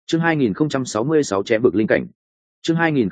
Chương 2066 chém bực linh cảnh. Chương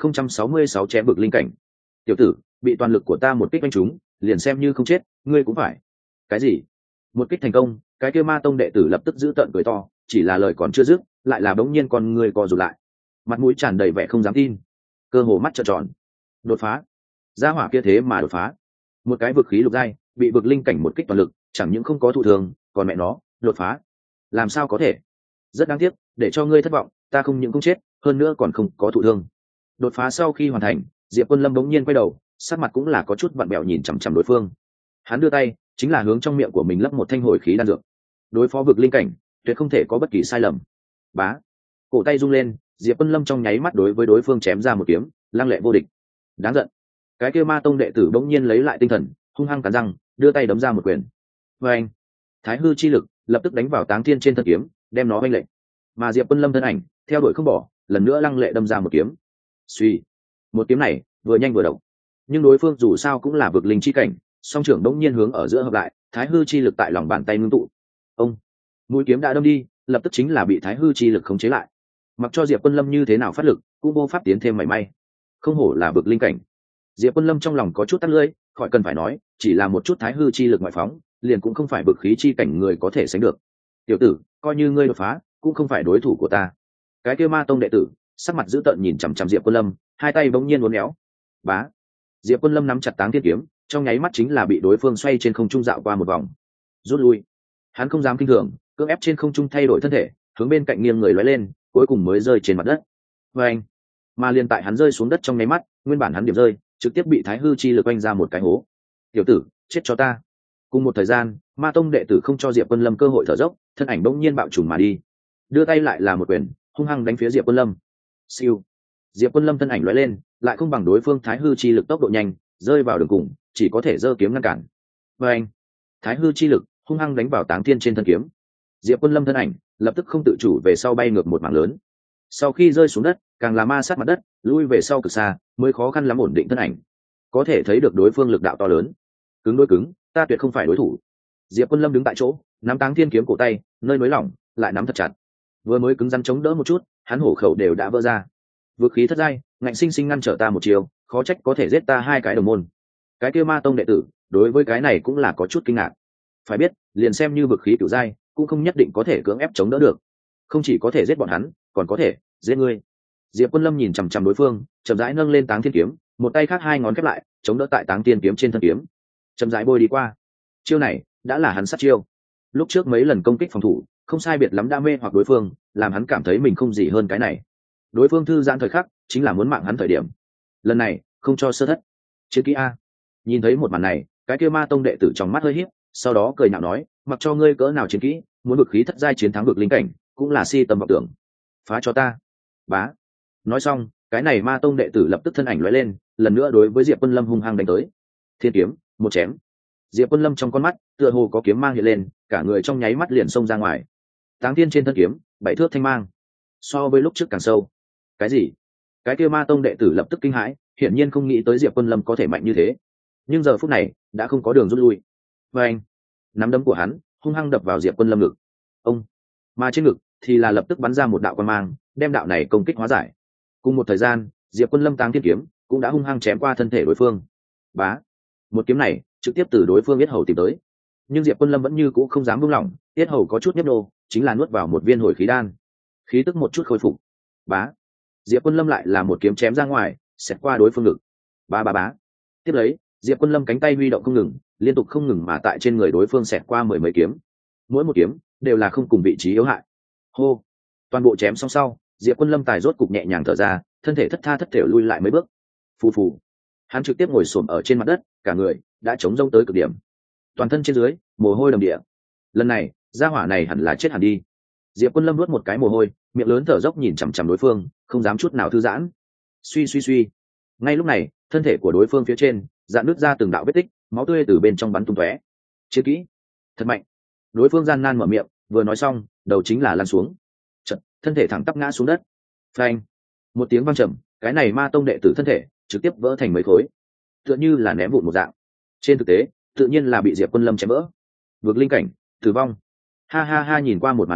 2066 chém bực linh cảnh. Tiểu tử, bị toàn lực của ta một kích đánh trúng, liền xem như không chết, ngươi cũng phải. Cái gì? Một kích thành công, cái kia Ma tông đệ tử lập tức giữ tợn cười to, chỉ là lời còn chưa dứt, lại là bỗng nhiên con người co rụt lại. Mặt mũi tràn đầy vẻ không dám tin. Cơ hồ mắt trợn tròn. Đột phá. Gia hỏa kia thế mà đột phá. Một cái vực khí lục giai, bị vực linh cảnh một kích toàn lực, chẳng những không có thụ thường, còn mẹ nó, đột phá. Làm sao có thể? Rất đáng tiếc, để cho ngươi thất vọng, ta không những không chết, hơn nữa còn không có thụ thương. Đột phá sau khi hoàn thành, Diệp Quân Lâm bỗng nhiên quay đầu, sắc mặt cũng là có chút vặn bẹo nhìn chằm chằm đối phương. Hắn đưa tay, chính là hướng trong miệng của mình lấp một thanh hồi khí đan dược. Đối phó vực linh cảnh, tuyệt không thể có bất kỳ sai lầm. Bá, cổ tay rung lên, Diệp Quân Lâm trong nháy mắt đối với đối phương chém ra một kiếm, lăng lệ vô địch. Đáng giận. Cái kia Ma tông đệ tử bỗng nhiên lấy lại tinh thần, hung hăng cắn răng, đưa tay đấm ra một quyền. Và anh, Thái hư chi lực lập tức đánh vào Táng Thiên trên thân kiếm, đem nó vênh lệnh. Mà Diệp Quân Lâm thân ảnh theo đuổi không bỏ, lần nữa lăng lệ đâm ra một kiếm. Suy, một kiếm này vừa nhanh vừa độc, nhưng đối phương dù sao cũng là vực linh chi cảnh, song trưởng đống nhiên hướng ở giữa hợp lại, Thái hư chi lực tại lòng bàn tay ngưng tụ. Ông, mũi kiếm đã đâm đi, lập tức chính là bị Thái hư chi lực khống chế lại. Mặc cho Diệp Quân Lâm như thế nào phát lực, cũng vô pháp tiến thêm mảy may. Không hổ là vực linh cảnh. Diệp Quân Lâm trong lòng có chút tắc lưỡi, khỏi cần phải nói, chỉ là một chút Thái hư chi lực ngoại phóng, liền cũng không phải vực khí chi cảnh người có thể sánh được. Tiểu tử, coi như ngươi đột phá, cũng không phải đối thủ của ta. Cái kia Ma tông đệ tử sắc mặt dữ tợn nhìn chằm chằm Diệp Quân Lâm, hai tay bỗng nhiên uốn éo. Bá, Diệp Quân Lâm nắm chặt Táng Thiên kiếm, trong nháy mắt chính là bị đối phương xoay trên không trung dạo qua một vòng, rút lui. Hắn không dám kinh thường, cưỡng ép trên không trung thay đổi thân thể, hướng bên cạnh nghiêng người lóe lên, cuối cùng mới rơi trên mặt đất. Và anh, mà liền tại hắn rơi xuống đất trong nháy mắt, nguyên bản hắn điểm rơi, trực tiếp bị Thái hư chi lực oanh ra một cái hố. Tiểu tử, chết cho ta! Cùng một thời gian, Ma tông đệ tử không cho Diệp Quân Lâm cơ hội thở dốc, thân ảnh bỗng nhiên bạo trùng mà đi, đưa tay lại là một quyền, hung hăng đánh phía Diệp Quân Lâm. Siêu, Diệp Quân Lâm thân ảnh lóe lên, lại không bằng đối phương Thái hư chi lực tốc độ nhanh, rơi vào đường cùng, chỉ có thể giơ kiếm ngăn cản. Và anh, Thái hư chi lực hung hăng đánh vào Táng Thiên trên thân kiếm. Diệp Quân Lâm thân ảnh lập tức không tự chủ về sau bay ngược một mảng lớn. Sau khi rơi xuống đất, càng là ma sát mặt đất, lui về sau cực xa, mới khó khăn lắm ổn định thân ảnh. Có thể thấy được đối phương lực đạo to lớn. Cứng đối cứng, ta tuyệt không phải đối thủ. Diệp Quân Lâm đứng tại chỗ, nắm Táng Thiên kiếm cổ tay, nơi nới lỏng, lại nắm thật chặt. Vừa mới cứng rắn chống đỡ một chút, hắn hổ khẩu đều đã vỡ ra. Vực khí thất giai, ngạnh sinh sinh ngăn trở ta một chiều, khó trách có thể giết ta hai cái đồng môn. Cái kia Ma tông đệ tử, đối với cái này cũng là có chút kinh ngạc. Phải biết, liền xem như vực khí cửu giai, cũng không nhất định có thể cưỡng ép chống đỡ được. Không chỉ có thể giết bọn hắn, còn có thể giết ngươi. Diệp Quân Lâm nhìn chằm chằm đối phương, chậm rãi nâng lên Táng Thiên kiếm, một tay khác hai ngón khép lại, chống đỡ tại Táng Thiên kiếm trên thân kiếm, chậm rãi bôi đi qua. Chiêu này đã là hắn sát chiêu. Lúc trước mấy lần công kích phòng thủ, không sai biệt lắm đã mê hoặc đối phương, làm hắn cảm thấy mình không gì hơn cái này. Đối phương thư giãn thời khắc, chính là muốn mạng hắn thời điểm. Lần này, không cho sơ thất. Chiến kỹ a. Nhìn thấy một màn này, cái kia Ma tông đệ tử trong mắt hơi híp, sau đó cười nhạo nói, mặc cho ngươi cỡ nào chiến kỹ, muốn vực khí thất giai chiến thắng vực linh cảnh, cũng là si tầm vọng tưởng. Phá cho ta. Bá. Nói xong, cái này Ma tông đệ tử lập tức thân ảnh lóe lên, lần nữa đối với Diệp Quân Lâm hung hăng đánh tới. Thiên kiếm, một chém. Diệp Quân Lâm trong con mắt tựa hồ có kiếm mang hiện lên, cả người trong nháy mắt liền xông ra ngoài. Táng Thiên trên thân kiếm, 7 thước thanh mang, so với lúc trước càng sâu. Cái gì? Cái kia Ma tông đệ tử lập tức kinh hãi, hiển nhiên không nghĩ tới Diệp Quân Lâm có thể mạnh như thế. Nhưng giờ phút này, đã không có đường rút lui. Và anh, nắm đấm của hắn hung hăng đập vào Diệp Quân Lâm ngực. Ông, mà trên ngực thì là lập tức bắn ra một đạo quang mang, đem đạo này công kích hóa giải. Cùng một thời gian, Diệp Quân Lâm Táng Thiên kiếm cũng đã hung hăng chém qua thân thể đối phương. Bá, một kiếm này trực tiếp từ đối phương yết hầu tìm tới. Nhưng Diệp Quân Lâm vẫn như cũ không dám buông lỏng, yết hầu có chút nhấp nô, chính là nuốt vào một viên hồi khí đan. Khí tức một chút khôi phục. Bá, Diệp Quân Lâm lại là một kiếm chém ra ngoài, xẹt qua đối phương ngực. Bá bá bá. Tiếp lấy, Diệp Quân Lâm cánh tay huy động không ngừng, liên tục không ngừng mà tại trên người đối phương xẹt qua mười mấy kiếm. Mỗi một kiếm đều là không cùng vị trí yếu hại. Hô, toàn bộ chém xong sau, Diệp Quân Lâm tài rốt cục nhẹ nhàng thở ra, thân thể thất tha thất thểu lui lại mấy bước. Phù phù. Hắn trực tiếp ngồi xổm ở trên mặt đất, cả người đã chống rông tới cực điểm. Toàn thân trên dưới mồ hôi đầm địa. Lần này, gia hỏa này hẳn là chết hẳn đi. Diệp Quân Lâm nuốt một cái mồ hôi, miệng lớn thở dốc nhìn chằm chằm đối phương, không dám chút nào thư giãn. Suy suy suy. Ngay lúc này, thân thể của đối phương phía trên dạn nứt ra từng đạo vết tích, máu tươi từ bên trong bắn tung tóe. Chiến kỹ, thật mạnh. Đối phương gian nan mở miệng, vừa nói xong, đầu chính là lăn xuống. Chật, thân thể thẳng tắp ngã xuống đất. Phanh. Một tiếng vang trầm, cái này Ma tông đệ tử thân thể trực tiếp vỡ thành mấy khối, tựa như là ném vụn một dạng. Trên thực tế, tự nhiên là bị Diệp Quân Lâm chém vỡ. Vực linh cảnh, tử vong. Ha ha ha, nhìn qua một màn này,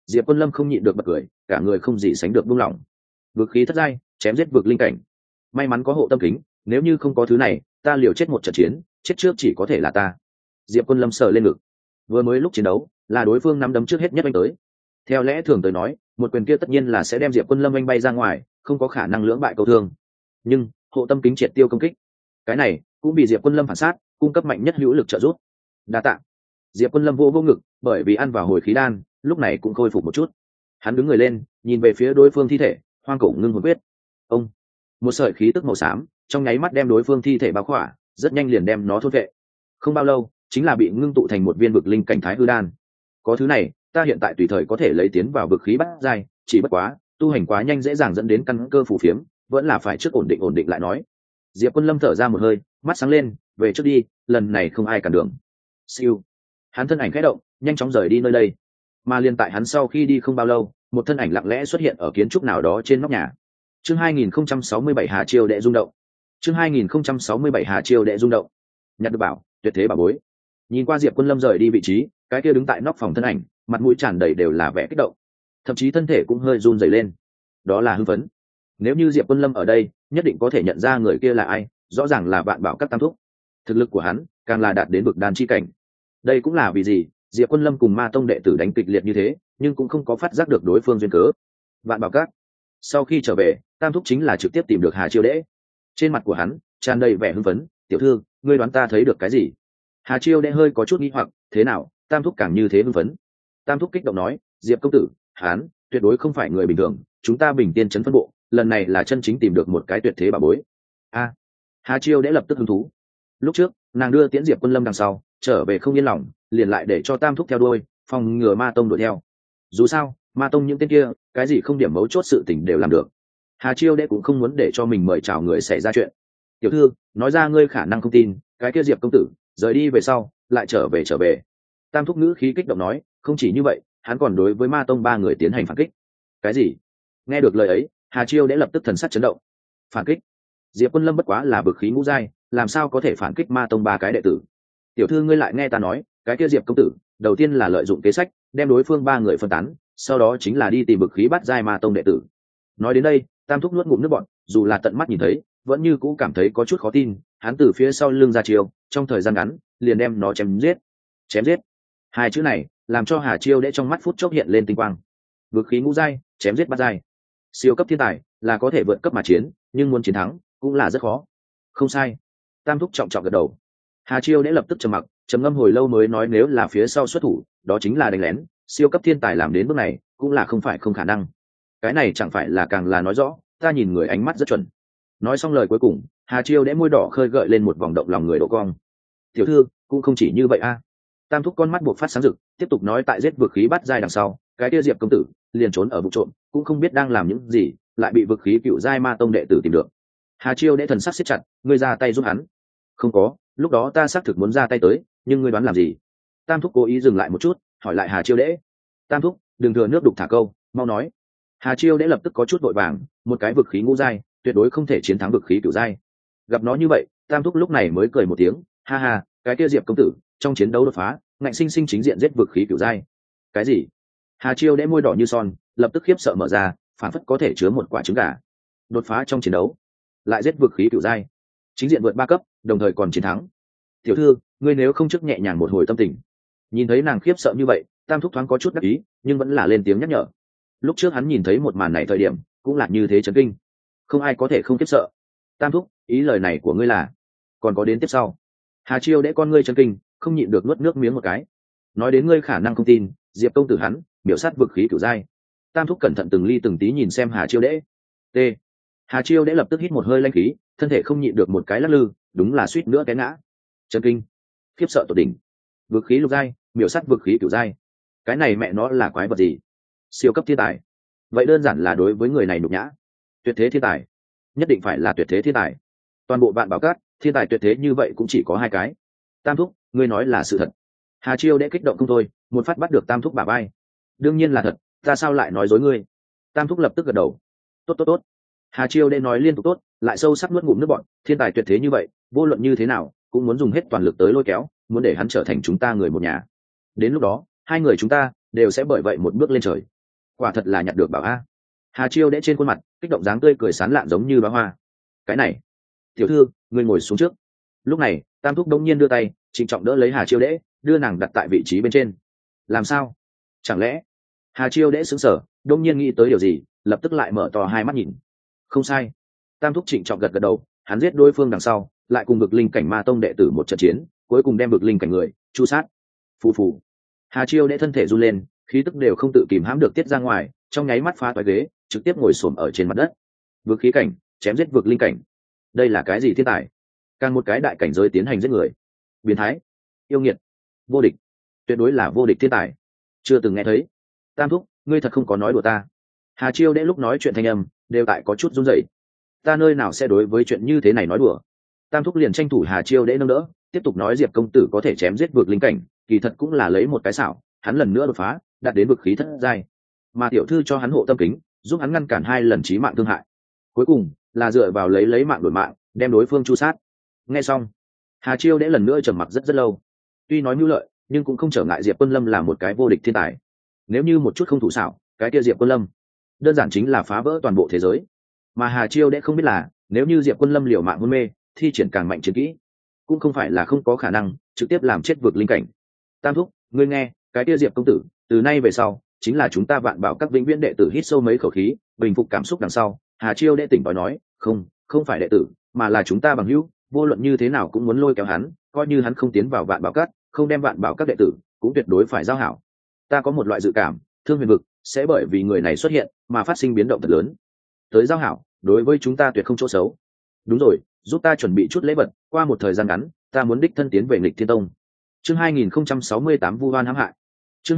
Diệp Quân Lâm không nhịn được bật cười, cả người không gì sánh được buông lỏng. Vực khí thất giai, chém giết vực linh cảnh. May mắn có hộ tâm kính, nếu như không có thứ này, ta liều chết một trận chiến, chết trước chỉ có thể là ta. Diệp Quân Lâm sờ lên ngực. Vừa mới lúc chiến đấu, là đối phương nắm đấm trước hết nhất anh tới. Theo lẽ thường tới nói, một quyền kia tất nhiên là sẽ đem Diệp Quân Lâm anh bay ra ngoài, không có khả năng lưỡng bại câu thương. Nhưng hộ tâm kính triệt tiêu công kích, cái này cũng bị Diệp Quân Lâm phản sát, cung cấp mạnh nhất hữu lực trợ giúp. Đa tạ. Diệp Quân Lâm vô ngực, bởi vì ăn vào hồi khí đan, lúc này cũng khôi phục một chút. Hắn đứng người lên, nhìn về phía đối phương thi thể, hoang cổ ngưng hồn quyết. Ông, một sợi khí tức màu xám, trong nháy mắt đem đối phương thi thể bao khỏa, rất nhanh liền đem nó thôn vệ. Không bao lâu, chính là bị ngưng tụ thành một viên vực linh cảnh thái hư đan. Có thứ này, ta hiện tại tùy thời có thể lấy tiến vào vực khí bát giai, chỉ bất quá, tu hành quá nhanh dễ dàng dẫn đến căn cơ phù phiếm, vẫn là phải trước ổn định lại nói. Diệp Quân Lâm thở ra một hơi, mắt sáng lên, về trước đi, lần này không ai cản đường. Siêu. Hắn thân ảnh khẽ động, nhanh chóng rời đi nơi đây. Mà liên tại hắn sau khi đi không bao lâu, một thân ảnh lặng lẽ xuất hiện ở kiến trúc nào đó trên nóc nhà. Chương 2067 Hà Chiêu đệ rung động. Chương 2067 Hà Chiêu đệ rung động. Nhặt được bảo, tuyệt thế bảo bối. Nhìn qua Diệp Quân Lâm rời đi vị trí, cái kia đứng tại nóc phòng thân ảnh, mặt mũi tràn đầy đều là vẻ kích động, thậm chí thân thể cũng hơi run rẩy lên. Đó là hưng phấn. Nếu như Diệp Quân Lâm ở đây, nhất định có thể nhận ra người kia là ai, rõ ràng là Vạn Bảo Các tam thúc. Thực lực của hắn càng là đạt đến bậc đan chi cảnh. Đây cũng là vì gì Diệp Quân Lâm cùng Ma Tông đệ tử đánh kịch liệt như thế, nhưng cũng không có phát giác được đối phương duyên cớ. Vạn Bảo Các. Sau khi trở về, tam thúc chính là trực tiếp tìm được Hà Chiêu Đễ. Trên mặt của hắn tràn đầy vẻ hưng phấn. Tiểu thư, ngươi đoán ta thấy được cái gì? Hà Chiêu Đễ hơi có chút nghi hoặc, thế nào, tam thúc càng như thế hưng phấn? Tam thúc kích động nói, Diệp công tử, hắn tuyệt đối không phải người bình thường, chúng ta Bình Tiên trấn phân bộ, lần này là chân chính tìm được một cái tuyệt thế bảo bối. A. Hà Chiêu Đễ lập tức hứng thú. Lúc trước, nàng đưa Tiễn Diệp Quân Lâm đằng sau, trở về không yên lòng, liền lại để cho tam thúc theo đuôi, phòng ngừa Ma Tông đuổi theo. Dù sao, Ma Tông những tên kia, cái gì không điểm mấu chốt sự tình đều làm được. Hà Chiêu Đễ cũng không muốn để cho mình mời chào người xảy ra chuyện. Tiểu thư, nói ra ngươi khả năng không tin, cái kia Diệp công tử rời đi về sau, lại trở về. Tam thúc ngữ khí kích động nói, không chỉ như vậy, hắn còn đối với Ma Tông ba người tiến hành phản kích. Cái gì? Nghe được lời ấy, Hà Chiêu Đễ lập tức thần sắc chấn động. Phản kích? Diệp Quân Lâm bất quá là bực khí ngũ giai, làm sao có thể phản kích Ma Tông ba cái đệ tử? Tiểu thư ngươi lại nghe ta nói, cái kia Diệp công tử đầu tiên là lợi dụng kế sách đem đối phương ba người phân tán, sau đó chính là đi tìm bực khí bắt giai Ma Tông đệ tử. Nói đến đây, tam thúc nuốt ngụm nước bọt, dù là tận mắt nhìn thấy, vẫn như cũ cảm thấy có chút khó tin. Hắn từ phía sau lưng ra chiêu, trong thời gian ngắn liền đem nó chém giết. Hai chữ này làm cho Hà Chiêu Đễ trong mắt phút chốc hiện lên tinh quang. Bực khí ngũ giai, chém giết bát giai, siêu cấp thiên tài là có thể vượt cấp mà chiến, nhưng muốn chiến thắng cũng là rất khó. Không sai. Tam thúc trọng trọng gật đầu. Hà Chiêu Đễ lập tức trầm mặc, trầm ngâm hồi lâu mới nói, nếu là phía sau xuất thủ, đó chính là đánh lén, siêu cấp thiên tài làm đến bước này cũng là không phải không khả năng. Cái này chẳng phải là càng là nói rõ ta nhìn người ánh mắt rất chuẩn. Nói xong lời cuối cùng, Hà Chiêu Đễ môi đỏ khơi gợi lên một vòng động lòng người độ cong. Tiểu thư cũng không chỉ như vậy a. Tam thúc con mắt buộc phát sáng rực, tiếp tục nói, tại giết vực khí bắt giai đằng sau, cái kia Diệp công tử liền trốn ở vụ trộm, cũng không biết đang làm những gì, lại bị vực khí cựu giai Ma Tông đệ tử tìm được. Hà Chiêu Đễ thần sắc siết chặt, ngươi ra tay giúp hắn? Không có, lúc đó ta xác thực muốn ra tay tới, nhưng ngươi đoán làm gì? Tam thúc cố ý dừng lại một chút, hỏi lại Hà Chiêu Đễ. Tam thúc, đừng thừa nước đục thả câu, mau nói. Hà Chiêu Đễ lập tức có chút vội vàng, một cái vực khí ngũ giai tuyệt đối không thể chiến thắng vực khí cửu giai. Gặp nó như vậy, tam thúc lúc này mới cười một tiếng, ha ha, cái kia Diệp công tử trong chiến đấu đột phá, ngạnh sinh sinh chính diện giết vực khí cửu giai. Cái gì? Hà Chiêu Đễ môi đỏ như son, lập tức khiếp sợ mở ra, phản phất có thể chứa một quả trứng gà. Đột phá trong chiến đấu, lại giết vực khí cửu giai, chính diện vượt 3 cấp, đồng thời còn chiến thắng. Tiểu thư, ngươi nếu không trước nhẹ nhàng một hồi tâm tình. Nhìn thấy nàng khiếp sợ như vậy, tam thúc thoáng có chút đắc ý, nhưng vẫn là lên tiếng nhắc nhở. Lúc trước hắn nhìn thấy một màn này thời điểm cũng là như thế chấn kinh, không ai có thể không khiếp sợ. Tam thúc, ý lời này của ngươi là còn có đến tiếp sau? Hà Chiêu Đễ con ngươi chấn kinh, không nhịn được nuốt nước miếng một cái. Nói đến ngươi khả năng không tin, Diệp công tử hắn miểu sát vực khí cửu giai. Tam thúc cẩn thận từng ly từng tí nhìn xem Hà Chiêu Đễ. T. Hà Chiêu Đễ lập tức hít một hơi lanh khí, thân thể không nhịn được một cái lắc lư, đúng là suýt nữa té ngã. Chấn kinh, khiếp sợ tột đỉnh. Vực khí lục giai miểu sát vực khí cửu giai, cái này mẹ nó là quái vật gì? Siêu cấp thiên tài, vậy đơn giản là đối với người này nhục nhã. Tuyệt thế thiên tài, nhất định phải là tuyệt thế thiên tài. Toàn bộ Vạn Bảo Các thiên tài tuyệt thế như vậy cũng chỉ có 2 cái. Tam thúc, ngươi nói là sự thật? Hà Chiêu Đễ kích động không thôi, một phát bắt được tam thúc bả vai. Đương nhiên là thật, ta sao lại nói dối ngươi? Tam thúc lập tức gật đầu. Tốt. Hà Chiêu Đễ nói liên tục tốt, lại sâu sắc nuốt ngụm nước bọt. Thiên tài tuyệt thế như vậy, vô luận như thế nào cũng muốn dùng hết toàn lực tới lôi kéo, muốn để hắn trở thành chúng ta người một nhà. Đến lúc đó, 2 người chúng ta đều sẽ bởi vậy một bước lên trời, quả thật là nhặt được bảo a. Hà Chiêu đễ trên khuôn mặt kích động dáng tươi cười sán lạn giống như bá hoa. Cái này, tiểu thư, ngươi ngồi xuống trước. Lúc này Tam Thúc đông nhiên đưa tay trịnh trọng đỡ lấy Hà Chiêu đễ, đưa nàng đặt tại vị trí bên trên. Làm sao? Chẳng lẽ? Hà Chiêu đễ sững sờ, đông nhiên nghĩ tới điều gì, lập tức lại mở to hai mắt nhìn. Không sai. Tam Thúc trịnh trọng gật gật đầu, hắn giết đối phương đằng sau, lại cùng Bực Linh cảnh ma tông đệ tử một trận chiến, cuối cùng đem Bực Linh cảnh người chu sát. Phù phù. Hà Chiêu đễ thân thể run lên, khí tức đều không tự kìm hãm được tiết ra ngoài, trong nháy mắt phá toái ghế, trực tiếp ngồi xổm ở trên mặt đất. Vực khí cảnh chém giết vực linh cảnh, đây là cái gì thiên tài? Càng một cái đại cảnh giới tiến hành giết người, biến thái, yêu nghiệt, vô địch, tuyệt đối là vô địch thiên tài, chưa từng nghe thấy. Tam Thúc, ngươi thật không có nói đùa ta? Hà Chiêu đễ lúc nói chuyện thanh âm đều tại có chút run rẩy. Ta nơi nào sẽ đối với chuyện như thế này nói đùa? Tam Thúc liền tranh thủ Hà Chiêu đễ nâng đỡ, tiếp tục nói Diệp công tử có thể chém giết vực linh cảnh, kỳ thật cũng là lấy một cái xảo, hắn lần nữa đột phá, đạt đến vực khí thất giai, mà tiểu thư cho hắn hộ tâm kính, giúp hắn ngăn cản 2 lần chí mạng thương hại, cuối cùng là dựa vào lấy mạng đổi mạng, đem đối phương chu sát. Nghe xong, Hà Chiêu đễ lần nữa trầm mặc rất lâu. Tuy nói mưu lợi, nhưng cũng không trở ngại Diệp Quân Lâm là một cái vô địch thiên tài. Nếu như một chút không thủ xảo, cái kia Diệp Quân Lâm đơn giản chính là phá vỡ toàn bộ thế giới. Mà Hà Chiêu đễ không biết là, nếu như Diệp Quân Lâm liều mạng hôn mê, thi triển càng mạnh chiến kỹ, cũng không phải là không có khả năng trực tiếp làm chết vực linh cảnh. Tam Thúc, ngươi nghe, cái kia Diệp công tử, từ nay về sau chính là chúng ta Vạn Bảo các vĩnh viễn đệ tử. Hít sâu mấy khẩu khí, bình phục cảm xúc đằng sau, Hà Chiêu đễ tỉnh táo nói, không phải đệ tử, mà là chúng ta bằng hữu, vô luận như thế nào cũng muốn lôi kéo hắn, coi như hắn không tiến vào Vạn Bảo các, không đem Vạn Bảo các đệ tử, cũng tuyệt đối phải giao hảo. Ta có một loại dự cảm, Thương Huyền vực sẽ bởi vì người này xuất hiện mà phát sinh biến động thật lớn. Tới giao hảo, đối với chúng ta tuyệt không chỗ xấu. Đúng rồi, giúp ta chuẩn bị chút lễ vật, qua một thời gian ngắn, ta muốn đích thân tiến về Nghịch Thiên Tông. Chương 2068 Vu Hoan hãm hại. Chương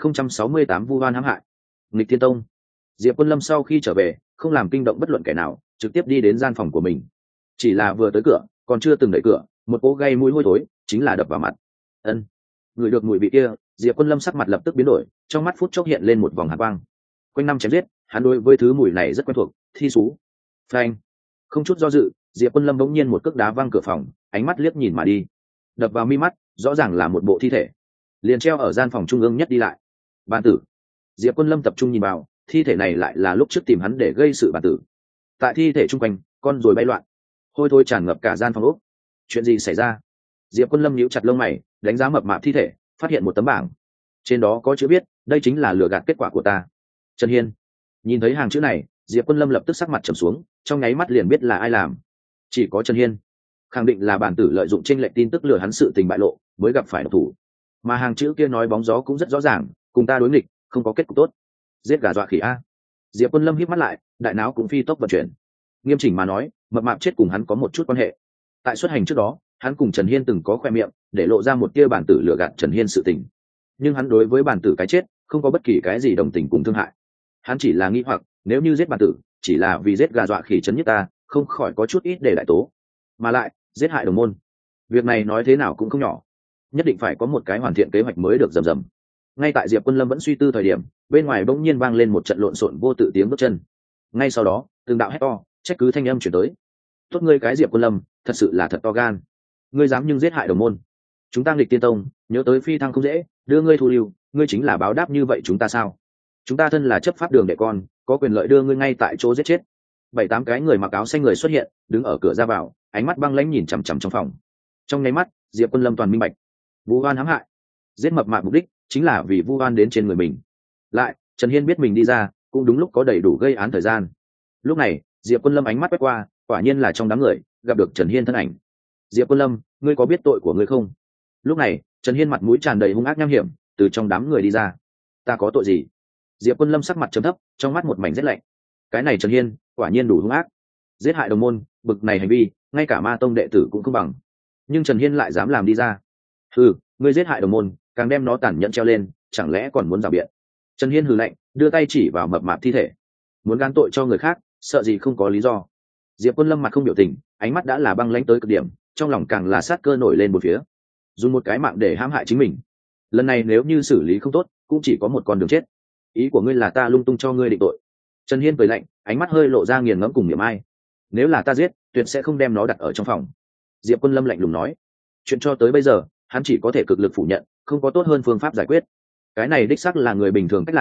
2068 Vu Hoan hãm hại. Nghịch Thiên Tông. Diệp Quân Lâm sau khi trở về, không làm kinh động bất luận kẻ nào, trực tiếp đi đến gian phòng của mình. Chỉ là vừa tới cửa, còn chưa từng đẩy cửa, một cỗ gây mũi hôi thối chính là đập vào mặt. Ân. Ngửi được mùi vị kia, Diệp Quân Lâm sắc mặt lập tức biến đổi, trong mắt phút chốc hiện lên một vòng hàn quang. Quanh năm chém giết, hắn đối với thứ mùi này rất quen thuộc, thi sú. Phanh. Không chút do dự, Diệp Quân Lâm bỗng nhiên một cước đá văng cửa phòng, ánh mắt liếc nhìn mà đi. Đập vào mi mắt, rõ ràng là một bộ thi thể, liền treo ở gian phòng trung ương nhất đi lại. Bản tử. Diệp Quân Lâm tập trung nhìn vào, thi thể này lại là lúc trước tìm hắn để gây sự bản tử. Tại thi thể chung quanh, con ruồi bay loạn, hôi thối tràn ngập cả gian phòng ốc. Chuyện gì xảy ra? Diệp Quân Lâm nhíu chặt lông mày, đánh giá mập mạp thi thể, phát hiện một tấm bảng, trên đó có chữ viết, đây chính là lừa gạt kết quả của ta. Trần Hiên. Nhìn thấy hàng chữ này, Diệp Quân Lâm lập tức sắc mặt trầm xuống, trong nháy mắt liền biết là ai làm. Chỉ có Trần Hiên, khẳng định là bản tử lợi dụng chênh lệch tin tức lừa hắn sự tình bại lộ, mới gặp phải độc thủ. Mà hàng chữ kia nói bóng gió cũng rất rõ ràng, cùng ta đối nghịch, không có kết cục tốt. Giết gà dọa khỉ a. Diệp Quân Lâm híp mắt lại, đại não cũng phi tốc vận chuyển. Nghiêm chỉnh mà nói, mập mạp chết cùng hắn có một chút quan hệ. Tại xuất hành trước đó, hắn cùng Trần Hiên từng có khoe miệng, để lộ ra một tia bản tử lừa gạt Trần Hiên sự tình. Nhưng hắn đối với bản tử cái chết, không có bất kỳ cái gì đồng tình cùng thương hại. Hắn chỉ là nghi hoặc, nếu như giết bản tử, chỉ là vì giết gà dọa khỉ chấn nhất ta, không khỏi có chút ít để đại tố. Mà lại, giết hại đồng môn, việc này nói thế nào cũng không nhỏ, nhất định phải có một cái hoàn thiện kế hoạch mới được rầm rầm. Ngay tại Diệp Quân Lâm vẫn suy tư thời điểm, bên ngoài bỗng nhiên vang lên một trận lộn xộn vô tự tiếng bước chân. Ngay sau đó, từng đạo hét to, trách cứ thanh âm chuyển tới. Tốt ngươi cái Diệp Quân Lâm, thật sự là thật to gan. Ngươi dám nhưng giết hại đồng môn. Chúng ta Nghịch Tiên Tông, nhớ tới phi thăng không dễ, đưa ngươi thu lưu, ngươi chính là báo đáp như vậy chúng ta sao? Chúng ta thân là chấp pháp đường đệ con, có quyền lợi đưa ngươi ngay tại chỗ giết chết. 7-8 cái người mặc áo xanh người xuất hiện, đứng ở cửa ra vào, ánh mắt băng lãnh nhìn chằm chằm trong phòng. Trong nháy mắt, Diệp Quân Lâm toàn minh bạch. Vu oan hãm hại, giết mập mạp mục đích chính là vì vu oan đến trên người mình. Lại, Trần Hiên biết mình đi ra, cũng đúng lúc có đầy đủ gây án thời gian. Lúc này, Diệp Quân Lâm ánh mắt quét qua, quả nhiên là trong đám người gặp được Trần Hiên thân ảnh. Diệp Quân Lâm, ngươi có biết tội của ngươi không? Lúc này, Trần Hiên mặt mũi tràn đầy hung ác nham hiểm, từ trong đám người đi ra. Ta có tội gì? Diệp Quân Lâm sắc mặt trầm thấp, trong mắt một mảnh rét lạnh. Cái này Trần Hiên, quả nhiên đủ hung ác, giết hại đồng môn, bực này hành vi, ngay cả ma tông đệ tử cũng không bằng. Nhưng Trần Hiên lại dám làm đi ra. Ngươi giết hại đồng môn, càng đem nó tàn nhẫn treo lên, chẳng lẽ còn muốn rào biện? Trần Hiên hừ lạnh, đưa tay chỉ vào mập mạp thi thể. Muốn gán tội cho người khác, sợ gì không có lý do. Diệp Quân Lâm mặt không biểu tình, ánh mắt đã là băng lãnh tới cực điểm, trong lòng càng là sát cơ nổi lên một phía. Dùng một cái mạng để hãm hại chính mình, lần này nếu như xử lý không tốt, cũng chỉ có một con đường chết. Ý của ngươi là ta lung tung cho ngươi định tội? Trần Hiên cười lạnh, ánh mắt hơi lộ ra nghiền ngẫm cùng niềm ai. Nếu là ta giết, tuyệt sẽ không đem nó đặt ở trong phòng. Diệp Quân Lâm lạnh lùng nói. Chuyện cho tới bây giờ, hắn chỉ có thể cực lực phủ nhận, không có tốt hơn phương pháp giải quyết. Cái này đích xác là người bình thường cách làm,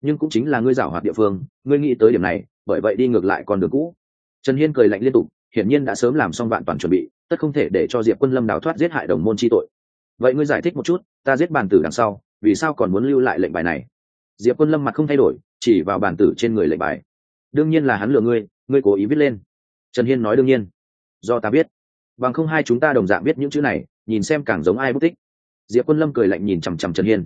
nhưng cũng chính là ngươi giảo hoạt địa phương, ngươi nghĩ tới điểm này, bởi vậy đi ngược lại con đường cũ. Trần Hiên cười lạnh liên tục, hiển nhiên đã sớm làm xong vạn toàn chuẩn bị, tất không thể để cho Diệp Quân Lâm đào thoát giết hại đồng môn chi tội. Vậy ngươi giải thích một chút, ta giết bàn tử đằng sau, vì sao còn muốn lưu lại lệnh bài này? Diệp Quân Lâm mặt không thay đổi, chỉ vào bàn tử trên người lệnh bài. Đương nhiên là hắn lừa ngươi, ngươi cố ý viết lên. Trần Hiên nói đương nhiên, do ta biết, bằng không hai chúng ta đồng dạng biết những chữ này, nhìn xem càng giống ai bút tích. Diệp Quân Lâm cười lạnh nhìn chằm chằm Trần Hiên.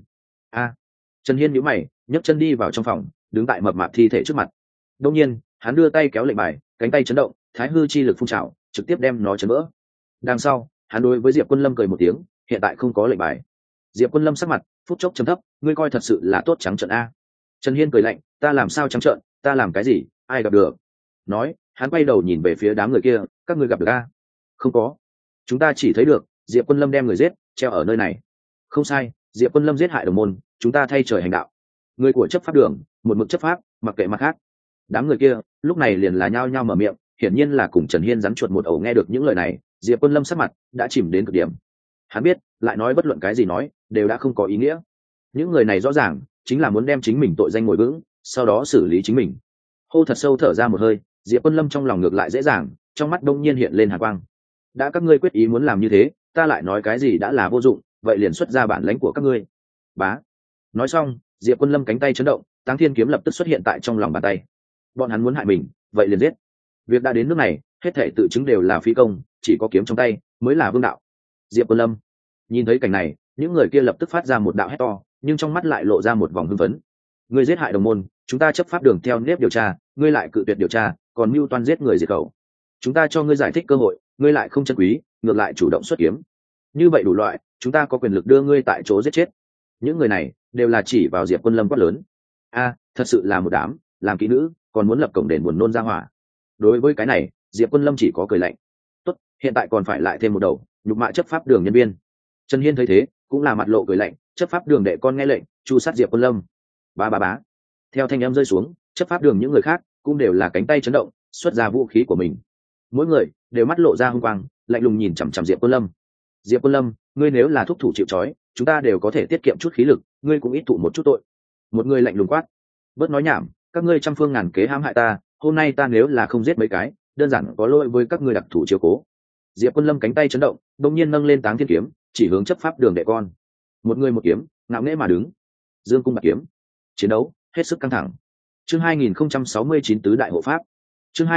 Trần Hiên nhíu mày, nhấc chân đi vào trong phòng, đứng tại mập mạp thi thể trước mặt. Đương nhiên, hắn đưa tay kéo lệnh bài, cánh tay chấn động, thái hư chi lực phun trào, trực tiếp đem nó chấn vỡ. Đằng sau, hắn đối với Diệp Quân Lâm cười một tiếng, hiện tại không có lệnh bài. Diệp Quân Lâm sắc mặt phút chốc trầm thấp, ngươi coi thật sự là tốt trắng trợn a. Trần Hiên cười lạnh, ta làm sao trắng trợn, ta làm cái gì, ai gặp được? Nói, hắn quay đầu nhìn về phía đám người kia, các ngươi gặp được a? Không có, chúng ta chỉ thấy được Diệp Quân Lâm đem người giết, treo ở nơi này. Không sai, Diệp Quân Lâm giết hại đồng môn, chúng ta thay trời hành đạo. Người của chấp pháp đường, một mực chấp pháp, mặc kệ mặt khác. Đám người kia lúc này liền là nhao nhao mở miệng, hiển nhiên là cùng Trần Hiên rắn chuột một ổ. Nghe được những lời này, Diệp Quân Lâm sắc mặt đã chìm đến cực điểm. Hắn biết, lại nói bất luận cái gì nói, đều đã không có ý nghĩa. Những người này rõ ràng chính là muốn đem chính mình tội danh ngồi vững, sau đó xử lý chính mình. Hô thật sâu thở ra một hơi, Diệp Quân Lâm trong lòng ngược lại dễ dàng, trong mắt đông nhiên hiện lên hàn quang. Đã các ngươi quyết ý muốn làm như thế, ta lại nói cái gì đã là vô dụng, vậy liền xuất ra bản lãnh của các ngươi. Bá. Nói xong, Diệp Quân Lâm cánh tay chấn động, Táng Thiên kiếm lập tức xuất hiện tại trong lòng bàn tay. Bọn hắn muốn hại mình, vậy liền giết. Việc đã đến nước này, hết thảy tự chứng đều là phi công, chỉ có kiếm trong tay mới là vương đạo. Diệp Quân Lâm nhìn thấy cảnh này, những người kia lập tức phát ra một đạo hét to, nhưng trong mắt lại lộ ra một vòng hưng phấn. Ngươi giết hại đồng môn, chúng ta chấp pháp đường theo nếp điều tra, ngươi lại cự tuyệt điều tra, còn mưu toan giết người diệt khẩu. Chúng ta cho ngươi giải thích cơ hội, ngươi lại không trân quý, ngược lại chủ động xuất kiếm. Như vậy đủ loại, chúng ta có quyền lực đưa ngươi tại chỗ giết chết. Những người này đều là chỉ vào Diệp Quân Lâm quát lớn. Thật sự là một đám làm kỹ nữ, còn muốn lập cổng đền buồn nôn ra hỏa. Đối với cái này, Diệp Quân Lâm chỉ có cười lạnh. Tốt, hiện tại còn phải lại thêm một đầu, nhục mạ chấp pháp đường nhân viên. Trần Hiên thấy thế, cũng là mặt lộ cười lạnh, chấp pháp đường đệ con nghe lệnh, chu sát Diệp Quân Lâm. Bá. Theo thanh âm rơi xuống, chấp pháp đường những người khác cũng đều là cánh tay chấn động, xuất ra vũ khí của mình. Mỗi người đều mắt lộ ra hung quang, lạnh lùng nhìn chằm chằm Diệp Quân Lâm. Diệp Quân Lâm, ngươi nếu là thúc thủ chịu trói, chúng ta đều có thể tiết kiệm chút khí lực, ngươi cũng ít thụ một chút tội. Một người lạnh lùng quát. Bớt nói nhảm, các ngươi trăm phương ngàn kế hãm hại ta, hôm nay ta nếu là không giết mấy cái, đơn giản có lỗi với các ngươi đặc thủ chiếu cố. Diệp Quân Lâm cánh tay chấn động, đột nhiên nâng lên Táng Thiên kiếm, chỉ hướng chấp pháp đường đệ con. Một người một kiếm, ngạo nghễ mà đứng. Dương cung bạc kiếm. Chiến đấu hết sức căng thẳng. Chương 2069 tứ đại hộ pháp. Chương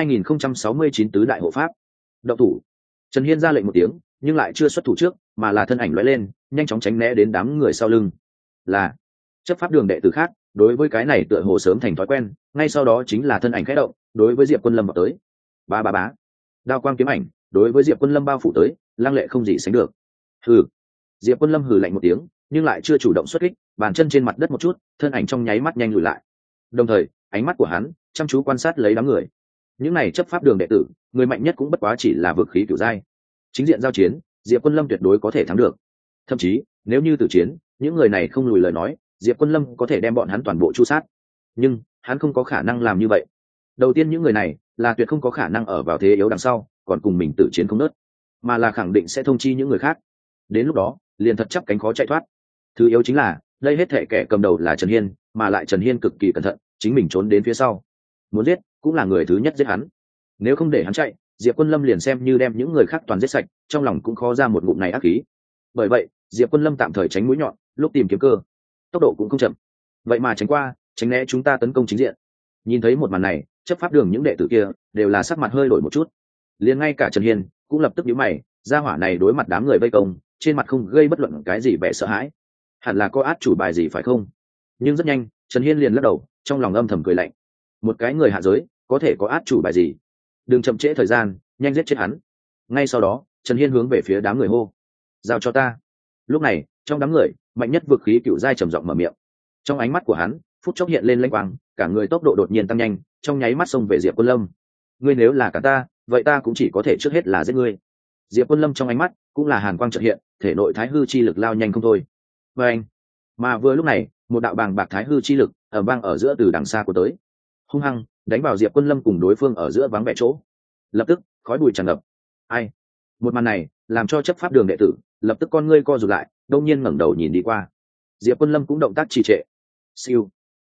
2069 tứ đại hộ pháp. Động thủ. Trần Hiên ra lệnh một tiếng, nhưng lại chưa xuất thủ trước, mà là thân ảnh lóe lên, nhanh chóng tránh né đến đám người sau lưng. Là chấp pháp đường đệ tử khác, đối với cái này tựa hồ sớm thành thói quen, ngay sau đó chính là thân ảnh khẽ động, đối với Diệp Quân Lâm vào tới. Bá. Đao quang kiếm ảnh, đối với Diệp Quân Lâm bao phủ tới, lăng lệ không gì sánh được. Hừ. Diệp Quân Lâm hừ lạnh một tiếng, nhưng lại chưa chủ động xuất kích, bàn chân trên mặt đất một chút, thân ảnh trong nháy mắt nhanh lùi lại. Đồng thời, ánh mắt của hắn chăm chú quan sát lấy đám người. Những này chấp pháp đường đệ tử, người mạnh nhất cũng bất quá chỉ là vực khí cửu giai. Chính diện giao chiến, Diệp Quân Lâm tuyệt đối có thể thắng được. Thậm chí, nếu như tử chiến, những người này không lùi lời nói, Diệp Quân Lâm có thể đem bọn hắn toàn bộ chu sát. Nhưng, hắn không có khả năng làm như vậy. Đầu tiên những người này là tuyệt không có khả năng ở vào thế yếu đằng sau, còn cùng mình tử chiến không nớt, mà là khẳng định sẽ thông chi những người khác. Đến lúc đó, liền thật chắp cánh khó chạy thoát. Thứ yếu chính là, đây hết thảy kẻ cầm đầu là Trần Hiên, mà lại Trần Hiên cực kỳ cẩn thận, chính mình trốn đến phía sau. Muốn giết, cũng là người thứ nhất giết hắn. Nếu không để hắn chạy, Diệp Quân Lâm liền xem như đem những người khác toàn giết sạch, trong lòng cũng khó ra một ngụm này ác khí. Bởi vậy, Diệp Quân Lâm tạm thời tránh mũi nhọn, lúc tìm kiếm cơ, tốc độ cũng không chậm. Vậy mà tránh qua, tránh né chúng ta tấn công chính diện. Nhìn thấy một màn này, chấp pháp đường những đệ tử kia đều là sắc mặt hơi đổi một chút. Liền ngay cả Trần Hiên cũng lập tức nhíu mày, gia hỏa này đối mặt đám người vây công, trên mặt không gây bất luận cái gì vẻ sợ hãi. Hẳn là có át chủ bài gì phải không? Nhưng rất nhanh, Trần Hiên liền lắc đầu, trong lòng âm thầm cười lạnh. Một cái người hạ giới, có thể có át chủ bài gì? Đừng chậm trễ thời gian, nhanh giết chết hắn. Ngay sau đó, Trần Hiên hướng về phía đám người hô: giao cho ta. Lúc này, trong đám người, mạnh nhất vực khí cựu giai trầm giọng mở miệng. Trong ánh mắt của hắn, phút chốc hiện lên lanh quang, cả người tốc độ đột nhiên tăng nhanh, trong nháy mắt xông về Diệp Quân Lâm. Ngươi nếu là cả ta, vậy ta cũng chỉ có thể trước hết là giết ngươi. Diệp Quân Lâm trong ánh mắt cũng là hàn quang chợt hiện, thể nội thái hư chi lực lao nhanh không thôi. Và anh, mà vừa lúc này, một đạo bàng bạc thái hư chi lực ầm vang ở giữa từ đằng xa của tới, hung hăng đánh vào Diệp Quân Lâm cùng đối phương ở giữa vắng vẻ chỗ. Lập tức, khói bụi tràn ngập. Ai? Một màn này làm cho chấp pháp đường đệ tử lập tức con ngươi co rụt lại, đông nhiên ngẩng đầu nhìn đi qua. Diệp Quân Lâm cũng động tác trì trệ. Siêu.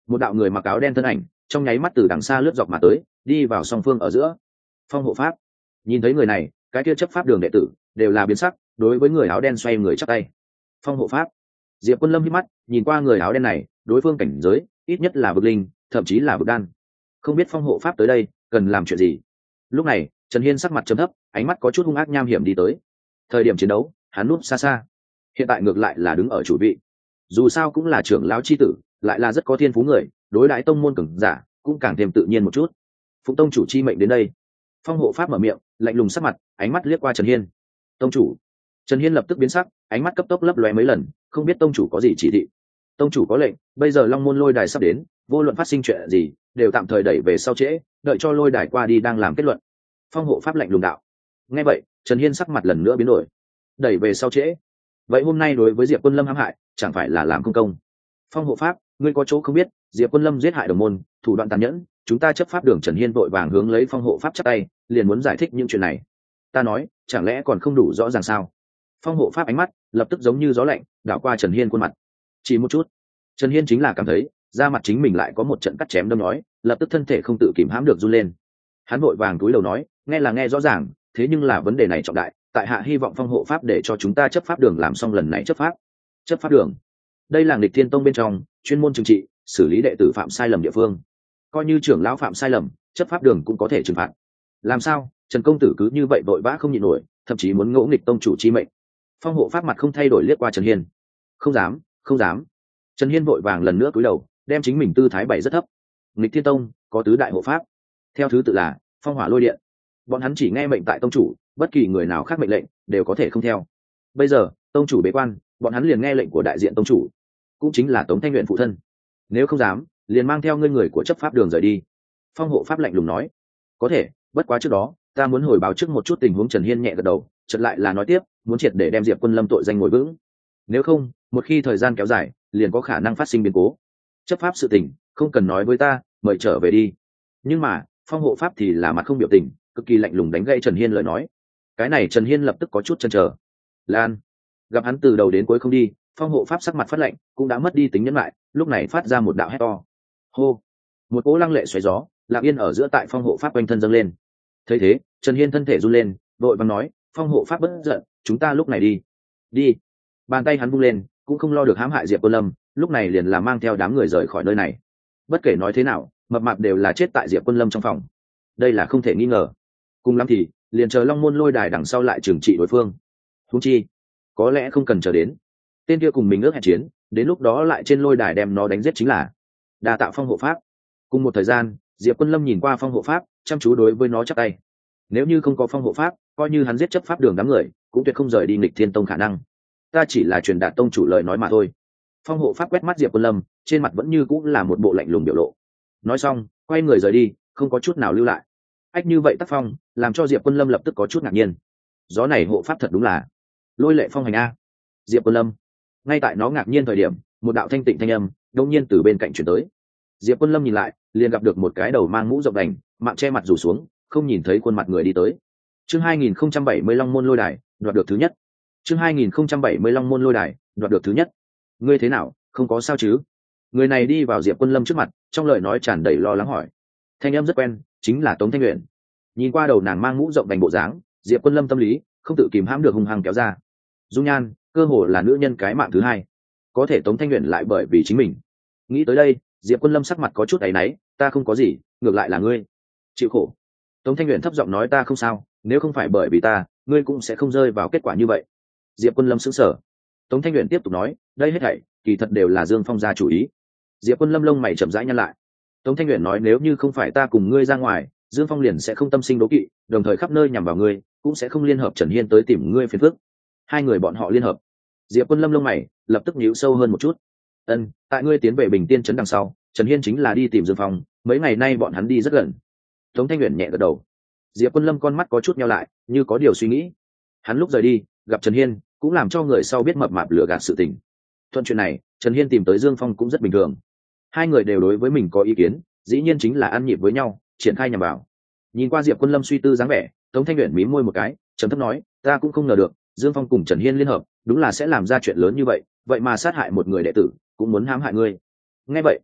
một đạo người mặc áo đen thân ảnh trong nháy mắt từ đằng xa lướt dọc mà tới, đi vào song phương ở giữa. Phong hộ pháp. Nhìn thấy người này, cái kia chấp pháp đường đệ tử đều là biến sắc, đối với người áo đen xoay người chắp tay. Phong hộ pháp. Diệp Quân Lâm hít mắt nhìn qua người áo đen này, đối phương cảnh giới ít nhất là vực linh, thậm chí là vực đan. Không biết phong hộ pháp tới đây cần làm chuyện gì. Lúc này Trần Hiên sắc mặt trầm thấp, ánh mắt có chút hung ác nham hiểm đi tới. Thời điểm chiến đấu hắn núp xa xa, hiện tại ngược lại là đứng ở chủ vị. Dù sao cũng là trưởng lão chi tử, lại là rất có thiên phú người, đối đãi tông môn cường giả cũng càng thêm tự nhiên một chút. Phụng tông chủ chi mệnh đến đây. Phong hộ pháp mở miệng, lạnh lùng sắc mặt, ánh mắt liếc qua Trần Hiên. Tông chủ. Trần Hiên lập tức biến sắc, ánh mắt cấp tốc lấp lóe mấy lần, không biết tông chủ có gì chỉ thị. Tông chủ có lệnh, bây giờ Long Môn Lôi Đài sắp đến, vô luận phát sinh chuyện gì đều tạm thời đẩy về sau trễ, đợi cho Lôi Đài qua đi đang làm kết luận. Phong hộ pháp lạnh lùng đạo. Nghe vậy Trần Hiên sắc mặt lần nữa biến đổi. Đẩy về sau trễ, vậy hôm nay đối với Diệp Quân Lâm hãm hại chẳng phải là làm công công. Phong hộ pháp, ngươi có chỗ không biết, Diệp Quân Lâm giết hại đồng môn, thủ đoạn tàn nhẫn, chúng ta chấp pháp đường. Trần Hiên vội vàng hướng lấy phong hộ pháp chắp tay, liền muốn giải thích những chuyện này. Ta nói, chẳng lẽ còn không đủ rõ ràng sao? Phong hộ pháp ánh mắt lập tức giống như gió lạnh đảo qua Trần Hiên khuôn mặt. Chỉ một chút, Trần Hiên chính là cảm thấy da mặt chính mình lại có một trận cắt chém đâm nói, lập tức thân thể không tự kìm hãm được run lên. Hắn vội vàng cúi đầu nói, nghe là nghe rõ ràng, thế nhưng là vấn đề này trọng đại, tại hạ hy vọng phong hộ pháp để cho chúng ta chấp pháp đường làm xong lần này chấp pháp. Chấp pháp đường, đây là Nghịch Thiên Tông bên trong chuyên môn trừng trị xử lý đệ tử phạm sai lầm địa phương, coi như trưởng lão phạm sai lầm, chấp pháp đường cũng có thể trừng phạt. Làm sao Trần công tử cứ như vậy vội vã không nhịn nổi, thậm chí muốn ngỗ nghịch tông chủ chi mệnh? Phong hộ pháp mặt không thay đổi liếc qua Trần Hiên. Không dám, không dám. Trần Hiên vội vàng lần nữa cúi đầu, đem chính mình tư thái bày rất thấp. Nghịch Thiên Tông có tứ đại hộ pháp, theo thứ tự là Phong Hỏa Lôi Điện. Bọn hắn chỉ nghe mệnh tại tông chủ, bất kỳ người nào khác mệnh lệnh đều có thể không theo. Bây giờ tông chủ bế quan, bọn hắn liền nghe lệnh của đại diện tông chủ, cũng chính là Tống Thanh Luyện phụ thân. Nếu không dám, liền mang theo ngươi người của chấp pháp đường rời đi. Phong hộ pháp lạnh lùng nói. Có thể, bất quá trước đó ta muốn hồi báo trước một chút tình huống. Trần Hiên nhẹ gật đầu, chợt lại là nói tiếp, muốn triệt để đem Diệp Quân Lâm tội danh ngồi vững. Nếu không, một khi thời gian kéo dài, liền có khả năng phát sinh biến cố. Chấp pháp sự tình không cần nói với ta, mời trở về đi. Nhưng mà phong hộ pháp thì là mặt không biểu tình, cực kỳ lạnh lùng đánh gãy Trần Hiên lời nói. Cái này Trần Hiên lập tức có chút chần chờ. Lan, gặp hắn từ đầu đến cuối không đi, phong hộ pháp sắc mặt phát lạnh, cũng đã mất đi tính nhẫn lại, lúc này phát ra một đạo hét to. Hô, một cỗ lăng lệ xoáy gió lặng yên ở giữa tại phong hộ pháp quanh thân dâng lên. Thấy thế Trần Hiên thân thể run lên, vội vàng nói, phong hộ pháp bất giận, chúng ta lúc này đi. Đi. Bàn tay hắn vung lên, cũng không lo được hãm hại Diệp Quân Lâm, lúc này liền là mang theo đám người rời khỏi nơi này. Bất kể nói thế nào, mập mạp đều là chết tại Diệp Quân Lâm trong phòng, đây là không thể nghi ngờ. Cùng lắm thì liền chờ Long Môn Lôi Đài đằng sau lại trừng trị đối phương. Huống chi có lẽ không cần chờ đến tên kia cùng mình ước hẹn chiến, đến lúc đó lại trên lôi đài đem nó đánh giết chính là. Đa tạo phong hộ pháp. Cùng một thời gian Diệp Quân Lâm nhìn qua phong hộ pháp, chăm chú đối với nó chắp tay. Nếu như không có phong hộ pháp, coi như hắn giết chấp pháp đường đám người cũng tuyệt không rời đi Nghịch Thiên Tông khả năng. Ta chỉ là truyền đạt tông chủ lời nói mà thôi. Phong hộ pháp quét mắt Diệp Quân Lâm, trên mặt vẫn như cũng là một bộ lạnh lùng biểu lộ. Nói xong quay người rời đi, không có chút nào lưu lại. Ách như vậy tác phong làm cho Diệp Quân Lâm lập tức có chút ngạc nhiên. Gió này hộ pháp thật đúng là lôi lệ phong hành a. Diệp Quân Lâm. Ngay tại nó ngạc nhiên thời điểm, một đạo thanh tịnh thanh âm đột nhiên từ bên cạnh chuyển tới. Diệp Quân Lâm nhìn lại, liền gặp được một cái đầu mang mũ rộng đành, mạng che mặt rủ xuống, không nhìn thấy khuôn mặt người đi tới. Chương 2070 Long Môn Lôi Đài, đoạt được thứ nhất. Chương 2070 Long Môn Lôi Đài, đoạt được thứ nhất. Ngươi thế nào, không có sao chứ? Người này đi vào Diệp Quân Lâm trước mặt, trong lời nói tràn đầy lo lắng hỏi. Thanh âm rất quen, chính là Tống Thanh Uyển. Nhìn qua đầu nàng mang mũ rộng đành bộ dáng, Diệp Quân Lâm tâm lý không tự kìm hãm được hung hăng kéo ra. Dung nhan cơ hồ là nữ nhân cái mạng thứ hai, có thể Tống Thanh Uyển lại bởi vì chính mình. Nghĩ tới đây Diệp Quân Lâm sắc mặt có chút áy náy, ta không có gì, ngược lại là ngươi chịu khổ. Tống Thanh Uyển thấp giọng nói, ta không sao, nếu không phải bởi vì ta, ngươi cũng sẽ không rơi vào kết quả như vậy. Diệp Quân Lâm sững sờ. Tống Thanh Uyển tiếp tục nói, đây hết thảy kỳ thật đều là Dương Phong ra chủ ý. Diệp Quân Lâm lông mày chậm rãi nhăn lại. Tống Thanh Uyển nói, nếu như không phải ta cùng ngươi ra ngoài, Dương Phong liền sẽ không tâm sinh đố kỵ, đồng thời khắp nơi nhằm vào ngươi, cũng sẽ không liên hợp Trần Hiên tới tìm ngươi phiền phức. Hai người bọn họ liên hợp. Diệp Quân Lâm lông mày lập tức nhíu sâu hơn một chút. Tại ngươi tiến về Bình Tiên trấn đằng sau, Trần Hiên chính là đi tìm Dương Phong, mấy ngày nay bọn hắn đi rất gần. Tống Thanh Uyển nhẹ gật đầu. Diệp Quân Lâm con mắt có chút nheo lại, như có điều suy nghĩ. Hắn lúc rời đi gặp Trần Hiên, cũng làm cho người sau biết mập mạp lừa gạt sự tình. Thuận chuyện này Trần Hiên tìm tới Dương Phong cũng rất bình thường. Hai người đều đối với mình có ý kiến, dĩ nhiên chính là ăn nhịp với nhau, triển khai nhằm vào. Nhìn qua Diệp Quân Lâm suy tư dáng vẻ, Tống Thanh Uyển mím môi một cái, trầm thấp nói, ta cũng không ngờ được Dương Phong cùng Trần Hiên liên hợp, đúng là sẽ làm ra chuyện lớn như vậy, vậy mà sát hại một người đệ tử, cũng muốn hãm hại ngươi. Nghe vậy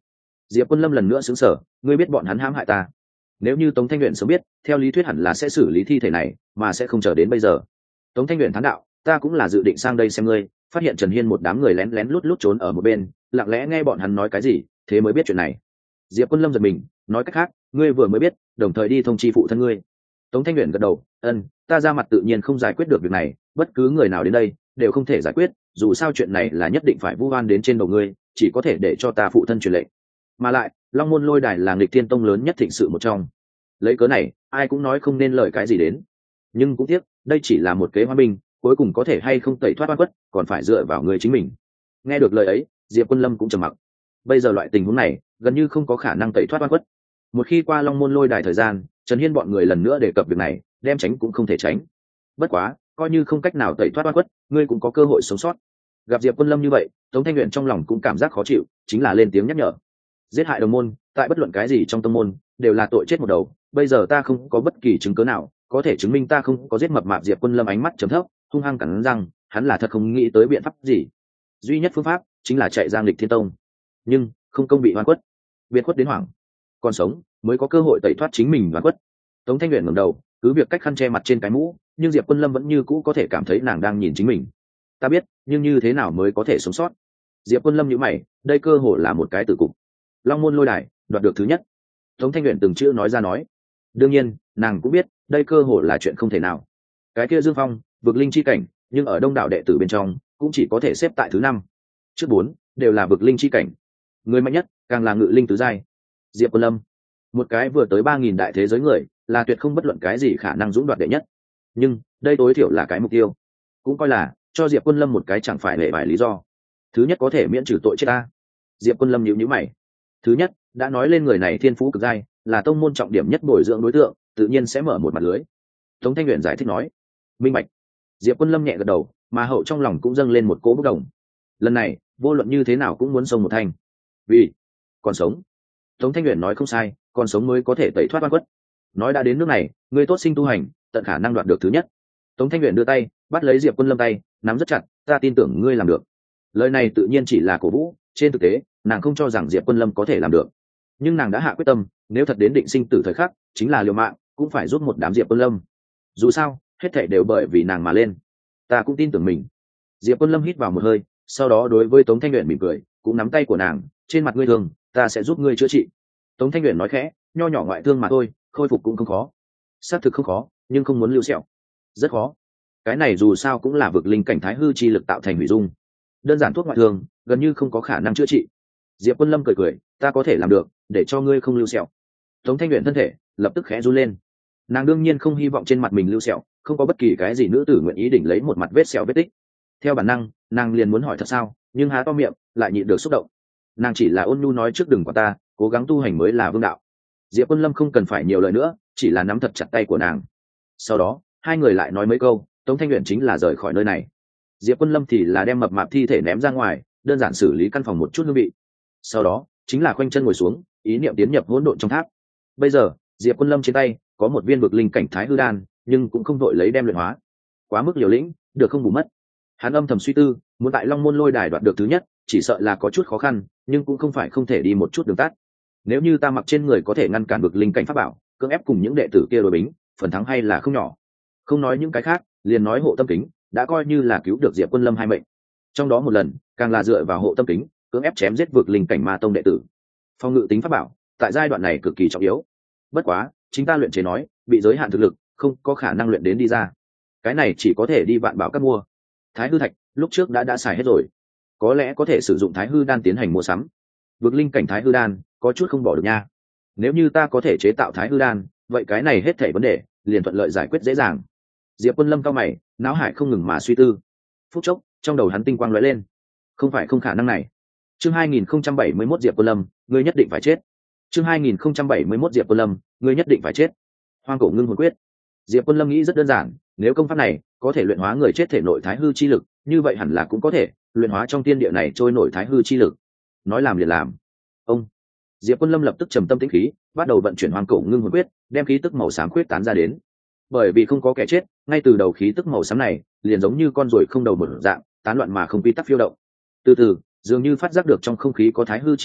Diệp Quân Lâm lần nữa sững sờ, ngươi biết bọn hắn hãm hại ta? Nếu như Tống Thanh Luyện sớm biết, theo lý thuyết hẳn là sẽ xử lý thi thể này, mà sẽ không chờ đến bây giờ. Tống Thanh Luyện thán đạo, ta cũng là dự định sang đây xem ngươi, phát hiện Trần Hiên một đám người lén lén lút lút trốn ở một bên, lặng lẽ nghe bọn hắn nói cái gì, thế mới biết chuyện này. Diệp Quân Lâm giật mình, nói cách khác, ngươi vừa mới biết, đồng thời đi thông chi phụ thân ngươi. Tống Thanh Luyện gật đầu, ta ra mặt tự nhiên không giải quyết được việc này, bất cứ người nào đến đây đều không thể giải quyết, dù sao chuyện này là nhất định phải vu oan đến trên đầu ngươi, chỉ có thể để cho ta phụ thân truyền lệnh. Mà lại, Long Môn Lôi Đài là nghịch thiên tông lớn nhất thịnh sự một trong. Lấy cớ này, ai cũng nói không nên lời cái gì đến. Nhưng cũng tiếc, đây chỉ là một kế hoa binh, cuối cùng có thể hay không tẩy thoát oan khuất, còn phải dựa vào người chính mình. Nghe được lời ấy, Diệp Quân Lâm cũng trầm mặc. Bây giờ loại tình huống này, gần như không có khả năng tẩy thoát oan khuất. Một khi qua Long Môn Lôi Đài thời gian, Trần Hiên bọn người lần nữa đề cập việc này, đem tránh cũng không thể tránh. Bất quá, coi như không cách nào tẩy thoát oan khuất, ngươi cũng có cơ hội sống sót. Gặp Diệp Quân Lâm như vậy, Tống Thanh Luyện trong lòng cũng cảm giác khó chịu, chính là lên tiếng nhắc nhở. Giết hại đồng môn, tại bất luận cái gì trong tông môn, đều là tội chết một đầu. Bây giờ ta không có bất kỳ chứng cứ nào có thể chứng minh ta không có giết mập mạp. Diệp Quân Lâm ánh mắt trầm thấp, hung hăng cắn răng, hắn là thật không nghĩ tới biện pháp gì. Duy nhất phương pháp chính là chạy ra nghịch thiên tông, nhưng không công bị oan khuất, biệt khuất đến hoảng, còn sống mới có cơ hội tẩy thoát chính mình oan khuất. Tống Thanh Luyện ngẩng đầu, cứ việc cách khăn che mặt trên cái mũ, nhưng Diệp Quân Lâm vẫn như cũ có thể cảm thấy nàng đang nhìn chính mình. Ta biết, nhưng như thế nào mới có thể sống sót? Diệp Quân Lâm nhíu mày, đây cơ hội là một cái tử cục. Long Môn Lôi Đài đoạt được thứ nhất. Tống Thanh Luyện từng chữ nói ra nói. Đương nhiên, nàng cũng biết, đây cơ hội là chuyện không thể nào. Cái kia Dương Phong, vực linh chi cảnh, nhưng ở đông đảo đệ tử bên trong, cũng chỉ có thể xếp tại thứ 5. Trước 4 đều là vực linh chi cảnh. Người mạnh nhất, càng là ngự linh tứ giai. Diệp Quân Lâm, một cái vừa tới 3000 đại thế giới người, là tuyệt không bất luận cái gì khả năng dũng đoạt đệ nhất. Nhưng, đây tối thiểu là cái mục tiêu. Cũng coi là cho Diệp Quân Lâm một cái chẳng phải lệ bài lý do. Thứ nhất có thể miễn trừ tội chết ta. Diệp Quân Lâm nhíu nhíu mày. Thứ nhất, đã nói lên người này thiên phú cực giai, là tông môn trọng điểm nhất bồi dưỡng đối tượng, tự nhiên sẽ mở một mặt lưới. Tống Thanh Luyện giải thích nói. Minh bạch. Diệp Quân Lâm nhẹ gật đầu, mà hậu trong lòng cũng dâng lên một cỗ bốc đồng. Lần này, vô luận như thế nào cũng muốn xông một thanh. Vì còn sống. Tống Thanh Luyện nói không sai, còn sống mới có thể tẩy thoát oan khuất. Nói đã đến nước này, ngươi tốt sinh tu hành, tận khả năng đoạt được thứ nhất. Tống Thanh Luyện đưa tay, bắt lấy Diệp Quân Lâm tay, nắm rất chặt, ta tin tưởng ngươi làm được. Lời này tự nhiên chỉ là cổ vũ, trên thực tế, nàng không cho rằng Diệp Quân Lâm có thể làm được. Nhưng nàng đã hạ quyết tâm, nếu thật đến định sinh tử thời khắc, chính là liều mạng, cũng phải giúp một đám Diệp Quân Lâm. Dù sao, hết thảy đều bởi vì nàng mà lên. Ta cũng tin tưởng mình. Diệp Quân Lâm hít vào một hơi, sau đó đối với Tống Thanh Luyện mỉm cười, cũng nắm tay của nàng, trên mặt ngươi thường, ta sẽ giúp ngươi chữa trị. Tống Thanh Luyện nói khẽ, nho nhỏ ngoại thương mà thôi, khôi phục cũng không khó. Xác thực không khó, nhưng không muốn lưu sẹo. Rất khó. Cái này dù sao cũng là vực linh cảnh thái hư chi lực tạo thành hủy dung. Đơn giản thuốc ngoại thương, gần như không có khả năng chữa trị. Diệp Quân Lâm cười cười, ta có thể làm được, để cho ngươi không lưu sẹo. Tống Thanh Luyện thân thể lập tức khẽ run lên. Nàng đương nhiên không hy vọng trên mặt mình lưu sẹo, không có bất kỳ cái gì nữ tử nguyện ý đỉnh lấy một mặt vết sẹo vết tích. Theo bản năng, nàng liền muốn hỏi thật sao, nhưng há to miệng, lại nhịn được xúc động. Nàng chỉ là ôn nhu nói trước đừng qua ta, cố gắng tu hành mới là vương đạo. Diệp Quân Lâm không cần phải nhiều lời nữa, chỉ là nắm thật chặt tay của nàng. Sau đó, hai người lại nói mấy câu, Tống Thanh Luyện chính là rời khỏi nơi này. Diệp Quân Lâm thì là đem mập mạp thi thể ném ra ngoài, đơn giản xử lý căn phòng một chút hương vị. Sau đó, chính là khoanh chân ngồi xuống, ý niệm tiến nhập hỗn độn trong tháp. Bây giờ, Diệp Quân Lâm trên tay có một viên vực linh cảnh thái hư đan, nhưng cũng không vội lấy đem luyện hóa. Quá mức liều lĩnh, được không bù mất. Hắn âm thầm suy tư, muốn tại Long Môn Lôi Đài đoạt được thứ nhất, chỉ sợ là có chút khó khăn, nhưng cũng không phải không thể đi một chút đường tắt. Nếu như ta mặc trên người có thể ngăn cản vực linh cảnh pháp bảo, cưỡng ép cùng những đệ tử kia đối bính, phần thắng hay là không nhỏ. Không nói những cái khác, liền nói hộ tâm kính, đã coi như là cứu được Diệp Quân Lâm hai mệnh. Trong đó một lần, càng là dựa vào hộ tâm kính, cưỡng ép chém giết vực linh cảnh ma tông đệ tử. Phong ngự tính pháp bảo, tại giai đoạn này cực kỳ trọng yếu. Bất quá, chính ta luyện chế nói, bị giới hạn thực lực, không có khả năng luyện đến đi ra. Cái này chỉ có thể đi vạn bảo các mua. Thái hư thạch, lúc trước đã xài hết rồi. Có lẽ có thể sử dụng thái hư đan tiến hành mua sắm. Vực linh cảnh thái hư đan, có chút không bỏ được nha. Nếu như ta có thể chế tạo thái hư đan, vậy cái này hết thảy vấn đề liền thuận lợi giải quyết dễ dàng. Diệp Quân Lâm cao mày, não hải không ngừng mà suy tư. Phút chốc, trong đầu hắn tinh quang lóe lên. Không phải không khả năng này. Chương 2071 Diệp Quân Lâm, ngươi nhất định phải chết. Chương 2071 Diệp Quân Lâm, ngươi nhất định phải chết. Hoang cổ ngưng hồn quyết. Diệp Quân Lâm nghĩ rất đơn giản, nếu công pháp này có thể luyện hóa người chết thể nội thái hư chi lực, như vậy hẳn là cũng có thể luyện hóa trong tiên địa này trôi nổi thái hư chi lực. Nói làm liền làm. Ông Diệp Quân Lâm lập tức trầm tâm tĩnh khí, bắt đầu vận chuyển hoang cổ ngưng hồn quyết, đem khí tức màu xám khuyết tán ra đến. Bởi vì không có kẻ chết, ngay từ đầu khí tức màu xám này liền giống như con ruồi không đầu một dạng, tán loạn mà không quy tắc phiêu động. Từ từ, dường như phát giác được trong không khí có thái hư chi lực,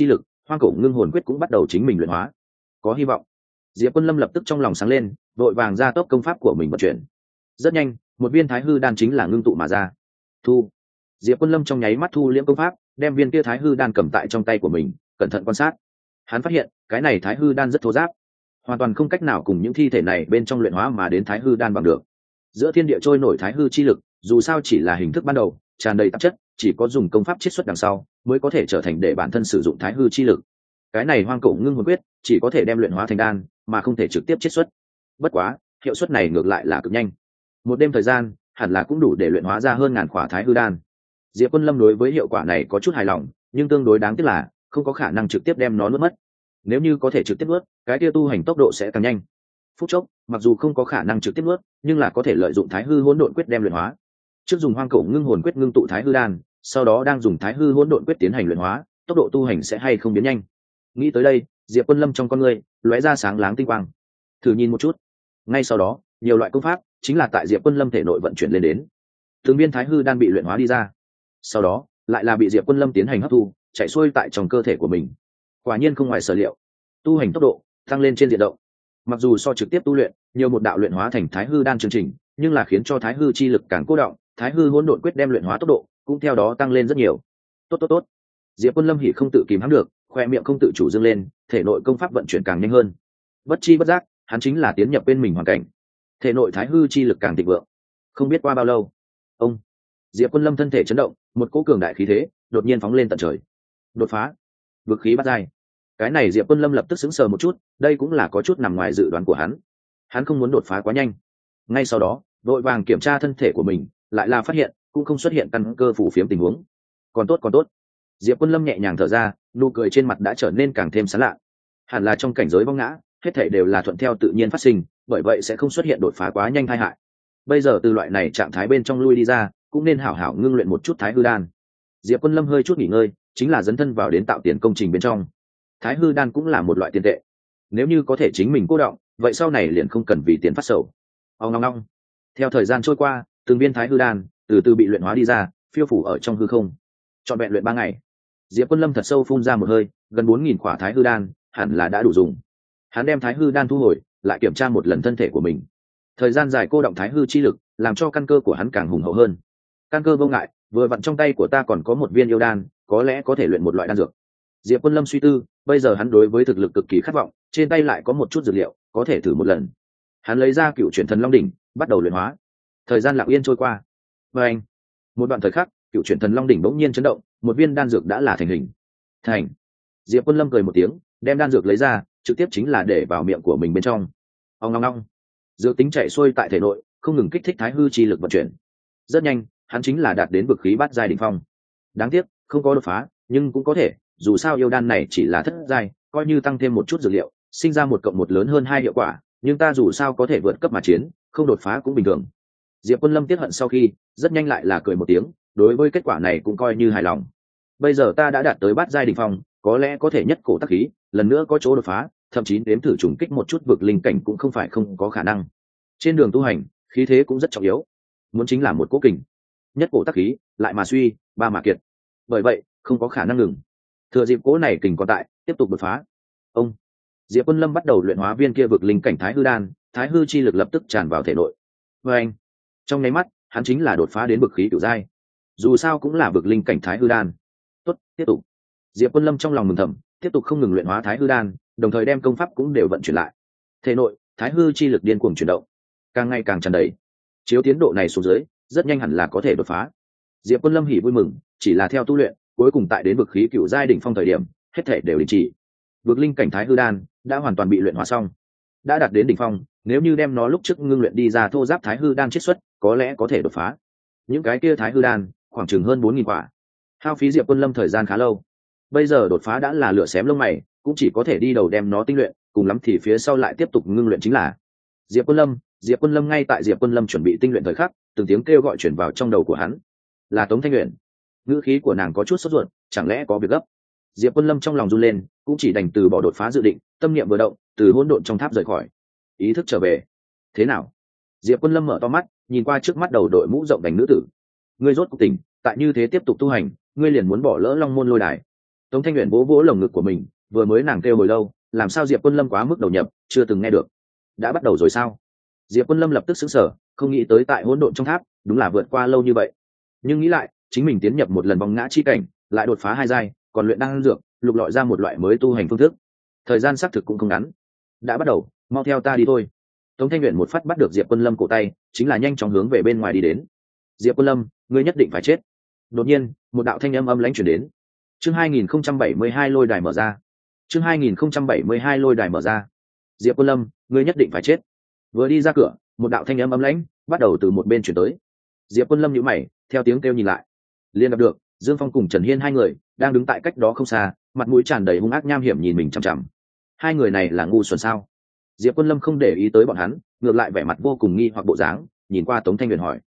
Hoang cổ ngưng hồn quyết cũng bắt đầu chính mình luyện hóa. Có hy vọng. Diệp Quân Lâm lập tức trong lòng sáng lên, vội vàng ra tốc công pháp của mình vận chuyển. Rất nhanh, một viên thái hư đan chính là ngưng tụ mà ra. Thu. Diệp Quân Lâm trong nháy mắt thu liễm công pháp, đem viên kia thái hư đan cầm tại trong tay của mình, cẩn thận quan sát. Hắn phát hiện, cái này thái hư đan rất thô ráp, hoàn toàn không cách nào cùng những thi thể này bên trong luyện hóa mà đến thái hư đan bằng được. Giữa thiên địa trôi nổi thái hư chi lực, dù sao chỉ là hình thức ban đầu, tràn đầy tạp chất, chỉ có dùng công pháp chiết xuất đằng sau mới có thể trở thành để bản thân sử dụng thái hư chi lực. Cái này hoang cổ ngưng hồn quyết chỉ có thể đem luyện hóa thành đan, mà không thể trực tiếp chiết xuất. Bất quá, hiệu suất này ngược lại là cực nhanh. Một đêm thời gian, hẳn là cũng đủ để luyện hóa ra hơn ngàn khỏa thái hư đan. Diệp Quân Lâm đối với hiệu quả này có chút hài lòng, nhưng tương đối đáng tiếc là không có khả năng trực tiếp đem nó nuốt mất. Nếu như có thể trực tiếp nuốt, cái kia tu hành tốc độ sẽ càng nhanh. Phút chốc, mặc dù không có khả năng trực tiếp nuốt, nhưng là có thể lợi dụng thái hư hỗn độn quyết đem luyện hóa. Trước dùng hoang cổ ngưng hồn quyết ngưng tụ thái hư đan, sau đó đang dùng thái hư hỗn độn quyết tiến hành luyện hóa, tốc độ tu hành sẽ hay không biến nhanh. Nghĩ tới đây, Diệp Quân Lâm trong con người lóe ra sáng láng tinh quang. Thử nhìn một chút. Ngay sau đó, nhiều loại công pháp chính là tại Diệp Quân Lâm thể nội vận chuyển lên đến. Từng viên thái hư đan bị luyện hóa đi ra, sau đó lại là bị Diệp Quân Lâm tiến hành hấp thu, chạy xuôi tại trong cơ thể của mình. Quả nhiên không ngoài sở liệu, tu hành tốc độ tăng lên trên diện rộng. Mặc dù so trực tiếp tu luyện, nhiều một đạo luyện hóa thành thái hư đan chương trình, nhưng là khiến cho thái hư chi lực càng cố động, thái hư hỗn độn quyết đem luyện hóa tốc độ cũng theo đó tăng lên rất nhiều. Tốt. Diệp Quân Lâm hỉ không tự kìm hãm được, khoe miệng không tự chủ dâng lên, thể nội công pháp vận chuyển càng nhanh hơn. Bất chi bất giác, hắn chính là tiến nhập bên mình hoàn cảnh. Thể nội thái hư chi lực càng thịnh vượng. Không biết qua bao lâu, Diệp Quân Lâm thân thể chấn động, một cỗ cường đại khí thế đột nhiên phóng lên tận trời. Đột phá, vực khí bát giai. Cái này Diệp Quân Lâm lập tức sững sờ một chút, đây cũng là có chút nằm ngoài dự đoán của hắn. Hắn không muốn đột phá quá nhanh. Ngay sau đó, vội vàng kiểm tra thân thể của mình, lại là phát hiện cũng không xuất hiện căn cơ phủ phiếm tình huống. Còn tốt. Diệp Quân Lâm nhẹ nhàng thở ra, nụ cười trên mặt đã trở nên càng thêm sán lạ. Hẳn là trong cảnh giới vong ngã, hết thảy đều là thuận theo tự nhiên phát sinh, bởi vậy sẽ không xuất hiện đột phá quá nhanh tai hại. Bây giờ từ loại này trạng thái bên trong lui đi ra, cũng nên hảo hảo ngưng luyện một chút thái hư đan. Diệp Quân Lâm hơi chút nghỉ ngơi, chính là dấn thân vào đến tạo tiền công trình bên trong. Thái hư đan cũng là một loại tiền tệ, nếu như có thể chính mình cô động, vậy sau này liền không cần vì tiền phát sầu. Ong. Theo thời gian trôi qua, từng viên thái hư đan từ từ bị luyện hóa đi ra, phiêu phủ ở trong hư không. Trọn vẹn luyện 3 ngày. Diệp Quân Lâm thật sâu phun ra một hơi, gần 4000 khỏa thái hư đan, hẳn là đã đủ dùng. Hắn đem thái hư đan thu hồi, lại kiểm tra một lần thân thể của mình. Thời gian dài cô động thái hư chi lực, làm cho căn cơ của hắn càng hùng hậu hơn. Căn cơ vô ngại, vừa vặn trong tay của ta còn có một viên yêu đan, có lẽ có thể luyện một loại đan dược. Diệp Quân Lâm suy tư, bây giờ hắn đối với thực lực cực kỳ khát vọng, trên tay lại có một chút dược liệu, có thể thử một lần. Hắn lấy ra Cựu Chuyển Thần Long đỉnh, bắt đầu luyện hóa. Thời gian lặng yên trôi qua. Và anh, một đoạn thời khắc, Cựu Chuyển Thần Long đỉnh bỗng nhiên chấn động, một viên đan dược đã là thành hình. Thành. Diệp Quân Lâm cười một tiếng, đem đan dược lấy ra, trực tiếp chính là để vào miệng của mình bên trong. Ong. Dược tính chạy xuôi tại thể nội, không ngừng kích thích thái hư chi lực vận chuyển. Rất nhanh, hắn chính là đạt đến vực khí bát giai đỉnh phong. Đáng tiếc, không có đột phá, nhưng cũng có thể, dù sao yêu đan này chỉ là thất giai, coi như tăng thêm một chút dược liệu, sinh ra 1+1 lớn hơn 2 hiệu quả, nhưng ta dù sao có thể vượt cấp mà chiến, không đột phá cũng bình thường. Diệp Quân Lâm tiếc hận sau khi, rất nhanh lại là cười một tiếng, đối với kết quả này cũng coi như hài lòng. Bây giờ ta đã đạt tới bát giai đỉnh phong, có lẽ có thể nhất cổ tác khí, lần nữa có chỗ đột phá, thậm chí đếm thử trùng kích một chút vực linh cảnh cũng không phải không có khả năng. Trên đường tu hành, khí thế cũng rất trọng yếu, muốn chính là một cố kình, nhất cổ tác khí, lại mà suy, ba mà kiệt. Bởi vậy, không có khả năng ngừng. Thừa dịp cố này kình còn tại, tiếp tục đột phá. Diệp Quân Lâm bắt đầu luyện hóa viên kia vực linh cảnh thái hư đan, thái hư chi lực lập tức tràn vào thể nội. Và anh, trong nháy mắt, hắn chính là đột phá đến vực khí cửu giai. Dù sao cũng là vực linh cảnh thái hư đan. Tốt, tiếp tục. Diệp Quân Lâm trong lòng mừng thầm, tiếp tục không ngừng luyện hóa thái hư đan, đồng thời đem công pháp cũng đều vận chuyển lại. Thể nội, thái hư chi lực điên cuồng chuyển động, càng ngày càng tràn đầy. Chiếu tiến độ này xuống dưới, rất nhanh hẳn là có thể đột phá. Diệp Quân Lâm hỉ vui mừng, chỉ là theo tu luyện, cuối cùng tại đến vực khí cửu giai đỉnh phong thời điểm, hết thể đều đình chỉ. Vực linh cảnh thái hư đan đã hoàn toàn bị luyện hóa xong, đã đạt đến đỉnh phong, nếu như đem nó lúc trước ngưng luyện đi ra thô giáp thái hư đan chiết xuất, có lẽ có thể đột phá. Những cái kia thái hư đan, khoảng chừng hơn 4000 quả. Hao phí Diệp Quân Lâm thời gian khá lâu. Bây giờ đột phá đã là lửa xém lông mày, cũng chỉ có thể đi đầu đem nó tinh luyện, cùng lắm thì phía sau lại tiếp tục ngưng luyện chính là. Diệp Quân Lâm ngay tại Diệp Quân Lâm chuẩn bị tinh luyện thời khắc, từng tiếng kêu gọi truyền vào trong đầu của hắn. Là Tống Thanh Uyển. Ngữ khí của nàng có chút sốt ruột, chẳng lẽ có việc gấp. Diệp Quân Lâm trong lòng run lên, cũng chỉ đành từ bỏ đột phá dự định, tâm niệm vừa động, từ hỗn độn trong tháp rời khỏi. Ý thức trở về. Thế nào? Diệp Quân Lâm mở to mắt, nhìn qua trước mắt đầu đội mũ rộng đành nữ tử. Ngươi rốt cuộc tỉnh, tại như thế tiếp tục tu hành, ngươi liền muốn bỏ lỡ Long Môn Lôi Đài. Tống Thanh Uyển vỗ vỗ lồng ngực của mình, vừa mới nàng kêu hồi lâu, làm sao Diệp Quân Lâm quá mức đầu nhập, chưa từng nghe được. Đã bắt đầu rồi sao? Diệp Quân Lâm lập tức sững sờ, không nghĩ tới tại hỗn độn trong tháp, đúng là vượt qua lâu như vậy. Nhưng nghĩ lại, chính mình tiến nhập một lần vòng ngã chi cảnh, lại đột phá 2 giai, còn luyện đan dược, lục lọi ra một loại mới tu hành phương thức. Thời gian xác thực cũng không ngắn. Đã bắt đầu, mau theo ta đi thôi. Tống Thanh Uyển một phát bắt được Diệp Quân Lâm cổ tay, chính là nhanh chóng hướng về bên ngoài đi đến. Diệp Quân Lâm, ngươi nhất định phải chết. Đột nhiên, một đạo thanh âm âm lãnh truyền đến. Chương 2072 lôi đài mở ra. Chương 2072 lôi đài mở ra. Diệp Quân Lâm, ngươi nhất định phải chết. Vừa đi ra cửa, một đạo thanh âm âm lãnh bắt đầu từ một bên chuyển tới. Diệp Quân Lâm nhíu mày, theo tiếng kêu nhìn lại, liền gặp được Dương Phong cùng Trần Hiên hai người đang đứng tại cách đó không xa, mặt mũi tràn đầy hung ác nham hiểm nhìn mình chằm chằm. Hai người này là ngu xuẩn sao? Diệp Quân Lâm không để ý tới bọn hắn, ngược lại vẻ mặt vô cùng nghi hoặc bộ dáng, nhìn qua Tống Thanh Uyển hỏi: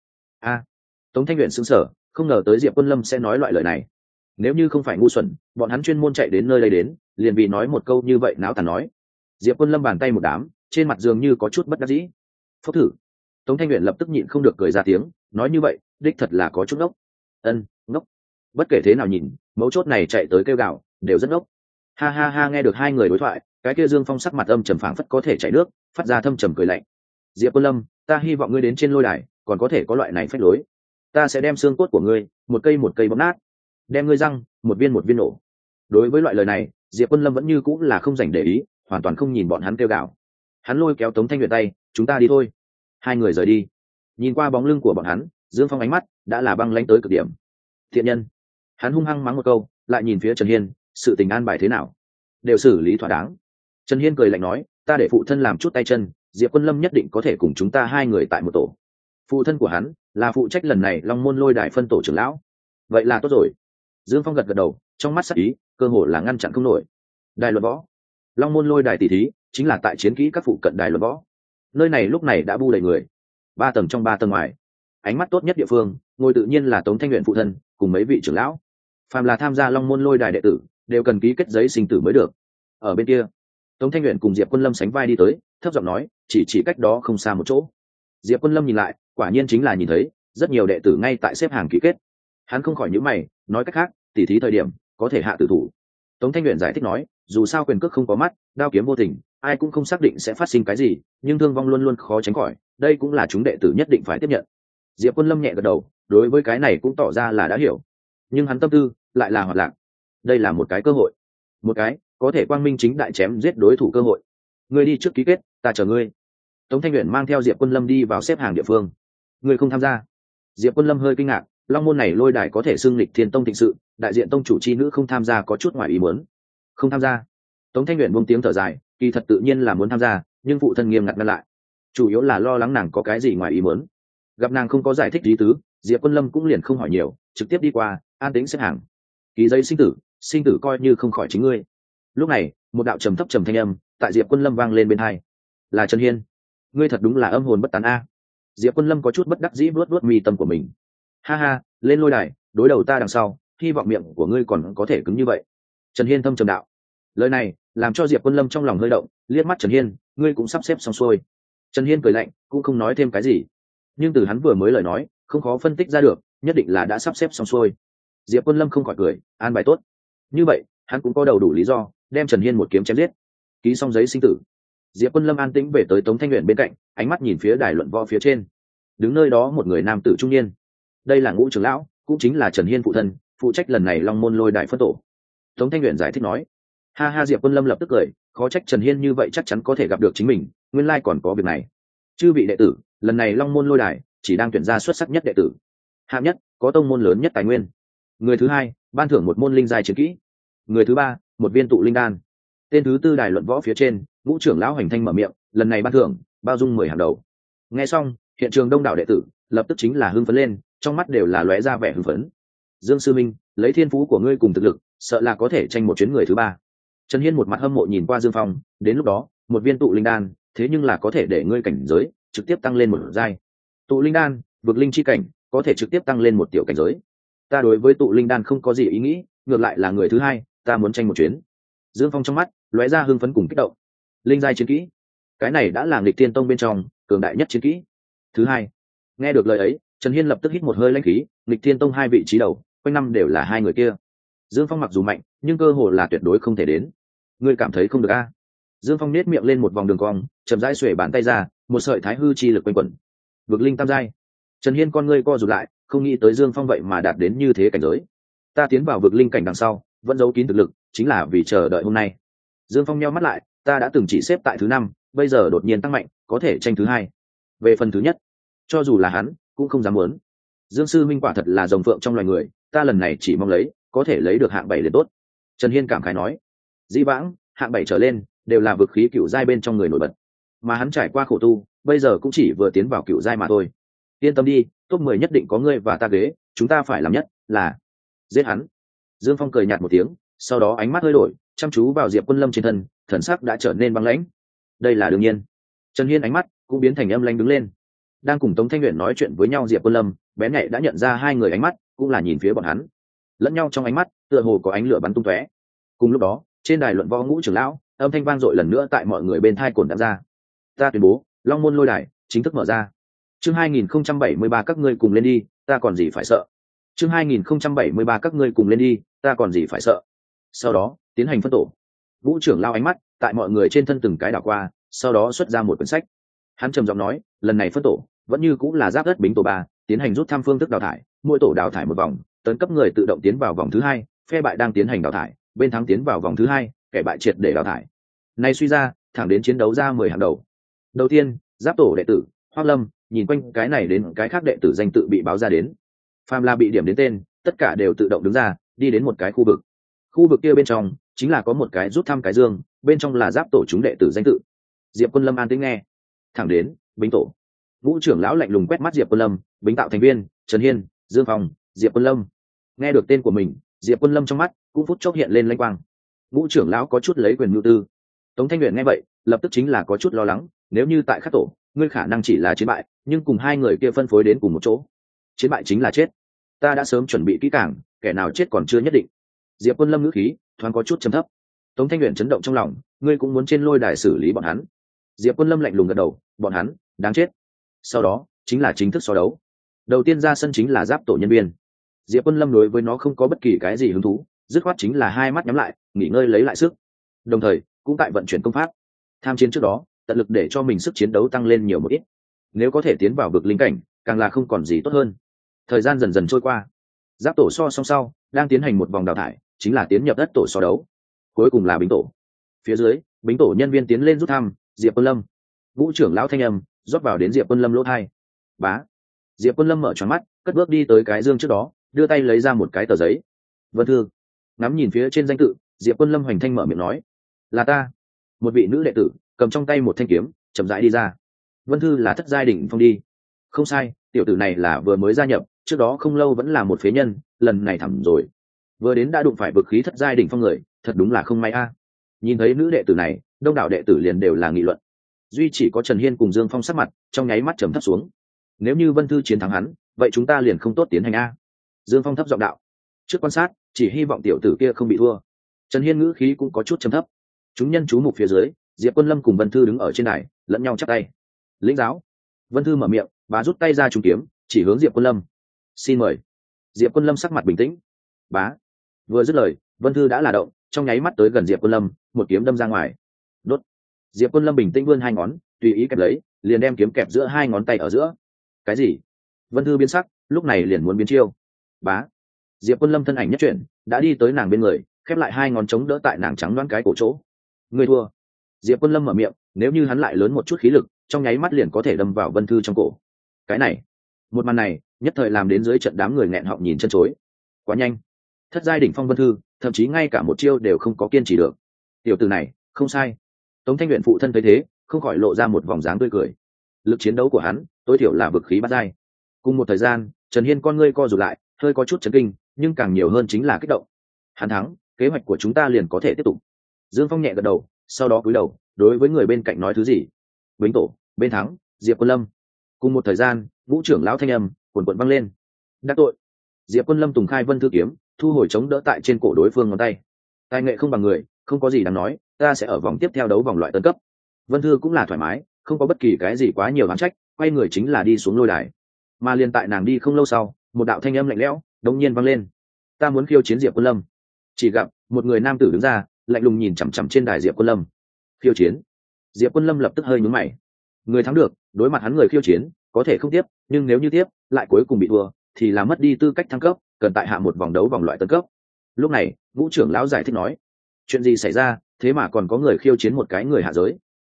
Tống Thanh Uyển sững sờ, không ngờ tới Diệp Quân Lâm sẽ nói loại lời này. Nếu như không phải ngu xuẩn, bọn hắn chuyên môn chạy đến nơi đây đến, liền vì nói một câu như vậy náo tàn nói. Diệp Quân Lâm bàn tay một đám, trên mặt dường như có chút bất đắc dĩ. Phốc thử. Tống Thanh Uyển lập tức nhịn không được cười ra tiếng, nói như vậy, đích thật là có chút ngốc. Ngốc. Bất kể thế nào nhìn, mấu chốt này chạy tới kêu gào, đều rất ngốc. Ha ha ha, nghe được hai người đối thoại, cái kia Dương Phong sắc mặt âm trầm phảng phất có thể chảy nước, phát ra thâm trầm cười lạnh. Diệp Quân Lâm, ta hy vọng ngươi đến trên lôi đài, còn có thể có loại này phách lối. Ta sẽ đem xương cốt của ngươi, một cây bóp nát, đem ngươi răng, một viên nổ. Đối với loại lời này, Diệp Quân Lâm vẫn như cũng là không dành để ý, hoàn toàn không nhìn bọn hắn kêu gào. Hắn lôi kéo Tống Thanh Uyển tay, chúng ta đi thôi. Hai người rời đi. Nhìn qua bóng lưng của bọn hắn, Dương Phong ánh mắt đã là băng lãnh tới cực điểm. Thiện nhân. Hắn hung hăng mắng một câu, lại nhìn phía Trần Hiên, sự tình an bài thế nào? Đều xử lý thỏa đáng. Trần Hiên cười lạnh nói, ta để phụ thân làm chút tay chân, Diệp Quân Lâm nhất định có thể cùng chúng ta hai người tại một tổ. Phụ thân của hắn là phụ trách lần này Long Môn lôi đài phân tổ trưởng lão. Vậy là tốt rồi. Dương Phong gật gật đầu, trong mắt sắc ý, cơ hồ là ngăn chặn không nổi. Đài luận võ. Long Môn lôi đài tỷ thí, chính là tại chiến kỹ các phụ cận đài luận võ. Nơi này lúc này đã bu đầy người. 3 tầng trong 3 tầng ngoài. Ánh mắt tốt nhất địa phương, ngồi tự nhiên là Tống Thanh Uyển phụ thân, cùng mấy vị trưởng lão. Phàm là tham gia Long Môn lôi đài đệ tử, đều cần ký kết giấy sinh tử mới được. Ở bên kia, Tống Thanh Uyển cùng Diệp Quân Lâm sánh vai đi tới, thấp giọng nói, chỉ cách đó không xa một chỗ. Diệp Quân Lâm nhìn lại, quả nhiên chính là nhìn thấy rất nhiều đệ tử ngay tại xếp hàng ký kết. Hắn không khỏi nhíu mày, nói cách khác, tỉ thí thời điểm có thể hạ tử thủ. Tống Thanh Uyển giải thích nói, dù sao quyền cước không có mắt, đao kiếm vô tình, ai cũng không xác định sẽ phát sinh cái gì, nhưng thương vong luôn luôn khó tránh khỏi, đây cũng là chúng đệ tử nhất định phải tiếp nhận. Diệp Quân Lâm nhẹ gật đầu, đối với cái này cũng tỏ ra là đã hiểu, nhưng hắn tâm tư lại là hoạt lạc. Đây là một cái cơ hội, một cái có thể quang minh chính đại chém giết đối thủ cơ hội. Ngươi đi trước ký kết, ta chờ ngươi. Tống Thanh Uyển mang theo Diệp Quân Lâm đi vào xếp hàng địa phương. Ngươi không tham gia? Diệp Quân Lâm hơi kinh ngạc, Long Môn này lôi đài có thể xưng lịch Thiên Tông thịnh sự, đại diện tông chủ chi nữ không tham gia có chút ngoài ý muốn. Không tham gia? Tống Thanh Uyển buông tiếng thở dài, kỳ thật tự nhiên là muốn tham gia, nhưng phụ thân nghiêm ngặt ngăn lại, chủ yếu là lo lắng nàng có cái gì ngoài ý muốn. Gặp nàng không có giải thích lý tứ, Diệp Quân Lâm cũng liền không hỏi nhiều, trực tiếp đi qua, an tĩnh xếp hàng. Ký giấy sinh tử coi như không khỏi chính ngươi. Lúc này, một đạo trầm thấp trầm thanh âm tại Diệp Quân Lâm vang lên bên tai. Là Trần Hiên. Ngươi thật đúng là âm hồn bất tán a. Diệp Quân Lâm có chút bất đắc dĩ vuốt mi tâm của mình. Ha ha, lên lôi đài, đối đầu ta đằng sau, hy vọng miệng của ngươi còn có thể cứng như vậy. Trần Hiên thâm trầm đạo. Lời này làm cho Diệp Quân Lâm trong lòng hơi động, liếc mắt Trần Hiên, ngươi cũng sắp xếp xong xuôi. Trần Hiên cười lạnh, cũng không nói thêm cái gì. Nhưng từ hắn vừa mới lời nói, không khó phân tích ra được, nhất định là đã sắp xếp xong xuôi. Diệp Quân Lâm không khỏi cười, an bài tốt. Như vậy, hắn cũng có đầu đủ lý do, đem Trần Hiên một kiếm chém giết. Ký xong giấy sinh tử, Diệp Quân Lâm an tĩnh về tới Tống Thanh Uyển bên cạnh, ánh mắt nhìn phía đài luận võ phía trên. Đứng nơi đó một người nam tử trung niên. Đây là Ngũ trưởng lão, cũng chính là Trần Hiên phụ thân, phụ trách lần này Long Môn lôi đài phân tổ. Tống Thanh Uyển giải thích nói. Ha ha, Diệp Quân Lâm lập tức cười, khó trách Trần Hiên như vậy chắc chắn có thể gặp được chính mình, nguyên lai còn có việc này. Chư vị đệ tử, lần này Long Môn lôi đài chỉ đang tuyển ra xuất sắc nhất đệ tử. Hạng nhất, có tông môn lớn nhất tài nguyên. Người thứ hai, ban thưởng một môn linh giai chiến kỹ. Người thứ ba, một viên tụ linh đan. Tên thứ tư đài luận võ phía trên, Ngũ trưởng lão Hành Thanh mở miệng, lần này ban thưởng bao dung 10 hàng đầu. Nghe xong, hiện trường đông đảo đệ tử lập tức chính là hưng phấn lên, trong mắt đều là lóe ra vẻ hưng phấn. Dương sư minh, lấy thiên phú của ngươi cùng thực lực, sợ là có thể tranh một chuyến người thứ ba. Trần Hiên một mặt hâm mộ nhìn qua Dương Phong, đến lúc đó, một viên tụ linh đan, thế nhưng là có thể để ngươi cảnh giới trực tiếp tăng lên một giai. Tụ linh đan, vực linh chi cảnh, có thể trực tiếp tăng lên một tiểu cảnh giới. Ta đối với tụ linh đan không có gì ý nghĩ, ngược lại là người thứ hai, ta muốn tranh một chuyến. Dương Phong trong mắt lóe ra hưng phấn cùng kích động. Linh giai chiến kỹ, cái này đã là nghịch thiên tông bên trong cường đại nhất chiến kỹ. Thứ hai, nghe được lời ấy, Trần Hiên lập tức hít một hơi lãnh khí, nghịch thiên tông hai vị trí đầu, quanh năm đều là hai người kia. Dương Phong mặc dù mạnh, nhưng cơ hồ là tuyệt đối không thể đến. ngươi cảm thấy không được a? Dương Phong nết miệng lên một vòng đường cong, chậm rãi xuề bàn tay ra, một sợi thái hư chi lực quanh quẩn. Vực linh tam giai. Trần Hiên con ngươi co rụt lại, không nghĩ tới Dương Phong vậy mà đạt đến như thế cảnh giới. Ta tiến vào vực linh cảnh đằng sau, vẫn giấu kín thực lực, chính là vì chờ đợi hôm nay. Dương Phong nheo mắt lại, ta đã từng chỉ xếp tại thứ 5, bây giờ đột nhiên tăng mạnh, có thể tranh thứ 2. Về phần thứ nhất, cho dù là hắn, cũng không dám muốn. Dương sư minh quả thật là rồng phượng trong loài người, ta lần này chỉ mong lấy, có thể lấy được hạng 7 liền tốt. Trần Hiên cảm khái nói, dĩ vãng, hạng 7 trở lên, đều là vực khí cựu giai bên trong người nổi bật. Mà hắn trải qua khổ tu, bây giờ cũng chỉ vừa tiến vào cựu giai mà thôi. Yên tâm đi, top 10 nhất định có ngươi và ta ghế, chúng ta phải làm nhất là giết hắn. Dương Phong cười nhạt một tiếng, sau đó ánh mắt hơi đổi, chăm chú vào Diệp Quân Lâm trên thân, thần sắc đã trở nên băng lãnh. Đây là đương nhiên. Trần Hiên ánh mắt cũng biến thành âm lãnh đứng lên. Đang cùng Tống Thanh Uyển nói chuyện với nhau, Diệp Quân Lâm bén nhạy đã nhận ra hai người ánh mắt cũng là nhìn phía bọn hắn, lẫn nhau trong ánh mắt tựa hồ có ánh lửa bắn tung tóe. Cùng lúc đó, trên đài luận võ ngũ trưởng lão âm thanh vang dội lần nữa tại mọi người bên thai cồn đạm ra. Ta tuyên bố, Long Môn lôi đài chính thức mở ra. Chương 2073 các ngươi cùng lên đi, ta còn gì phải sợ. Chương 2073 các ngươi cùng lên đi, ta còn gì phải sợ. Sau đó, tiến hành phân tổ. Vũ trưởng lao ánh mắt tại mọi người trên thân từng cái đảo qua, sau đó xuất ra một quyển sách. Hắn trầm giọng nói, lần này phân tổ vẫn như cũng là giáp đất bính tổ 3, tiến hành rút thăm phương thức đào thải, mỗi tổ đào thải một vòng, tấn cấp người tự động tiến vào vòng thứ 2, phe bại đang tiến hành đào thải, bên thắng tiến vào vòng thứ 2, kẻ bại triệt để đào thải. Nay suy ra, thẳng đến chiến đấu ra 10 hạng đầu. Đầu tiên, giáp tổ đệ tử Hoắc Lâm, nhìn quanh cái này đến cái khác đệ tử danh tự bị báo ra đến. Phàm là bị điểm đến tên, tất cả đều tự động đứng ra, đi đến một cái khu vực. Khu vực kia bên trong chính là có một cái rút thăm cái dương, bên trong là giáp tổ chúng đệ tử danh tự. Diệp Quân Lâm an tĩnh nghe. Thẳng đến bính tổ. Vũ trưởng lão lạnh lùng quét mắt Diệp Quân Lâm, bính tạo thành viên, Trần Hiên, Dương Phong, Diệp Quân Lâm. Nghe được tên của mình, Diệp Quân Lâm trong mắt cũng phút chốc hiện lên lanh quang. Vũ trưởng lão có chút lấy quyền mưu tư. Tống Thanh Uyển nghe vậy, lập tức chính là có chút lo lắng, nếu như tại khắc tổ, ngươi khả năng chỉ là chiến bại, nhưng cùng hai người kia phân phối đến cùng một chỗ, chiến bại chính là chết. Ta đã sớm chuẩn bị kỹ càng, kẻ nào chết còn chưa nhất định. Diệp Quân Lâm ngữ khí thoáng có chút trầm thấp. Tống Thanh Uyển chấn động trong lòng, ngươi cũng muốn trên lôi đài xử lý bọn hắn. Diệp Quân Lâm lạnh lùng gật đầu, bọn hắn đáng chết. Sau đó chính là chính thức so đấu. Đầu tiên ra sân chính là giáp tổ nhân viên. Diệp Quân Lâm đối với nó không có bất kỳ cái gì hứng thú, dứt khoát chính là hai mắt nhắm lại, nghỉ ngơi lấy lại sức, đồng thời cũng tại vận chuyển công pháp. Tham chiến trước đó, tận lực để cho mình sức chiến đấu tăng lên nhiều một ít. Nếu có thể tiến vào vực linh cảnh, càng là không còn gì tốt hơn. Thời gian dần dần trôi qua, giáp tổ so song sau đang tiến hành một vòng đào thải, chính là tiến nhập đất tổ so đấu. Cuối cùng là bính tổ. Phía dưới, bính tổ nhân viên tiến lên rút thăm, Diệp Quân Lâm. Vũ trưởng lão thanh âm rót vào đến Diệp Quân Lâm lỗ tai. Bá. Diệp Quân Lâm mở tròn mắt, cất bước đi tới cái dương trước đó, đưa tay lấy ra một cái tờ giấy. Vân Thư. Ngắm nhìn phía trên danh tự, Diệp Quân Lâm hoành thanh mở miệng nói, là ta. Một vị nữ đệ tử cầm trong tay một thanh kiếm, chậm rãi đi ra. Vân Thư là thất giai đỉnh phong đi. Không sai, tiểu tử này là vừa mới gia nhập, trước đó không lâu vẫn là một phế nhân, lần này thẳng rồi. Vừa đến đã đụng phải vực khí thất giai đỉnh phong người, thật đúng là không may a. Nhìn thấy nữ đệ tử này, đông đảo đệ tử liền đều là nghị luận. Duy chỉ có Trần Hiên cùng Dương Phong sắc mặt trong nháy mắt trầm thấp xuống. Nếu như Vân Thư chiến thắng hắn, vậy chúng ta liền không tốt tiến hành a. Dương Phong thấp giọng đạo. Trước quan sát, chỉ hy vọng tiểu tử kia không bị thua. Trần Hiên ngữ khí cũng có chút trầm thấp. Chúng nhân chú mục phía dưới, Diệp Quân Lâm cùng Vân Thư đứng ở trên đài, lẫn nhau chắp tay. Lĩnh giáo. Vân Thư mở miệng và rút tay ra trùng kiếm, chỉ hướng Diệp Quân Lâm. Xin mời. Diệp Quân Lâm sắc mặt bình tĩnh. Bá. Vừa dứt lời, Vân Thư đã là động, trong nháy mắt tới gần Diệp Quân Lâm, một kiếm đâm ra ngoài. Đốt. Diệp Quân Lâm bình tĩnh vươn hai ngón, tùy ý kẹp lấy, liền đem kiếm kẹp giữa hai ngón tay ở giữa. Cái gì? Vân Thư biến sắc, lúc này liền muốn biến chiêu. Bá. Diệp Quân Lâm thân ảnh nhất chuyển, đã đi tới nàng bên người, khép lại hai ngón chống đỡ tại nàng trắng đoán cái cổ chỗ. Người thua. Diệp Quân Lâm mở miệng, nếu như hắn lại lớn một chút khí lực, trong nháy mắt liền có thể đâm vào Vân Thư trong cổ. Cái này, một màn này, nhất thời làm đến dưới trận đám người nghẹn họng nhìn chân chối. Quá nhanh. Thất giai đỉnh phong Vân Thư, thậm chí ngay cả một chiêu đều không có kiên trì được. Tiểu tử này, không sai. Tống Thanh Uyển phụ thân thấy thế, không khỏi lộ ra một vòng dáng tươi cười. Lực chiến đấu của hắn, tối thiểu là vực khí bát giai. Cùng một thời gian, Trần Hiên con ngươi co rụt lại, hơi có chút chấn kinh, nhưng càng nhiều hơn chính là kích động. Hắn thắng, kế hoạch của chúng ta liền có thể tiếp tục. Dương Phong nhẹ gật đầu, sau đó cúi đầu, đối với người bên cạnh nói thứ gì. Bính tổ, bên thắng, Diệp Quân Lâm. Cùng một thời gian, Vũ trưởng lão thanh âm cuồn cuộn vang lên. Đắc tội. Diệp Quân Lâm tùng khai Vân Thư kiếm, thu hồi chống đỡ tại trên cổ đối phương ngón tay. Tài nghệ không bằng người, không có gì đáng nói, ta sẽ ở vòng tiếp theo đấu vòng loại tấn cấp. Vân Thư cũng là thoải mái, không có bất kỳ cái gì quá nhiều oán trách, quay người chính là đi xuống lôi đài. Mà liền tại nàng đi không lâu sau, một đạo thanh âm lạnh lẽo đột nhiên vang lên. Ta muốn khiêu chiến Diệp Quân Lâm. Chỉ gặp một người nam tử đứng ra, lạnh lùng nhìn chằm chằm trên đài Diệp Quân Lâm. Khiêu chiến. Diệp Quân Lâm lập tức hơi nhướng mày. Người thắng được, đối mặt hắn người khiêu chiến, có thể không tiếp, nhưng nếu như tiếp, lại cuối cùng bị thua, thì là mất đi tư cách thăng cấp, cần tại hạ một vòng đấu vòng loại tấn cấp. Lúc này, Ngũ trưởng lão giải thích nói, chuyện gì xảy ra, thế mà còn có người khiêu chiến một cái người hạ giới?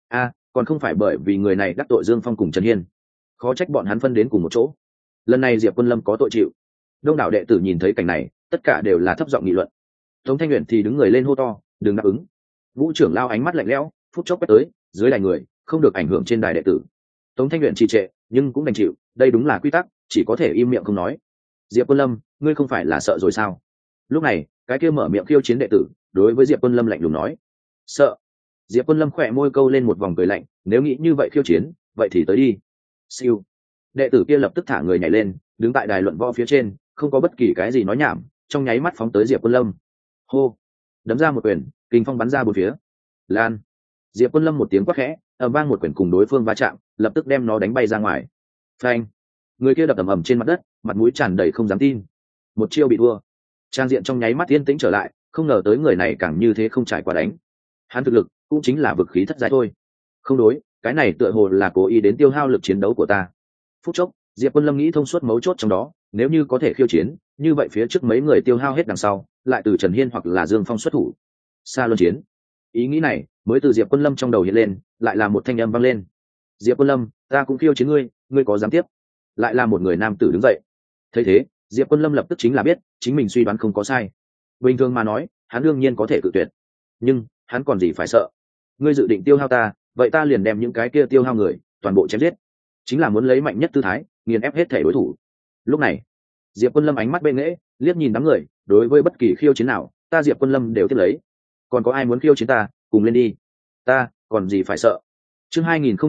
Còn không phải bởi vì người này đắc tội Dương Phong cùng Trần Hiên, khó trách bọn hắn phân đến cùng một chỗ. Lần này Diệp Quân Lâm có tội chịu. Đông đảo đệ tử nhìn thấy cảnh này, tất cả đều là thấp giọng nghị luận. Tống Thanh Uyển thì đứng người lên hô to, đừng đáp ứng. Ngũ trưởng lao ánh mắt lạnh lẽo, phút chốc quét tới, dưới đài người không được ảnh hưởng trên đài đệ tử. Tống Thanh Uyển trì trệ, nhưng cũng đành chịu, đây đúng là quy tắc, chỉ có thể im miệng không nói. Diệp Quân Lâm, ngươi không phải là sợ rồi sao? Lúc này, cái kia mở miệng khiêu chiến đệ tử, đối với Diệp Quân Lâm lạnh lùng nói. Sợ? Diệp Quân Lâm khỏe môi câu lên một vòng cười lạnh, nếu nghĩ như vậy khiêu chiến, vậy thì tới đi. Siêu. Đệ tử kia lập tức thả người nhảy lên, đứng tại đài luận võ phía trên, không có bất kỳ cái gì nói nhảm, trong nháy mắt phóng tới Diệp Quân Lâm. Hô. Đấm ra một quyền, kình phong bắn ra bốn phía. Lan. Diệp Quân Lâm một tiếng quát khẽ, ầm vang một quyền cùng đối phương va chạm, lập tức đem nó đánh bay ra ngoài. Phanh. Người kia đập ầm ầm trên mặt đất, mặt mũi tràn đầy không dám tin. Một chiêu bị thua. Trang diện trong nháy mắt yên tĩnh trở lại, không ngờ tới người này càng như thế không trải qua đánh. Hắn thực lực cũng chính là vực khí thất giai thôi. Không đối, cái này tựa hồ là cố ý đến tiêu hao lực chiến đấu của ta. Phút chốc, Diệp Quân Lâm nghĩ thông suốt mấu chốt trong đó, nếu như có thể khiêu chiến, như vậy phía trước mấy người tiêu hao hết đằng sau, lại từ Trần Hiên hoặc là Dương Phong xuất thủ. Xa luân chiến. Ý nghĩ này mới từ Diệp Quân Lâm trong đầu hiện lên, lại là một thanh âm vang lên. Diệp Quân Lâm, ta cũng khiêu chiến ngươi, ngươi có dám tiếp? Lại là một người nam tử đứng dậy. Thấy thế, Diệp Quân Lâm lập tức chính là biết, chính mình suy đoán không có sai. Bình thường mà nói, hắn đương nhiên có thể cự tuyệt. Nhưng, hắn còn gì phải sợ? Ngươi dự định tiêu hao ta, vậy ta liền đem những cái kia tiêu hao người, toàn bộ chém giết. Chính là muốn lấy mạnh nhất tư thái, nghiền ép hết thể đối thủ. Lúc này, Diệp Quân Lâm ánh mắt bên nghễ, liếc nhìn đám người, đối với bất kỳ khiêu chiến nào, ta Diệp Quân Lâm đều tiếp lấy. Còn có ai muốn khiêu chiến ta, cùng lên đi. Ta, còn gì phải sợ? Chương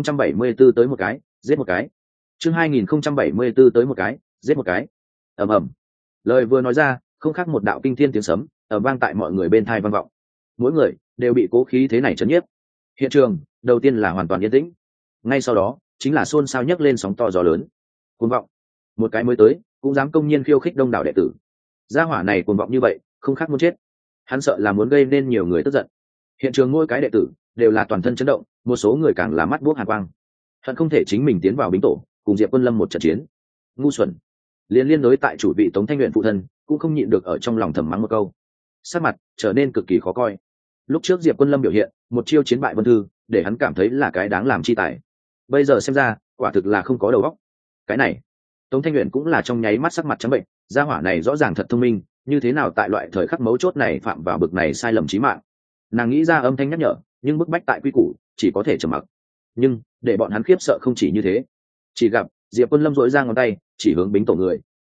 2074 tới một cái, giết một cái. Chương 2074 tới một cái, giết một cái. Ầm ầm. Lời vừa nói ra, không khác một đạo kinh thiên tiếng sấm, ầm vang tại mọi người bên tai vang vọng. Mỗi người đều bị cố khí thế này chấn nhiếp. Hiện trường, đầu tiên là hoàn toàn yên tĩnh. Ngay sau đó, chính là xôn xao nhấc lên sóng to gió lớn. Cuồng vọng. Một cái mới tới, cũng dám công nhiên khiêu khích đông đảo đệ tử. Gia hỏa này cuồng vọng như vậy, không khác muốn chết. Hắn sợ là muốn gây nên nhiều người tức giận. Hiện trường mỗi cái đệ tử đều là toàn thân chấn động, một số người càng là mắt buốc hàn quang. Hận không thể chính mình tiến vào bính tổ, cùng Diệp Quân Lâm một trận chiến. Ngu xuẩn. Liên đối tại chủ vị Tống Thanh Uyển phụ thân, cũng không nhịn được ở trong lòng thầm mắng một câu. Sắc mặt trở nên cực kỳ khó coi. Lúc trước Diệp Quân Lâm biểu hiện, một chiêu chiến bại Vân Thư, để hắn cảm thấy là cái đáng làm chi tài. Bây giờ xem ra, quả thực là không có đầu óc. Cái này, Tống Thanh Uyển cũng là trong nháy mắt sắc mặt trắng bệnh, gia hỏa này rõ ràng thật thông minh, như thế nào tại loại thời khắc mấu chốt này phạm vào bực này sai lầm chí mạng. Nàng nghĩ ra âm thanh nhắc nhở, nhưng bức bách tại quy củ, chỉ có thể trầm mặc. Nhưng để bọn hắn khiếp sợ không chỉ như thế, chỉ gặp Diệp Quân Lâm dội ra ngón tay, chỉ hướng bính tổ người.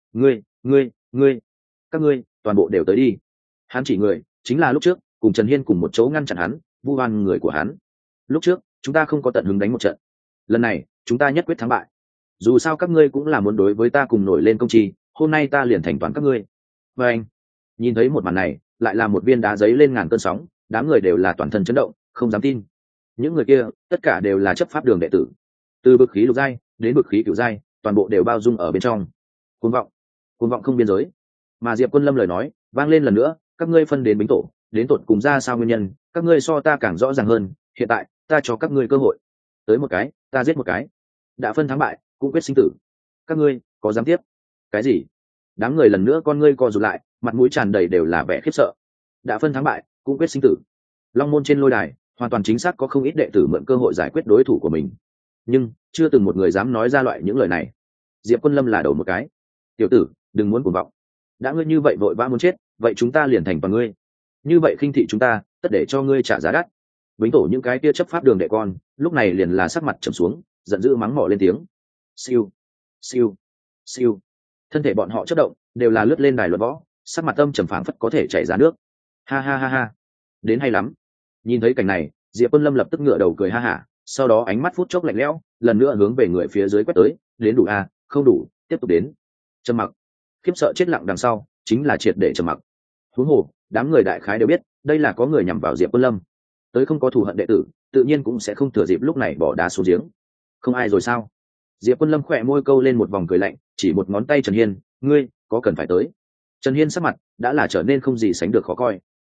Ngươi, các ngươi, toàn bộ đều tới đi. Hắn chỉ người, chính là lúc trước cùng Trần Hiên cùng một chỗ ngăn chặn hắn, vu oan người của hắn. Lúc trước chúng ta không có tận hứng đánh một trận, lần này chúng ta nhất quyết thắng bại. Dù sao các ngươi cũng là muốn đối với ta cùng nổi lên công chi, hôm nay ta liền thành toàn các ngươi. Và anh nhìn thấy một màn này, lại là một viên đá giấy lên ngàn cơn sóng, đám người đều là toàn thân chấn động, không dám tin. Những người kia tất cả đều là chấp pháp đường đệ tử, từ bực khí lục giai đến bực khí cửu giai, toàn bộ đều bao dung ở bên trong. Cuồng vọng không biên giới. Mà Diệp Quân Lâm lời nói vang lên lần nữa, các ngươi phân đến bính tổ, đến tột cùng ra sao nguyên nhân, các ngươi so ta càng rõ ràng hơn. Hiện tại ta cho các ngươi cơ hội, tới một cái ta giết một cái, đã phân thắng bại cũng quyết sinh tử. Các ngươi có dám tiếp? Cái gì? Đám người lần nữa con ngươi co rụt lại, mặt mũi tràn đầy đều là vẻ khiếp sợ. Đã phân thắng bại cũng quyết sinh tử. Long môn trên lôi đài, hoàn toàn chính xác có không ít đệ tử mượn cơ hội giải quyết đối thủ của mình, nhưng chưa từng một người dám nói ra loại những lời này. Diệp Quân Lâm là đầu một cái. Tiểu tử, đừng muốn cuồng vọng. Đã ngươi như vậy vội vã muốn chết, vậy chúng ta liền thành bằng ngươi. Như vậy khinh thị chúng ta, tất để cho ngươi trả giá đắt. Bính tổ những cái kia chấp pháp đường đệ con, lúc này liền là sắc mặt trầm xuống, giận dữ mắng mỏ lên tiếng. Siêu, siêu, siêu. Thân thể bọn họ chớp động, đều là lướt lên đài luận võ, sắc mặt âm trầm phảng phất có thể chảy ra nước. Ha ha ha ha, đến hay lắm. Nhìn thấy cảnh này, Diệp Quân Lâm lập tức ngửa đầu cười ha hả, sau đó ánh mắt phút chốc lạnh lẽo, lần nữa hướng về người phía dưới quét tới. Đến đủ à, không đủ, tiếp tục đến. Trầm mặc. Khiếp sợ chết lặng đằng sau, chính là triệt để trầm mặc. Huống hồ, đám người đại khái đều biết, đây là có người nhằm vào Diệp Quân Lâm. Tới không có thù hận đệ tử, tự nhiên cũng sẽ không thừa dịp lúc này bỏ đá xuống giếng. Không ai rồi sao? Diệp Quân Lâm khỏe môi câu lên một vòng cười lạnh, chỉ một ngón tay Trần Hiên, ngươi có cần phải tới? Trần Hiên sắc mặt đã là trở nên không gì sánh được khó coi.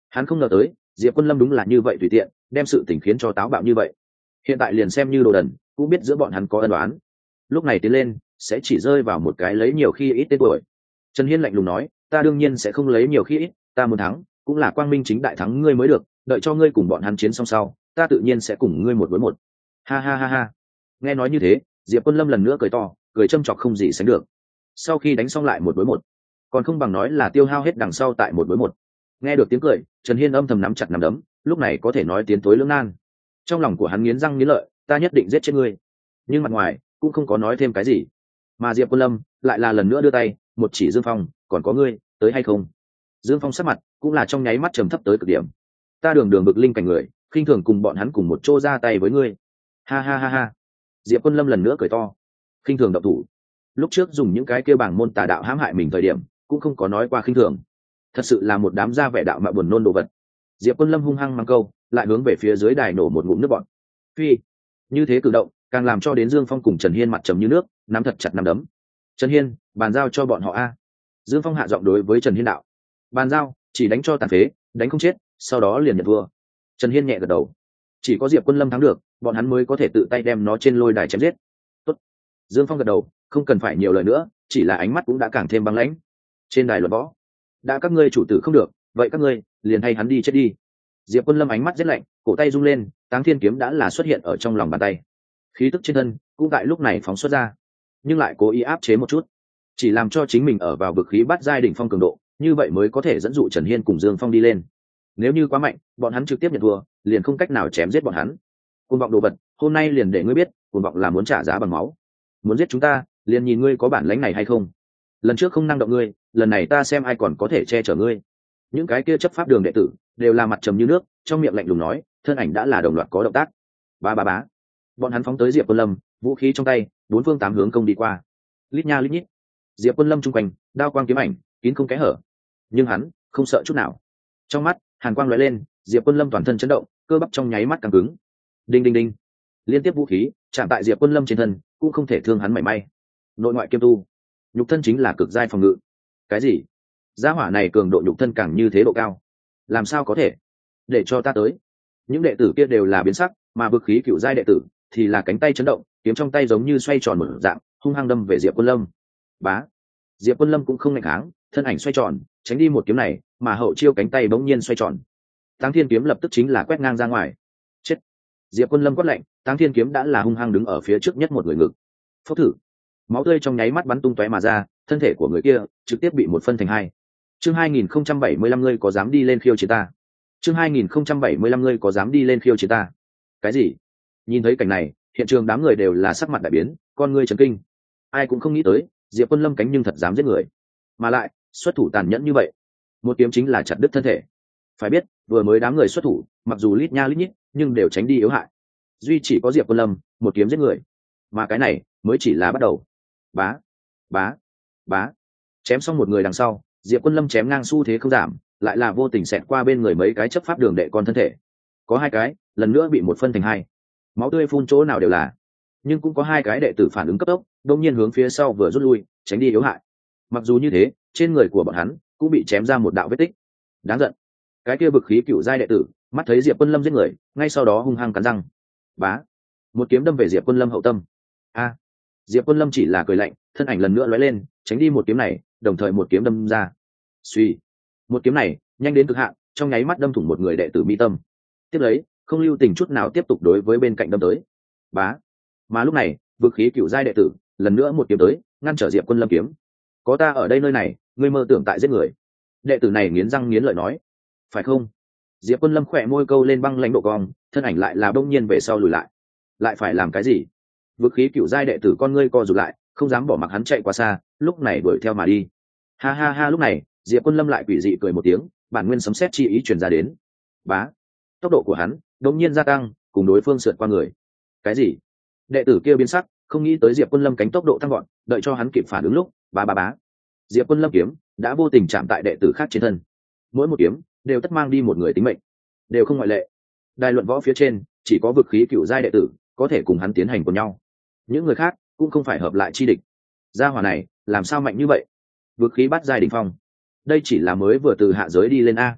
Hắn không ngờ tới Diệp Quân Lâm đúng là như vậy tùy tiện đem sự tình khiến cho táo bạo như vậy. Hiện tại liền xem như đồ đần cũng biết giữa bọn hắn có ân đoán, lúc này tiến lên sẽ chỉ rơi vào một cái lấy nhiều khi ít tên tuổi. Trần Hiên lạnh lùng nói, ta đương nhiên sẽ không lấy nhiều khi ít, ta muốn thắng cũng là quang minh chính đại thắng ngươi mới được, đợi cho ngươi cùng bọn hắn chiến xong sau ta tự nhiên sẽ cùng ngươi một đối một. Ha ha ha ha. Nghe nói như thế Diệp Quân Lâm lần nữa cười to, cười châm chọc không gì sánh được. Sau khi đánh xong lại một đối một, còn không bằng nói là tiêu hao hết đằng sau tại một đối một. Nghe được tiếng cười Trần Hiên âm thầm nắm chặt nắm đấm, lúc này có thể nói tiến tối lưỡng nan. Trong lòng của hắn nghiến răng nghiến lợi, ta nhất định giết chết ngươi, nhưng mặt ngoài cũng không có nói thêm cái gì. Mà Diệp Quân Lâm lại là lần nữa đưa tay một chỉ Dương Phong, còn có ngươi tới hay không? Dương Phong sắc mặt cũng là trong nháy mắt trầm thấp tới cực điểm. Ta đường đường bực linh cảnh người khinh thường cùng bọn hắn cùng một chỗ ra tay với ngươi. Ha ha ha ha. Diệp Quân Lâm lần nữa cười to, khinh thường động thủ. Lúc trước dùng những cái kêu bảng môn tà đạo hãm hại mình thời điểm cũng không có nói qua khinh thường, thật sự là một đám da vẻ đạo mạo buồn nôn đồ vật. Diệp Quân Lâm hung hăng mang câu, lại hướng về phía dưới đài nổ một ngụm nước bọt. Phi, như thế cử động càng làm cho đến Dương Phong cùng Trần Hiên mặt trầm như nước, nắm thật chặt nắm đấm. Trần Hiên, bàn giao cho bọn họ a. Dương Phong hạ giọng đối với Trần Hiên đạo. Bàn giao, chỉ đánh cho tàn phế, đánh không chết sau đó liền nhận thua. Trần Hiên nhẹ gật đầu, chỉ có Diệp Quân Lâm thắng được bọn hắn mới có thể tự tay đem nó trên lôi đài chém giết. Tốt. Dương Phong gật đầu, không cần phải nhiều lời nữa, chỉ là ánh mắt cũng đã càng thêm băng lãnh. Trên đài luận võ, đã các ngươi chủ tử không được, vậy các ngươi liền hay hắn đi chết đi. Diệp Quân Lâm ánh mắt rất lạnh, cổ tay rung lên, Táng Thiên kiếm đã là xuất hiện ở trong lòng bàn tay. Khí tức trên thân cũng tại lúc này phóng xuất ra, nhưng lại cố ý áp chế một chút, chỉ làm cho chính mình ở vào vực khí bắt giai đỉnh phong cường độ, như vậy mới có thể dẫn dụ Trần Hiên cùng Dương Phong đi lên. Nếu như quá mạnh, bọn hắn trực tiếp nhận thua, liền không cách nào chém giết bọn hắn. Cuồng vọng đồ vật, hôm nay liền để ngươi biết, cuồng vọng là muốn trả giá bằng máu. Muốn giết chúng ta, liền nhìn ngươi có bản lĩnh này hay không. Lần trước không năng động ngươi, lần này ta xem ai còn có thể che chở ngươi. Những cái kia chấp pháp đường đệ tử đều là mặt trầm như nước, trong miệng lạnh lùng nói, thân ảnh đã là đồng loạt có động tác. Ba ba bá. Bọn hắn phóng tới Diệp Quân Lâm, vũ khí trong tay, bốn phương tám hướng công đi qua. Lít nha lít nhít. Diệp Quân Lâm trung quanh, đao quang kiếm ảnh, kín không kẽ hở. Nhưng hắn không sợ chút nào. Trong mắt, hàn quang lóe lên, Diệp Quân Lâm toàn thân chấn động, cơ bắp trong nháy mắt căng cứng. Đinh đinh đinh. Liên tiếp vũ khí chạm tại Diệp Quân Lâm trên thân, cũng không thể thương hắn mảy may. Nội ngoại kiêm tu, nhục thân chính là cực giai phòng ngự. Cái gì? Gia hỏa này cường độ nhục thân càng như thế độ cao, làm sao có thể? Để cho ta tới. Những đệ tử kia đều là biến sắc, mà vực khí cựu giai đệ tử thì là cánh tay chấn động, kiếm trong tay giống như xoay tròn một dạng, hung hăng đâm về Diệp Quân Lâm. Bá. Diệp Quân Lâm cũng không ngạnh kháng, thân ảnh xoay tròn, tránh đi một kiếm này, mà hậu chiêu cánh tay bỗng nhiên xoay tròn. Táng Thiên kiếm lập tức chính là quét ngang ra ngoài. Chết. Diệp Quân Lâm quát lạnh, Táng Thiên kiếm đã là hung hăng đứng ở phía trước nhất một người ngực. Phốc thử. Máu tươi trong nháy mắt bắn tung tóe mà ra, thân thể của người kia trực tiếp bị một phân thành hai. Chương 2075 ngươi có dám đi lên khiêu chiến ta? Chương 2075 ngươi có dám đi lên khiêu chiến ta? Cái gì? Nhìn thấy cảnh này, hiện trường đám người đều là sắc mặt đại biến, con ngươi chấn kinh. Ai cũng không nghĩ tới, Diệp Quân Lâm cánh nhưng thật dám giết người, mà lại xuất thủ tàn nhẫn như vậy, một kiếm chính là chặt đứt thân thể. Phải biết, vừa mới đám người xuất thủ, mặc dù lít nha lít nhít, nhưng đều tránh đi yếu hại. Duy chỉ có Diệp Quân Lâm, một kiếm giết người. Mà cái này mới chỉ là bắt đầu. Bá, bá, bá. Chém xong một người đằng sau, Diệp Quân Lâm chém ngang xu thế không giảm, lại là vô tình xẹt qua bên người mấy cái chấp pháp đường đệ con thân thể. Có hai cái, lần nữa bị một phân thành hai. Máu tươi phun chỗ nào đều là. Nhưng cũng có hai cái đệ tử phản ứng cấp tốc, đột nhiên hướng phía sau vừa rút lui, tránh đi yếu hại. Mặc dù như thế, trên người của bọn hắn cũng bị chém ra một đạo vết tích. Đáng giận. Cái kia bực khí cựu giai đệ tử, mắt thấy Diệp Quân Lâm giết người, ngay sau đó hung hăng cắn răng. Bá. Một kiếm đâm về Diệp Quân Lâm hậu tâm. A. Diệp Quân Lâm chỉ là cười lạnh, thân ảnh lần nữa lóe lên, tránh đi một kiếm này, đồng thời một kiếm đâm ra. Suy. Một kiếm này nhanh đến cực hạn, trong nháy mắt đâm thủng một người đệ tử mi tâm. Tiếp lấy, không lưu tình chút nào tiếp tục đối với bên cạnh đâm tới. Bá. Mà lúc này, vực khí cựu giai đệ tử lần nữa một kiếm tới, ngăn trở Diệp Quân Lâm kiếm. Có ta ở đây nơi này, ngươi mơ tưởng tại giết người? Đệ tử này nghiến răng nghiến lợi nói. Phải không? Diệp Quân Lâm khỏe môi câu lên băng lãnh độ cong, thân ảnh lại là đông nhiên về sau lùi lại. Lại phải làm cái gì? Vực khí cựu giai đệ tử con ngươi co rụt lại, không dám bỏ mặc hắn chạy quá xa, lúc này đuổi theo mà đi. Ha ha ha, lúc này Diệp Quân Lâm lại quỷ dị cười một tiếng, bản nguyên sấm sét chi ý truyền ra đến. Bá. Tốc độ của hắn đột nhiên gia tăng, cùng đối phương sượt qua người. Cái gì? Đệ tử kia biến sắc, không nghĩ tới Diệp Quân Lâm cánh tốc độ tăng gọn, đợi cho hắn kịp phản ứng lúc, bá bá bá. Diệp Quân Lâm kiếm đã vô tình chạm tại đệ tử khác trên thân. Mỗi một kiếm đều tất mang đi một người tính mệnh, đều không ngoại lệ. Đài luận võ phía trên chỉ có vực khí cựu giai đệ tử có thể cùng hắn tiến hành cùng nhau, những người khác cũng không phải hợp lại chi địch. Gia hỏa này làm sao mạnh như vậy? Vực khí bắt giai đỉnh phong, đây chỉ là mới vừa từ hạ giới đi lên a.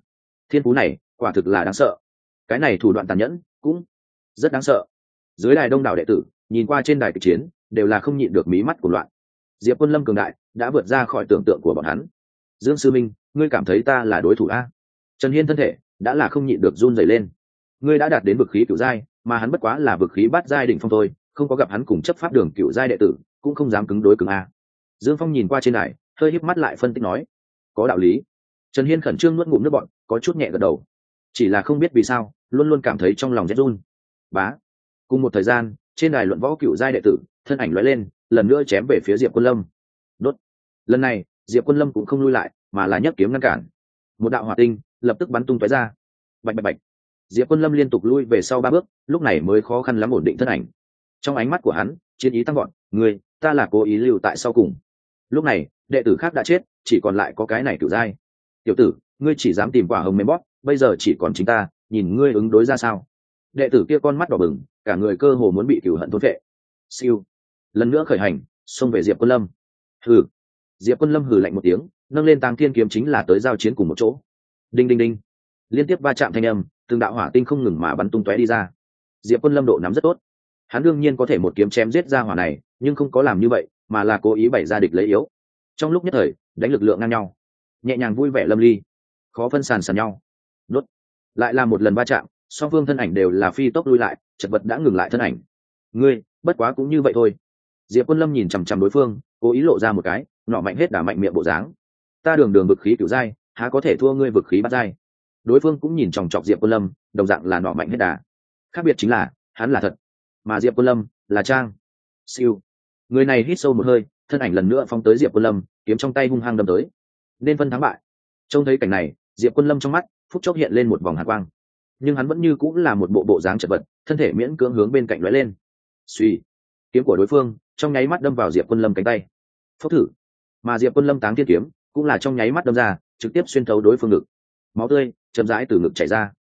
thiên phú này quả thực là đáng sợ, cái này thủ đoạn tàn nhẫn cũng rất đáng sợ. Dưới đài đông đảo đệ tử nhìn qua trên đài kịch chiến đều là không nhịn được mí mắt của loạn. Diệp Quân Lâm cường đại đã vượt ra khỏi tưởng tượng của bọn hắn. Dương sư minh, ngươi cảm thấy ta là đối thủ a? Trần Hiên thân thể đã là không nhịn được run rẩy lên. Ngươi đã đạt đến vực khí cửu giai, mà hắn bất quá là vực khí bát giai đỉnh phong thôi, không có gặp hắn cùng chấp pháp đường cửu giai đệ tử, cũng không dám cứng đối cứng a. Dương Phong nhìn qua trên đài, hơi híp mắt lại phân tích nói, có đạo lý. Trần Hiên khẩn trương nuốt ngụm nước bọt, có chút nhẹ gật đầu. Chỉ là không biết vì sao, luôn luôn cảm thấy trong lòng rét run. Bá. Cùng một thời gian, trên đài luận võ cửu giai đệ tử, thân ảnh lóe lên, lần nữa chém về phía Diệp Quân Lâm. Đốt. Lần này, Diệp Quân Lâm cũng không lui lại, mà là nhấc kiếm ngăn cản. Một đạo hỏa tinh lập tức bắn tung tóe ra. Bạch bạch bạch. Diệp Quân Lâm liên tục lui về sau 3 bước, lúc này mới khó khăn lắm ổn định thân ảnh. Trong ánh mắt của hắn, chiến ý tăng vọt, "Ngươi, ta là cố ý lưu tại sau cùng." Lúc này, đệ tử khác đã chết, chỉ còn lại có cái này cửu giai. "Tiểu tử, ngươi chỉ dám tìm quả hồng mềm bóp, bây giờ chỉ còn chính ta, nhìn ngươi ứng đối ra sao?" Đệ tử kia con mắt đỏ bừng, cả người cơ hồ muốn bị cửu hận thôn phệ. Siêu. Lần nữa khởi hành, xông về Diệp Quân Lâm. Hừ. Diệp Quân Lâm hừ lạnh một tiếng, nâng lên Tàng Thiên kiếm chính là tới giao chiến cùng một chỗ. Đinh đinh đinh. Liên tiếp va chạm thanh âm, từng đạo hỏa tinh không ngừng mà bắn tung tóe đi ra. Diệp Quân Lâm độ nắm rất tốt. Hắn đương nhiên có thể một kiếm chém giết ra hỏa này, nhưng không có làm như vậy, mà là cố ý bày ra địch lấy yếu. Trong lúc nhất thời, đánh lực lượng ngang nhau, nhẹ nhàng vui vẻ lâm ly, khó phân sàn sàn nhau. Đốt. Lại là một lần va chạm, song phương thân ảnh đều là phi tốc lui lại, chật vật đã ngừng lại thân ảnh. Ngươi, bất quá cũng như vậy thôi. Diệp Quân Lâm nhìn chằm chằm đối phương, cố ý lộ ra một cái nọ mạnh hết đả mạnh miệng bộ dáng. Ta đường đường vực khí cửu giai, há có thể thua ngươi vực khí bát giai? Đối phương cũng nhìn chòng chọc Diệp Quân Lâm, đồng dạng là nọ mạnh hết đà. Khác biệt chính là hắn là thật, mà Diệp Quân Lâm là trang. Siêu. Người này hít sâu một hơi, thân ảnh lần nữa phóng tới Diệp Quân Lâm, kiếm trong tay hung hăng đâm tới. Nên phân thắng bại. Trông thấy cảnh này, Diệp Quân Lâm trong mắt phút chốc hiện lên một vòng hàn quang, nhưng hắn vẫn như cũng là một bộ dáng chật vật, thân thể miễn cưỡng hướng bên cạnh lóe lên. Suy. Kiếm của đối phương trong nháy mắt đâm vào Diệp Quân Lâm cánh tay. Phốc thử. Mà Diệp Quân Lâm Táng Thiên kiếm cũng là trong nháy mắt đâm ra, trực tiếp xuyên thấu đối phương ngực. Máu tươi chậm rãi từ ngực chảy ra.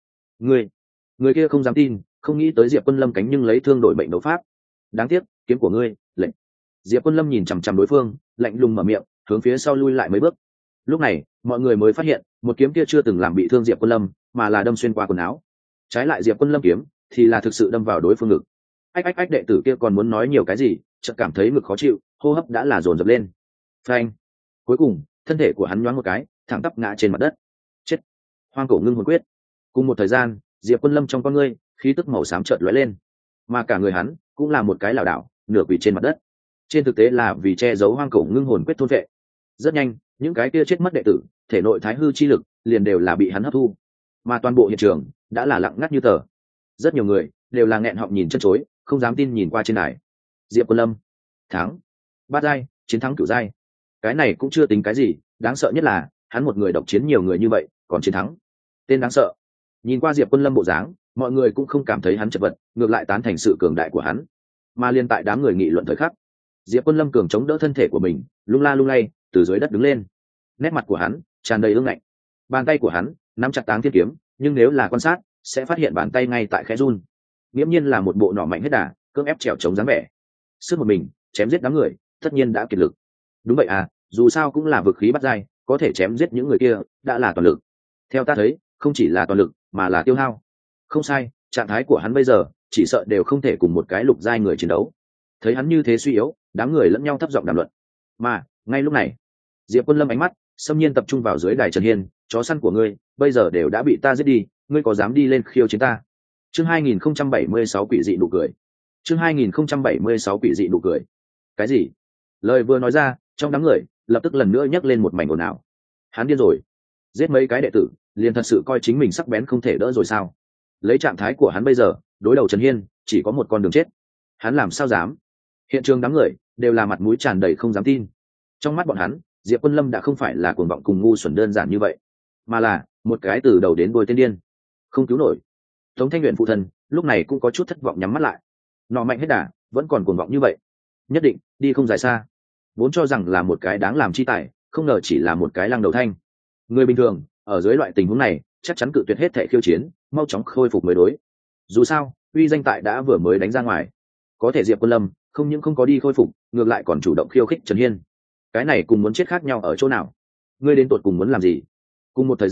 Người kia không dám tin, không nghĩ tới Diệp Quân Lâm cánh nhưng lấy thương đổi bệnh đấu pháp. Đáng tiếc, kiếm của ngươi, lệnh. Diệp Quân Lâm nhìn chằm chằm đối phương, lạnh lùng mở miệng, hướng phía sau lui lại mấy bước. Lúc này, mọi người mới phát hiện, một kiếm kia chưa từng làm bị thương Diệp Quân Lâm, mà là đâm xuyên qua quần áo. Trái lại Diệp Quân Lâm kiếm, thì là thực sự đâm vào đối phương ngực. Ách, đệ tử kia còn muốn nói nhiều cái gì, chợt cảm thấy ngực khó chịu, hô hấp đã là dồn dập lên. Phanh. Cuối cùng, thân thể của hắn nhoáng một cái, thẳng tắp ngã trên mặt đất. Chết. Hoang cổ ngưng hồn quyết. Cùng một thời gian, Diệp Quân Lâm trong con ngươi, khí tức màu xám chợt lóe lên, mà cả người hắn cũng là một cái lảo đảo, nửa quỳ trên mặt đất. Trên thực tế là vì che giấu hoang cổ ngưng hồn quyết thôn vệ. Rất nhanh, những cái kia chết mất đệ tử, thể nội thái hư chi lực liền đều là bị hắn hấp thu, mà toàn bộ hiện trường đã là lặng ngắt như tờ. Rất nhiều người đều là nghẹn họng nhìn chân chối, không dám tin nhìn qua trên đài. Diệp Quân Lâm thắng, bát giai chiến thắng cửu giai, cái này cũng chưa tính cái gì, đáng sợ nhất là hắn một người độc chiến nhiều người như vậy còn chiến thắng, tên đáng sợ. Nhìn qua Diệp Quân Lâm bộ dáng, mọi người cũng không cảm thấy hắn chật vật, ngược lại tán thành sự cường đại của hắn. Mà liên tại đám người nghị luận thời khắc, Diệp Quân Lâm cường chống đỡ thân thể của mình, lung la lung lay từ dưới đất đứng lên. Nét mặt của hắn tràn đầy ương ngạnh, bàn tay của hắn nắm chặt Táng Thiên kiếm, nhưng nếu là quan sát sẽ phát hiện bàn tay ngay tại khẽ run. Nghiễm nhiên là một bộ nỏ mạnh hết đà, cưỡng ép trèo chống dáng vẻ. Sức một mình chém giết đám người, tất nhiên đã kiệt lực. Đúng vậy à, dù sao cũng là vực khí bắt giai, có thể chém giết những người kia đã là toàn lực. Theo ta thấy, không chỉ là toàn lực, mà là tiêu hao. Không sai, trạng thái của hắn bây giờ chỉ sợ đều không thể cùng một cái lục giai người chiến đấu. Thấy hắn như thế suy yếu, đám người lẫn nhau thấp giọng đàm luận. Mà ngay lúc này, Diệp Quân Lâm ánh mắt xâm nhiên tập trung vào dưới đài Trần Hiên. Chó săn của ngươi bây giờ đều đã bị ta giết đi, ngươi có dám đi lên khiêu chiến ta? Chương 2076 quỷ dị nụ cười. Chương 2076 quỷ dị nụ cười. Cái gì? Lời vừa nói ra, trong đám người lập tức lần nữa nhấc lên một mảnh ồn ào. Hắn điên rồi, giết mấy cái đệ tử, liền thật sự coi chính mình sắc bén không thể đỡ rồi sao? Lấy trạng thái của hắn bây giờ, đối đầu Trần Hiên chỉ có một con đường chết. Hắn làm sao dám? Hiện trường đám người đều là mặt mũi tràn đầy không dám tin. Trong mắt bọn hắn, Diệp Quân Lâm đã không phải là cuồng vọng cùng ngu xuẩn đơn giản như vậy, mà là một cái từ đầu đến đuôi tên điên, không cứu nổi. Tống Thanh Luyện phụ thân lúc này cũng có chút thất vọng nhắm mắt lại. Nọ mạnh hết đà, vẫn còn cuồng vọng như vậy, nhất định đi không dài xa. Vốn cho rằng là một cái đáng làm chi tài, không ngờ chỉ là một cái lăng đầu thanh. Người bình thường ở dưới loại tình huống này chắc chắn cự tuyệt hết thể khiêu chiến, mau chóng khôi phục mới đối. Dù sao uy danh tại đã vừa mới đánh ra ngoài, có thể Diệp Quân Lâm không những không có đi khôi phục, ngược lại còn chủ động khiêu khích Trần Hiên. Cái này cùng muốn chết khác nhau ở chỗ nào? Ngươi đến tột cùng muốn làm gì? Cùng một thời gian,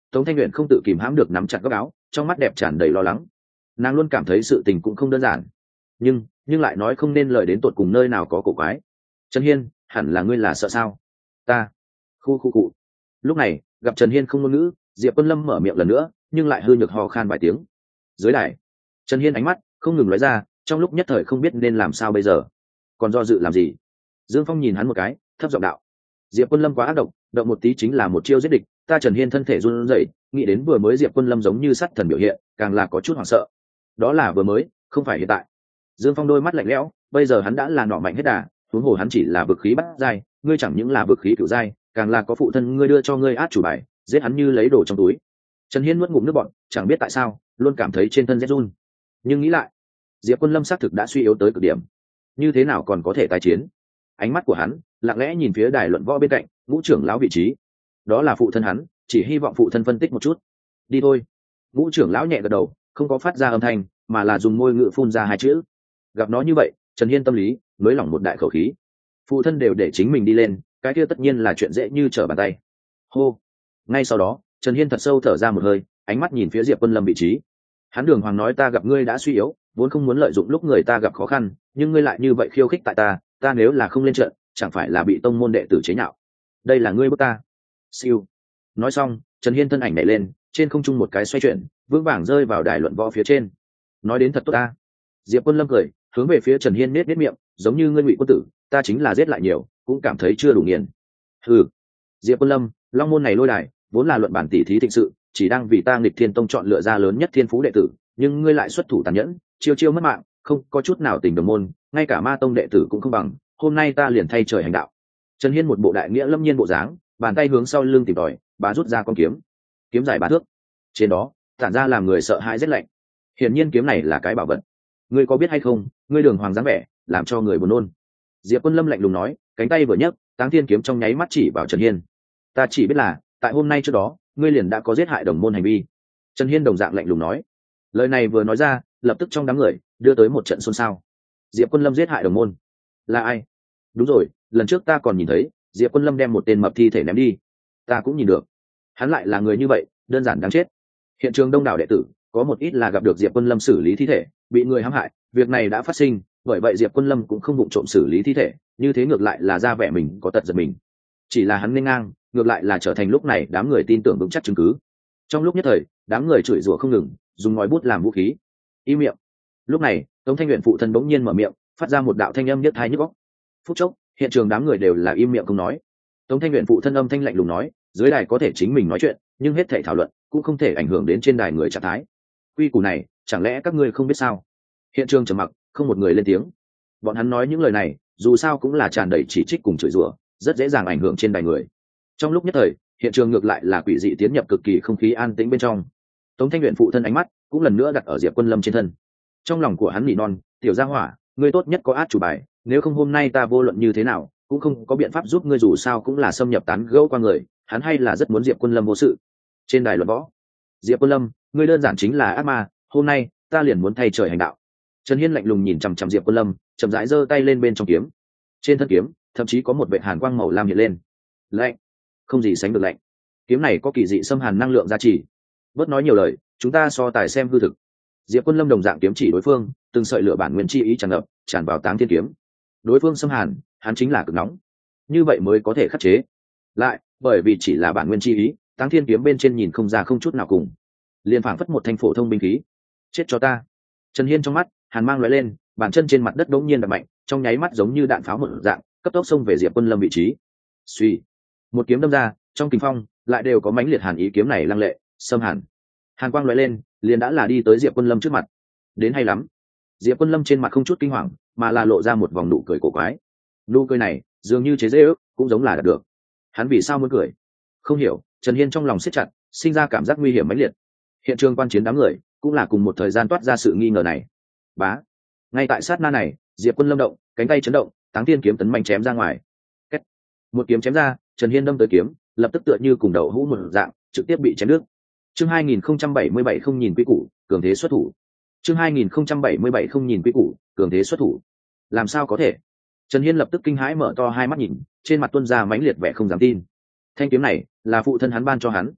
Tống Thanh Uyển không tự kìm hãm được nắm chặt góc áo, trong mắt đẹp tràn đầy lo lắng. Nàng luôn cảm thấy sự tình cũng không đơn giản, nhưng lại nói không nên lời đến tột cùng nơi nào có cổ quái. Trần Hiên, hẳn là ngươi là sợ sao? Ta. Khu cụ. Lúc này, gặp Trần Hiên không ngôn ngữ, Diệp Quân Lâm mở miệng lần nữa, nhưng lại hư nhược ho khan vài tiếng. Dưới đài, Trần Hiên ánh mắt không ngừng lóe ra, trong lúc nhất thời không biết nên làm sao bây giờ. Còn do dự làm gì? Dương Phong nhìn hắn một cái, thấp giọng đạo: Diệp Quân Lâm quá ác độc, động một tí chính là một chiêu giết địch. Ta Trần Hiên thân thể run rẩy, nghĩ đến vừa mới Diệp Quân Lâm giống như sắt thần biểu hiện, càng là có chút hoảng sợ. Đó là vừa mới, không phải hiện tại. Dương Phong đôi mắt lạnh lẽo, bây giờ hắn đã là nọ mạnh hết đà, huống hồ hắn chỉ là vực khí bát giai, ngươi chẳng những là vực khí cửu giai, càng là có phụ thân ngươi đưa cho ngươi át chủ bài, giết hắn như lấy đồ trong túi. Trần Hiên nuốt ngụm nước bọt, chẳng biết tại sao, luôn cảm thấy trên thân rét run. Nhưng nghĩ lại, Diệp Quân Lâm xác thực đã suy yếu tới cực điểm, như thế nào còn có thể tái chiến? Ánh mắt của hắn lặng lẽ nhìn phía đài luận võ bên cạnh, Ngũ trưởng lão vị trí. Đó là phụ thân hắn, chỉ hy vọng phụ thân phân tích một chút. Đi thôi. Ngũ trưởng lão nhẹ gật đầu, không có phát ra âm thanh, mà là dùng môi ngự phun ra hai chữ. Gặp nó như vậy, Trần Hiên tâm lý nới lỏng một đại khẩu khí. Phụ thân đều để chính mình đi lên, cái kia tất nhiên là chuyện dễ như trở bàn tay. Hô. Ngay sau đó, Trần Hiên thật sâu thở ra một hơi, ánh mắt nhìn phía Diệp Quân Lâm vị trí. Hắn đường hoàng nói ta gặp ngươi đã suy yếu, vốn không muốn lợi dụng lúc người ta gặp khó khăn, nhưng ngươi lại như vậy khiêu khích tại ta nếu là không lên trận, chẳng phải là bị tông môn đệ tử chế nhạo. Đây là ngươi bức ta. Siêu. Nói xong, Trần Hiên thân ảnh nhảy lên, trên không trung một cái xoay chuyển, vững vàng rơi vào đài luận võ phía trên. Nói đến thật tốt ta. Diệp Quân Lâm cười, hướng về phía Trần Hiên nết miệng, giống như ngươi Ngụy quân tử, ta chính là giết lại nhiều, cũng cảm thấy chưa đủ nghiền. Hừ. Diệp Quân Lâm, long môn này lôi đài, vốn là luận bản tỷ thí thịnh sự, chỉ đang vì ta Nghịch Thiên Tông chọn lựa ra lớn nhất thiên phú đệ tử, nhưng ngươi lại xuất thủ tàn nhẫn, chiêu chiêu mất mạng, không có chút nào tình đồng môn, ngay cả Ma Tông đệ tử cũng không bằng, hôm nay ta liền thay trời hành đạo. Trần Hiên một bộ đại nghĩa lâm nhiên bộ dáng, bàn tay hướng sau lưng tìm tòi, bá rút ra con kiếm, kiếm dài 3 thước, trên đó tản ra làm người sợ hãi rét lạnh. Hiển nhiên kiếm này là cái bảo vật. Ngươi có biết hay không, ngươi đường hoàng dáng vẻ, làm cho người buồn nôn. Diệp Quân Lâm lạnh lùng nói, cánh tay vừa nhấc, Táng Thiên kiếm trong nháy mắt chỉ vào Trần Hiên. Ta chỉ biết là, tại hôm nay trước đó, ngươi liền đã có giết hại đồng môn hành vi. Trần Hiên đồng dạng lạnh lùng nói. Lời này vừa nói ra, lập tức trong đám người đưa tới một trận xôn xao. Diệp Quân Lâm giết hại đồng môn? Là ai? Đúng rồi, lần trước ta còn nhìn thấy Diệp Quân Lâm đem một tên mập thi thể ném đi. Ta cũng nhìn được. Hắn lại là người như vậy, đơn giản đáng chết. Hiện trường đông đảo đệ tử, có một ít là gặp được Diệp Quân Lâm xử lý thi thể, bị người hãm hại, việc này đã phát sinh, bởi vậy Diệp Quân Lâm cũng không vụng trộm xử lý thi thể, như thế ngược lại là ra vẻ mình có tật giật mình. Chỉ là hắn nên ngang, ngược lại là trở thành lúc này đám người tin tưởng vững chắc chứng cứ. Trong lúc nhất thời, đám người chửi rủa không ngừng, dùng ngòi bút làm vũ khí. Im miệng. Lúc này, Tống Thanh Uyển phụ thân bỗng nhiên mở miệng, phát ra một đạo thanh âm nhất tai nhức óc. Phút chốc, hiện trường đám người đều là im miệng không nói. Tống Thanh Uyển phụ thân âm thanh lạnh lùng nói, dưới đài có thể chính mình nói chuyện, nhưng hết thảy thảo luận cũng không thể ảnh hưởng đến trên đài người trạng thái. Quy củ này, chẳng lẽ các ngươi không biết sao? Hiện trường trầm mặc, không một người lên tiếng. Bọn hắn nói những lời này, dù sao cũng là tràn đầy chỉ trích cùng chửi rủa, rất dễ dàng ảnh hưởng trên đài người. Trong lúc nhất thời, hiện trường ngược lại là quỷ dị tiến nhập cực kỳ không khí an tĩnh bên trong. Tống Thanh Uyển phụ thân ánh mắt cũng lần nữa đặt ở Diệp Quân Lâm trên thân. Trong lòng của hắn nỉ non, tiểu gia hỏa, ngươi tốt nhất có át chủ bài, nếu không hôm nay ta vô luận như thế nào cũng không có biện pháp giúp ngươi, dù sao cũng là xâm nhập tán gẫu qua người, hắn hay là rất muốn Diệp Quân Lâm vô sự. Trên đài luận võ, Diệp Quân Lâm, ngươi đơn giản chính là ác ma, hôm nay ta liền muốn thay trời hành đạo. Trần Hiên lạnh lùng nhìn chằm chằm Diệp Quân Lâm, chậm rãi giơ tay lên bên trong kiếm. Trên thân kiếm, thậm chí có một vệt hàn quang màu lam hiện lên. Lạnh, không gì sánh được lạnh. Kiếm này có kỳ dị xâm hàn năng lượng gia trì. Bớt nói nhiều lời, chúng ta so tài xem hư thực. Diệp Quân Lâm đồng dạng kiếm chỉ đối phương, từng sợi lửa bản nguyên chi ý tràn ngập, tràn vào Táng Thiên kiếm. Đối phương xâm hàn, hắn chính là cực nóng, như vậy mới có thể khắc chế. Lại, bởi vì chỉ là bản nguyên chi ý, Táng Thiên kiếm bên trên nhìn không ra không chút nào cùng, liền phảng phất một thanh phổ thông binh khí. Chết cho ta! Trần Hiên trong mắt hàn mang lóe lên, bàn chân trên mặt đất đống nhiên đập mạnh, trong nháy mắt giống như đạn pháo một dạng, cấp tốc xông về Diệp Quân Lâm vị trí. Suy, một kiếm đâm ra, trong kình phong lại đều có mãnh liệt hàn ý, kiếm này lăng lệ, xâm hàn. Hàn quang lóe lên, liền đã là đi tới Diệp Quân Lâm trước mặt. Đến hay lắm. Diệp Quân Lâm trên mặt không chút kinh hoàng, mà là lộ ra một vòng nụ cười cổ quái. Nụ cười này, dường như chế giễu, cũng giống là đạt được. Hắn vì sao muốn cười? Không hiểu, Trần Hiên trong lòng siết chặt, sinh ra cảm giác nguy hiểm mãnh liệt. Hiện trường quan chiến đám người cũng là cùng một thời gian toát ra sự nghi ngờ này. Bá. Ngay tại sát na này, Diệp Quân Lâm động, cánh tay chấn động, Táng Thiên kiếm tấn mạnh chém ra ngoài. Kết. Một kiếm chém ra, Trần Hiên đâm tới kiếm, lập tức tựa như cùng đầu hũ một dạng, trực tiếp bị chém đứt. Chương 2077 không nhìn quy củ, cường thế xuất thủ. Chương 2077 không nhìn quy củ, cường thế xuất thủ. Làm sao có thể? Trần Hiên lập tức kinh hãi mở to hai mắt nhìn, trên mặt tuôn ra mãnh liệt vẻ không dám tin. Thanh kiếm này là phụ thân hắn ban cho hắn.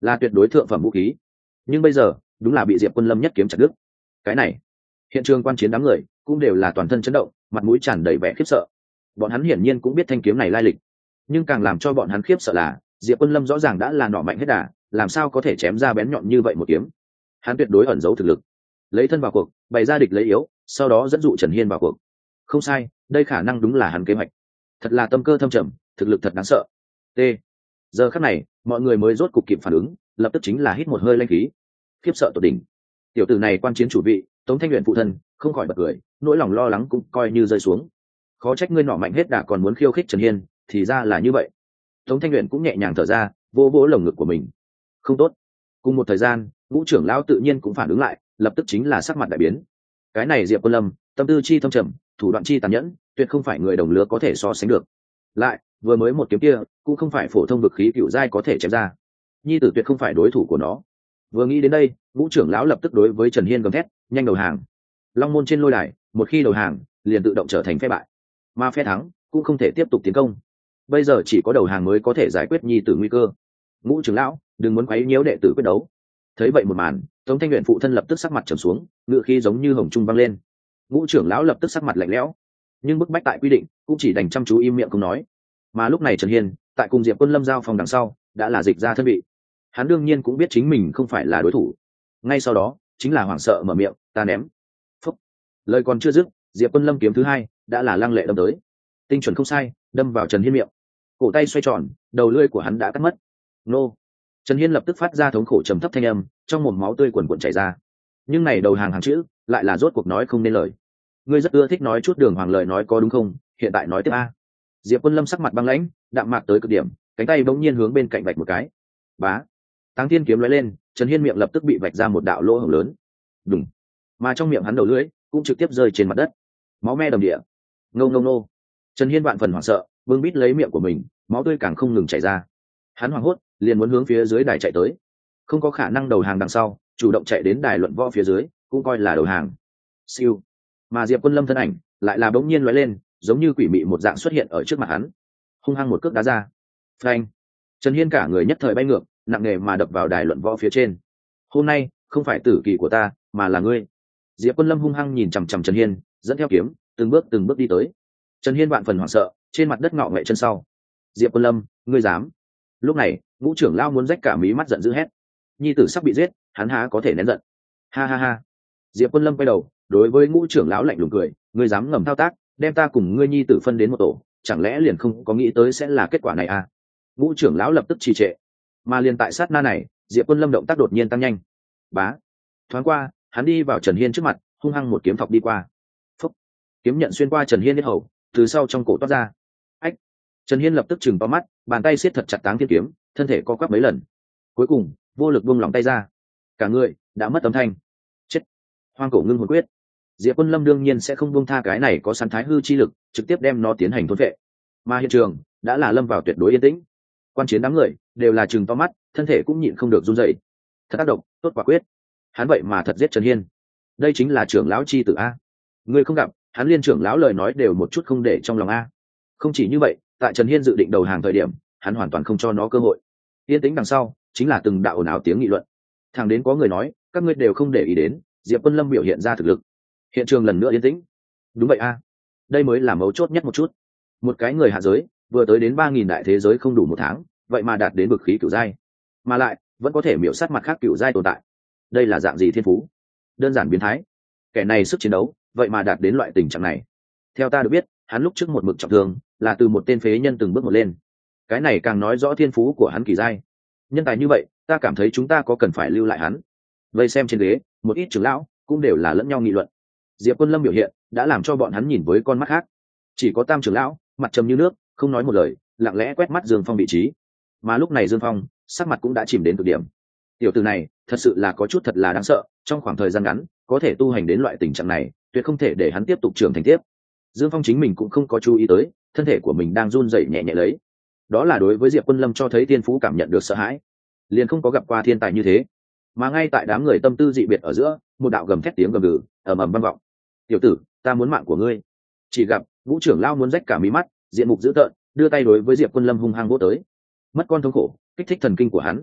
là tuyệt đối thượng phẩm vũ khí. Nhưng bây giờ đúng là bị Diệp Quân Lâm nhất kiếm chặt đứt. Cái này, hiện trường quan chiến đám người cũng đều là toàn thân chấn động, mặt mũi tràn đầy vẻ khiếp sợ. Bọn hắn hiển nhiên cũng biết thanh kiếm này lai lịch, nhưng càng làm cho bọn hắn khiếp sợ là Diệp Quân Lâm rõ ràng đã là nỏ mạnh hết đà, làm sao có thể chém ra bén nhọn như vậy một kiếm. Hắn tuyệt đối ẩn giấu thực lực, lấy thân vào cuộc, bày ra địch lấy yếu, sau đó dẫn dụ Trần Hiên vào cuộc. Không sai, đây khả năng đúng là hắn kế hoạch. Thật là tâm cơ thâm trầm, thực lực thật đáng sợ. T. Giờ khắc này, mọi người mới rốt cục kịp phản ứng, lập tức chính là hít một hơi lanh khí. Khiếp sợ tột đỉnh. Tiểu tử này quan chiến chủ vị, Tống Thanh Luyện phụ thân, không khỏi bật cười, nỗi lòng lo lắng cũng coi như rơi xuống. Khó trách ngươi nỏ mạnh hết đà còn muốn khiêu khích Trần Hiên, thì ra là như vậy. Tống Thanh Luyện cũng nhẹ nhàng thở ra, vô vỗ lồng ngực của mình. Không tốt. Cùng một thời gian, Ngũ trưởng lão tự nhiên cũng phản ứng lại, lập tức chính là sắc mặt đại biến. Cái này Diệp Quân Lâm, tâm tư chi thâm trầm, thủ đoạn chi tàn nhẫn, tuyệt không phải người đồng lứa có thể so sánh được. Lại, vừa mới một kiếm kia, cũng không phải phổ thông vực khí cựu giai có thể chém ra. Nhi tử tuyệt không phải đối thủ của nó. Vừa nghĩ đến đây, Ngũ trưởng lão lập tức đối với Trần Hiên gầm thét, nhanh đầu hàng. Long môn trên lôi đài, một khi đầu hàng, liền tự động trở thành phe bại. Mà phe thắng cũng không thể tiếp tục tiến công. Bây giờ chỉ có đầu hàng mới có thể giải quyết nhi tử nguy cơ. Ngũ trưởng lão, đừng muốn quấy nhiễu đệ tử quyết đấu. Thấy vậy một màn, Tống Thanh Luyện phụ thân lập tức sắc mặt trầm xuống, ngựa khí giống như hồng trung vang lên. Ngũ trưởng lão lập tức sắc mặt lạnh lẽo, nhưng bức bách tại quy định, cũng chỉ đành chăm chú im miệng không nói. Mà lúc này Trần Hiên, tại cùng Diệp Quân Lâm giao phòng đằng sau, đã là dịch ra thân vị. Hắn đương nhiên cũng biết chính mình không phải là đối thủ. Ngay sau đó, chính là hoảng sợ mở miệng, ta ném. Phúc. Lời còn chưa dứt, Diệp Quân Lâm kiếm thứ hai đã là lăng lệ đâm tới. Tinh chuẩn không sai, đâm vào Trần Hiên miệng. Cổ tay xoay tròn, đầu lưỡi của hắn đã cắt mất. Nô. Trần Hiên lập tức phát ra thống khổ trầm thấp thanh âm, trong mồm máu tươi quần quần chảy ra. Nhưng này đầu hàng chữ, lại là rốt cuộc nói không nên lời. Ngươi rất ưa thích nói chút đường hoàng lời nói có đúng không? Hiện tại nói tiếp a. Diệp Quân Lâm sắc mặt băng lãnh, đạm mạc tới cực điểm, cánh tay bỗng nhiên hướng bên cạnh vạch một cái. Bá. Táng Thiên kiếm lóe lên, Trần Hiên miệng lập tức bị vạch ra một đạo lỗ hổng lớn. Đùng. Mà trong miệng hắn đầu lưỡi cũng trực tiếp rơi trên mặt đất. Máu me đầm địa. Ngô ngô ngô. Trần Hiên vạn phần hoảng sợ, bưng bít lấy miệng của mình, máu tươi càng không ngừng chảy ra. Hắn hoảng hốt, liền muốn hướng phía dưới đài chạy tới. Không có khả năng đầu hàng đằng sau, chủ động chạy đến đài luận võ phía dưới, cũng coi là đầu hàng. Siêu. Mà Diệp Quân Lâm thân ảnh lại là bỗng nhiên lóe lên, giống như quỷ mị một dạng xuất hiện ở trước mặt hắn. Hung hăng một cước đá ra. Phanh. Trần Hiên cả người nhất thời bay ngược, nặng nề mà đập vào đài luận võ phía trên. Hôm nay, không phải tử kỳ của ta, mà là ngươi. Diệp Quân Lâm hung hăng nhìn chằm chằm Trần Hiên, dẫn theo kiếm, từng bước đi tới. Trần Hiên vạn phần hoảng sợ, trên mặt đất ngọ nghệ chân sau. Diệp Quân Lâm, ngươi dám? Lúc này, Ngũ trưởng lão muốn rách cả mí mắt giận dữ hét. Nhi tử sắp bị giết, hắn há có thể nén giận. Ha ha ha. Diệp Quân Lâm quay đầu, đối với Ngũ trưởng lão lạnh lùng cười, ngươi dám ngầm thao tác, đem ta cùng ngươi nhi tử phân đến một tổ, chẳng lẽ liền không có nghĩ tới sẽ là kết quả này à? Ngũ trưởng lão lập tức trì trệ. Mà liền tại sát na này, Diệp Quân Lâm động tác đột nhiên tăng nhanh. Bá. Thoáng qua, hắn đi vào Trần Hiên trước mặt, hung hăng một kiếm thọc đi qua. Phúc. Kiếm nhận xuyên qua Trần Hiên yết hầu, từ sau trong cổ toát ra. Ách. Trần Hiên lập tức chừng to mắt, bàn tay siết thật chặt Táng Thiên kiếm, thân thể co quắp mấy lần. Cuối cùng, vô lực buông lỏng tay ra. Cả người đã mất âm thanh. Chết. Hoang cổ ngưng hồn quyết. Diệp Quân Lâm đương nhiên sẽ không buông tha cái này có sẵn thái hư chi lực, trực tiếp đem nó tiến hành thôn phệ. Mà hiện trường đã là lâm vào tuyệt đối yên tĩnh. Quan chiến đám người đều là chừng to mắt, thân thể cũng nhịn không được run rẩy. Thật tác động, tốt quả quyết. Hắn vậy mà thật giết Trần Hiên. Đây chính là trưởng lão chi tử a. Ngươi không gặp, hắn liên trưởng lão lời nói đều một chút không để trong lòng a. Không chỉ như vậy, tại Trần Hiên dự định đầu hàng thời điểm, hắn hoàn toàn không cho nó cơ hội. Yên tĩnh đằng sau, chính là từng đạo ồn ào tiếng nghị luận. Thẳng đến có người nói, các ngươi đều không để ý đến, Diệp Quân Lâm biểu hiện ra thực lực. Hiện trường lần nữa yên tĩnh. Đúng vậy a. Đây mới là mấu chốt nhất một chút. Một cái người hạ giới, vừa tới đến 3000 đại thế giới không đủ một tháng, vậy mà đạt đến bực khí cửu giai, mà lại vẫn có thể miểu sát mặt khác cửu giai tồn tại. Đây là dạng gì thiên phú? Đơn giản biến thái. Kẻ này sức chiến đấu, vậy mà đạt đến loại tình trạng này. Theo ta được biết, hắn lúc trước một mực trọng thương, là từ một tên phế nhân từng bước một lên. Cái này càng nói rõ thiên phú của hắn kỳ giai. Nhân tài như vậy, ta cảm thấy chúng ta có cần phải lưu lại hắn. Vây xem trên ghế, một ít trưởng lão cũng đều là lẫn nhau nghị luận. Diệp Quân Lâm biểu hiện đã làm cho bọn hắn nhìn với con mắt khác. Chỉ có Tam trưởng lão, mặt trầm như nước, không nói một lời, lặng lẽ quét mắt Dương Phong vị trí. Mà lúc này Dương Phong, sắc mặt cũng đã chìm đến cực điểm. Tiểu tử này, thật sự là có chút thật là đáng sợ, trong khoảng thời gian ngắn, có thể tu hành đến loại tình trạng này, tuyệt không thể để hắn tiếp tục trưởng thành tiếp. Dương Phong chính mình cũng không có chú ý tới, thân thể của mình đang run rẩy nhẹ nhẹ lấy. Đó là đối với Diệp Quân Lâm cho thấy thiên phú cảm nhận được sợ hãi, liền không có gặp qua thiên tài như thế. Mà ngay tại đám người tâm tư dị biệt ở giữa, một đạo gầm thét tiếng gầm gừ ầm ầm vang vọng. Tiểu tử, ta muốn mạng của ngươi. Chỉ gặp Vũ trưởng lão muốn rách cả mí mắt, diện mục dữ tợn, đưa tay đối với Diệp Quân Lâm hung hăng vỗ tới. Mất con thống khổ, kích thích thần kinh của hắn.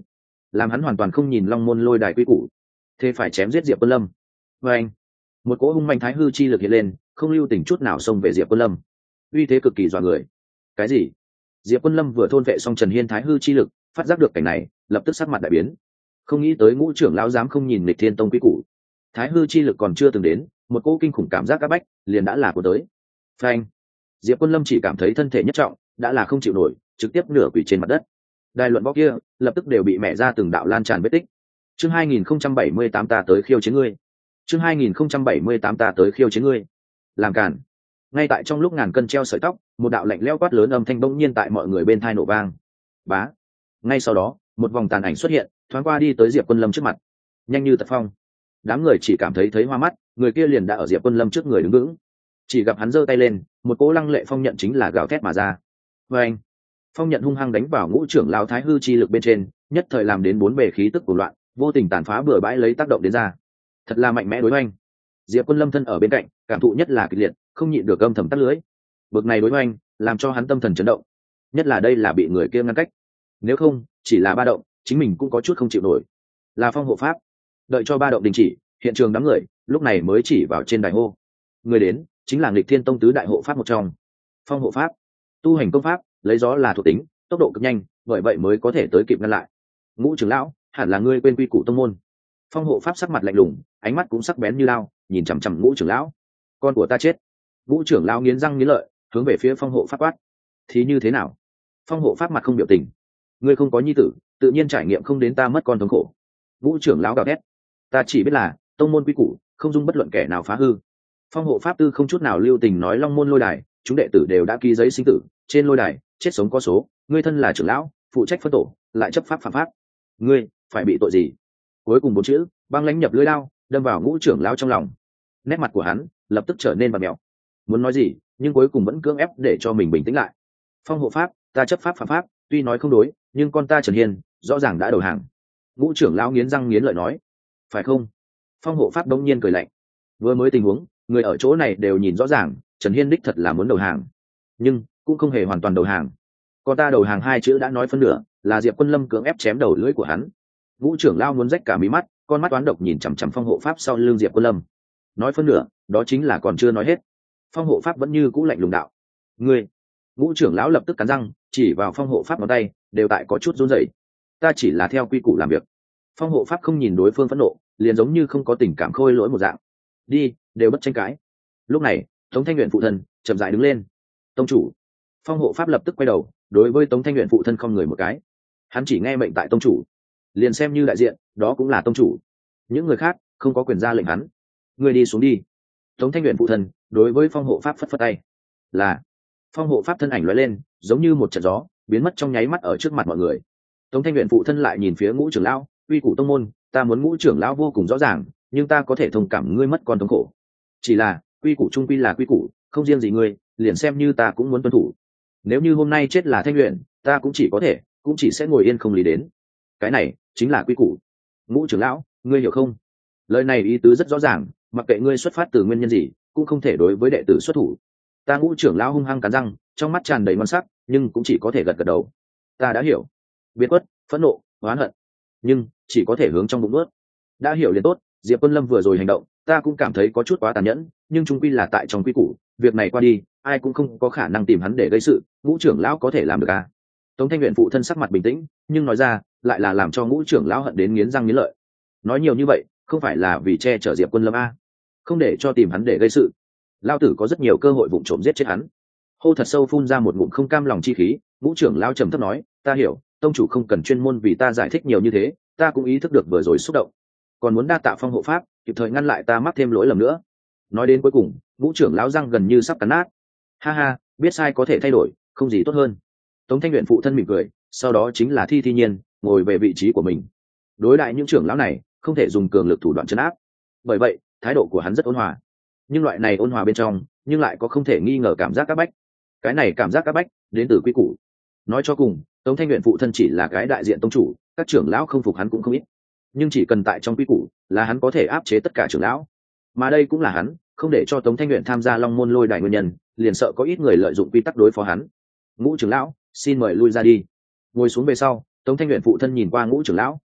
làm hắn hoàn toàn không nhìn long môn lôi đài quy củ, thế phải chém giết Diệp Quân Lâm. Và anh, một cỗ hung manh thái hư chi lực hiện lên, không lưu tình chút nào xông về Diệp Quân Lâm, uy thế cực kỳ dọa người. Cái gì? Diệp Quân Lâm vừa thôn vệ xong Trần Hiên thái hư chi lực, phát giác được cảnh này, lập tức sắc mặt đại biến. Không nghĩ tới Ngũ trưởng lão dám không nhìn Lịch Thiên Tông quy củ. Thái hư chi lực còn chưa từng đến, một cỗ kinh khủng cảm giác áp bách liền đã là của tới. Phanh! Diệp Quân Lâm chỉ cảm thấy thân thể nhất trọng, đã là không chịu nổi, trực tiếp nửa quỳ trên mặt đất. Đài luận võ kia lập tức đều bị mẹ ra từng đạo lan tràn vết tích. Chương 2078 ta tới khiêu chiến ngươi. Chương 2078 ta tới khiêu chiến ngươi. Làm cản. Ngay tại trong lúc ngàn cân treo sợi tóc, một đạo lạnh lẽo quát lớn âm thanh bỗng nhiên tại mọi người bên tai nổ vang. Bá. Ngay sau đó, một vòng tàn ảnh xuất hiện, thoáng qua đi tới Diệp Quân Lâm trước mặt. Nhanh như tật phong. Đám người chỉ cảm thấy hoa mắt, người kia liền đã ở Diệp Quân Lâm trước người đứng vững. Chỉ gặp hắn giơ tay lên, một cỗ lăng lệ phong nhận chính là gào thét mà ra. Và anh, phong nhận hung hăng đánh vào Ngũ trưởng lão thái hư chi lực bên trên, nhất thời làm đến bốn bề khí tức của loạn, vô tình tàn phá bừa bãi lấy tác động đến ra. Thật là mạnh mẽ đối oanh. Diệp Quân Lâm thân ở bên cạnh, cảm thụ nhất là kịch liệt, không nhịn được âm thầm tắt lưới. Bực này đối oanh, làm cho hắn tâm thần chấn động. Nhất là đây là bị người kia ngăn cách. Nếu không, chỉ là ba động, chính mình cũng có chút không chịu nổi. Là phong hộ pháp. Đợi cho ba động đình chỉ, hiện trường đám người lúc này mới chỉ vào trên đài hô. Người đến chính là Nghịch Thiên Tông tứ đại hộ pháp một trong. Phong hộ pháp, tu hành công pháp, lấy gió là thuộc tính, tốc độ cực nhanh, bởi vậy mới có thể tới kịp ngăn lại. Ngũ trưởng lão, hẳn là ngươi quên quy củ tông môn. Phong hộ pháp sắc mặt lạnh lùng, ánh mắt cũng sắc bén như lao, nhìn chằm chằm Ngũ trưởng lão. Con của ta chết. Ngũ trưởng lão nghiến răng nghiến lợi, hướng về phía phong hộ pháp quát. Thì như thế nào? Phong hộ pháp mặt không biểu tình. Ngươi không có nhi tử, tự nhiên trải nghiệm không đến ta mất con thống khổ. Ngũ trưởng lão gào thét. Ta chỉ biết là tông môn quy củ, không dung bất luận kẻ nào phá hư. Phong hộ pháp tư không chút nào lưu tình nói long môn lôi đài, chúng đệ tử đều đã ký giấy sinh tử, trên lôi đài chết sống có số, ngươi thân là trưởng lão, phụ trách phân tổ, lại chấp pháp phạm pháp, ngươi phải bị tội gì? Cuối cùng bốn chữ băng lãnh nhập lưỡi lao, đâm vào Ngũ trưởng lão trong lòng. Nét mặt của hắn lập tức trở nên bặm mèo, muốn nói gì nhưng cuối cùng vẫn cưỡng ép để cho mình bình tĩnh lại. Phong hộ pháp, ta chấp pháp phạm pháp, tuy nói không đối, nhưng con ta Trần Hiên rõ ràng đã đầu hàng. Ngũ trưởng lão nghiến răng nghiến lợi nói. Phải không? Phong hộ pháp đông nhiên cười lạnh. Vừa mới tình huống, người ở chỗ này đều nhìn rõ ràng, Trần Hiên đích thật là muốn đầu hàng, nhưng cũng không hề hoàn toàn đầu hàng. Con ta đầu hàng hai chữ đã nói phân nửa, là Diệp Quân Lâm cưỡng ép chém đầu lưỡi của hắn. Ngũ trưởng lão muốn rách cả mí mắt, con mắt toán độc nhìn chằm chằm phong hộ pháp sau lưng Diệp Quân Lâm. Nói phân nửa, đó chính là còn chưa nói hết. Phong hộ pháp vẫn như cũ lạnh lùng đạo. Ngươi! Ngũ trưởng lão lập tức cắn răng, chỉ vào phong hộ pháp ngón tay, đều tại có chút run rẩy. Ta chỉ là theo quy củ làm việc. Phong hộ pháp không nhìn đối phương phẫn nộ, liền giống như không có tình cảm khôi lỗi một dạng. Đi, đều bất tranh cãi. Lúc này, Tống Thanh Luyện phụ thân chậm rãi đứng lên. Tông chủ. Phong hộ pháp lập tức quay đầu, đối với Tống Thanh Luyện phụ thân không người một cái. Hắn chỉ nghe mệnh tại tông chủ, liền xem như đại diện, đó cũng là tông chủ. Những người khác không có quyền ra lệnh hắn. Người đi xuống đi. Tống Thanh Luyện phụ thân đối với phong hộ pháp phất phất tay. Là. Phong hộ pháp thân ảnh lóe lên, giống như một trận gió, biến mất trong nháy mắt ở trước mặt mọi người. Tống Thanh Luyện phụ thân lại nhìn phía Ngũ trưởng lão, uy củ tông môn, ta muốn Ngũ trưởng lão vô cùng rõ ràng, nhưng ta có thể thông cảm ngươi mất con thống khổ. Chỉ là quy củ trung quy là quy củ, không riêng gì ngươi, liền xem như ta cũng muốn tuân thủ. Nếu như hôm nay chết là Thanh Luyện, ta cũng chỉ sẽ ngồi yên không lý đến. Cái này chính là quy củ. Ngũ trưởng lão, ngươi hiểu không? Lời này ý tứ rất rõ ràng, mặc kệ ngươi xuất phát từ nguyên nhân gì, cũng không thể đối với đệ tử xuất thủ. Ta Ngũ trưởng lão hung hăng cắn răng, trong mắt tràn đầy ngon sắc, nhưng cũng chỉ có thể gật gật đầu. Ta đã hiểu. Biệt khuất, phẫn nộ, oán hận, nhưng chỉ có thể hướng trong bụng nuốt. Đã hiểu liền tốt. Diệp Quân Lâm vừa rồi hành động, ta cũng cảm thấy có chút quá tàn nhẫn, nhưng chung quy là tại trong quy củ, việc này qua đi, ai cũng không có khả năng tìm hắn để gây sự, Ngũ trưởng lão có thể làm được à? Tống Thanh Luyện phụ thân sắc mặt bình tĩnh, nhưng nói ra lại là làm cho Ngũ trưởng lão hận đến nghiến răng nghiến lợi. Nói nhiều như vậy, không phải là vì che chở Diệp Quân Lâm à? Không để cho tìm hắn để gây sự, lão tử có rất nhiều cơ hội vụng trộm giết chết hắn. Hô thật sâu phun ra một ngụm không cam lòng chi khí, Ngũ trưởng lão trầm thấp nói, ta hiểu, tông chủ không cần chuyên môn vì ta giải thích nhiều như thế, ta cũng ý thức được vừa rồi xúc động, còn muốn đa tạ phong hộ pháp kịp thời ngăn lại ta mắc thêm lỗi lầm nữa. Nói đến cuối cùng, Ngũ trưởng lão răng gần như sắp cắn nát. Ha ha, biết sai có thể thay đổi, không gì tốt hơn. Tống Thanh Luyện phụ thân mỉm cười, sau đó chính là Thi Nhiên ngồi về vị trí của mình. Đối đại những trưởng lão này, không thể dùng cường lực thủ đoạn trấn áp, bởi vậy thái độ của hắn rất ôn hòa. Nhưng loại này ôn hòa bên trong, nhưng lại có không thể nghi ngờ cảm giác áp bách. Cái này cảm giác áp bách đến từ quy củ. Nói cho cùng, Tống Thanh Luyện phụ thân chỉ là cái đại diện tông chủ, các trưởng lão không phục hắn cũng không ít, nhưng chỉ cần tại trong quy củ là hắn có thể áp chế tất cả trưởng lão. Mà đây cũng là hắn không để cho Tống Thanh Luyện tham gia Long Môn lôi đài nguyên nhân, liền sợ có ít người lợi dụng quy tắc đối phó hắn. Ngũ trưởng lão, xin mời lui ra đi. Ngồi xuống về sau, Tống Thanh Luyện phụ thân nhìn qua Ngũ trưởng lão,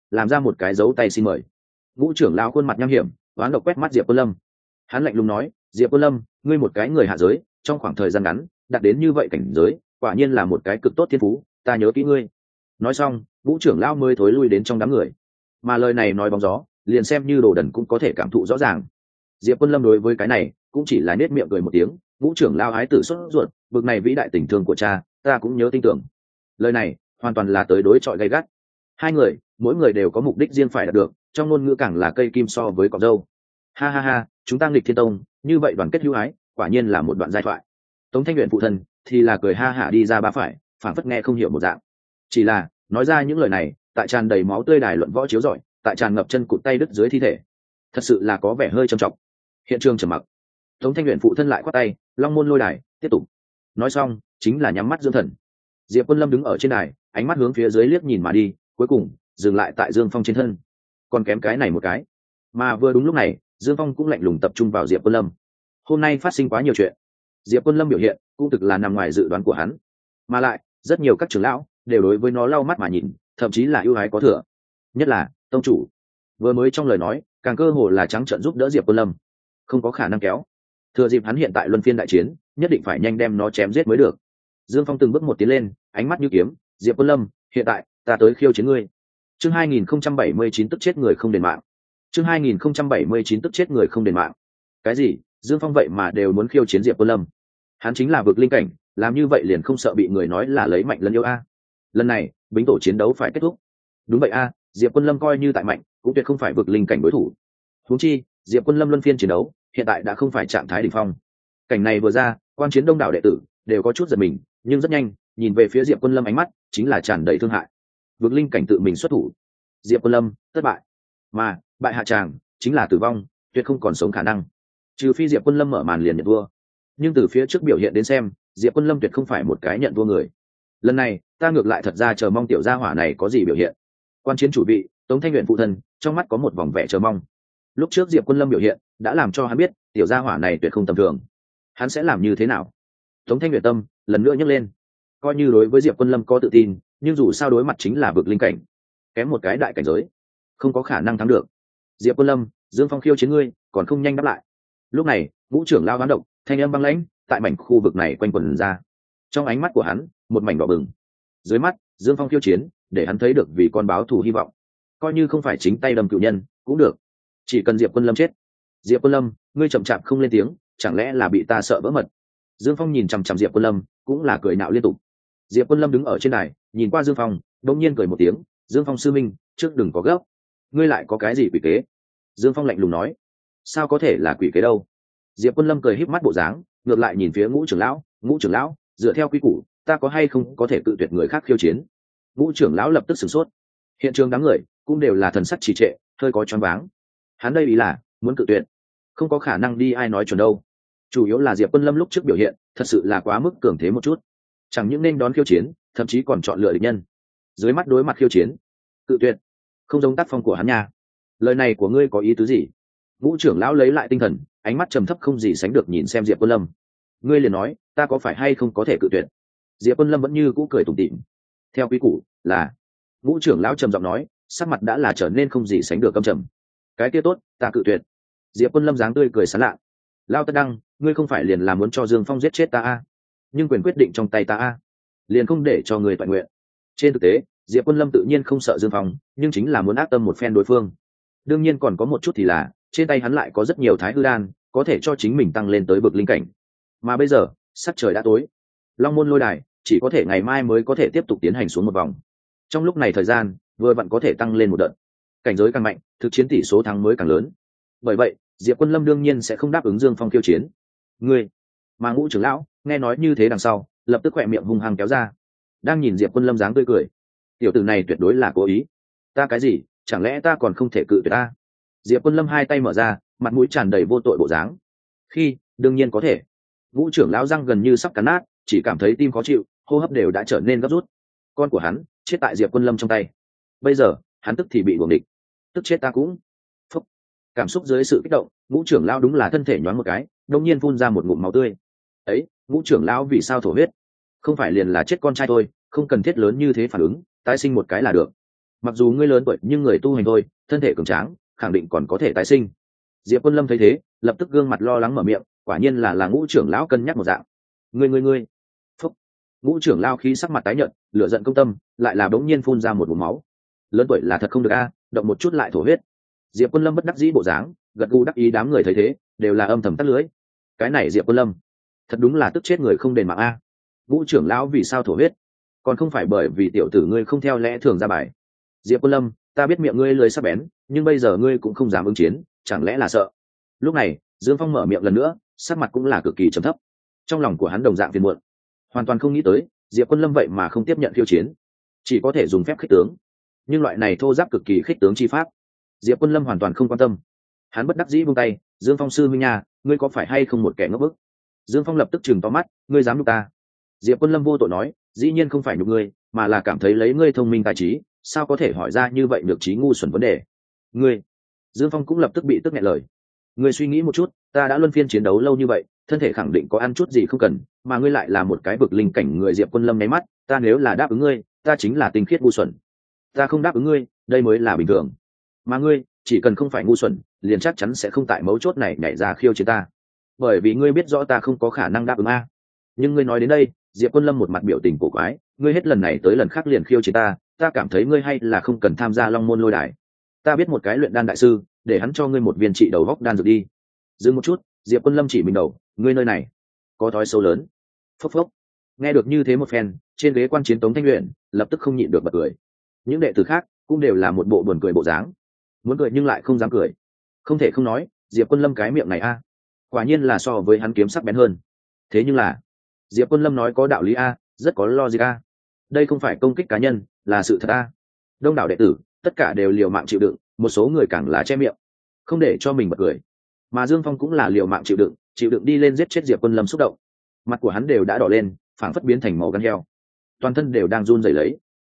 làm ra một cái dấu tay xin mời. Ngũ trưởng lão khuôn mặt nham hiểm, oán độc quét mắt Diệp Quân Lâm. Hắn lạnh lùng nói, Diệp Quân Lâm, ngươi một cái người hạ giới, trong khoảng thời gian ngắn đạt đến như vậy cảnh giới, quả nhiên là một cái cực tốt thiên phú, ta nhớ kỹ ngươi. Nói xong, Ngũ trưởng lão mới thối lui đến trong đám người. Mà lời này nói bóng gió, liền xem như đồ đần cũng có thể cảm thụ rõ ràng. Diệp Quân Lâm đối với cái này cũng chỉ là nết miệng cười một tiếng. Ngũ trưởng lão ái tử sốt ruột, bực này vĩ đại tình thương của cha, ta cũng nhớ tin tưởng. Lời này hoàn toàn là tới đối chọi gay gắt. Hai người, mỗi người đều có mục đích riêng phải đạt được, trong ngôn ngữ càng là cây kim so với cọc dâu. Ha ha ha, chúng ta nghịch thiên tông, như vậy đoàn kết hữu ái, quả nhiên là một đoạn giai thoại. Tống Thanh Luyện phụ thân thì là cười ha hả đi ra ba phải, phảng phất nghe không hiểu một dạng. Chỉ là nói ra những lời này, tại tràn đầy máu tươi đài luận võ chiếu rọi, tại tràn ngập chân cụt tay đứt dưới thi thể, thật sự là có vẻ hơi trầm trọng. Hiện trường trầm mặc. Tống Thanh Luyện phụ thân lại quát tay, long môn lôi đài, tiếp tục. Nói xong, chính là nhắm mắt dưỡng thần. Diệp Quân Lâm đứng ở trên đài, ánh mắt hướng phía dưới liếc nhìn mà đi, cuối cùng dừng lại tại Dương Phong trên thân. Còn kém cái này một cái. Mà vừa đúng lúc này, Dương Phong cũng lạnh lùng tập trung vào Diệp Quân Lâm. Hôm nay phát sinh quá nhiều chuyện. Diệp Quân Lâm biểu hiện cũng thực là nằm ngoài dự đoán của hắn, mà lại rất nhiều các trưởng lão đều đối với nó lau mắt mà nhìn, thậm chí là ưu ái có thừa. Nhất là tông chủ, vừa mới trong lời nói càng cơ hồ là trắng trợn giúp đỡ Diệp Quân Lâm, không có khả năng kéo. Thừa dịp hắn hiện tại luân phiên đại chiến, nhất định phải nhanh đem nó chém giết mới được. Dương Phong từng bước một tiến lên, ánh mắt như kiếm, Diệp Quân Lâm, hiện tại ta tới khiêu chiến ngươi. Chương 2079 tức chết người không đền mạng. Chương 2079 tức chết người không đền mạng. Cái gì? Dương Phong vậy mà đều muốn khiêu chiến Diệp Quân Lâm? Hắn chính là vực linh cảnh, làm như vậy liền không sợ bị người nói là lấy mạnh lẫn yếu a? Lần này, bính tổ chiến đấu phải kết thúc. Đúng vậy a, Diệp Quân Lâm coi như tại mạnh, cũng tuyệt không phải vực linh cảnh đối thủ. Huống chi, Diệp Quân Lâm luân phiên chiến đấu, hiện tại đã không phải trạng thái đỉnh phong. Cảnh này vừa ra, quan chiến đông đảo đệ tử đều có chút giật mình, nhưng rất nhanh, nhìn về phía Diệp Quân Lâm ánh mắt chính là tràn đầy thương hại. Vực linh cảnh tự mình xuất thủ, Diệp Quân Lâm thất bại, mà bại hạ tràng chính là tử vong, tuyệt không còn sống khả năng. Trừ phi Diệp Quân Lâm mở màn liền nhận thua, nhưng từ phía trước biểu hiện đến xem, Diệp Quân Lâm tuyệt không phải một cái nhận thua người. Lần này, ta ngược lại thật ra chờ mong tiểu gia hỏa này có gì biểu hiện. Quan chiến chủ vị, Tống Thanh Luyện phụ thân, trong mắt có một vòng vẻ chờ mong. Lúc trước Diệp Quân Lâm biểu hiện đã làm cho hắn biết, tiểu gia hỏa này tuyệt không tầm thường. Hắn sẽ làm như thế nào? Tống Thanh Luyện tâm lần nữa nhấc lên. Coi như đối với Diệp Quân Lâm có tự tin, nhưng dù sao đối mặt chính là vực linh cảnh, kém một cái đại cảnh giới, không có khả năng thắng được. Diệp Quân Lâm, Dương Phong khiêu chiến ngươi, còn không nhanh đáp lại. Lúc này, Ngũ trưởng lao hoán độc, thanh âm băng lãnh tại mảnh khu vực này quanh quẩn ra. Trong ánh mắt của hắn, một mảnh đỏ bừng. Dưới mắt, Dương Phong khiêu chiến, để hắn thấy được vì con báo thù hy vọng. Coi như không phải chính tay đâm cựu nhân, cũng được. Chỉ cần Diệp Quân Lâm chết. Diệp Quân Lâm, ngươi chậm chạp không lên tiếng, chẳng lẽ là bị ta sợ vỡ mật? Dương Phong nhìn chằm chằm Diệp Quân Lâm, cũng là cười nạo liên tục. Diệp Quân Lâm đứng ở trên đài, nhìn qua Dương Phong, đột nhiên cười một tiếng, Dương Phong sư minh, trước đừng có gấp. Ngươi lại có cái gì quỷ kế? Dương Phong lạnh lùng nói. Sao có thể là quỷ kế đâu? Diệp Quân Lâm cười híp mắt bộ dáng, ngược lại nhìn phía Ngũ trưởng lão, Ngũ trưởng lão, dựa theo quy củ, ta có hay không có thể cự tuyệt người khác khiêu chiến? Ngũ trưởng lão lập tức sửng sốt. Hiện trường đám người cũng đều là thần sắc trì trệ, hơi có choáng váng. Hắn đây ý là muốn cự tuyệt, không có khả năng đi ai nói chuẩn đâu. Chủ yếu là Diệp Quân Lâm lúc trước biểu hiện thật sự là quá mức cường thế một chút, chẳng những nên đón khiêu chiến, thậm chí còn chọn lựa địch nhân. Dưới mắt đối mặt khiêu chiến, cự tuyệt, không giống tác phong của hắn nha. Lời này của ngươi có ý tứ gì? Ngũ trưởng lão lấy lại tinh thần, ánh mắt trầm thấp không gì sánh được nhìn xem Diệp Quân Lâm. Ngươi liền nói, ta có phải hay không có thể cự tuyệt? Diệp Quân Lâm vẫn như cũ cười tủm tỉm. Theo quy củ là, Ngũ trưởng lão trầm giọng nói, sắc mặt đã là trở nên không gì sánh được căm trầm. Cái kia tốt, ta cự tuyệt. Diệp Quân Lâm dáng tươi cười sán lạ. Lao Tất Đăng, ngươi không phải liền là muốn cho Dương Phong giết chết ta a? Nhưng quyền quyết định trong tay ta a, liền không để cho người toàn nguyện. Trên thực tế, Diệp Quân Lâm tự nhiên không sợ Dương Phong, nhưng chính là muốn ác tâm một phen đối phương. Đương nhiên còn có một chút thì là, trên tay hắn lại có rất nhiều thái hư đan, có thể cho chính mình tăng lên tới bậc linh cảnh. Mà bây giờ, sắc trời đã tối, Long môn lôi đài chỉ có thể ngày mai mới có thể tiếp tục tiến hành xuống một vòng. Trong lúc này thời gian vừa vặn có thể tăng lên một đợt. Cảnh giới càng mạnh, thực chiến tỷ số thắng mới càng lớn. Bởi vậy, Diệp Quân Lâm đương nhiên sẽ không đáp ứng Dương Phong khiêu chiến. Ngươi, mà Ngũ trưởng lão nghe nói như thế đằng sau, lập tức khỏe miệng hung hăng kéo ra, đang nhìn Diệp Quân Lâm dáng tươi cười. Tiểu tử này tuyệt đối là cố ý. Ta cái gì, chẳng lẽ ta còn không thể cự tuyệt ta? Diệp Quân Lâm hai tay mở ra, mặt mũi tràn đầy vô tội bộ dáng. Khi, đương nhiên có thể. Ngũ trưởng lão răng gần như sắp cắn nát, chỉ cảm thấy tim khó chịu, hô hấp đều đã trở nên gấp rút. Con của hắn chết tại Diệp Quân Lâm trong tay. Bây giờ, hắn tức thì bị buồng địch, tức chết ta cũng. Phúc. Cảm xúc dưới sự kích động, Ngũ trưởng lão đúng là thân thể nhoáng một cái, đột nhiên phun ra một ngụm máu tươi. Ấy, Ngũ trưởng lão vì sao thổ huyết? Không phải liền là chết con trai thôi, không cần thiết lớn như thế phản ứng, tái sinh một cái là được. mặc dù ngươi lớn tuổi nhưng người tu hành thôi, thân thể cường tráng, khẳng định còn có thể tái sinh. Diệp Quân Lâm thấy thế, lập tức gương mặt lo lắng mở miệng, quả nhiên là Ngũ trưởng lão cân nhắc một dạng. Ngươi. Phúc. Ngũ trưởng lão khí sắc mặt tái nhợt, lửa giận công tâm, lại là bỗng nhiên phun ra một ngụm máu. Lớn tuổi là thật không được a, động một chút lại thổ huyết. Diệp Quân Lâm bất đắc dĩ bộ dáng, gật gù đắc ý, đám người thấy thế đều là âm thầm tắt lưới. Cái này Diệp Quân Lâm thật đúng là tức chết người không đền mạng a. Ngũ trưởng lão vì sao thổ huyết? Còn không phải bởi vì tiểu tử ngươi không theo lẽ thường ra bài. Diệp Quân Lâm, ta biết miệng ngươi lưỡi sắc bén, nhưng bây giờ ngươi cũng không dám ứng chiến, chẳng lẽ là sợ? Lúc này Dương Phong mở miệng lần nữa, sắc mặt cũng là cực kỳ trầm thấp. Trong lòng của hắn đồng dạng phiền muộn, hoàn toàn không nghĩ tới Diệp Quân Lâm vậy mà không tiếp nhận khiêu chiến, chỉ có thể dùng phép khích tướng. Nhưng loại này thô giáp cực kỳ khích tướng chi pháp, Diệp Quân Lâm hoàn toàn không quan tâm. Hắn bất đắc dĩ buông tay, Dương Phong sư huynh nha, ngươi có phải hay không một kẻ ngốc bức? Dương Phong lập tức chừng to mắt, ngươi dám nhục ta? Diệp Quân Lâm vô tội nói, dĩ nhiên không phải nhục ngươi, mà là cảm thấy lấy ngươi thông minh tài trí, sao có thể hỏi ra như vậy được trí ngu xuẩn vấn đề. Ngươi. Dương Phong cũng lập tức bị tức nghẹn lời. Ngươi suy nghĩ một chút, ta đã luân phiên chiến đấu lâu như vậy, thân thể khẳng định có ăn chút gì không cần, mà ngươi lại là một cái bực linh cảnh người. Diệp Quân Lâm nháy mắt, ta nếu là đáp ứng ngươi, ta chính là tinh khiết ngu xuẩn. Ta không đáp ứng ngươi, đây mới là bình thường. Mà ngươi, chỉ cần không phải ngu xuẩn, liền chắc chắn sẽ không tại mấu chốt này nhảy ra khiêu chiến ta, bởi vì ngươi biết rõ ta không có khả năng đáp ứng a. Nhưng ngươi nói đến đây, Diệp Quân Lâm một mặt biểu tình cổ quái, ngươi hết lần này tới lần khác liền khiêu chiến ta cảm thấy ngươi hay là không cần tham gia Long Môn Lôi Đài. Ta biết một cái luyện đan đại sư, để hắn cho ngươi một viên trị đầu góc đan dược đi. Dừng một chút, Diệp Quân Lâm chỉ mình đầu, ngươi nơi này có thói sâu lớn. Phốc phốc. Nghe được như thế một phen, trên ghế quan chiến Tống Thanh Luyện lập tức không nhịn được bật cười. Những đệ tử khác cũng đều là một bộ buồn cười bộ dáng, muốn cười nhưng lại không dám cười. Không thể không nói, Diệp Quân Lâm cái miệng này a, quả nhiên là so với hắn kiếm sắc bén hơn. Thế nhưng là Diệp Quân Lâm nói có đạo lý a, rất có logic a. Đây không phải công kích cá nhân, là sự thật a. Đông đảo đệ tử tất cả đều liều mạng chịu đựng, một số người càng là che miệng không để cho mình bật cười. Mà Dương Phong cũng là liều mạng chịu đựng đi lên giết chết Diệp Quân Lâm. Xúc động, mặt của hắn đều đã đỏ lên, phảng phất biến thành màu gan heo, toàn thân đều đang run rẩy lấy.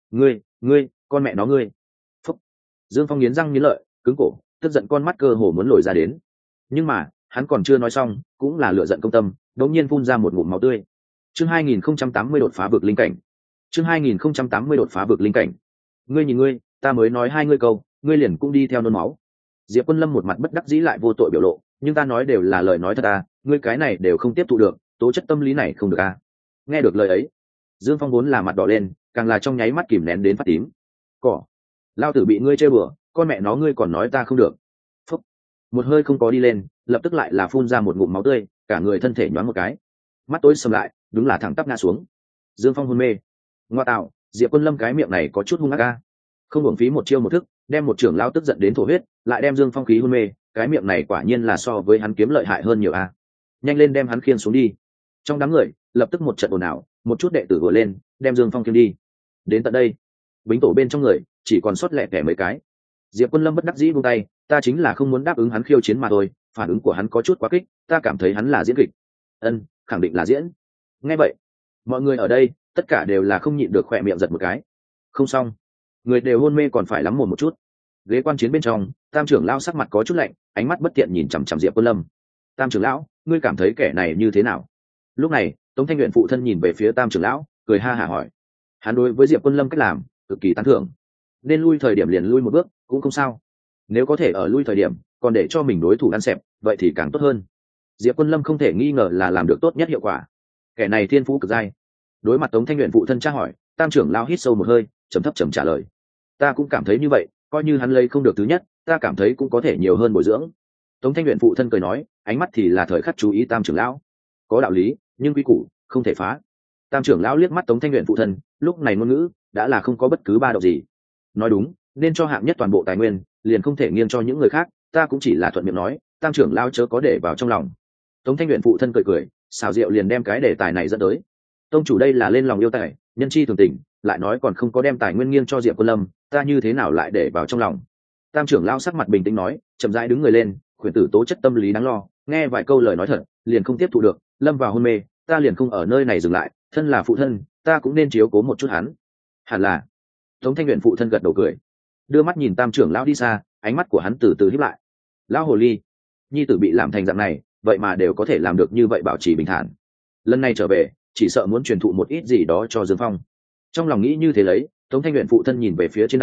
Ngươi, con mẹ nó ngươi. Phúc. Dương Phong nghiến răng nghiến lợi, cứng cổ, tức giận con mắt cơ hồ muốn lồi ra đến. Nhưng mà hắn còn chưa nói xong, cũng là lửa giận công tâm, đột nhiên phun ra một ngụm máu tươi. Chương 2080 đột phá vực linh cảnh. Chương 2080 đột phá vực linh cảnh. Ngươi nhìn ngươi, ta mới nói hai ngươi câu, ngươi liền cũng đi theo nôn máu. Diệp Quân Lâm một mặt bất đắc dĩ lại vô tội biểu lộ, nhưng ta nói đều là lời nói thật à, ngươi cái này đều không tiếp thụ được, tố chất tâm lý này không được à. Nghe được lời ấy, Dương Phong vốn là mặt đỏ lên, càng là trong nháy mắt kìm nén đến phát tím. Cỏ, lao tử bị ngươi chơi bừa, con mẹ nó ngươi còn nói ta không được. Phúc. Một hơi không có đi lên, lập tức lại là phun ra một ngụm máu tươi, cả người thân thể nhoáng một cái, mắt tối sầm lại, đúng là thẳng tắp ngã xuống. Dương Phong hôn mê. Ngoa tạo, Diệp Quân Lâm cái miệng này có chút hung ác a. Không uổng phí một chiêu một thức, đem một trưởng lão tức giận đến thổ huyết, lại đem Dương Phong khí hôn mê, cái miệng này quả nhiên là so với hắn kiếm lợi hại hơn nhiều a. Nhanh lên đem hắn khiêng xuống đi. Trong đám người lập tức một trận ồn ào, một chút đệ tử vừa lên, đem Dương Phong khiêng đi. Đến tận đây, bính tổ bên trong người chỉ còn sót lẻ tẻ mấy cái. Diệp Quân Lâm bất đắc dĩ buông tay, ta chính là không muốn đáp ứng hắn khiêu chiến mà thôi, phản ứng của hắn có chút quá kích, ta cảm thấy hắn là diễn kịch. Khẳng định là diễn. Nghe vậy, mọi người ở đây tất cả đều là không nhịn được khỏe miệng giật một cái. Không xong, người đều hôn mê còn phải lắm mồm một chút. Ghế quan chiến bên trong, Tam trưởng lão sắc mặt có chút lạnh, ánh mắt bất thiện nhìn chằm chằm Diệp Quân Lâm. Tam trưởng lão, ngươi cảm thấy kẻ này như thế nào? Lúc này Tống Thanh Luyện phụ thân nhìn về phía Tam trưởng lão, cười ha hả hỏi. Hắn đối với Diệp Quân Lâm cách làm cực kỳ tán thưởng, nên lui thời điểm liền lui một bước cũng không sao, nếu có thể ở lui thời điểm còn để cho mình đối thủ ăn xẹp, vậy thì càng tốt hơn. Diệp Quân Lâm không thể nghi ngờ là làm được tốt nhất hiệu quả. Kẻ này thiên phú cực giai. Đối mặt Tống Thanh Luyện phụ thân tra hỏi, Tam trưởng lão hít sâu một hơi, trầm thấp trầm trả lời. Ta cũng cảm thấy như vậy, coi như hắn lấy không được thứ nhất, ta cảm thấy cũng có thể nhiều hơn bồi dưỡng. Tống Thanh Luyện phụ thân cười nói, ánh mắt thì là thời khắc chú ý Tam trưởng lão. Có đạo lý, nhưng quy củ không thể phá. Tam trưởng lão liếc mắt Tống Thanh Luyện phụ thân, lúc này ngôn ngữ đã là không có bất cứ ba động gì. Nói đúng, nên cho hạng nhất toàn bộ tài nguyên, liền không thể nghiêng cho những người khác, ta cũng chỉ là thuận miệng nói, Tam trưởng lão chớ có để vào trong lòng. Tống Thanh Luyện phụ thân cười cười, xào rượu liền đem cái đề tài này dẫn tới. Tông chủ đây là lên lòng yêu tài, nhân chi thường tình, lại nói còn không có đem tài nguyên nghiêng cho Diệp Quân Lâm, ta như thế nào lại để vào trong lòng. Tam trưởng lão sắc mặt bình tĩnh nói, chậm rãi đứng người lên, khuyển tử tố chất tâm lý đáng lo, nghe vài câu lời nói thật liền không tiếp thu được, lâm vào hôn mê, ta liền không ở nơi này dừng lại, thân là phụ thân, ta cũng nên chiếu cố một chút hắn. Hẳn là. Tống Thanh Luyện phụ thân gật đầu cười, đưa mắt nhìn Tam trưởng lão đi xa, ánh mắt của hắn từ từ híp lại. Lão hồ ly, nhi tử bị làm thành dạng này, vậy mà đều có thể làm được như vậy, bảo trì bình thản. Lần này trở về, chỉ sợ muốn truyền thụ một ít gì đó cho Dương Phong. Trong lòng nghĩ như thế lấy, Tống Thanh Luyện phụ thân nhìn về phía trên đài,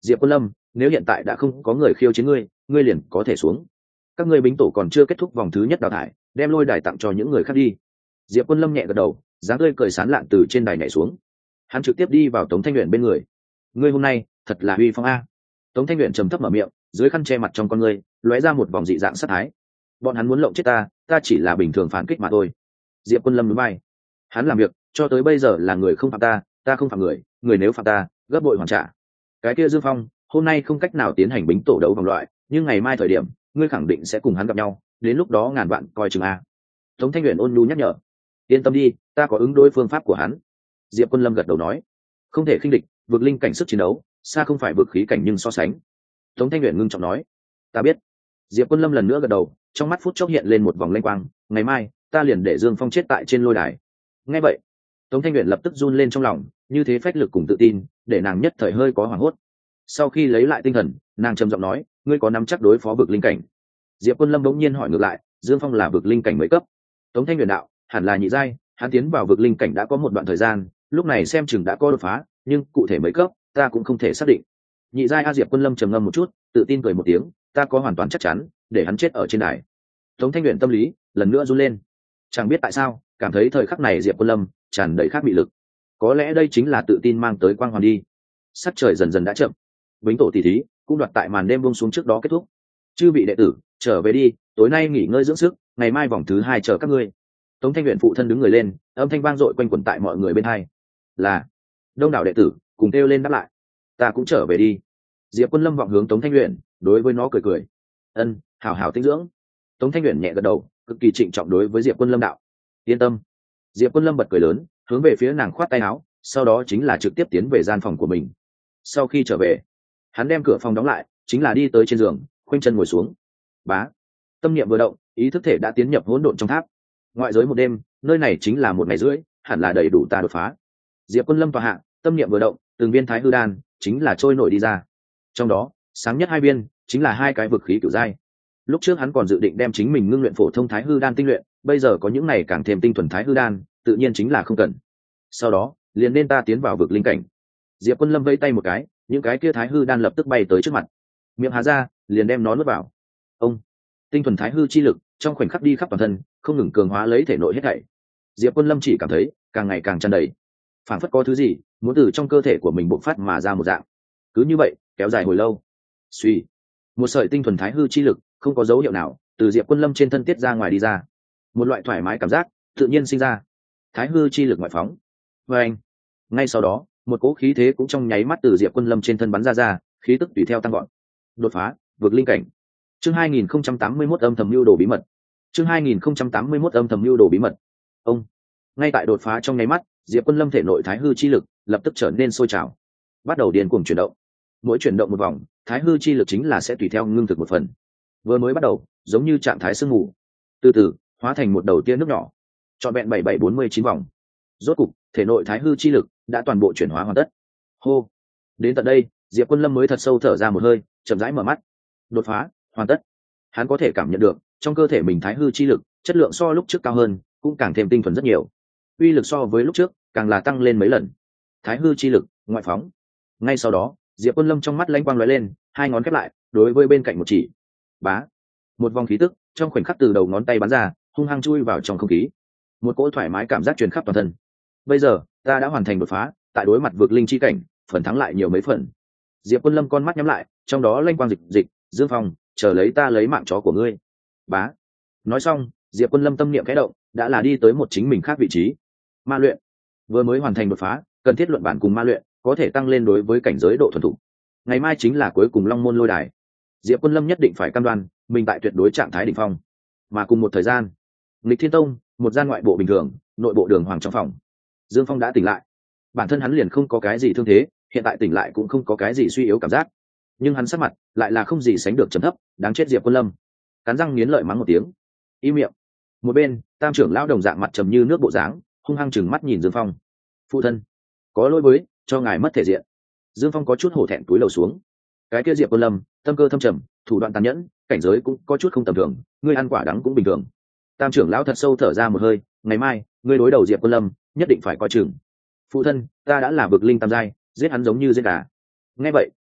Diệp Quân Lâm, nếu hiện tại đã không có người khiêu chiến ngươi, ngươi liền có thể xuống. Các ngươi bính tổ còn chưa kết thúc vòng thứ nhất đào thải, đem lôi đài tặng cho những người khác đi. Diệp Quân Lâm nhẹ gật đầu, dáng tươi cười sán lạn từ trên đài nhảy xuống. Hắn trực tiếp đi vào Tống Thanh Uyển bên người. Ngươi hôm nay thật là uy phong a. Tống Thanh Uyển trầm thấp mở miệng, dưới khăn che mặt trong con ngươi lóe ra một vòng dị dạng sát thái. Bọn hắn muốn lộng chết ta, ta chỉ là bình thường phản kích mà thôi. Diệp Quân Lâm núi bay. Hắn làm việc cho tới bây giờ là người không phạm ta, ta không phạm người, người nếu phạm ta gấp bội hoàn trả. Cái kia Dương Phong hôm nay không cách nào tiến hành bính tổ đấu vòng loại, nhưng ngày mai thời điểm ngươi khẳng định sẽ cùng hắn gặp nhau, đến lúc đó ngàn vạn coi chừng a. Tống Thanh Uyển ôn nhu nhắc nhở. Yên tâm đi, ta có ứng đối phương pháp của hắn. Diệp Quân Lâm gật đầu nói. Không thể khinh địch, vực linh cảnh sức chiến đấu xa không phải vực khí cảnh nhưng so sánh. Tống Thanh Uyển ngưng trọng nói. Ta biết. Diệp Quân Lâm lần nữa gật đầu, trong mắt phút chốc hiện lên một vòng lanh quang. Ngày mai ta liền để Dương Phong chết tại trên lôi đài. Nghe vậy, Tống Thanh Uyển lập tức run lên trong lòng, như thế phách lực cùng tự tin để nàng nhất thời hơi có hoảng hốt. Sau khi lấy lại tinh thần, nàng trầm giọng nói, ngươi có nắm chắc đối phó vực linh cảnh? Diệp Quân Lâm bỗng nhiên hỏi ngược lại, Dương Phong là vực linh cảnh mấy cấp? Tống Thanh Uyển đạo, hẳn là nhị giai, hắn tiến vào vực linh cảnh đã có một đoạn thời gian, lúc này xem chừng đã có đột phá, nhưng cụ thể mấy cấp ta cũng không thể xác định. Nhị giai a. Diệp Quân Lâm trầm ngâm một chút, tự tin cười một tiếng, ta có hoàn toàn chắc chắn để hắn chết ở trên đài. Tống Thanh Uyển tâm lý lần nữa run lên, chẳng biết tại sao cảm thấy thời khắc này Diệp Quân Lâm tràn đầy khác bị lực. Có lẽ đây chính là tự tin mang tới quang hoàn đi. Sắc trời dần dần đã chậm, bính tổ tỷ thí cũng đoạt tại màn đêm buông xuống trước đó kết thúc. Chư vị đệ tử trở về đi, tối nay nghỉ ngơi dưỡng sức, ngày mai vòng thứ 2 chờ các ngươi. Tống Thanh Uyển phụ thân đứng người lên, âm thanh vang dội quanh quẩn tại mọi người bên hai. Là đông đảo đệ tử cùng kêu lên đáp lại. Ta cũng trở về đi. Diệp Quân Lâm vọng hướng Tống Thanh Uyển, đối với nó cười cười. Ân, hảo hảo tinh dưỡng. Tống Thanh Uyển nhẹ gật đầu, cực kỳ trịnh trọng đối với Diệp Quân Lâm đạo. Yên tâm. Diệp Quân Lâm bật cười lớn, hướng về phía nàng khoát tay áo, sau đó chính là trực tiếp tiến về gian phòng của mình. Sau khi trở về, hắn đem cửa phòng đóng lại, chính là đi tới trên giường, khoanh chân ngồi xuống. Bá. Tâm niệm vừa động, ý thức thể đã tiến nhập hỗn độn trong tháp. Ngoại giới một đêm, nơi này chính là một ngày rưỡi, hẳn là đầy đủ ta đột phá. Diệp Quân Lâm tọa hạ, tâm niệm vừa động, từng viên thái hư đan chính là trôi nổi đi ra. Trong đó, sáng nhất hai viên chính là hai cái vực khí cửu giai. Lúc trước hắn còn dự định đem chính mình ngưng luyện phổ thông thái hư đan tinh luyện, bây giờ có những này càng thêm tinh thuần thái hư đan, tự nhiên chính là không cần. Sau đó, liền nên ta tiến vào vực linh cảnh. Diệp Quân Lâm vẫy tay một cái, những cái kia thái hư đan lập tức bay tới trước mặt. Miệng há ra, liền đem nó nuốt vào. Ông, tinh thuần thái hư chi lực trong khoảnh khắc đi khắp toàn thân, không ngừng cường hóa lấy thể nội hết thảy. Diệp Quân Lâm chỉ cảm thấy càng ngày càng tràn đầy, phảng phất có thứ gì muốn từ trong cơ thể của mình bộc phát mà ra một dạng. Cứ như vậy kéo dài hồi lâu. Suy, một sợi tinh thuần thái hư chi lực không có dấu hiệu nào từ Diệp Quân Lâm trên thân tiết ra ngoài đi ra, một loại thoải mái cảm giác tự nhiên sinh ra. Thái hư chi lực ngoại phóng. Và anh, ngay sau đó một cỗ khí thế cũng trong nháy mắt từ Diệp Quân Lâm trên thân bắn ra, khí tức tùy theo tăng gọn. Đột phá vực linh cảnh. Chương 2081 âm thầm lưu đồ bí mật. Chương 2081 âm thầm lưu đồ bí mật. Ông, ngay tại đột phá trong nháy mắt, Diệp Quân Lâm thể nội thái hư chi lực lập tức trở nên sôi trào, bắt đầu điên cuồng chuyển động. Mỗi chuyển động một vòng, thái hư chi lực chính là sẽ tùy theo ngưng thực một phần. Vừa mới bắt đầu, giống như trạng thái sương mù, từ từ hóa thành một đầu tia nước nhỏ, trọn vẹn 7749 vòng. Rốt cục, thể nội thái hư chi lực đã toàn bộ chuyển hóa hoàn tất. Hô, đến tận đây, Diệp Quân Lâm mới thật sâu thở ra một hơi, chậm rãi mở mắt. Đột phá hoàn tất. Hắn có thể cảm nhận được trong cơ thể mình thái hư chi lực chất lượng so lúc trước cao hơn, cũng càng thêm tinh thuần rất nhiều. Uy lực so với lúc trước càng là tăng lên mấy lần. Thái hư chi lực ngoại phóng. Ngay sau đó, Diệp Quân Lâm trong mắt lanh quang lóe lên, hai ngón khép lại, đối với bên cạnh một chỉ. Bá, một vòng khí tức trong khoảnh khắc từ đầu ngón tay bắn ra, hung hăng chui vào trong không khí. Một cỗ thoải mái cảm giác truyền khắp toàn thân. Bây giờ, ta đã hoàn thành đột phá, tại đối mặt vực linh chi cảnh, phần thắng lại nhiều mấy phần. Diệp Quân Lâm con mắt nhắm lại, trong đó lanh quang dịch dịch, Dương Phong, chờ lấy ta lấy mạng chó của ngươi. Bá. Nói xong, Diệp Quân Lâm tâm niệm khẽ động, đã là đi tới một chính mình khác vị trí. Ma luyện. Vừa mới hoàn thành đột phá, cần thiết luận bản cùng ma luyện, có thể tăng lên đối với cảnh giới độ thuần thục. Ngày mai chính là cuối cùng Long Môn lôi đài. Diệp Quân Lâm nhất định phải cam đoan mình tại tuyệt đối trạng thái đỉnh phong. Mà cùng một thời gian, Nghịch Thiên Tông, một gian ngoại bộ bình thường, nội bộ đường hoàng trong phòng. Dương Phong đã tỉnh lại. Bản thân hắn liền không có cái gì thương thế, hiện tại tỉnh lại cũng không có cái gì suy yếu cảm giác. Nhưng hắn sắc mặt lại là không gì sánh được trầm thấp, đáng chết Diệp Quân Lâm. Cắn răng nghiến lợi mắng một tiếng. Im miệng. Một bên, Tam trưởng lão đồng dạng mặt trầm như nước bộ dáng, hung hăng chừng mắt nhìn Dương Phong. Phụ thân, có lỗi với, cho ngài mất thể diện. Dương Phong có chút hổ thẹn túi lầu xuống. Cái kia Diệp Quân Lâm, tâm cơ thâm trầm, thủ đoạn tàn nhẫn, cảnh giới cũng có chút không tầm thường, ngươi ăn quả đắng cũng bình thường. Tam trưởng lão thật sâu thở ra một hơi, ngày mai, ngươi đối đầu Diệp Quân Lâm, nhất định phải coi chừng. Phụ thân, ta đã là vực linh tam giai, giết hắn giống như giết gà. Nghe vậy,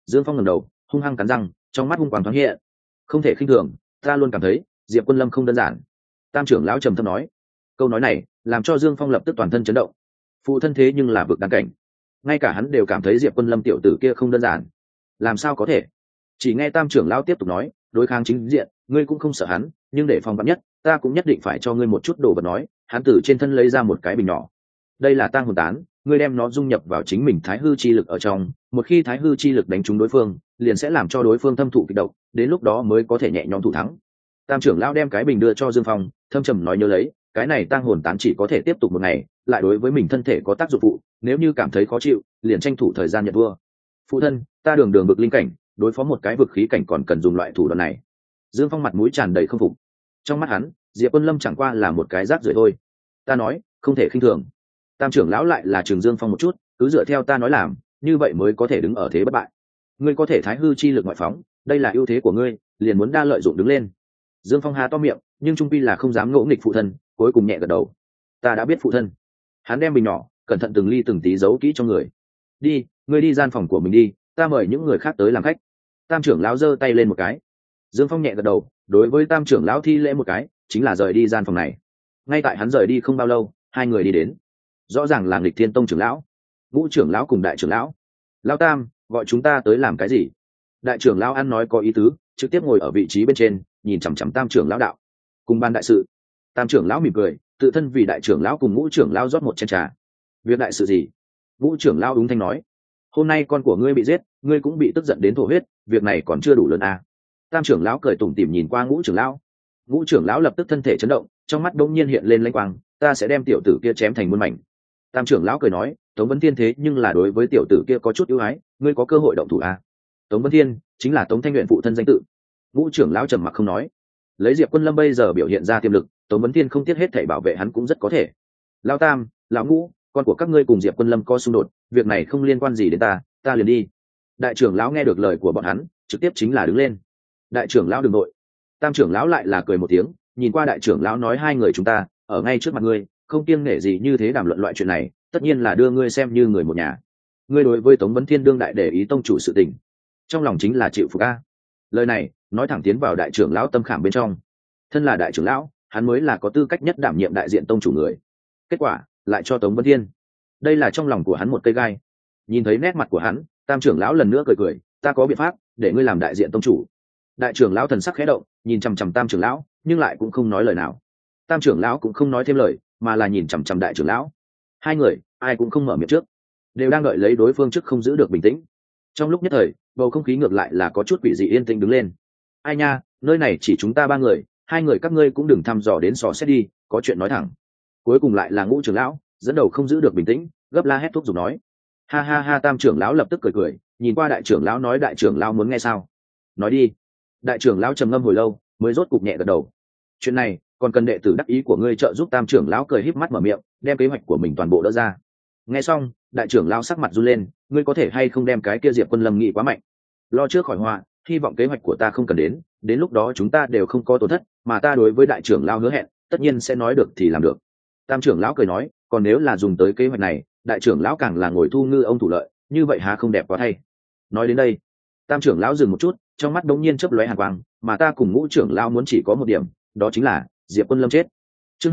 Dương Phong ngẩng đầu hung hăng cắn răng, trong mắt hung quang thoáng hiện. Không thể khinh thường, ta luôn cảm thấy Diệp Quân Lâm không đơn giản. Tam trưởng lão trầm thấp nói. Câu nói này làm cho Dương Phong lập tức toàn thân chấn động. Phụ thân thế nhưng là vực đáng cảnh, ngay cả hắn đều cảm thấy Diệp Quân Lâm tiểu tử kia không đơn giản. Làm sao có thể? Chỉ nghe Tam trưởng lão tiếp tục nói, đối kháng chính diện ngươi cũng không sợ hắn, nhưng để phòng vắn nhất ta cũng nhất định phải cho ngươi một chút đồ vật. Nói hắn từ trên thân lấy ra một cái bình nhỏ. Đây là tang hồn tán, ngươi đem nó dung nhập vào chính mình thái hư chi lực ở trong, một khi thái hư chi lực đánh trúng đối phương liền sẽ làm cho đối phương thâm thụ kịch độc, đến lúc đó mới có thể nhẹ nhõm thủ thắng. Tam trưởng lão đem cái bình đưa cho Dương Phong, thâm trầm nói, nhớ lấy cái này tang hồn tán chỉ có thể tiếp tục một ngày, lại đối với mình thân thể có tác dụng phụ, nếu như cảm thấy khó chịu liền tranh thủ thời gian nhận thua. Phụ thân, ta đường đường vực linh cảnh đối phó một cái vực khí cảnh còn cần dùng loại thủ đoạn này. Dương Phong mặt mũi tràn đầy không phục. Trong mắt hắn Diệp Quân Lâm chẳng qua là một cái rác rưởi thôi. Ta nói không thể khinh thường. Tam trưởng lão lại là trường Dương Phong một chút, cứ dựa theo ta nói làm, như vậy mới có thể đứng ở thế bất bại. Ngươi có thể thái hư chi lực ngoại phóng, đây là ưu thế của ngươi, liền muốn đa lợi dụng đứng lên. Dương Phong há to miệng, nhưng trung pi là không dám ngỗ nghịch phụ thân, cuối cùng nhẹ gật đầu. Ta đã biết phụ thân. Hắn đem bình nhỏ cẩn thận từng ly từng tí giấu kỹ trong người. Đi, ngươi đi gian phòng của mình đi, ta mời những người khác tới làm khách. Tam trưởng lão giơ tay lên một cái. Dương Phong nhẹ gật đầu, đối với Tam trưởng lão thi lễ một cái, chính là rời đi gian phòng này. Ngay tại hắn rời đi không bao lâu, hai người đi đến. Rõ ràng là Nghịch Thiên Tông trưởng lão, Ngũ trưởng lão cùng đại trưởng lão. Lão Tam, gọi chúng ta tới làm cái gì? Đại trưởng lão ăn nói có ý tứ, trực tiếp ngồi ở vị trí bên trên, nhìn chằm chằm Tam trưởng lão đạo. Cùng ban đại sự. Tam trưởng lão mỉm cười, tự thân vì đại trưởng lão cùng Ngũ trưởng lão rót một chén trà. Việc đại sự gì? Ngũ trưởng lão đúng thanh nói. Hôm nay con của ngươi bị giết, ngươi cũng bị tức giận đến thổ huyết, việc này còn chưa đủ lớn à? Tam trưởng lão cười tủm tỉm nhìn qua Ngũ trưởng lão. Ngũ trưởng lão lập tức thân thể chấn động, trong mắt đột nhiên hiện lên lanh quang, ta sẽ đem tiểu tử kia chém thành muôn mảnh. Tam trưởng lão cười nói, Tống Vân Thiên thế nhưng là đối với tiểu tử kia có chút ưu ái, ngươi có cơ hội động thủ à? Tống Vân Thiên chính là Tống Thanh Luyện phụ thân danh tự. Ngũ trưởng lão trầm mặc không nói. Lấy Diệp Quân Lâm bây giờ biểu hiện ra tiềm lực, Tống Vân Thiên không tiếc hết thảy bảo vệ hắn cũng rất có thể. Lão Tam, lão Ngũ, con của các ngươi cùng Diệp Quân Lâm có xung đột, việc này không liên quan gì đến ta liền đi. Đại trưởng lão nghe được lời của bọn hắn, trực tiếp chính là đứng lên. Đại trưởng lão đừng nội. Tam trưởng lão lại là cười một tiếng, nhìn qua đại trưởng lão nói, hai người chúng ta ở ngay trước mặt ngươi, không kiêng nể gì như thế đàm luận loại chuyện này, tất nhiên là đưa ngươi xem như người một nhà. Ngươi đối với Tống Vân Thiên đương đại để ý tông chủ sự tình, trong lòng chính là chịu phục a. Lời này nói thẳng tiến vào đại trưởng lão tâm khảm bên trong. Thân là đại trưởng lão, hắn mới là có tư cách nhất đảm nhiệm đại diện tông chủ người. Kết quả lại cho Tống Vân Thiên, đây là trong lòng của hắn một cây gai. Nhìn thấy nét mặt của hắn, Tam trưởng lão lần nữa cười cười, ta có biện pháp để ngươi làm đại diện tông chủ. Đại trưởng lão thần sắc khẽ động, nhìn chằm chằm Tam trưởng lão, nhưng lại cũng không nói lời nào. Tam trưởng lão cũng không nói thêm lời, mà là nhìn chằm chằm đại trưởng lão. Hai người ai cũng không mở miệng trước, đều đang đợi lấy đối phương trước không giữ được bình tĩnh. Trong lúc nhất thời, bầu không khí ngược lại là có chút quỷ dị yên tĩnh đứng lên. Ai nha, nơi này chỉ chúng ta ba người, hai người các ngươi cũng đừng thăm dò đến sò xét đi, có chuyện nói thẳng. Cuối cùng lại là Ngũ trưởng lão dẫn đầu không giữ được bình tĩnh, gấp la hét thúc giục nói. Ha ha ha. Tam trưởng lão lập tức cười cười, nhìn qua đại trưởng lão nói, đại trưởng lão muốn nghe sao? Nói đi. Đại trưởng lão trầm ngâm hồi lâu, mới rốt cục nhẹ gật đầu. Chuyện này còn cần đệ tử đắc ý của ngươi trợ giúp. Tam trưởng lão cười híp mắt mở miệng, đem kế hoạch của mình toàn bộ đỡ ra. Nghe xong, đại trưởng lão sắc mặt run lên, ngươi có thể hay không đem cái kia Diệp Quân Lâm nghĩ quá mạnh, lo trước khỏi họa, hy vọng kế hoạch của ta không cần đến lúc đó chúng ta đều không có tổn thất, mà ta đối với đại trưởng lão hứa hẹn, tất nhiên sẽ nói được thì làm được. Tam trưởng lão cười nói, còn nếu là dùng tới kế hoạch này, đại trưởng lão càng là ngồi thu ngư ông thủ lợi, như vậy há không đẹp quá thay. Nói đến đây, Tam trưởng lão dừng một chút, trong mắt đống nhiên chớp lóe hàn quang, mà ta cùng Ngũ trưởng lão muốn chỉ có một điểm, đó chính là Diệp Quân Lâm chết. Chương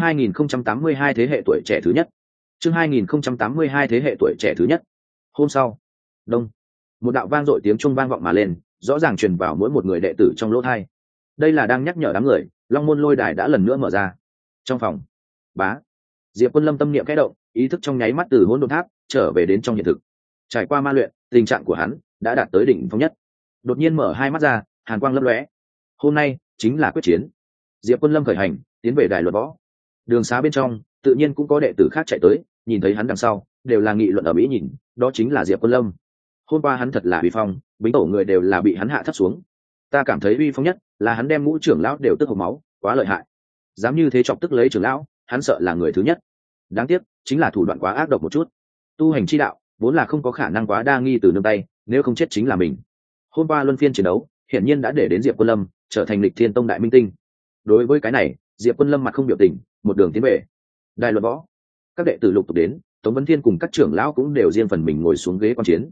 2082 thế hệ tuổi trẻ thứ nhất. Chương 2082 thế hệ tuổi trẻ thứ nhất. Hôm sau, đông, một đạo vang dội tiếng chuông vang vọng mà lên, rõ ràng truyền vào mỗi một người đệ tử trong lỗ tai. Đây là đang nhắc nhở đám người, Long Môn Lôi Đài đã lần nữa mở ra. Trong phòng, bá, Diệp Quân Lâm tâm niệm khẽ động, ý thức trong nháy mắt từ hỗn độn tháp trở về đến trong hiện thực. Trải qua ma luyện, tình trạng của hắn đã đạt tới đỉnh phong nhất. Đột nhiên mở hai mắt ra, hàn quang lấp lóe. Hôm nay chính là quyết chiến. Diệp Quân Lâm khởi hành, tiến về đài luận võ. Đường xá bên trong, tự nhiên cũng có đệ tử khác chạy tới, nhìn thấy hắn đằng sau, đều là nghị luận ở mỹ nhìn, đó chính là Diệp Quân Lâm. Hôm qua hắn thật là uy phong, bính tổ người đều là bị hắn hạ thấp xuống. Ta cảm thấy uy phong nhất là hắn đem Ngũ trưởng lão đều tức hộc máu, quá lợi hại. Dám như thế chọc tức lấy trưởng lão, hắn sợ là người thứ nhất. Đáng tiếc, chính là thủ đoạn quá ác độc một chút. Tu hành chi đạo, vốn là không có khả năng quá đa nghi từ nương tay, nếu không chết chính là mình. Hôm qua luân phiên chiến đấu, hiển nhiên đã để đến Diệp Quân Lâm trở thành Lịch Thiên Tông đại minh tinh. Đối với cái này, Diệp Quân Lâm mặt không biểu tình, một đường tiến về đài luận võ. Các đệ tử lục tục đến, Tống Vân Thiên cùng các trưởng lão cũng đều riêng phần mình ngồi xuống ghế quan chiến.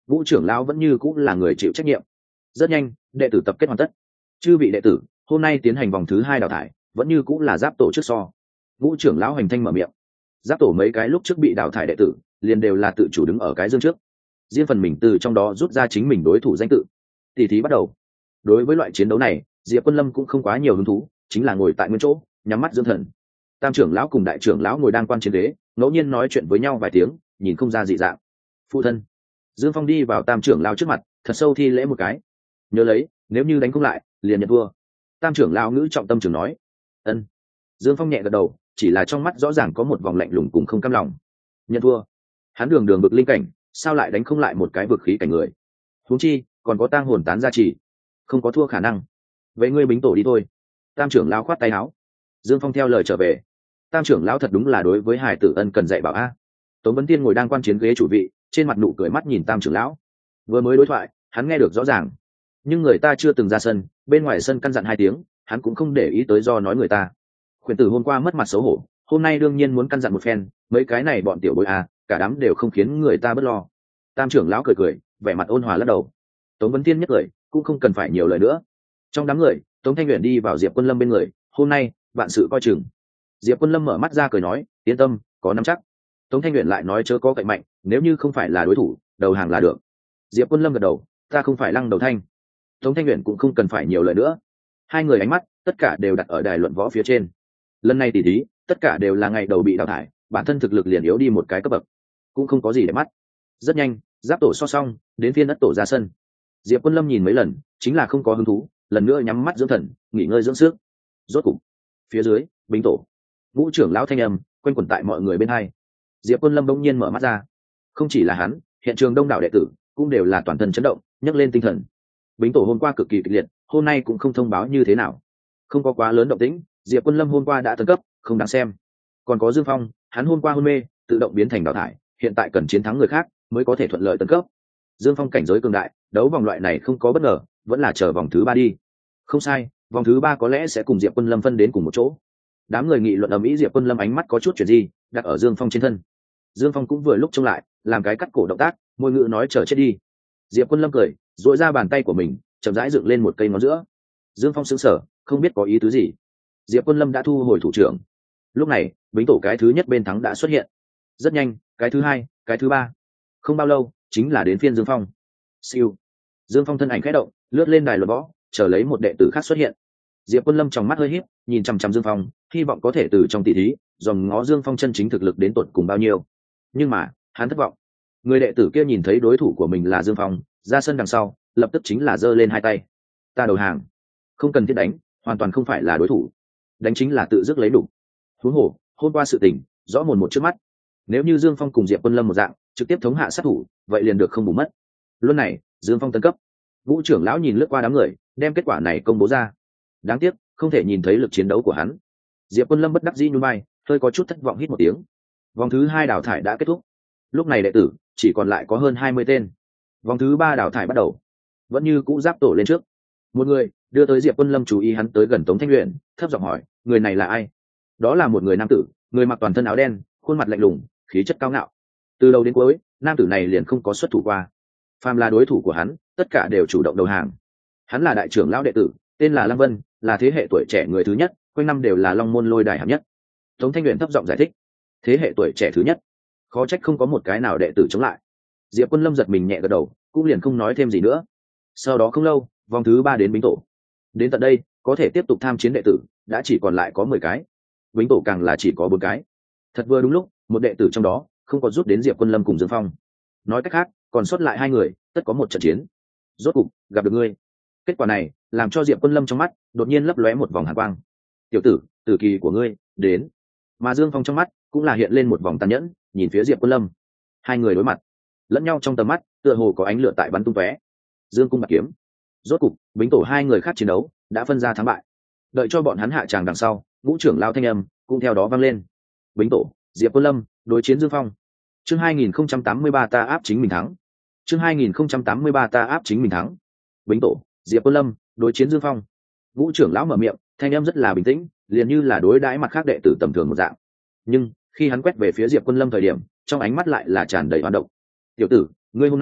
Ngũ trưởng lão vẫn như cũng là người chịu trách nhiệm. Rất nhanh, đệ tử tập kết hoàn tất. Chư vị đệ tử, hôm nay tiến hành vòng thứ 2 đào thải, vẫn như cũng là giáp tổ trước so. Ngũ trưởng lão hành thanh mở miệng. Giáp tổ mấy cái lúc trước bị đào thải đệ tử, liền đều là tự chủ đứng ở cái dương trước. Riêng phần mình từ trong đó rút ra chính mình đối thủ danh tự. Tỷ thí bắt đầu. Đối với loại chiến đấu này, Diệp Quân Lâm cũng không quá nhiều hứng thú, chính là ngồi tại nguyên chỗ, nhắm mắt dưỡng thần. Tam trưởng lão cùng đại trưởng lão ngồi đang quan trên ghế, ngẫu nhiên nói chuyện với nhau vài tiếng, nhìn không ra dị dạng. Phụ thân. Dương Phong đi vào tam trưởng lão trước mặt, thật sâu thi lễ một cái. Nhớ lấy, nếu như đánh không lại, liền nhận thua. Tam trưởng lão ngữ trọng tâm trường nói. Ân. Dương Phong nhẹ gật đầu, chỉ là trong mắt rõ ràng có một vòng lạnh lùng cùng không cam lòng. Nhận thua. Hắn đường đường bực linh cảnh, sao lại đánh không lại một cái vực khí cảnh người? Huống chi, còn có tang hồn tán gia trì, không có thua khả năng. Vậy ngươi bính tổ đi thôi. Tam trưởng lão khoát tay áo. Dương Phong theo lời trở về. Tam trưởng lão thật đúng là đối với hài tử ân cần dạy bảo a. Tống Vấn Tiên ngồi đang quan chiến ghế chủ vị, trên mặt nụ cười mắt nhìn tam trưởng lão. Vừa mới đối thoại, hắn nghe được rõ ràng, nhưng người ta chưa từng ra sân, bên ngoài sân căn dặn 2 tiếng, hắn cũng không để ý tới do nói người ta. Khuyển tử hôm qua mất mặt xấu hổ, hôm nay đương nhiên muốn căn dặn một phen, mấy cái này bọn tiểu bối a, cả đám đều không khiến người ta bất lo. Tam trưởng lão cười cười, vẻ mặt ôn hòa lắc đầu. Tống Vấn Tiên nhất cười, cũng không cần phải nhiều lời nữa. Trong đám người, Tống Thanh Uyển đi vào Diệp Quân Lâm bên người, hôm nay vạn sự coi chừng. Diệp Quân Lâm mở mắt ra cười nói, yên tâm, có nắm chắc. Tống Thanh Uyển lại nói chớ có cạnh mạnh, nếu như không phải là đối thủ, đầu hàng là được. Diệp Quân Lâm gật đầu, ta không phải Lăng Đầu Thanh. Tống Thanh Uyển cũng không cần phải nhiều lời nữa. Hai người ánh mắt tất cả đều đặt ở đài luận võ phía trên. Lần này tỷ thí, tất cả đều là ngày đầu bị đào thải, bản thân thực lực liền yếu đi một cái cấp bậc, cũng không có gì để mắt. Rất nhanh, giáp tổ so xong, đến phiên đất tổ ra sân. Diệp Quân Lâm nhìn mấy lần, chính là không có hứng thú, lần nữa nhắm mắt dưỡng thần, nghỉ ngơi dưỡng sức. Rốt cục, phía dưới, bính tổ. Ngũ trưởng lão thanh âm quanh quẩn tại mọi người bên hai. Diệp Quân Lâm bỗng nhiên mở mắt ra. Không chỉ là hắn, hiện trường đông đảo đệ tử cũng đều là toàn thân chấn động, nhấc lên tinh thần. Bính tổ hôm qua cực kỳ kịch liệt, hôm nay cũng không thông báo như thế nào. Không có quá lớn động tĩnh, Diệp Quân Lâm hôm qua đã tấn cấp, không đáng xem. Còn có Dương Phong, hắn hôm qua hôn mê, tự động biến thành đào thải, hiện tại cần chiến thắng người khác mới có thể thuận lợi tấn cấp. Dương Phong cảnh giới cường đại, đấu vòng loại này không có bất ngờ, vẫn là chờ vòng thứ 3 đi. Không sai, vòng thứ 3 có lẽ sẽ cùng Diệp Quân Lâm phân đến cùng một chỗ. Đám người nghị luận ầm ĩ, Diệp Quân Lâm ánh mắt có chút chuyển gì, đặt ở Dương Phong trên thân. Dương Phong cũng vừa lúc trông lại, làm cái cắt cổ động tác, môi ngữ nói chờ chết đi. Diệp Quân Lâm cười, duỗi ra bàn tay của mình, chậm rãi dựng lên một cây ngón giữa. Dương Phong sững sờ, không biết có ý tứ gì. Diệp Quân Lâm đã thu hồi thủ trưởng. Lúc này, bính tổ cái thứ nhất bên thắng đã xuất hiện. Rất nhanh, cái thứ 2, cái thứ 3. Không bao lâu, chính là đến phiên Dương Phong. Siêu. Dương Phong thân ảnh khẽ động, lướt lên đài luận võ, chờ lấy một đệ tử khác xuất hiện. Diệp Quân Lâm trong mắt hơi híp, nhìn chằm chằm Dương Phong, hy vọng có thể từ trong tỷ thí dòm ngó Dương Phong chân chính thực lực đến tột cùng bao nhiêu. Nhưng mà, hắn thất vọng. Người đệ tử kia nhìn thấy đối thủ của mình là Dương Phong, ra sân đằng sau, lập tức chính là giơ lên 2 tay. Ta đầu hàng. Không cần thiết đánh, hoàn toàn không phải là đối thủ. Đánh chính là tự dứt lấy đủ. Huống hồ, hôm qua sự tình, rõ mồn một trước mắt. Nếu như Dương Phong cùng Diệp Quân Lâm một dạng, trực tiếp thống hạ sát thủ, vậy liền được không bù mất. Luôn này, Dương Phong tấn cấp. Vũ trưởng lão nhìn lướt qua đám người, đem kết quả này công bố ra. Đáng tiếc, không thể nhìn thấy lực chiến đấu của hắn. Diệp Quân Lâm bất đắc dĩ nhún vai, hơi có chút thất vọng hít một tiếng. Vòng thứ 2 đào thải đã kết thúc. Lúc này đệ tử chỉ còn lại có hơn 20 tên. Vòng thứ 3 đào thải bắt đầu. Vẫn như cũ giáp tổ lên trước. Một người đưa tới Diệp Quân Lâm chú ý hắn tới gần Tống Thanh Uyển, thấp giọng hỏi, người này là ai? Đó là một người nam tử, người mặc toàn thân áo đen, khuôn mặt lạnh lùng, khí chất cao ngạo. Từ đầu đến cuối, nam tử này liền không có xuất thủ qua. Phàm là đối thủ của hắn, tất cả đều chủ động đầu hàng. Hắn là đại trưởng lão đệ tử, tên là Lăng Vân, là thế hệ tuổi trẻ người thứ nhất, quanh năm đều là Long Môn Lôi Đài hạng nhất. Tống Thanh Uyển thấp giọng giải thích, thế hệ tuổi trẻ thứ nhất, khó trách không có một cái nào đệ tử chống lại. Diệp Quân Lâm giật mình nhẹ gật đầu, cũng liền không nói thêm gì nữa. Sau đó không lâu, vòng thứ 3 đến bính tổ. Đến tận đây, có thể tiếp tục tham chiến đệ tử đã chỉ còn lại có 10 cái. Bính tổ càng là chỉ có 4 cái. Thật vừa đúng lúc, một đệ tử trong đó không có rút đến Diệp Quân Lâm cùng Dương Phong. Nói cách khác, còn sót lại 2 người, tất có một trận chiến. Rốt cục gặp được ngươi. Kết quả này làm cho Diệp Quân Lâm trong mắt đột nhiên lấp lóe một vòng hàn quang. Tiểu tử, tử kỳ của ngươi đến. Mà Dương Phong trong mắt cũng là hiện lên một vòng tàn nhẫn, nhìn phía Diệp Quân Lâm. Hai người đối mặt, lẫn nhau trong tầm mắt tựa hồ có ánh lửa tại bắn tung tóe. Dương cung bạc kiếm. Rốt cục bính tổ 2 người khác chiến đấu đã phân ra thắng bại. Đợi cho bọn hắn hạ tràng đằng sau, Ngũ trưởng lao thanh âm cũng theo đó vang lên. Bính tổ Diệp Quân Lâm đối chiến Dương Phong. Chương 2083 ta áp chính mình thắng. Chương 2083 ta áp chính mình thắng. Bính tổ Diệp Quân Lâm đối chiến Dương Phong. Ngũ trưởng lão mở miệng, thanh âm rất là bình tĩnh, liền như là đối đãi mặt khác đệ tử tầm thường một dạng. Nhưng khi hắn quét về phía Diệp Quân Lâm thời điểm, trong ánh mắt lại là tràn đầy hoán động. Tiểu tử, ngươi hôm nay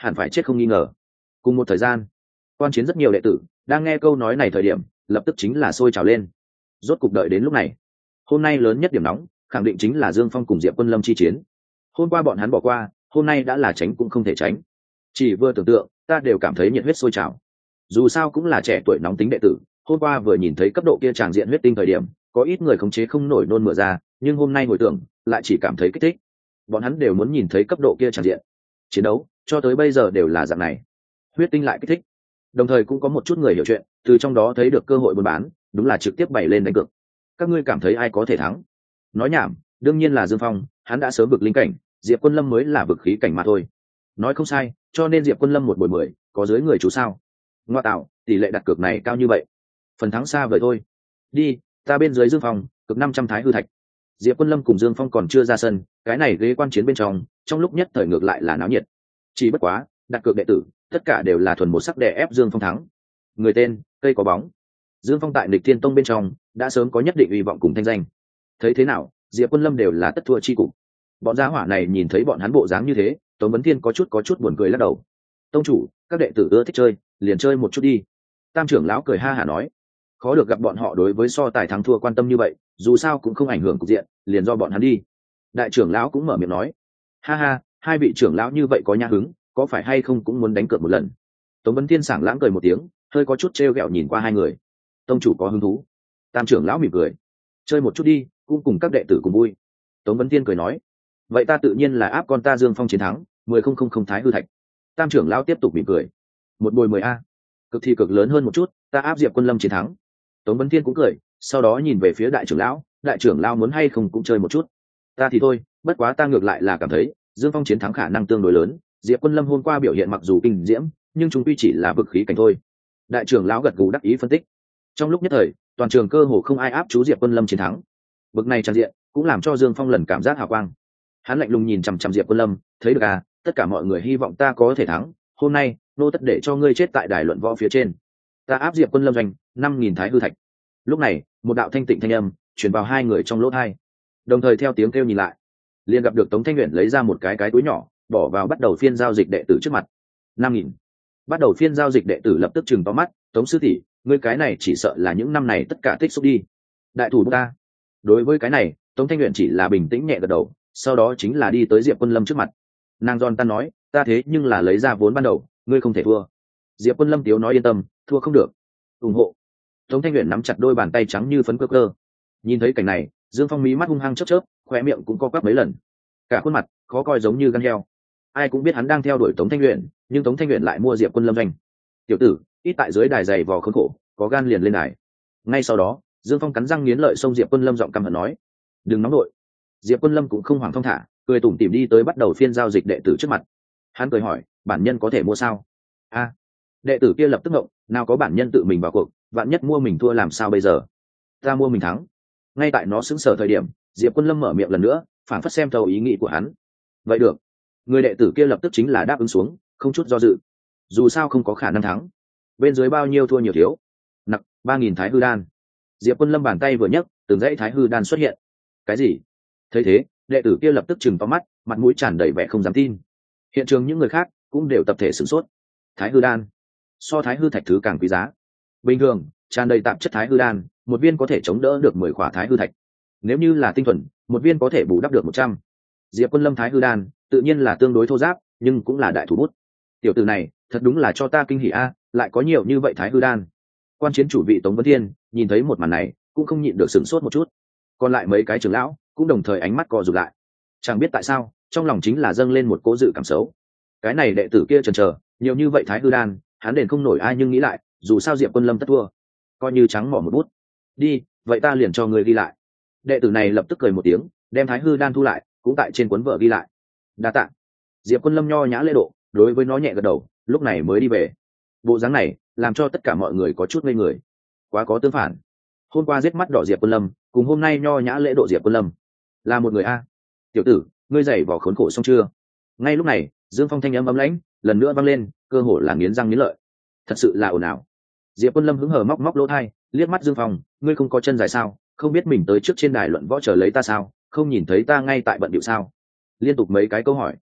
hẳn phải chết không nghi ngờ. Cùng một thời gian, quan chiến rất nhiều đệ tử đang nghe câu nói này thời điểm lập tức chính là sôi trào lên. Rốt cục đợi đến lúc này, hôm nay lớn nhất điểm nóng khẳng định chính là Dương Phong cùng Diệp Quân Lâm chi chiến. Hôm qua bọn hắn bỏ qua, hôm nay đã là tránh cũng không thể tránh. Chỉ vừa tưởng tượng ta đều cảm thấy nhiệt huyết sôi trào. Dù sao cũng là trẻ tuổi nóng tính đệ tử, hôm qua vừa nhìn thấy cấp độ kia tràng diện huyết tinh thời điểm có ít người khống chế không nổi nôn mửa ra, nhưng hôm nay hồi tưởng lại chỉ cảm thấy kích thích. Bọn hắn đều muốn nhìn thấy cấp độ kia tràng diện chiến đấu, cho tới bây giờ đều là dạng này, huyết tinh lại kích thích. Đồng thời cũng có một chút người hiểu chuyện từ trong đó thấy được cơ hội buôn bán, đúng là trực tiếp bày lên đánh cược. Các ngươi cảm thấy ai có thể thắng? Nói nhảm, đương nhiên là Dương Phong, hắn đã sớm vực linh cảnh, Diệp Quân Lâm mới là vực khí cảnh mà thôi. Nói không sai, cho nên Diệp Quân Lâm 1/10, có dưới người chú sao? Ngoa tạo, tỷ lệ đặt cược này cao như vậy, phần thắng xa vời thôi. Đi, ta bên dưới Dương Phong, cực 500 thái hư thạch. Diệp Quân Lâm cùng Dương Phong còn chưa ra sân, cái này ghế quan chiến bên trong lúc nhất thời ngược lại là náo nhiệt. Chỉ bất quá, đặt cược đệ tử, tất cả đều là thuần một sắc đè ép Dương Phong thắng. Người tên, cây có bóng. Dương Phong tại Nghịch Thiên Tông bên trong đã sớm có nhất định hy vọng cùng thanh danh. Thấy thế nào, Diệp Quân Lâm đều là tất thua chi cục. Bọn gia hỏa này nhìn thấy bọn hắn bộ dáng như thế, Tống Vấn Thiên có chút buồn cười lắc đầu. Tông chủ, các đệ tử ưa thích chơi, liền chơi một chút đi. Tam trưởng lão cười ha hả nói. Khó được gặp bọn họ đối với so tài thắng thua quan tâm như vậy, dù sao cũng không ảnh hưởng cục diện, liền do bọn hắn đi. Đại trưởng lão cũng mở miệng nói. Ha ha, hai vị trưởng lão như vậy có nhã hứng, có phải hay không cũng muốn đánh cược một lần. Tống Vấn Thiên sảng lãng cười một tiếng, hơi có chút trêu ghẹo nhìn qua hai người. Tông chủ có hứng thú? Tam trưởng lão mỉm cười. Chơi một chút đi, cũng cùng các đệ tử cùng vui. Tống Vấn Thiên cười nói. Vậy ta tự nhiên là áp con ta Dương Phong chiến thắng, 10,000 thái hư thạch. Tam trưởng lão tiếp tục mỉm cười. 1/10 a, cực thì cực lớn hơn một chút, ta áp Diệp Quân Lâm chiến thắng. Tống Vấn Thiên cũng cười, sau đó nhìn về phía đại trưởng lão muốn hay không cũng chơi một chút. Ta thì thôi, bất quá ta ngược lại là cảm thấy Dương Phong chiến thắng khả năng tương đối lớn. Diệp Quân Lâm hôm qua biểu hiện mặc dù kinh diễm, nhưng chúng tuy chỉ là vực khí cảnh thôi. Đại trưởng lão gật gù đắc ý phân tích. Trong lúc nhất thời, toàn trường cơ hồ không ai áp chú Diệp Quân Lâm chiến thắng. Bực này tràn diện cũng làm cho Dương Phong lần cảm giác hào quang. Hắn lạnh lùng nhìn chằm chằm Diệp Quân Lâm, thấy được à, tất cả mọi người hy vọng ta có thể thắng, hôm nay nô tất để cho ngươi chết tại đài luận võ phía trên. Ta áp Diệp Quân Lâm doanh 5.000 thái hư thạch. Lúc này, một đạo thanh tịnh thanh âm truyền vào hai người trong lỗ tai. Đồng thời theo tiếng kêu nhìn lại, liền gặp được Tống Thanh Uyển lấy ra một cái túi nhỏ, bỏ vào bắt đầu phiên giao dịch đệ tử trước mặt. 5.000. Bắt đầu phiên giao dịch đệ tử lập tức chừng to mắt, Tống sư tỷ, ngươi cái này chỉ sợ là những năm này tất cả tích xúc đi. Đại thủ ta. Đối với cái này, Tống Thanh Uyển chỉ là bình tĩnh nhẹ gật đầu, sau đó chính là đi tới Diệp Quân Lâm trước mặt. Nàng giòn tan nói, ta thế nhưng là lấy ra vốn ban đầu, ngươi không thể thua. Diệp Quân Lâm tiếu nói yên tâm, thua không được. Ủng hộ. Tống Thanh Uyển nắm chặt đôi bàn tay trắng như phấn cơ cơ. Nhìn thấy cảnh này, Dương Phong mí mắt hung hăng chớp chớp, khóe miệng cũng co quắp mấy lần. Cả khuôn mặt khó coi giống như gan heo. Ai cũng biết hắn đang theo đuổi Tống Thanh Uyển, nhưng Tống Thanh Uyển lại mua Diệp Quân Lâm doanh. Tiểu tử, ít tại dưới đài dày vò khốn khổ, có gan liền lên đài. Ngay sau đó, Dương Phong cắn răng nghiến lợi xông Diệp Quân Lâm giọng căm hận nói: "Đừng nóng nội." Diệp Quân Lâm cũng không hoảng thong thả, cười tủm tỉm đi tới bắt đầu phiên giao dịch đệ tử trước mặt. Hắn cười hỏi: "Bản nhân có thể mua sao?" A, đệ tử kia lập tức ngộng, nào có bản nhân tự mình vào cuộc, vạn nhất mua mình thua làm sao bây giờ? Ta mua mình thắng. Ngay tại nó sững sờ thời điểm, Diệp Quân Lâm mở miệng lần nữa, phản phất xem thấu ý nghĩ của hắn. Vậy được. Người đệ tử kia lập tức chính là đáp ứng xuống, không chút do dự. Dù sao không có khả năng thắng. Bên dưới bao nhiêu thua nhiều thiếu. Nặc 3.000 thái hư đan. Diệp Quân Lâm bàn tay vừa nhấc, từng dãy thái hư đan xuất hiện. Cái gì? Thấy thế, đệ tử kia lập tức chừng to mắt, mặt mũi tràn đầy vẻ không dám tin. Hiện trường những người khác cũng đều tập thể sửng sốt. Thái hư đan, so thái hư thạch thứ càng quý giá. Bình thường, tràn đầy tạp chất thái hư đan, một viên có thể chống đỡ được 10 khỏa thái hư thạch. Nếu như là tinh thuần, một viên có thể bù đắp được 100. Diệp Quân Lâm thái hư đan, tự nhiên là tương đối thô ráp, nhưng cũng là đại thủ bút. Tiểu tử này, thật đúng là cho ta kinh hỉ a, lại có nhiều như vậy thái hư đan. Quan chiến chủ vị Tống Vấn Thiên nhìn thấy một màn này, cũng không nhịn được sửng sốt một chút. Còn lại mấy cái trưởng lão cũng đồng thời ánh mắt co rụt lại. Chẳng biết tại sao, trong lòng chính là dâng lên một cố dự cảm xấu. Cái này đệ tử kia chần chờ, nhiều như vậy thái hư đan, hắn đền không nổi ai, nhưng nghĩ lại, dù sao Diệp Quân Lâm tất thua, coi như trắng mỏ một bút. Đi, vậy ta liền cho người ghi lại. Đệ tử này lập tức cười một tiếng, đem thái hư đan thu lại, cũng tại trên cuốn vợ ghi lại. Đa tạ. Diệp Quân Lâm nho nhã lễ độ, đối với nó nhẹ gật đầu, lúc này mới đi về. Bộ dáng này làm cho tất cả mọi người có chút ngây người. Quá có tương phản. Hôm qua giết mắt đỏ Diệp Quân Lâm, cùng hôm nay nho nhã lễ độ Diệp Quân Lâm, là một người a. Tiểu tử, ngươi dày vỏ khốn khổ xong chưa? Ngay lúc này, Dương Phong thanh âm ấm lãnh lần nữa vang lên, cơ hồ là nghiến răng nghiến lợi. Thật sự là ồn ào. Diệp Quân Lâm hứng hờ móc móc lỗ tai, liếc mắt Dương Phong, ngươi không có chân dài sao? Không biết mình tới trước trên đài luận võ chờ lấy ta sao? Không nhìn thấy ta ngay tại bận điệu sao? Liên tục mấy cái câu hỏi.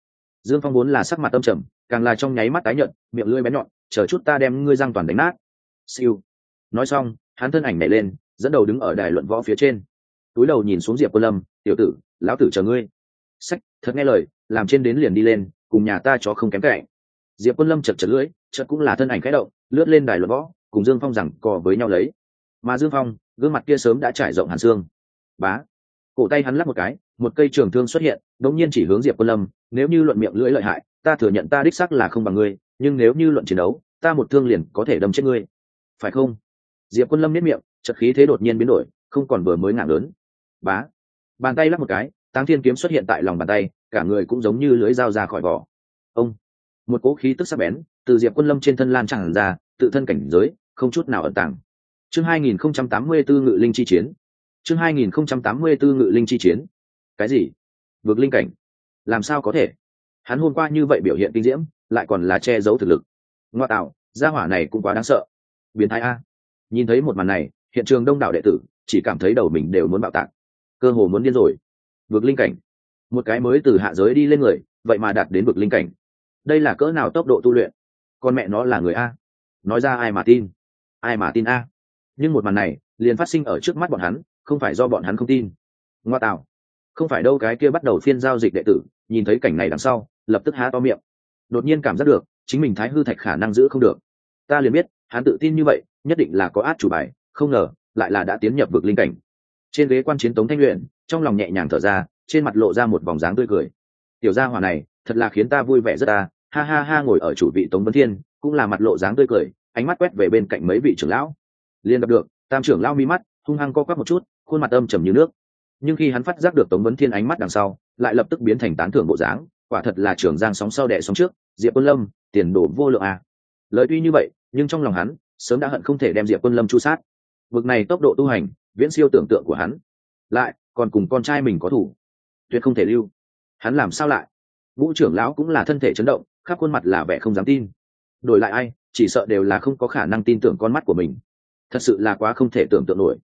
Dương Phong vốn là sắc mặt âm trầm, càng là trong nháy mắt tái nhợt, miệng lưỡi bén nhọn, chờ chút ta đem ngươi răng toàn đánh nát. Siêu. Nói xong, hắn thân ảnh nhảy lên, dẫn đầu đứng ở đài luận võ phía trên. Túi đầu nhìn xuống Diệp Quân Lâm, "Tiểu tử, lão tử chờ ngươi." Sách, thật nghe lời, làm trên đến liền đi lên, cùng nhà ta chó không kém cạnh. Diệp Quân Lâm chật chật lưỡi, chợt cũng là thân ảnh khẽ động, lướt lên đài luận võ, cùng Dương Phong giằng co với nhau lấy. Mà Dương Phong, gương mặt kia sớm đã trải rộng hàn xương. Bá, cổ tay hắn lắc một cái, một cây trường thương xuất hiện, đống nhiên chỉ hướng Diệp Quân Lâm, "Nếu như luận miệng lưỡi lợi hại, ta thừa nhận ta đích xác là không bằng ngươi, nhưng nếu như luận chiến đấu, ta một thương liền có thể đâm chết ngươi, phải không?" Diệp Quân Lâm nhếch miệng, chợt khí thế đột nhiên biến đổi, không còn vừa mới ngạng lớn. Bá, bàn tay lắc một cái, Táng Thiên kiếm xuất hiện tại lòng bàn tay, cả người cũng giống như lưỡi dao ra khỏi vỏ. Ông, một cỗ khí tức sắc bén từ Diệp Quân Lâm trên thân lan tràn ra, tự thân cảnh giới không chút nào ẩn tàng. Chương 2084 Ngự Linh chi chiến. Chương 2084 Ngự Linh chi chiến. Cái gì? Vực linh cảnh? Làm sao có thể? Hắn hôm qua như vậy biểu hiện kinh diễm, lại còn là che giấu thực lực. Ngoa tạo, gia hỏa này cũng quá đáng sợ. Biến thái a. Nhìn thấy một màn này, hiện trường đông đảo đệ tử chỉ cảm thấy đầu mình đều muốn bạo tạc, cơ hồ muốn điên rồi. Vực linh cảnh, một cái mới từ hạ giới đi lên người, vậy mà đạt đến vực linh cảnh. Đây là cỡ nào tốc độ tu luyện? Con mẹ nó là người a. Nói ra ai mà tin? Ai mà tin a? Nhưng một màn này liền phát sinh ở trước mắt bọn hắn, không phải do bọn hắn không tin. Ngoa tạo, không phải đâu. Cái kia bắt đầu phiên giao dịch đệ tử nhìn thấy cảnh này đằng sau, lập tức há to miệng, đột nhiên cảm giác được chính mình thái hư thạch khả năng giữ không được. Ta liền biết hắn tự tin như vậy nhất định là có át chủ bài, không ngờ lại là đã tiến nhập vực linh cảnh. Trên ghế quan chiến Tống Thanh Luyện trong lòng nhẹ nhàng thở ra, trên mặt lộ ra một vòng dáng tươi cười. Tiểu gia hỏa này thật là khiến ta vui vẻ rất ta. Ha ha ha. Ngồi ở chủ vị Tống Vân Thiên cũng là mặt lộ dáng tươi cười, ánh mắt quét về bên cạnh mấy vị trưởng lão. Liên gặp được Tam trưởng lão mi mắt hung hăng co quắp một chút, khuôn mặt âm trầm như nước. Nhưng khi hắn phát giác được Tống Vân Thiên ánh mắt đằng sau, lại lập tức biến thành tán thưởng bộ dáng. Quả thật là trưởng giang sóng sau đẻ sóng trước, Diệp Quân Lâm tiền đồ vô lượng à. Lời tuy như vậy, nhưng trong lòng hắn sớm đã hận không thể đem Diệp Quân Lâm chu sát. Vực này tốc độ tu hành viễn siêu tưởng tượng của hắn, lại còn cùng con trai mình có thủ, tuyệt không thể lưu. Hắn làm sao lại? Vũ trưởng lão cũng là thân thể chấn động, khắp khuôn mặt là vẻ không dám tin. Đổi lại ai chỉ sợ đều là không có khả năng tin tưởng con mắt của mình. Thật sự là quá không thể tưởng tượng nổi.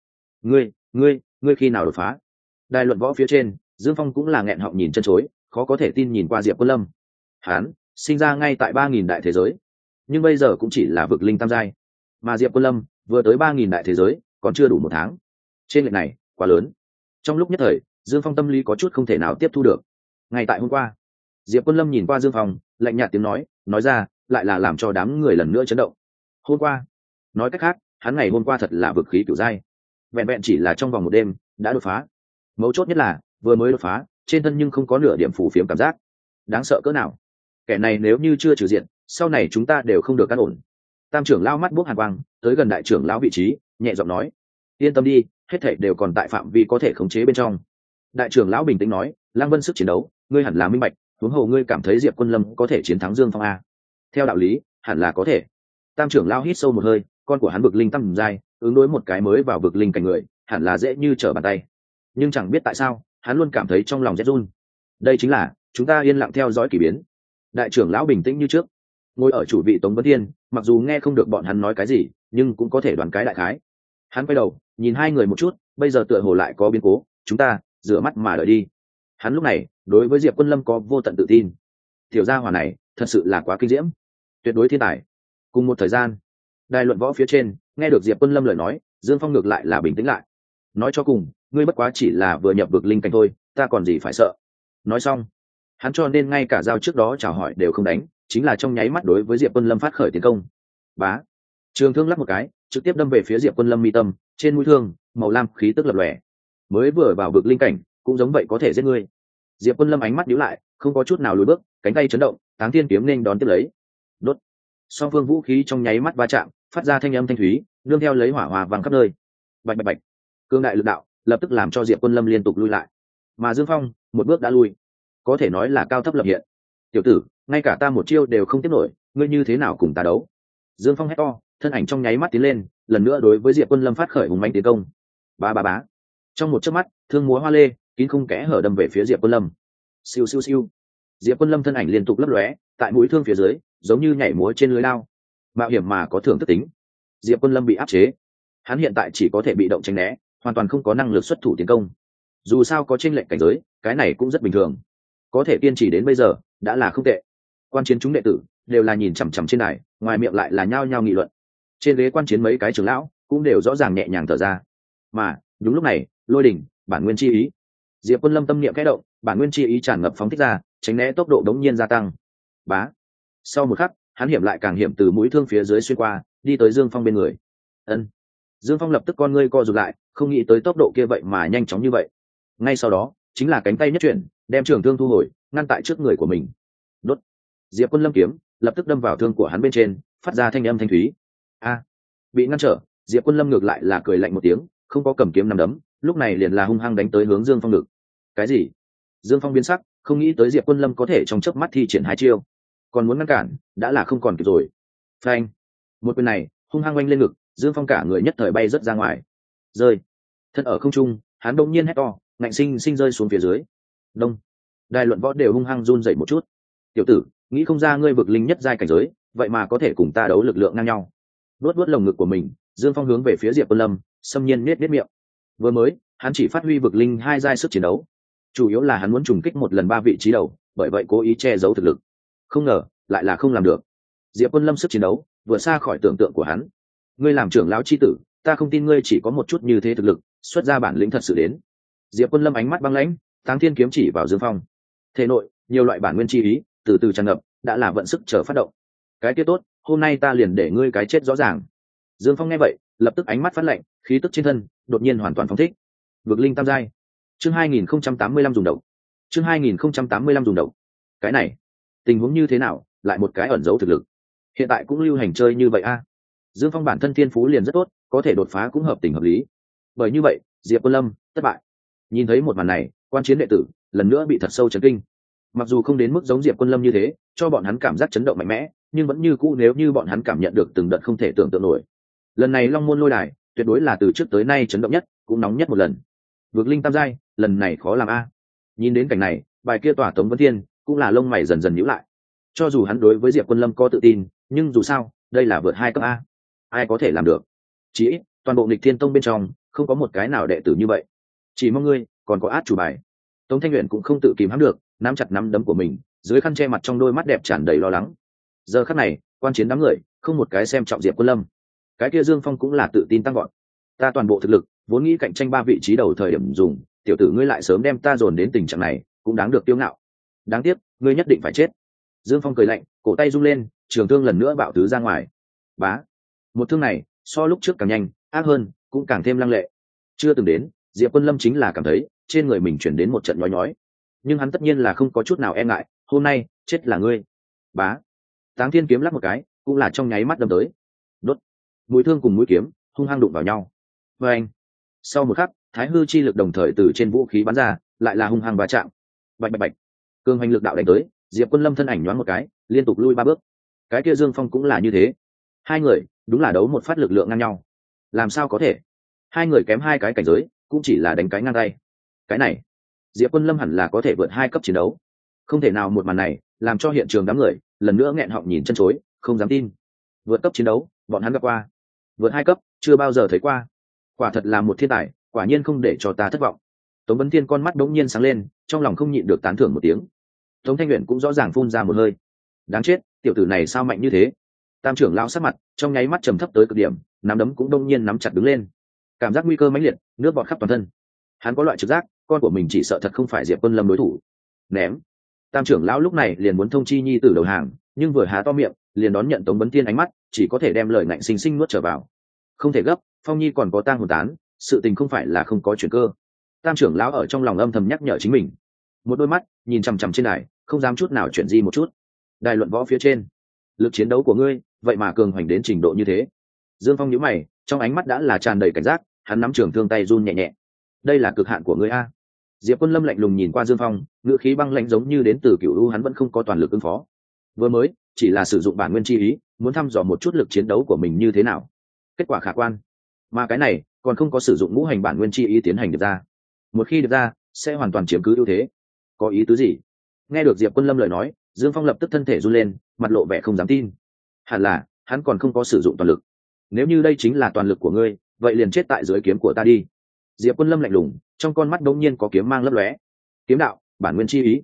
Ngươi khi nào đột phá? Đài luận võ phía trên, Dương Phong cũng là nghẹn họng nhìn chân chối, khó có thể tin nhìn qua Diệp Quân Lâm. Hắn sinh ra ngay tại 3000 đại thế giới, nhưng bây giờ cũng chỉ là vực linh tam giai, mà Diệp Quân Lâm vừa tới 3000 đại thế giới, còn chưa đủ một tháng. Trên lệch này quá lớn. Trong lúc nhất thời, Dương Phong tâm lý có chút không thể nào tiếp thu được. Ngay tại hôm qua, Diệp Quân Lâm nhìn qua Dương Phong, lạnh nhạt tiếng nói ra, lại là làm cho đám người lần nữa chấn động. Hôm qua, nói cách khác, hắn ngày hôm qua thật là vực khí cửu giai, vẹn vẹn chỉ là trong vòng một đêm đã đột phá. Mấu chốt nhất là vừa mới đột phá, trên thân nhưng không có nửa điểm phù phiếm cảm giác. Đáng sợ cỡ nào? Kẻ này nếu như chưa trừ diện, sau này chúng ta đều không được an ổn. Tam trưởng lão mắt buốc hàn quang, tới gần đại trưởng lão vị trí, nhẹ giọng nói, yên tâm đi, hết thảy đều còn tại phạm vi có thể khống chế bên trong. Đại trưởng lão bình tĩnh nói, Lang Vân sức chiến đấu ngươi hẳn là minh bạch, huống hồ ngươi cảm thấy Diệp Quân Lâm có thể chiến thắng Dương Phong a? Theo đạo lý hẳn là có thể. Tam trưởng lão hít sâu một hơi, con của hắn vực linh tam giai, ứng đối một cái mới vào vực linh cảnh người hẳn là dễ như trở bàn tay. Nhưng chẳng biết tại sao hắn luôn cảm thấy trong lòng rét run. Đây chính là chúng ta yên lặng theo dõi kỳ biến. Đại trưởng lão bình tĩnh như trước, ngồi ở chủ vị Tống Vân Thiên, mặc dù nghe không được bọn hắn nói cái gì, nhưng cũng có thể đoán cái đại khái. Hắn quay đầu nhìn hai người một chút, bây giờ tựa hồ lại có biến cố, chúng ta rửa mắt mà đợi đi. Hắn lúc này đối với Diệp Quân Lâm có vô tận tự tin. Tiểu gia hỏa này thật sự là quá kinh diễm, tuyệt đối thiên tài. Cùng một thời gian, đài luận võ phía trên nghe được Diệp Quân Lâm lời nói, Dương Phong ngược lại là bình tĩnh lại. Nói cho cùng, ngươi bất quá chỉ là vừa nhập vực linh cảnh thôi, ta còn gì phải sợ. Nói xong, hắn cho nên ngay cả giao trước đó chào hỏi đều không đánh, chính là trong nháy mắt đối với Diệp Quân Lâm phát khởi tiến công. Bá, trường thương lắp một cái, trực tiếp đâm về phía Diệp Quân Lâm mi tâm, trên mũi thương màu lam khí tức lập lòe. Mới vừa vào vực linh cảnh cũng giống vậy có thể giết ngươi. Diệp Quân Lâm ánh mắt nhíu lại, không có chút nào lùi bước, cánh tay chấn động, Táng Thiên kiếm nên đón tiếp lấy. Đốt. Song phương vũ khí trong nháy mắt va chạm, phát ra thanh âm thanh thúy, nương theo lấy hỏa hòa vang khắp nơi. Bạch bạch bạch. Cương đại lực đạo lập tức làm cho Diệp Quân Lâm liên tục lui lại. Mà Dương Phong một bước đã lui, có thể nói là cao thấp lập hiện. Tiểu tử, ngay cả ta một chiêu đều không tiếp nổi, ngươi như thế nào cùng ta đấu? Dương Phong hét to, thân ảnh trong nháy mắt tiến lên, lần nữa đối với Diệp Quân Lâm phát khởi hùng mãnh tiến công. Ba ba bá. Trong một chớp mắt, thương múa hoa lê, kín không kẽ hở đâm về phía Diệp Quân Lâm. Siêu siêu siêu. Diệp Quân Lâm thân ảnh liên tục lấp lóe, tại mũi thương phía dưới, giống như nhảy múa trên lưới lao. Mạo hiểm mà có thưởng thức tính. Diệp Quân Lâm bị áp chế. Hắn hiện tại chỉ có thể bị động tránh né, hoàn toàn không có năng lực xuất thủ tiến công. Dù sao có chênh lệch cảnh giới, cái này cũng rất bình thường. có thể kiên trì đến bây giờ đã là không tệ. Quan chiến chúng đệ tử đều là nhìn chằm chằm trên đài, ngoài miệng lại là nhao nhao nghị luận. Trên ghế quan chiến mấy cái trưởng lão cũng đều rõ ràng nhẹ nhàng thở ra. Mà đúng lúc này, lôi đỉnh bản nguyên chi ý, Diệp Quân Lâm tâm niệm khẽ động, bản nguyên chi ý tràn ngập phóng thích ra, tránh né tốc độ đống nhiên gia tăng. Bá. Sau một khắc, hắn hiểm lại càng hiểm từ mũi thương phía dưới xuyên qua, đi tới Dương Phong bên người. Ân. Dương Phong lập tức con ngươi co rụt lại, không nghĩ tới tốc độ kia vậy mà nhanh chóng như vậy. Ngay sau đó, chính là cánh tay nhất chuyển, đem trường thương thu hồi, ngăn tại trước người của mình. Đốt. Diệp Quân Lâm kiếm lập tức đâm vào thương của hắn bên trên, phát ra thanh âm thanh thúy. A. Bị ngăn trở, Diệp Quân Lâm ngược lại là cười lạnh một tiếng, không có cầm kiếm nắm đấm, lúc này liền là hung hăng đánh tới hướng Dương Phong ngực. Cái gì? Dương Phong biến sắc, không nghĩ tới Diệp Quân Lâm có thể trong chớp mắt thi triển hai chiêu, còn muốn ngăn cản đã là không còn kịp rồi. Phanh. Một quyền này hung hăng oanh lên ngực, Dương Phong cả người nhất thời bay rất ra ngoài, rơi thân ở không trung. Hắn đông nhiên hét to, ngạnh sinh sinh rơi xuống phía dưới. Đông. Đài luận võ đều hung hăng run dậy một chút. Tiểu tử, nghĩ không ra ngươi vực linh nhất giai cảnh giới, vậy mà có thể cùng ta đấu lực lượng ngang nhau. Luốt lồng ngực của mình, Dương Phong hướng về phía Diệp Quân Lâm, xâm nhiên nết miệng. Vừa mới hắn chỉ phát huy vực linh hai giai sức chiến đấu, chủ yếu là hắn muốn trùng kích một lần 3 vị trí đầu, bởi vậy cố ý che giấu thực lực. Không ngờ lại là không làm được. Diệp Quân Lâm sức chiến đấu vừa xa khỏi tưởng tượng của hắn. Ngươi làm trưởng lão chi tử, ta không tin ngươi chỉ có một chút như thế thực lực, xuất ra bản lĩnh thật sự đến. Diệp Quân Lâm ánh mắt băng lãnh, Táng Thiên kiếm chỉ vào Dương Phong. Thể nội nhiều loại bản nguyên chi ý từ từ tràn ngập, đã là vận sức chờ phát động. Cái kia tốt, hôm nay ta liền để ngươi cái chết rõ ràng. Dương Phong nghe vậy, lập tức ánh mắt phát lạnh, khí tức trên thân đột nhiên hoàn toàn phóng thích. Vực linh tam giai. Chương 2085 dùng độc. Chương 2085 dùng độc. Cái này, tình huống như thế nào, lại một cái ẩn giấu thực lực. Hiện tại cũng lưu hành chơi như vậy a. Dương Phong bản thân thiên phú liền rất tốt, có thể đột phá cũng hợp tình hợp lý. Bởi như vậy, Diệp Quân Lâm thất bại. Nhìn thấy một màn này, quan chiến đệ tử lần nữa bị thật sâu chấn kinh. Mặc dù không đến mức giống Diệp Quân Lâm như thế, cho bọn hắn cảm giác chấn động mạnh mẽ, nhưng vẫn như cũ nếu như bọn hắn cảm nhận được từng đợt không thể tưởng tượng nổi. Lần này Long Môn Lôi Đài tuyệt đối là từ trước tới nay chấn động nhất, cũng nóng nhất một lần. Vực linh tam giai, lần này khó làm a. Nhìn đến cảnh này, bài kia tỏa Tống Vân Thiên cũng là lông mày dần dần nhíu lại. Cho dù hắn đối với Diệp Quân Lâm có tự tin, nhưng dù sao, đây là vượt 2 cấp a, ai có thể làm được? Chỉ ít, toàn bộ Nghịch Thiên Tông bên trong không có một cái nào đệ tử như vậy. Chỉ mong ngươi còn có át chủ bài. Tống Thanh Uyển cũng không tự kìm hãm được, nắm chặt nắm đấm của mình, dưới khăn che mặt trong đôi mắt đẹp tràn đầy lo lắng. Giờ khắc này, quan chiến đám người không một cái xem trọng Diệp Quân Lâm. Cái kia Dương Phong cũng là tự tin tăng gọn. Ta toàn bộ thực lực vốn nghĩ cạnh tranh 3 vị trí đầu thời điểm dùng, tiểu tử ngươi lại sớm đem ta dồn đến tình trạng này, cũng đáng được tiêu ngạo. Đáng tiếc, ngươi nhất định phải chết. Dương Phong cười lạnh, cổ tay rung lên, trường thương lần nữa bạo tứ ra ngoài. Bá. Một thương này, so lúc trước càng nhanh, ác hơn, cũng càng thêm lăng lệ. Chưa từng đến, Diệp Quân Lâm chính là cảm thấy trên người mình chuyển đến một trận nhói nhói, nhưng hắn tất nhiên là không có chút nào e ngại. Hôm nay chết là ngươi. Bá. Táng Thiên kiếm lắc một cái, cũng là trong nháy mắt đâm tới. Đốt. Mũi thương cùng mũi kiếm hung hăng đụng vào nhau. Và anh. Sau một khắc, thái hư chi lực đồng thời từ trên vũ khí bắn ra, lại là hung hăng va chạm. Bạch bạch bạch. Cương hành lực đạo đánh tới, Diệp Quân Lâm thân ảnh nhoáng một cái, liên tục lui 3 bước. Cái kia Dương Phong cũng là như thế. Hai người đúng là đấu một phát lực lượng ngang nhau. Làm sao có thể? Hai người kém 2 cái cảnh giới, cũng chỉ là đánh cái ngang tay. Cái này, Diệp Quân Lâm hẳn là có thể vượt 2 cấp chiến đấu. Không thể nào, một màn này làm cho hiện trường đám người lần nữa nghẹn họng nhìn chân chối, không dám tin. Vượt cấp chiến đấu, bọn hắn gặp qua. Vượt 2 cấp, chưa bao giờ thấy qua. Quả thật là một thiên tài, quả nhiên không để cho ta thất vọng. Tống Vân Thiên con mắt đống nhiên sáng lên, trong lòng không nhịn được tán thưởng một tiếng. Tống Thanh Uyển cũng rõ ràng phun ra một hơi. Đáng chết, tiểu tử này sao mạnh như thế? Tam trưởng lão sắc mặt trong nháy mắt trầm thấp tới cực điểm, nắm đấm cũng đống nhiên nắm chặt đứng lên. Cảm giác nguy cơ mãnh liệt, nước bọt khắp toàn thân. Hắn có loại trực giác, con của mình chỉ sợ thật không phải Diệp Quân Lâm đối thủ. Ném. Tam trưởng lão lúc này liền muốn thông chi nhi tử đầu hàng, nhưng vừa há to miệng, liền đón nhận Tống Vân Thiên ánh mắt, chỉ có thể đem lời ngạnh sinh sinh nuốt trở vào. Không thể gấp, Phong Nhi còn có tang hồn tán, sự tình không phải là không có chuyển cơ. Tam trưởng lão ở trong lòng âm thầm nhắc nhở chính mình. Một đôi mắt nhìn chằm chằm trên đài, không dám chút nào chuyển di một chút. Đài luận võ phía trên, lực chiến đấu của ngươi vậy mà cường hoành đến trình độ như thế. Dương Phong nhíu mày, trong ánh mắt đã là tràn đầy cảnh giác, hắn nắm trường thương tay run nhẹ nhẹ. Đây là cực hạn của ngươi a. Diệp Quân Lâm lạnh lùng nhìn qua Dương Phong, ngữ khí băng lãnh giống như đến từ Cửu U, hắn vẫn không có toàn lực ứng phó. Vừa mới chỉ là sử dụng bản nguyên chi ý, muốn thăm dò một chút lực chiến đấu của mình như thế nào. Kết quả khả quan. Mà cái này còn không có sử dụng ngũ hành bản nguyên chi ý tiến hành được ra. Một khi được ra, sẽ hoàn toàn chiếm cứ ưu thế. Có ý tứ gì? Nghe được Diệp Quân Lâm lời nói, Dương Phong lập tức thân thể run lên, mặt lộ vẻ không dám tin. Hẳn là hắn còn không có sử dụng toàn lực. Nếu như đây chính là toàn lực của ngươi, vậy liền chết tại dưới kiếm của ta đi. Diệp Quân Lâm lạnh lùng, trong con mắt đống nhiên có kiếm mang lấp lóe. Kiếm đạo, bản nguyên chi ý.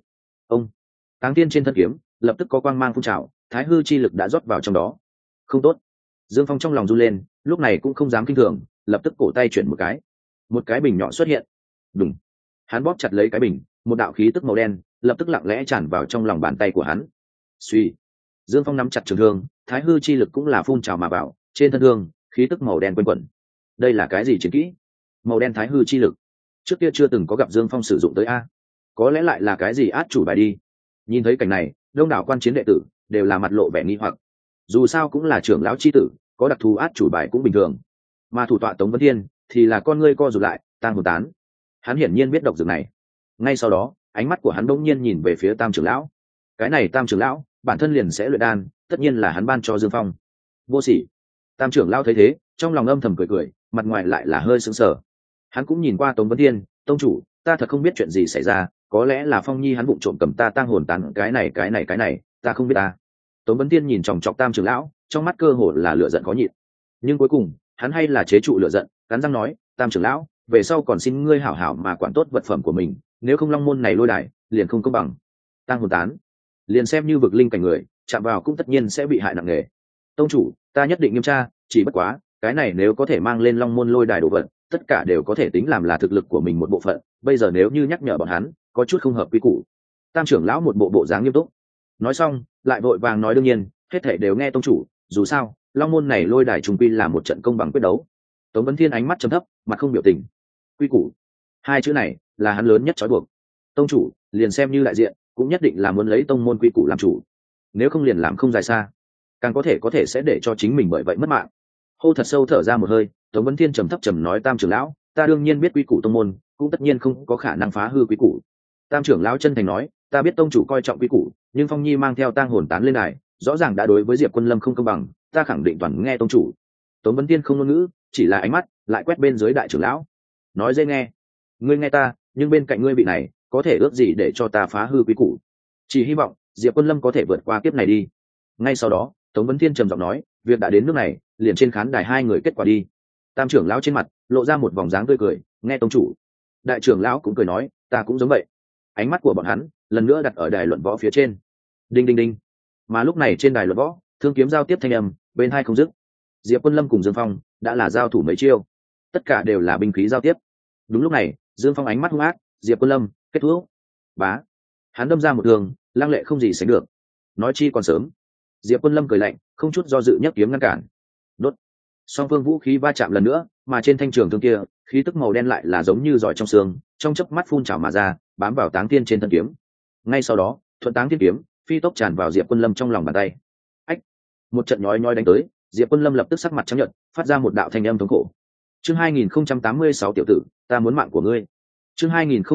ông táng tiên trên thân kiếm lập tức có quang mang phun trào, thái hư chi lực đã rót vào trong đó. Không tốt. Dương Phong trong lòng run lên, lúc này cũng không dám kinh thường, lập tức cổ tay chuyển một cái bình nhỏ xuất hiện. Đùng. Hắn bóp chặt lấy cái bình, một đạo khí tức màu đen lập tức lặng lẽ tràn vào trong lòng bàn tay của hắn. Suy. Dương Phong nắm chặt trường thương, thái hư chi lực cũng là phun trào mà vào, trên thân thương khí tức màu đen quanh quẩn. Đây là cái gì chiến kỹ? Màu đen thái hư chi lực. Trước kia chưa từng có gặp Dương Phong sử dụng tới a. Có lẽ lại là cái gì át chủ bài đi. Nhìn thấy cảnh này, đông đảo quan chiến đệ tử đều là mặt lộ vẻ nghi hoặc. Dù sao cũng là trưởng lão chi tử, có đặc thù át chủ bài cũng bình thường. Mà thủ tọa Tống Vân Thiên thì là con ngươi co rụt lại, tang hồn tán. Hắn hiển nhiên biết độc dược này. Ngay sau đó, ánh mắt của hắn bỗng nhiên nhìn về phía Tam trưởng lão. Cái này Tam trưởng lão, bản thân liền sẽ luyện đan, tất nhiên là hắn ban cho Dương Phong. Vô sỉ. Tam trưởng lão thấy thế, trong lòng âm thầm cười cười, mặt ngoài lại là hơi sững sờ. Hắn cũng nhìn qua Tống Vân Thiên, tông chủ, ta thật không biết chuyện gì xảy ra, có lẽ là Phong Nhi hắn vụng trộm cầm ta tang hồn tán, cái này, ta không biết ta. Tống Vân Thiên nhìn chòng chọc Tam trưởng lão, trong mắt cơ hồ là lửa giận khó nhịn. Nhưng cuối cùng, hắn hay là chế trụ lửa giận, cắn răng nói, Tam trưởng lão, về sau còn xin ngươi hảo hảo mà quản tốt vật phẩm của mình, nếu không long môn này lôi đài liền không công bằng. Tang hồn tán, liền xem như vực linh cảnh người, chạm vào cũng tất nhiên sẽ bị hại nặng nề. Tông chủ, ta nhất định nghiêm tra, chỉ bất quá, cái này nếu có thể mang lên long môn lôi đài đồ vật, tất cả đều có thể tính làm là thực lực của mình một bộ phận, bây giờ nếu như nhắc nhở bọn hắn, có chút không hợp quy củ. Tam trưởng lão một bộ dáng nghiêm túc. Nói xong, lại vội vàng nói đương nhiên, hết thảy đều nghe tông chủ, dù sao, long môn này lôi đài trùng quy là một trận công bằng quyết đấu. Tống Vân Thiên ánh mắt trầm thấp, mặt không biểu tình. Quy củ, hai chữ này là hắn lớn nhất trói buộc. Tông chủ, liền xem như đại diện, cũng nhất định là muốn lấy tông môn quy củ làm chủ, nếu không liền làm không dài xa, càng có thể sẽ để cho chính mình bởi vậy mất mạng. Hô thật sâu thở ra một hơi, Tống Vân Thiên trầm thấp trầm nói, Tam trưởng lão, ta đương nhiên biết quy củ tông môn, cũng tất nhiên không có khả năng phá hư quy củ. Tam trưởng lão chân thành nói, ta biết tông chủ coi trọng quy củ, nhưng Phong Nhi mang theo tang hồn tán lên đài, rõ ràng đã đối với Diệp Quân Lâm không công bằng, ta khẳng định toàn nghe tông chủ. Tống Vân Thiên không ngôn ngữ, chỉ là ánh mắt lại quét bên dưới đại trưởng lão, nói dễ nghe, ngươi nghe ta, nhưng bên cạnh ngươi vị này có thể ước gì để cho ta phá hư quy củ? Chỉ hy vọng Diệp Quân Lâm có thể vượt qua kiếp này đi. Ngay sau đó, Tống Vân Thiên trầm giọng nói, việc đã đến nước này, liền trên khán đài hai người kết quả đi. Tam trưởng lão trên mặt lộ ra một vòng dáng tươi cười, nghe tông chủ. Đại trưởng lão cũng cười nói, ta cũng giống vậy. Ánh mắt của bọn hắn lần nữa đặt ở đài luận võ phía trên. Đinh đinh đinh. Mà lúc này trên đài luận võ, thương kiếm giao tiếp thanh âm bên hai không dứt. Diệp Quân Lâm cùng Dương Phong đã là giao thủ mấy chiêu, tất cả đều là binh khí giao tiếp. Đúng lúc này, Dương Phong ánh mắt hung ác, Diệp Quân Lâm kết thúc. Bá. Hắn đâm ra một đường, lăng lệ không gì sánh được. Nói chi còn sớm. Diệp Quân Lâm cười lạnh, không chút do dự nhấc kiếm ngăn cản. Đốt. Song phương vũ khí va chạm lần nữa, mà trên thanh trường thương kia, khí tức màu đen lại là giống như giỏi trong xương, trong chớp mắt phun trào mà ra, bám vào Táng Tiên trên thân kiếm. Ngay sau đó, thuận Táng Tiên kiếm, phi tốc tràn vào Diệp Quân Lâm trong lòng bàn tay. Ách! Một trận nhói nhói đánh tới, Diệp Quân Lâm lập tức sắc mặt trắng nhợt, phát ra một đạo thanh âm thống khổ. Chương 2086 tiểu tử, ta muốn mạng của ngươi. Chương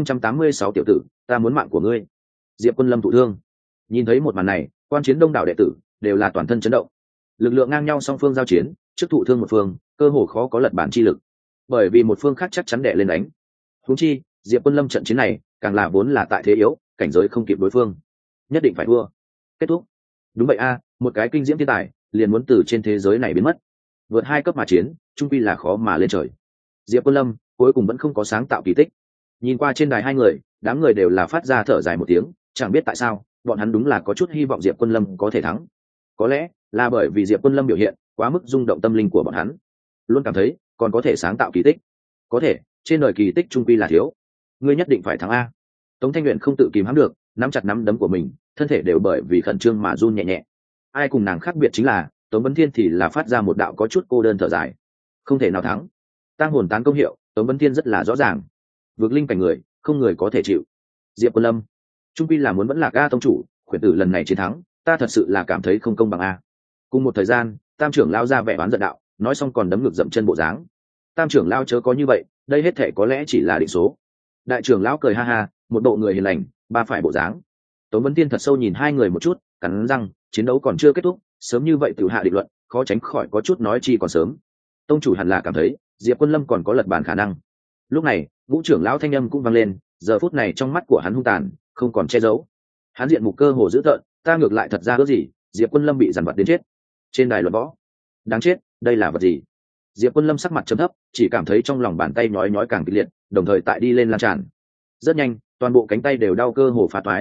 2086 tiểu tử, ta muốn mạng của ngươi. Diệp Quân Lâm thụ thương. Nhìn thấy một màn này, quan chiến đông đảo đệ tử đều là toàn thân chấn động. Lực lượng ngang nhau song phương giao chiến, trước thụ thương một phương, cơ hồ khó có lật bản chi lực. Bởi vì một phương khác chắc chắn đè lên đánh. Huống chi, Diệp Quân Lâm trận chiến này, càng là vốn là tại thế yếu, cảnh giới không kịp đối phương, nhất định phải thua. Kết thúc. Đúng vậy a, một cái kinh diễm thiên tài, liền muốn từ trên thế giới này biến mất. Vượt hai cấp mà chiến, chung quy là khó mà lên trời. Diệp Quân Lâm cuối cùng vẫn không có sáng tạo kỳ tích. Nhìn qua trên đài hai người, đám người đều là phát ra thở dài một tiếng, chẳng biết tại sao, bọn hắn đúng là có chút hy vọng Diệp Quân Lâm có thể thắng. Có lẽ là bởi vì Diệp Quân Lâm biểu hiện quá mức rung động tâm linh của bọn hắn, luôn cảm thấy còn có thể sáng tạo kỳ tích. Có thể, trên đời kỳ tích chung quy là thiếu. Ngươi nhất định phải thắng a. Tống Thanh Luyện không tự kìm hãm được, nắm chặt nắm đấm của mình, thân thể đều bởi vì khẩn trương mà run nhẹ nhẹ. Ai cùng nàng khác biệt chính là, Tống Vân Thiên thì là phát ra một đạo có chút cô đơn thở dài. Không thể nào thắng. Tang hồn tán công hiệu, Tống Vân Thiên rất là rõ ràng. Vượt linh cảnh người, không người có thể chịu. Diệp Quân Lâm, trung quy là muốn vẫn là ga tông chủ, khuyển tử lần này chiến thắng, ta thật sự là cảm thấy không công bằng a. Cùng một thời gian, Tam trưởng lao ra vẻ oán giận đạo, nói xong còn đấm ngược dậm chân bộ dáng. Tam trưởng lao chớ có như vậy, đây hết thể có lẽ chỉ là định số. Đại trưởng lão cười ha ha, một bộ người hiền lành, ba phải bộ dáng. Tống Vân Tiên thật sâu nhìn hai người một chút, cắn răng, chiến đấu còn chưa kết thúc, sớm như vậy tự hạ định luận, khó tránh khỏi có chút nói chi còn sớm. Tông chủ hẳn là cảm thấy Diệp Quân Lâm còn có lật bàn khả năng. Lúc này, Ngũ trưởng lão thanh âm cũng vang lên, giờ phút này trong mắt của hắn hung tàn, không còn che giấu. Hắn diện mục cơ hồ dữ tợn, ta ngược lại thật ra ước gì, Diệp Quân Lâm bị dằn vặt đến chết. Trên đài luận võ, đáng chết, đây là vật gì? Diệp Quân Lâm sắc mặt trầm thấp, chỉ cảm thấy trong lòng bàn tay nhói nhói càng kịch liệt, đồng thời tại đi lên lan tràn. Rất nhanh, toàn bộ cánh tay đều đau cơ hồ phá toái.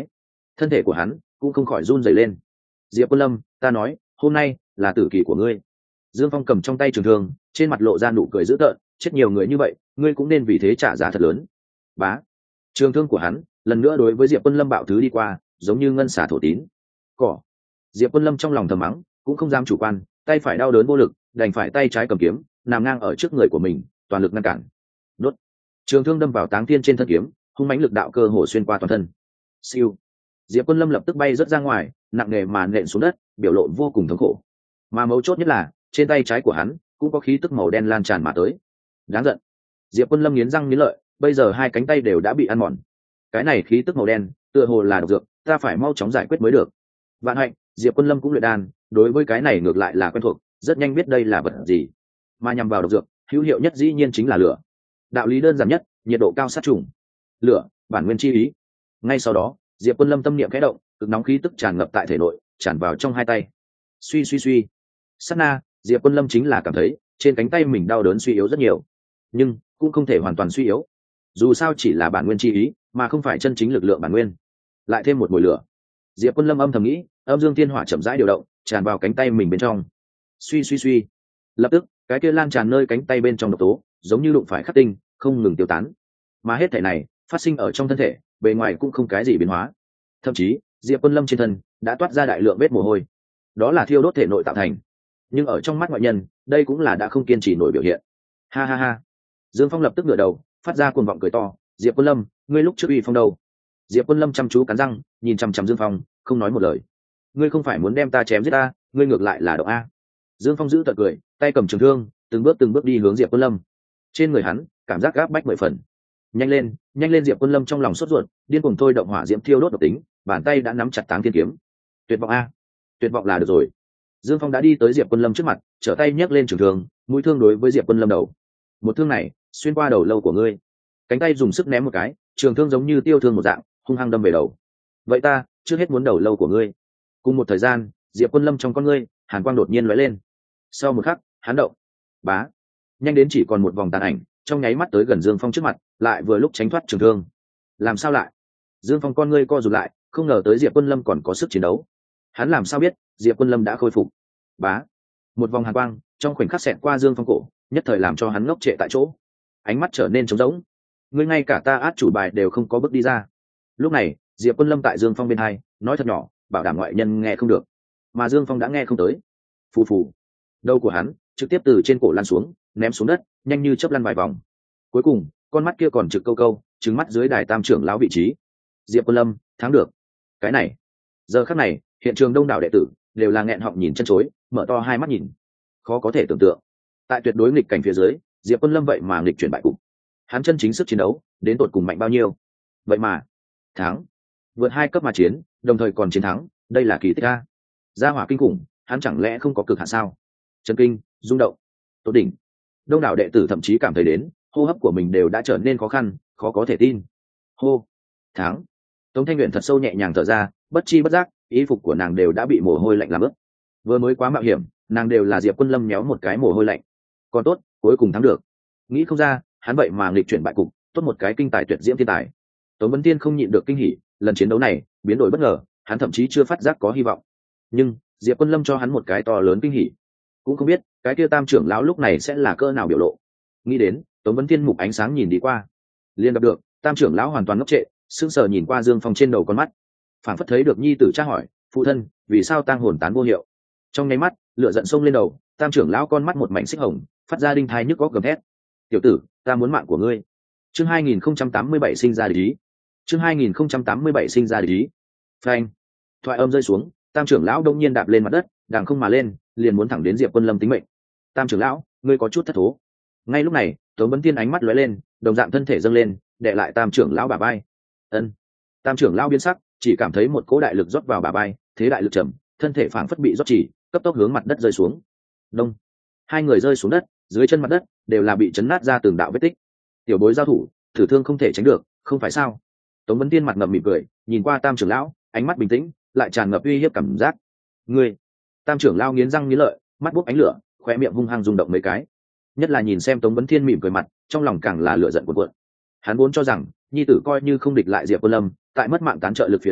thân thể của hắn cũng không khỏi run rẩy lên. Diệp Quân Lâm, ta nói hôm nay là tử kỳ của ngươi. Dương Phong cầm trong tay trường thương, trên mặt lộ ra nụ cười dữ tợn, chết nhiều người như vậy ngươi cũng nên vì thế trả giá thật lớn. Bá, trường thương của hắn lần nữa đối với Diệp Quân Lâm bạo thứ đi qua, giống như ngân xà thổ tín. Cỏ. Diệp Quân Lâm trong lòng thầm mắng, cũng không dám chủ quan, tay phải đau đớn vô lực, đành phải tay trái cầm kiếm nằm ngang ở trước người của mình, toàn lực ngăn cản. Đốt. Trường thương đâm vào Táng Thiên trên thân kiếm, hung mãnh lực đạo cơ hồ xuyên qua toàn thân. Siêu. Diệp Quân Lâm lập tức bay rớt ra ngoài, nặng nề mà nện xuống đất, biểu lộ vô cùng thống khổ. Mà mấu chốt nhất là trên tay trái của hắn cũng có khí tức màu đen lan tràn mà tới. Đáng giận. Diệp Quân Lâm nghiến răng nghiến lợi, bây giờ hai cánh tay đều đã bị ăn mòn. Cái này khí tức màu đen tựa hồ là độc dược, ta phải mau chóng giải quyết mới được. Vạn hạnh Diệp Quân Lâm cũng luyện đan, đối với cái này ngược lại là quen thuộc, rất nhanh biết đây là vật gì. Mà nhằm vào độc dược hữu hiệu nhất dĩ nhiên chính là lửa. Đạo lý đơn giản nhất, nhiệt độ cao sát trùng. Lửa, bản nguyên chi ý. Ngay sau đó Diệp Quân Lâm tâm niệm khẽ động, cực nóng khí tức tràn ngập tại thể nội, tràn vào trong hai tay. Suy suy suy. Sát na, Diệp Quân Lâm chính là cảm thấy trên cánh tay mình đau đớn suy yếu rất nhiều, nhưng cũng không thể hoàn toàn suy yếu. Dù sao chỉ là bản nguyên chi ý, mà không phải chân chính lực lượng bản nguyên. Lại thêm một mùi lửa. Diệp Quân Lâm âm thầm nghĩ, âm dương thiên hỏa chậm rãi điều động, tràn vào cánh tay mình bên trong. Suy suy suy. Lập tức, cái kia lan tràn nơi cánh tay bên trong độc tố, giống như đụng phải khắc tinh, không ngừng tiêu tán. Mà hết thảy này phát sinh ở trong thân thể, bề ngoài cũng không cái gì biến hóa. Thậm chí Diệp Quân Lâm trên thân đã toát ra đại lượng vết mồ hôi, đó là thiêu đốt thể nội tạo thành. Nhưng ở trong mắt ngoại nhân, đây cũng là đã không kiên trì nổi biểu hiện. Ha ha ha. Dương Phong lập tức ngửa đầu, phát ra cuồng vọng cười to. Diệp Quân Lâm, ngươi lúc trước uy phong đâu? Diệp Quân Lâm chăm chú cắn răng, nhìn chằm chằm Dương Phong, không nói một lời. Ngươi không phải muốn đem ta chém giết ta, ngươi ngược lại là động a. Dương Phong giữ tợn cười, tay cầm trường thương, từng bước đi hướng Diệp Quân Lâm. Trên người hắn cảm giác gáp bách 10 phần. Nhanh lên Diệp Quân Lâm trong lòng sốt ruột, điên cuồng thôi động hỏa diễm thiêu đốt độc tính, bàn tay đã nắm chặt Táng Thiên kiếm. Tuyệt vọng a, tuyệt vọng là được rồi. Dương Phong đã đi tới Diệp Quân Lâm trước mặt, trở tay nhấc lên trường thương, mũi thương đối với Diệp Quân Lâm đầu. Một thương này xuyên qua đầu lâu của ngươi. Cánh tay dùng sức ném một cái, trường thương giống như tiêu thương một dạng, hung hăng đâm về đầu. Vậy ta trước hết muốn đầu lâu của ngươi. Cùng một thời gian, Diệp Quân Lâm trong con ngươi hàn quang đột nhiên lóe lên. Sau một khắc, hắn động. Bá. Nhanh đến chỉ còn một vòng tàn ảnh, trong nháy mắt tới gần Dương Phong trước mặt, lại vừa lúc tránh thoát trường thương. Làm sao lại? Dương Phong con ngươi co rụt lại, không ngờ tới Diệp Quân Lâm còn có sức chiến đấu. Hắn làm sao biết Diệp Quân Lâm đã khôi phục? Bá. Một vòng hàn quang trong khoảnh khắc xẹt qua Dương Phong cổ, nhất thời làm cho hắn ngốc trệ tại chỗ, ánh mắt trở nên trống rỗng. Ngươi ngay cả ta át chủ bài đều không có bước đi ra. Lúc này Diệp Quân Lâm tại Dương Phong bên hai nói thật nhỏ, bảo đảm ngoại nhân nghe không được, mà Dương Phong đã nghe không tới. Phù phù. Đầu của hắn trực tiếp từ trên cổ lăn xuống, ném xuống đất, nhanh như chớp lăn vài vòng. Cuối cùng con mắt kia còn trực câu câu trừng mắt dưới đài tam trưởng lão vị trí. Diệp Quân Lâm thắng được. Cái này, giờ khắc này hiện trường đông đảo đệ tử đều là nghẹn họng nhìn chân chối, mở to hai mắt nhìn. Khó có thể tưởng tượng, tại tuyệt đối nghịch cảnh phía dưới, Diệp Quân Lâm vậy mà nghịch chuyển bại cục. Hắn chân chính sức chiến đấu đến tột cùng mạnh bao nhiêu? Vậy mà thắng, vượt 2 cấp mà chiến, đồng thời còn chiến thắng, đây là kỳ tích a. Gia hỏa kinh khủng, hắn chẳng lẽ không có cực hạn sao? Chấn kinh, rung động, tốt đỉnh. Đông đảo đệ tử thậm chí cảm thấy đến hô hấp của mình đều đã trở nên khó khăn, khó có thể tin. Hô, thắng. Tống Thanh Uyển thật sâu nhẹ nhàng thở ra, bất chi bất giác y phục của nàng đều đã bị mồ hôi lạnh làm ướt. Vừa mới quá mạo hiểm, nàng đều là Diệp Quân Lâm méo một cái mồ hôi lạnh. Còn tốt, cuối cùng thắng được. Nghĩ không ra, hắn vậy mà nghịch chuyển bại cục, tốt một cái kinh tài tuyệt diễm thiên tài. Tống Vân Tiên không nhịn được kinh hỉ, lần chiến đấu này biến đổi bất ngờ, hắn thậm chí chưa phát giác có hy vọng. Nhưng Diệp Quân Lâm cho hắn một cái to lớn kinh hỉ, cũng không biết cái kia tam trưởng lão lúc này sẽ là cỡ nào biểu lộ. Nghĩ đến, Tống Vân Tiên mục ánh sáng nhìn đi qua, liền gặp được tam trưởng lão hoàn toàn ngốc trệ, sững sờ nhìn qua Dương Phong trên đầu con mắt, phảng phất thấy được nhi tử tra hỏi, phụ thân, vì sao tang hồn tán vô hiệu? Trong nháy mắt lửa giận sông lên đầu, tam trưởng lão con mắt một mảnh xích hồng, phát ra đinh thai nhức góc gầm thét. Tiểu tử, ta muốn mạng của ngươi. Chương 2087 sinh ra địch ý. Chương 2087 sinh ra địch ý. Phanh. Thoại âm rơi xuống, tam trưởng lão đông nhiên đạp lên mặt đất, đàng không mà lên, liền muốn thẳng đến Diệp Quân Lâm tính mệnh. Tam trưởng lão, ngươi có chút thất thố. Ngay lúc này, Tống Bấn Tiên ánh mắt lóe lên, đồng dạng thân thể dâng lên, đè lại tam trưởng lão bả vai. Ân. Tam trưởng lão biến sắc, chỉ cảm thấy một cỗ đại lực rót vào bả vai, thế đại lực trầm, thân thể phảng phất bị rót chỉ, cấp tốc hướng mặt đất rơi xuống. Đông. Hai người rơi xuống đất, dưới chân mặt đất đều là bị chấn nát ra từng đạo vết tích. Tiểu bối giao thủ, thử thương không thể tránh được, không phải sao? Tống Vân Tiên mặt ngậm mỉm cười, nhìn qua tam trưởng lão, ánh mắt bình tĩnh, lại tràn ngập uy hiếp cảm giác. Ngươi. Tam trưởng lão nghiến răng nghiến lợi, mắt bốc ánh lửa, khóe miệng hung hăng rung động mấy cái. Nhất là nhìn xem Tống Vân Thiên mỉm cười mặt, trong lòng càng là lửa giận cuộn cuộn. Hắn vốn cho rằng nhi tử coi như không địch lại Diệp Quân Lâm, tại mất mạng tán trợ lực phía dưới,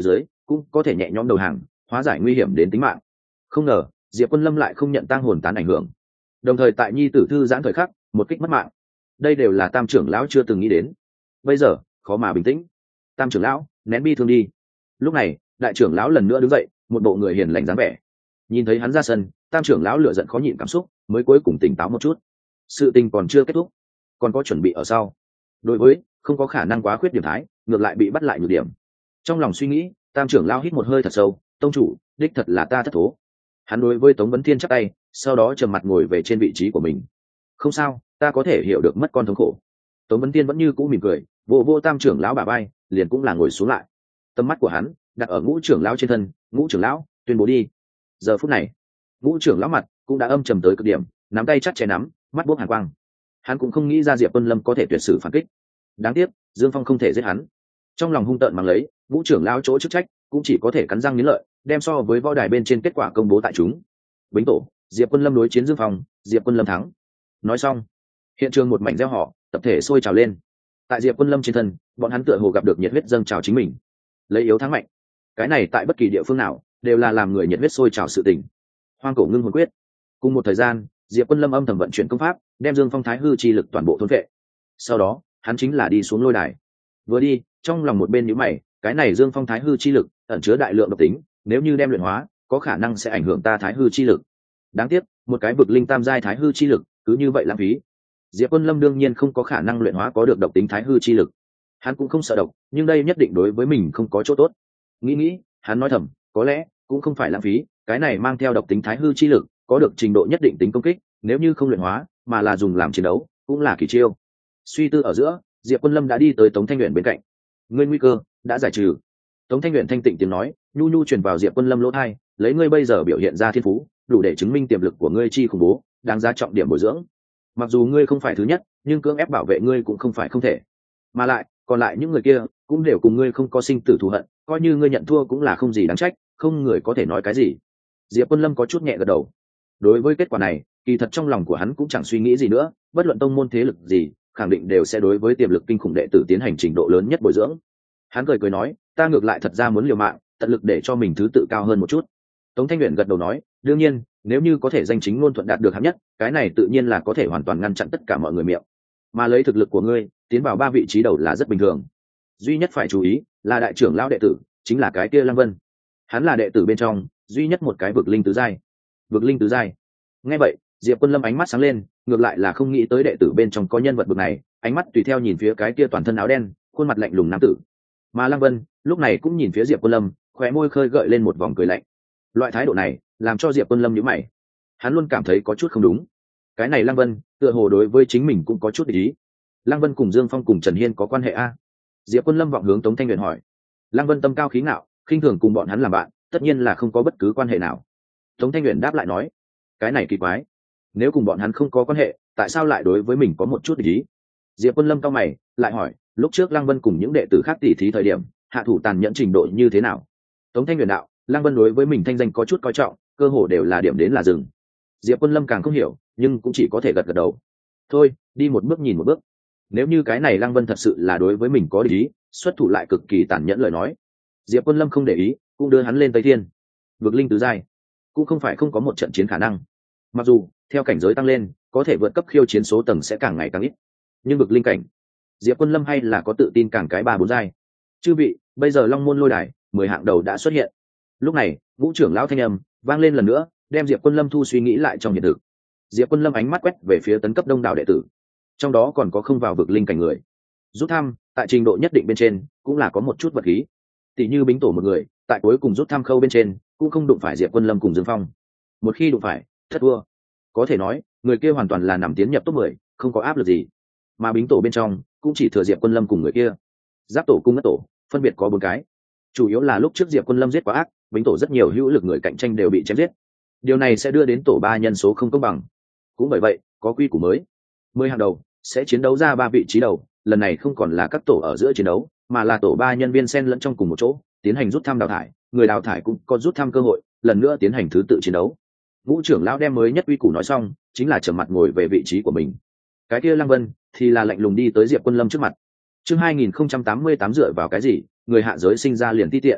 cũng có thể nhẹ nhõm đầu hàng, hóa giải nguy hiểm đến tính mạng. Không ngờ Diệp Quân Lâm lại không nhận tang hồn tán ảnh hưởng, đồng thời tại nhi tử thư giãn thời khắc một kích mất mạng. Đây đều là Tam trưởng lão chưa từng nghĩ đến. Bây giờ khó mà bình tĩnh. Tam trưởng lão nén bi thương đi. Lúc này đại trưởng lão lần nữa đứng dậy, một bộ người hiền lành dáng vẻ. Nhìn thấy hắn ra sân, Tam trưởng lão lửa giận khó nhịn cảm xúc, mới cuối cùng tỉnh táo một chút. Sự tình còn chưa kết thúc, còn có chuẩn bị ở sau. Đối với không có khả năng quá khuyết điểm thái, ngược lại bị bắt lại nhược điểm. Trong lòng suy nghĩ, Tam trưởng lão hít một hơi thật sâu, tông chủ, đích thật là ta thất thố. Hắn đối với Tống Vấn Thiên chắp tay, sau đó trầm mặt ngồi về trên vị trí của mình. Không sao, ta có thể hiểu được mất con thống khổ. Tống Vấn Thiên vẫn như cũ mỉm cười, vô vô Tam trưởng lão bả vai, liền cũng là ngồi xuống lại. Tầm mắt của hắn đặt ở Ngũ trưởng lão trên thân. Ngũ trưởng lão tuyên bố đi. Giờ phút này Ngũ trưởng lão mặt cũng đã âm trầm tới cực điểm, nắm tay chặt chẽ nắm, mắt buốc hàn quang. Hắn cũng không nghĩ ra Diệp Quân Lâm có thể tuyệt sử phản kích. Đáng tiếc Dương Phong không thể giết hắn. Trong lòng hung tợn mang lấy, Ngũ trưởng lão chỗ chức trách cũng chỉ có thể cắn răng nghiến lợi, đem so với võ đài bên trên kết quả công bố tại chúng. Bính tổ, Diệp Quân Lâm đối chiến Dương Phong, Diệp Quân Lâm thắng. Nói xong, hiện trường một mảnh reo hò, tập thể sôi trào lên. Tại Diệp Quân Lâm trên thân, bọn hắn tựa hồ gặp được nhiệt huyết dâng trào chính mình. Lấy yếu thắng mạnh, cái này tại bất kỳ địa phương nào đều là làm người nhiệt huyết sôi trào sự tình. Hoang cổ ngưng hồn quyết. Cùng một thời gian, Diệp Quân Lâm âm thầm vận chuyển công pháp, đem Dương Phong thái hư chi lực toàn bộ thôn vệ. Sau đó, hắn chính là đi xuống lôi đài. Vừa đi, trong lòng một bên nhíu mày, cái này Dương Phong thái hư chi lực ẩn chứa đại lượng độc tính, nếu như đem luyện hóa, có khả năng sẽ ảnh hưởng ta thái hư chi lực. Đáng tiếc, một cái vực linh tam giai thái hư chi lực, cứ như vậy lãng phí. Diệp Quân Lâm đương nhiên không có khả năng luyện hóa có được độc tính thái hư chi lực. Hắn cũng không sợ độc, nhưng đây nhất định đối với mình không có chỗ tốt. Nghĩ, hắn nói thầm, có lẽ cũng không phải lãng phí, cái này mang theo độc tính thái hư chi lực, có được trình độ nhất định tính công kích, nếu như không luyện hóa, mà là dùng làm chiến đấu, cũng là kỳ chiêu. Suy tư ở giữa, Diệp Quân Lâm đã đi tới Tống Thanh Uyển bên cạnh. Ngươi nguy cơ đã giải trừ. Tống Thanh Uyển thanh tịnh tiếng nói, nhu nhu truyền vào Diệp Quân Lâm lỗ tai, lấy ngươi bây giờ biểu hiện ra thiên phú, đủ để chứng minh tiềm lực của ngươi chi khủng bố, đáng giá trọng điểm bồi dưỡng. Mặc dù ngươi không phải thứ nhất, nhưng cưỡng ép bảo vệ ngươi cũng không phải không thể. Mà lại, còn lại những người kia cũng đều cùng ngươi không có sinh tử thù hận, coi như ngươi nhận thua cũng là không gì đáng trách, không người có thể nói cái gì. Diệp Quân Lâm có chút nhẹ gật đầu. Đối với kết quả này, kỳ thật trong lòng của hắn cũng chẳng suy nghĩ gì nữa, bất luận tông môn thế lực gì, khẳng định đều sẽ đối với tiềm lực kinh khủng đệ tử tiến hành trình độ lớn nhất bồi dưỡng. Hắn cười nói, ta ngược lại thật ra muốn liều mạng, tận lực để cho mình thứ tự cao hơn một chút. Tống Thanh Uyển gật đầu nói, đương nhiên, nếu như có thể danh chính ngôn thuận đạt được hạng nhất, cái này tự nhiên là có thể hoàn toàn ngăn chặn tất cả mọi người miệng. Mà lấy thực lực của ngươi, tiến vào 3 vị trí đầu là rất bình thường. Duy nhất phải chú ý là đại trưởng lão đệ tử, chính là cái kia Lăng Vân. Hắn là đệ tử bên trong duy nhất một cái vực linh tứ giai. Vực linh tứ giai. Nghe vậy, Diệp Quân Lâm ánh mắt sáng lên, ngược lại là không nghĩ tới đệ tử bên trong có nhân vật bậc này, ánh mắt tùy theo nhìn phía cái kia toàn thân áo đen, khuôn mặt lạnh lùng nam tử. Mà Lăng Vân lúc này cũng nhìn phía Diệp Quân Lâm, khóe môi khơi gợi lên một vòng cười lạnh. Loại thái độ này làm cho Diệp Quân Lâm nhíu mày. Hắn luôn cảm thấy có chút không đúng. Cái này Lăng Vân tựa hồ đối với chính mình cũng có chút ý. Lăng Vân cùng Dương Phong cùng Trần Hiên có quan hệ a? Diệp Quân Lâm vọng hướng Tống Thanh Uyển hỏi. Lăng Vân tâm cao khí ngạo, khinh thường cùng bọn hắn làm bạn, tất nhiên là không có bất cứ quan hệ nào. Tống Thanh Uyển đáp lại nói, cái này kỳ quái, nếu cùng bọn hắn không có quan hệ, tại sao lại đối với mình có một chút ý? Diệp Quân Lâm cau mày, lại hỏi, lúc trước Lăng Vân cùng những đệ tử khác tỉ thí thời điểm, hạ thủ tàn nhẫn trình độ như thế nào? Tống Thanh Uyển đạo, Lăng Vân đối với mình thanh danh có chút coi trọng, cơ hồ đều là điểm đến là dừng. Diệp Quân Lâm càng không hiểu, nhưng cũng chỉ có thể gật gật đầu. Thôi, đi một bước nhìn một bước. Nếu như cái này Lăng Vân thật sự là đối với mình có địch ý, xuất thủ lại cực kỳ tàn nhẫn lời nói, Diệp Quân Lâm không để ý, cũng đưa hắn lên Tây Thiên. Vực linh tứ giai, cũng không phải không có một trận chiến khả năng. Mặc dù theo cảnh giới tăng lên, có thể vượt cấp khiêu chiến số tầng sẽ càng ngày càng ít, nhưng vực linh cảnh, Diệp Quân Lâm hay là có tự tin càng cái 3-4 giai. Chư vị, bây giờ Long Môn lôi đài 10 hạng đầu đã xuất hiện. Lúc này, Ngũ trưởng lão thanh âm vang lên lần nữa, đem Diệp Quân Lâm thu suy nghĩ lại trong hiện thực. Diệp Quân Lâm ánh mắt quét về phía tấn cấp đông đảo đệ tử, trong đó còn có không vào vực linh cảnh người. Rút thăm tại trình độ nhất định bên trên cũng là có một chút vật khí, tỷ như Bính tổ một người tại cuối cùng rút thăm khâu bên trên cũng không đụng phải Diệp Quân Lâm cùng Dương Phong. Một khi đụng phải, thất thua. Có thể nói người kia hoàn toàn là nằm tiến nhập top 10, không có áp lực gì. Mà Bính tổ bên trong cũng chỉ thừa Diệp Quân Lâm cùng người kia. Giáp tổ cùng Ngất tổ phân biệt có 4 cái, chủ yếu là lúc trước Diệp Quân Lâm giết quá ác, Bính tổ rất nhiều hữu lực người cạnh tranh đều bị chém giết, điều này sẽ đưa đến tổ 3 nhân số không công bằng. Cũng bởi vậy có quy củ mới, 10 hạng đầu sẽ chiến đấu ra 3 vị trí đầu, lần này không còn là các tổ ở giữa chiến đấu, mà là tổ 3 nhân viên xen lẫn trong cùng một chỗ tiến hành rút thăm đào thải, người đào thải cũng có rút thăm cơ hội lần nữa tiến hành thứ tự chiến đấu. Ngũ trưởng lão đem mới nhất quy củ nói xong, chính là trầm mặt ngồi về vị trí của mình. Cái kia Lăng Vân thì là lạnh lùng đi tới Diệp Quân Lâm trước mặt. Chương 2088 dựa vào cái gì người hạ giới sinh ra liền ti tiện?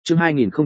chương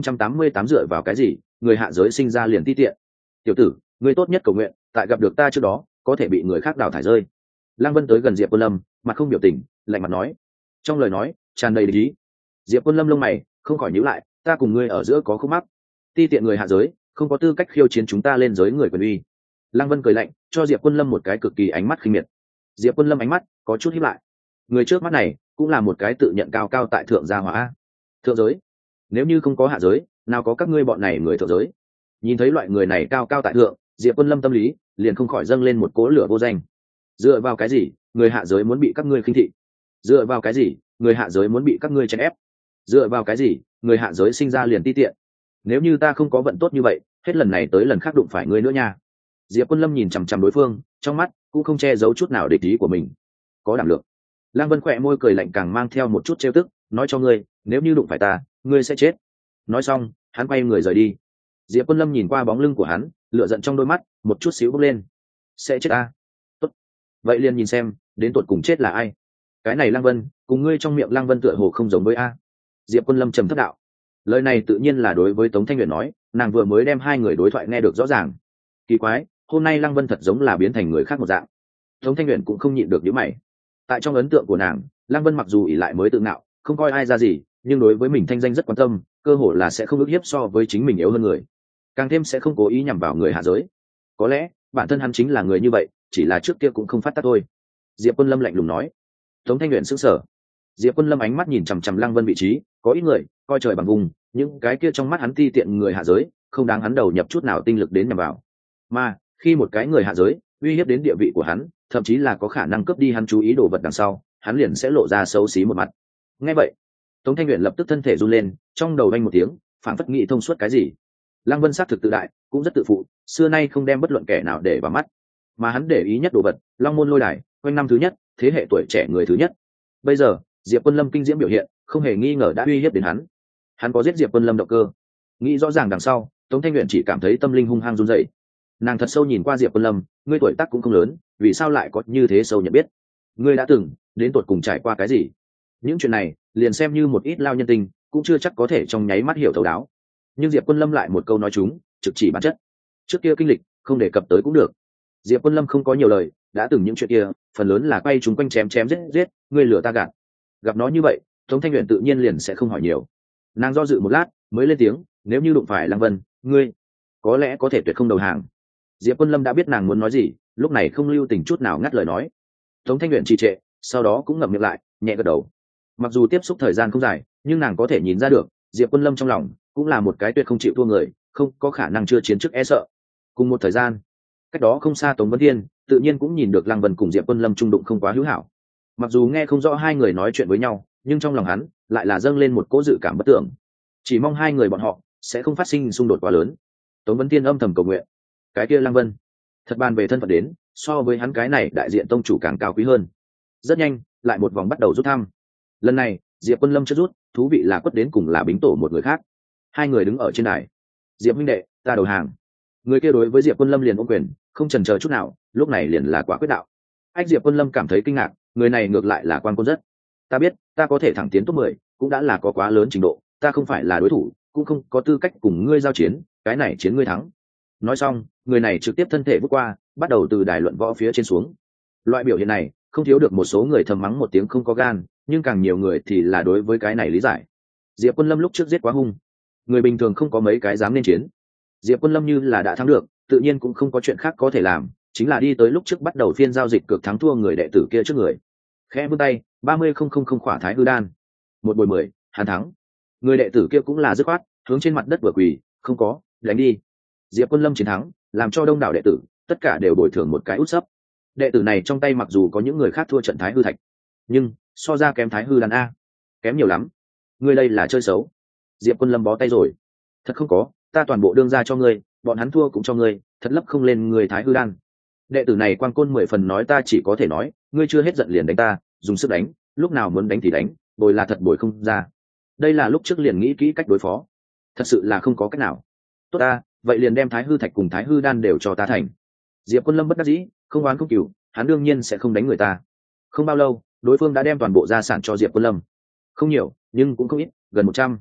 2088 dựa vào cái gì người hạ giới sinh ra liền ti tiện. Tiểu tử, ngươi tốt nhất cầu nguyện tại gặp được ta trước đó có thể bị người khác đào thải rơi. Lăng Vân tới gần Diệp Quân Lâm, mặt không biểu tình, lạnh mặt nói, trong lời nói tràn đầy lý. Diệp Quân Lâm lông mày không khỏi nhíu lại, ta cùng ngươi ở giữa có khúc mắc, ti tiện người hạ giới không có tư cách khiêu chiến chúng ta lên giới người quyền uy. Lăng Vân cười lạnh, cho Diệp Quân Lâm một cái cực kỳ ánh mắt khinh miệt. Diệp Quân Lâm ánh mắt có chút híp lại, người trước mắt này cũng là một cái tự nhận cao cao tại thượng gia hỏa. Thượng giới? Nếu như không có hạ giới, nào có các ngươi bọn này người thượng giới. Nhìn thấy loại người này cao cao tại thượng, Diệp Quân Lâm tâm lý liền không khỏi dâng lên một cỗ lửa vô danh. Dựa vào cái gì người hạ giới muốn bị các ngươi khinh thị? Dựa vào cái gì người hạ giới muốn bị các ngươi chèn ép? Dựa vào cái gì người hạ giới sinh ra liền ti tiện? Nếu như ta không có vận tốt như vậy, hết lần này tới lần khác đụng phải ngươi nữa nha. Diệp Quân Lâm nhìn chằm chằm đối phương, trong mắt cũng không che giấu chút nào địch ý của mình. Có đảm lượng. Lang Vân khỏe môi cười lạnh càng mang theo một chút trêu tức, nói cho ngươi, nếu như đụng phải ta, ngươi sẽ chết. Nói xong, hắn quay người rời đi. Diệp Quân Lâm nhìn qua bóng lưng của hắn, lửa giận trong đôi mắt một chút xíu bốc lên. Sẽ chết ta? Tốt. Vậy liền nhìn xem, đến tột cùng chết là ai? Cái này Lang Vân, cùng ngươi trong miệng Lang Vân tựa hồ không giống với a. Diệp Quân Lâm trầm thấp đạo. Lời này tự nhiên là đối với Tống Thanh Huyền nói, nàng vừa mới đem hai người đối thoại nghe được rõ ràng. Kỳ quái, hôm nay Lăng Vân thật giống là biến thành người khác một dạng. Tống Thanh Huyền cũng không nhịn được nhíu mày. Tại trong ấn tượng của nàng, Lăng Vân mặc dù ỷ lại mới tự ngạo, không coi ai ra gì, nhưng đối với mình thanh danh rất quan tâm, cơ hồ là sẽ không ức hiếp so với chính mình yếu hơn người, càng thêm sẽ không cố ý nhằm vào người hạ giới. Có lẽ bản thân hắn chính là người như vậy, chỉ là trước kia cũng không phát tác thôi. Diệp Quân Lâm lạnh lùng nói. Tống Thanh Huyền sững sờ. Diệp Quân Lâm ánh mắt nhìn chằm chằm Lăng Vân vị trí, có ít người coi trời bằng vùng, những cái kia trong mắt hắn ti tiện người hạ giới, không đáng hắn đầu nhập chút nào tinh lực đến nhằm vào. Mà khi một cái người hạ giới uy hiếp đến địa vị của hắn, thậm chí là có khả năng cướp đi hắn chú ý đồ vật đằng sau, hắn liền sẽ lộ ra xấu xí một mặt. Nghe vậy, Tống Thanh Huyền lập tức thân thể run lên, trong đầu vang một tiếng, phảng phất nghĩ thông suốt cái gì. Lăng Vân sát thực tự đại, cũng rất tự phụ, xưa nay không đem bất luận kẻ nào để vào mắt, mà hắn để ý nhất đồ vật, Long Môn Lôi Đài, quanh năm thứ nhất, thế hệ tuổi trẻ người thứ nhất. Bây giờ, Diệp Quân Lâm kinh diễm biểu hiện, không hề nghi ngờ đã uy hiếp đến hắn. Hắn có giết Diệp Quân Lâm động cơ. Nghĩ rõ ràng đằng sau, Tống Thanh Huyền chỉ cảm thấy tâm linh hung hăng run rẩy. Nàng thật sâu nhìn qua Diệp Quân Lâm, ngươi tuổi tác cũng không lớn, vì sao lại có như thế sâu nhận biết? Ngươi đã từng đến tột cùng trải qua cái gì? Những chuyện này, liền xem như một ít lao nhân tình, cũng chưa chắc có thể trong nháy mắt hiểu thấu đáo. Nhưng Diệp Quân Lâm lại một câu nói chúng, trực chỉ bản chất. Trước kia kinh lịch, không đề cập tới cũng được. Diệp Quân Lâm không có nhiều lời, đã từng những chuyện kia, phần lớn là quay chúng quanh chém chém giết giết, ngươi lừa ta gạt. Gặp nó như vậy, Tống Thanh Huyền tự nhiên liền sẽ không hỏi nhiều. Nàng do dự một lát, mới lên tiếng, nếu như đụng phải Lăng Vân, ngươi có lẽ có thể tuyệt không đầu hàng. Diệp Quân Lâm đã biết nàng muốn nói gì, lúc này không lưu tình chút nào ngắt lời nói. Tống Thanh Huyền trì trệ, sau đó cũng ngậm miệng lại, nhẹ gật đầu. Mặc dù tiếp xúc thời gian không dài, nhưng nàng có thể nhìn ra được, Diệp Quân Lâm trong lòng cũng là một cái tuyệt không chịu thua người, không có khả năng chưa chiến trước e sợ. Cùng một thời gian, cách đó không xa Tống Vân Thiên tự nhiên cũng nhìn được Lăng Vân cùng Diệp Quân Lâm trung đụng không quá hữu hảo. Mặc dù nghe không rõ hai người nói chuyện với nhau, nhưng trong lòng hắn lại là dâng lên một cỗ dự cảm bất tưởng. Chỉ mong hai người bọn họ sẽ không phát sinh xung đột quá lớn. Tống Vân Thiên âm thầm cầu nguyện. Cái kia Lăng Vân, thật bàn về thân phận đến, so với hắn cái này đại diện tông chủ càng cao quý hơn. Rất nhanh, lại một vòng bắt đầu rút thăm. Lần này, Diệp Quân Lâm chưa rút, thú vị là quất đến cùng là Bính Tổ một người khác. Hai người đứng ở trên đài. Diệp huynh đệ, ta đầu hàng. Người kia đối với Diệp Quân Lâm liền ôm quyền, không chần chờ chút nào, lúc này liền là quả quyết đạo. Anh Diệp Quân Lâm cảm thấy kinh ngạc, người này ngược lại là quan côn rất. Ta biết, ta có thể thẳng tiến top 10, cũng đã là có quá lớn trình độ, ta không phải là đối thủ, cũng không có tư cách cùng ngươi giao chiến, cái này chiến ngươi thắng. Nói xong, người này trực tiếp thân thể bước qua, bắt đầu từ đài luận võ phía trên xuống. Loại biểu hiện này, không thiếu được một số người thầm mắng một tiếng không có gan, nhưng càng nhiều người thì là đối với cái này lý giải. Diệp Quân Lâm lúc trước giết quá hung, người bình thường không có mấy cái dám nên chiến. Diệp Quân Lâm như là đã thắng được, tự nhiên cũng không có chuyện khác có thể làm, chính là đi tới lúc trước bắt đầu phiên giao dịch cược thắng thua người đệ tử kia trước người. Khẽ vươn tay, 30.000 khỏa Thái Hư đan. Một bồi 10, hắn thắng. Người đệ tử kia cũng là dứt khoát, hướng trên mặt đất vừa quỳ, không có, đánh đi. Diệp Quân Lâm chiến thắng, làm cho đông đảo đệ tử tất cả đều bồi thường một cái út sấp. Đệ tử này trong tay mặc dù có những người khác thua trận Thái Hư thạch, nhưng so ra kém Thái Hư đan a, kém nhiều lắm. Ngươi đây là chơi xấu. Diệp Quân Lâm bó tay rồi. Thật không có, ta toàn bộ đương ra cho ngươi, bọn hắn thua cũng cho ngươi, thật lấp không lên người Thái Hư đan. Đệ tử này quang côn 10 phần nói ta chỉ có thể nói, ngươi chưa hết giận liền đánh ta, dùng sức đánh, lúc nào muốn đánh thì đánh, bồi là thật bồi không ra. Đây là lúc trước liền nghĩ kỹ cách đối phó, thật sự là không có cách nào. Tốt ta, vậy liền đem Thái Hư thạch cùng Thái Hư đan đều cho ta thành. Diệp Quân Lâm bất đắc dĩ, không oán không cừu, hắn đương nhiên sẽ không đánh người ta. Không bao lâu, đối phương đã đem toàn bộ gia sản cho Diệp Quân Lâm. Không nhiều, nhưng cũng không ít, gần 100.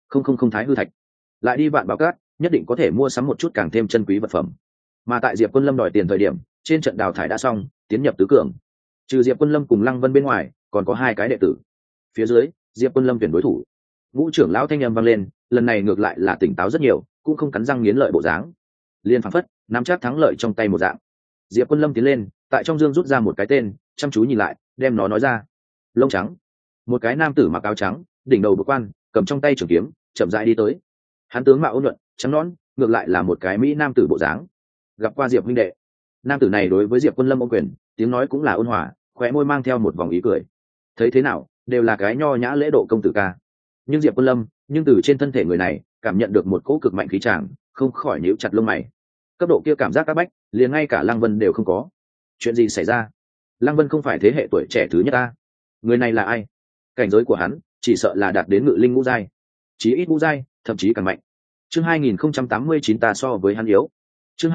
không thái hư thạch, lại đi vạn báo cát, nhất định có thể mua sắm một chút càng thêm chân quý vật phẩm. Mà tại Diệp Quân Lâm đòi tiền thời điểm, trên trận đào thải đã xong, tiến nhập tứ cường. Trừ Diệp Quân Lâm cùng Lăng Vân bên ngoài, còn có hai cái đệ tử. Phía dưới, Diệp Quân Lâm tuyển đối thủ. Ngũ trưởng lão thanh âm vang lên, lần này ngược lại là tỉnh táo rất nhiều, cũng không cắn răng nghiến lợi bộ dáng. Liên phảng phất, nắm chắc thắng lợi trong tay một dạng. Diệp Quân Lâm tiến lên, tại trong dương rút ra một cái tên, chăm chú nhìn lại, đem nó nói ra. Lông trắng. Một cái nam tử mặc áo trắng, đỉnh đầu bực quan, cầm trong tay trường kiếm, chậm rãi đi tới. Hắn tướng mạo ôn nhuận, trắng nõn, ngược lại là một cái mỹ nam tử bộ dáng. Gặp qua Diệp huynh đệ. Nam tử này đối với Diệp Quân Lâm ôm quyền, tiếng nói cũng là ôn hòa, khóe môi mang theo một vòng ý cười. Thấy thế nào, đều là cái nho nhã lễ độ công tử ca. Nhưng Diệp Quân Lâm, nhưng từ trên thân thể người này, cảm nhận được một cỗ cực mạnh khí tràng, không khỏi nhíu chặt lông mày. Cấp độ kia cảm giác áp bách, liền ngay cả Lăng Vân đều không có. Chuyện gì xảy ra? Lăng Vân không phải thế hệ tuổi trẻ thứ nhất ta. Người này là ai? Cảnh giới của hắn, chỉ sợ là đạt đến ngự linh ngũ giai, chí ít ngũ giai, thậm chí càng mạnh. Chương 2089 ta so với hắn yếu. Chương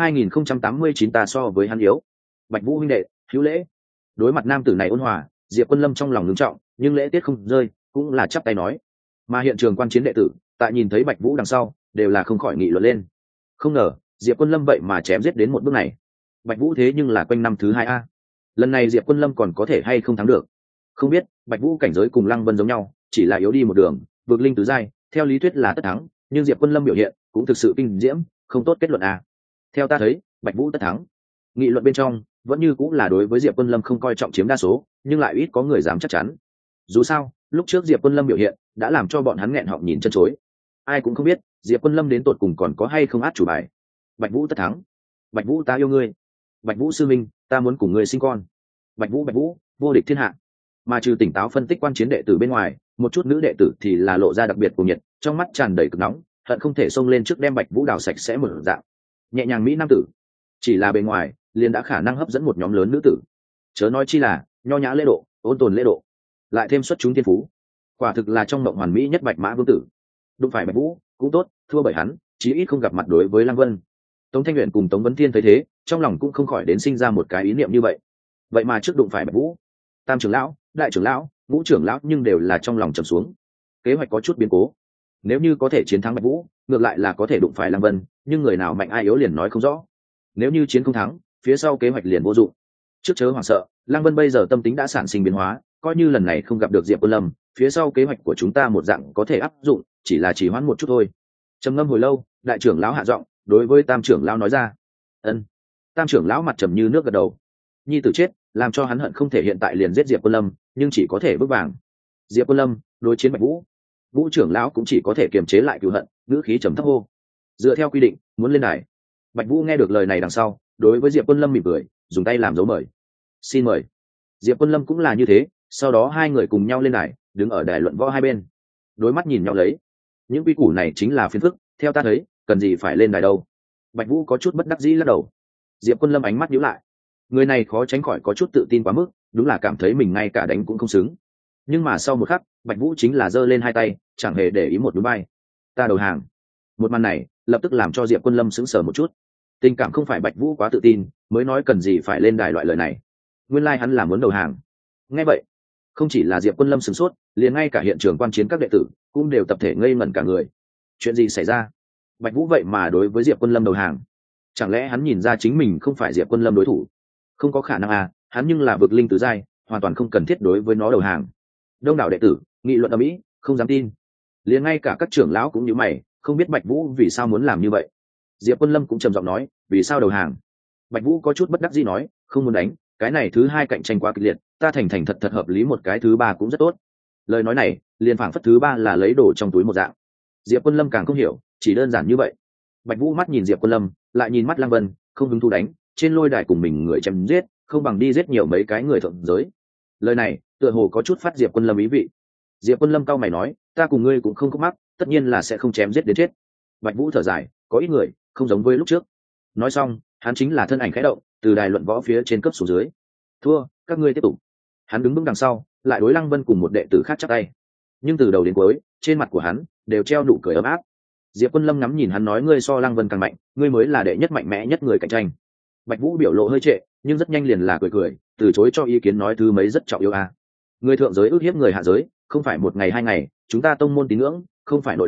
2089 ta so với hắn yếu. Bạch Vũ huynh đệ, hữu lễ. Đối mặt nam tử này ôn hòa, Diệp Quân Lâm trong lòng ngưng trọng, nhưng lễ tiết không rơi, cũng là chắp tay nói. Mà hiện trường quan chiến đệ tử, tại nhìn thấy Bạch Vũ đằng sau, đều là không khỏi nghị luận lên. Không ngờ, Diệp Quân Lâm vậy mà chém giết đến một bước này. Bạch Vũ thế nhưng là quanh năm thứ 2 a. Lần này Diệp Quân Lâm còn có thể hay không thắng được? Không biết, Bạch Vũ cảnh giới cùng Lăng Vân giống nhau, chỉ là yếu đi một đường, vượt linh tứ giai, theo lý thuyết là tất thắng, nhưng Diệp Quân Lâm biểu hiện cũng thực sự kinh diễm, không tốt kết luận a. Theo ta thấy, Bạch Vũ tất thắng. Nghị luận bên trong, vẫn như cũng là đối với Diệp Quân Lâm không coi trọng chiếm đa số, nhưng lại ít có người dám chắc chắn. Dù sao, lúc trước Diệp Quân Lâm biểu hiện đã làm cho bọn hắn nghẹn họng nhìn chân chối. Ai cũng không biết, Diệp Quân Lâm đến tột cùng còn có hay không át chủ bài. Bạch Vũ tất thắng. Bạch Vũ ta yêu ngươi. Bạch Vũ sư minh, ta muốn cùng ngươi sinh con. Bạch Vũ, vô địch thiên hạ. Mà trừ tỉnh táo phân tích quan chiến đệ tử bên ngoài, một chút nữ đệ tử thì là lộ ra đặc biệt cuồng nhiệt, trong mắt tràn đầy cực nóng, hận không thể xông lên trước đem Bạch Vũ đào sạch sẽ một dạng. Nhẹ nhàng mỹ nam tử, chỉ là bề ngoài liền đã khả năng hấp dẫn một nhóm lớn nữ tử. Chớ nói chi là nho nhã lễ độ, ôn tồn lễ độ, lại thêm xuất chúng thiên phú, quả thực là trong mộng hoàn mỹ nhất bạch mã vương tử. Đụng phải Bạch Vũ cũng tốt, thua bởi hắn, chí ít không gặp mặt đối với Lăng Vân. Tống Thanh Uyển cùng Tống Vấn Thiên thấy thế, trong lòng cũng không khỏi đến sinh ra một cái ý niệm như vậy. Vậy mà trước đụng phải Bạch Vũ, tam trưởng lão, đại trưởng lão, ngũ trưởng lão nhưng đều là trong lòng trầm xuống. Kế hoạch có chút biến cố. Nếu như có thể chiến thắng Bạch Vũ, ngược lại là có thể đụng phải Lăng Vân, nhưng người nào mạnh ai yếu liền nói không rõ. Nếu như chiến không thắng, phía sau kế hoạch liền vô dụng. Trước chớ hoảng sợ, Lăng Vân bây giờ tâm tính đã sản sinh biến hóa, coi như lần này không gặp được Diệp Quân Lâm, phía sau kế hoạch của chúng ta một dạng có thể áp dụng, chỉ là trì hoãn một chút thôi. Trầm ngâm hồi lâu, đại trưởng lão hạ giọng, đối với tam trưởng lão nói ra. Ân. Tam trưởng lão mặt trầm như nước gật đầu. Nhi tử chết, làm cho hắn hận không thể hiện tại liền giết Diệp Quân Lâm, nhưng chỉ có thể bước vàng. Diệp Quân Lâm đối chiến Bạch Vũ, Vũ trưởng lão cũng chỉ có thể kiềm chế lại cừu hận, ngữ khí trầm thấp hô. Dựa theo quy định, muốn lên đài. Bạch Vũ nghe được lời này đằng sau, đối với Diệp Quân Lâm mỉm cười, dùng tay làm dấu mời. Xin mời. Diệp Quân Lâm cũng là như thế, sau đó hai người cùng nhau lên đài, đứng ở đài luận võ hai bên, đối mắt nhìn nhau lấy. Những quy củ này chính là phiền phức, theo ta thấy, cần gì phải lên đài đâu. Bạch Vũ có chút bất đắc dĩ lắc đầu. Diệp Quân Lâm ánh mắt nhíu lại. Người này khó tránh khỏi có chút tự tin quá mức, đúng là cảm thấy mình ngay cả đánh cũng không xứng. Nhưng mà sau một khắc, Bạch Vũ chính là giơ lên hai tay, chẳng hề để ý một núi bay. Ta đầu hàng. Một màn này lập tức làm cho Diệp Quân Lâm sững sờ một chút. Tình cảm không phải Bạch Vũ quá tự tin, mới nói cần gì phải lên đài loại lời này. Nguyên lai hắn là muốn đầu hàng. Nghe vậy, không chỉ là Diệp Quân Lâm sửng sốt, liền ngay cả hiện trường quan chiến các đệ tử cũng đều tập thể ngây ngẩn cả người. Chuyện gì xảy ra? Bạch Vũ vậy mà đối với Diệp Quân Lâm đầu hàng? Chẳng lẽ hắn nhìn ra chính mình không phải Diệp Quân Lâm đối thủ? Không có khả năng à, hắn nhưng là vực linh tứ giai, hoàn toàn không cần thiết đối với nó đầu hàng. Đông đảo đệ tử nghị luận ầm ĩ, không dám tin. Liền ngay cả các trưởng lão cũng như mày, không biết Bạch Vũ vì sao muốn làm như vậy. Diệp Quân Lâm cũng trầm giọng nói, vì sao đầu hàng? Bạch Vũ có chút bất đắc dĩ nói, không muốn đánh, cái này thứ hai cạnh tranh quá kịch liệt, ta thành thành thật thật hợp lý một cái thứ ba cũng rất tốt. Lời nói này liền phảng phất thứ ba là lấy đồ trong túi một dạng. Diệp Quân Lâm càng không hiểu, chỉ đơn giản như vậy. Bạch Vũ mắt nhìn Diệp Quân Lâm, lại nhìn mắt Lăng Vân, không hứng thú đánh, trên lôi đài cùng mình người chém giết, không bằng đi giết nhiều mấy cái người thượng giới. Lời này tựa hồ có chút phát Diệp Quân Lâm ý vị. Diệp Quân Lâm cau mày nói, ta cùng ngươi cũng không khúc mắc, tất nhiên là sẽ không chém giết đến chết. Bạch Vũ thở dài, có ít người không giống với lúc trước. Nói xong, hắn chính là thân ảnh khẽ động, từ đài luận võ phía trên cấp xuống dưới. Thua, các ngươi tiếp tục. Hắn đứng vững đằng sau, lại đối Lăng Vân cùng một đệ tử khác chắp tay. Nhưng từ đầu đến cuối, trên mặt của hắn đều treo nụ cười ấm áp. Diệp Quân Lâm ngắm nhìn hắn nói, ngươi so Lăng Vân càng mạnh, ngươi mới là đệ nhất mạnh mẽ nhất người cạnh tranh. Bạch Vũ biểu lộ hơi trệ, nhưng rất nhanh liền là cười cười, từ chối cho ý kiến nói thứ mấy rất trọng yếu a. Người thượng giới ước hiếp người hạ giới, không phải một ngày hai ngày, chúng ta tông môn tín ngưỡng, không phải nội đấu,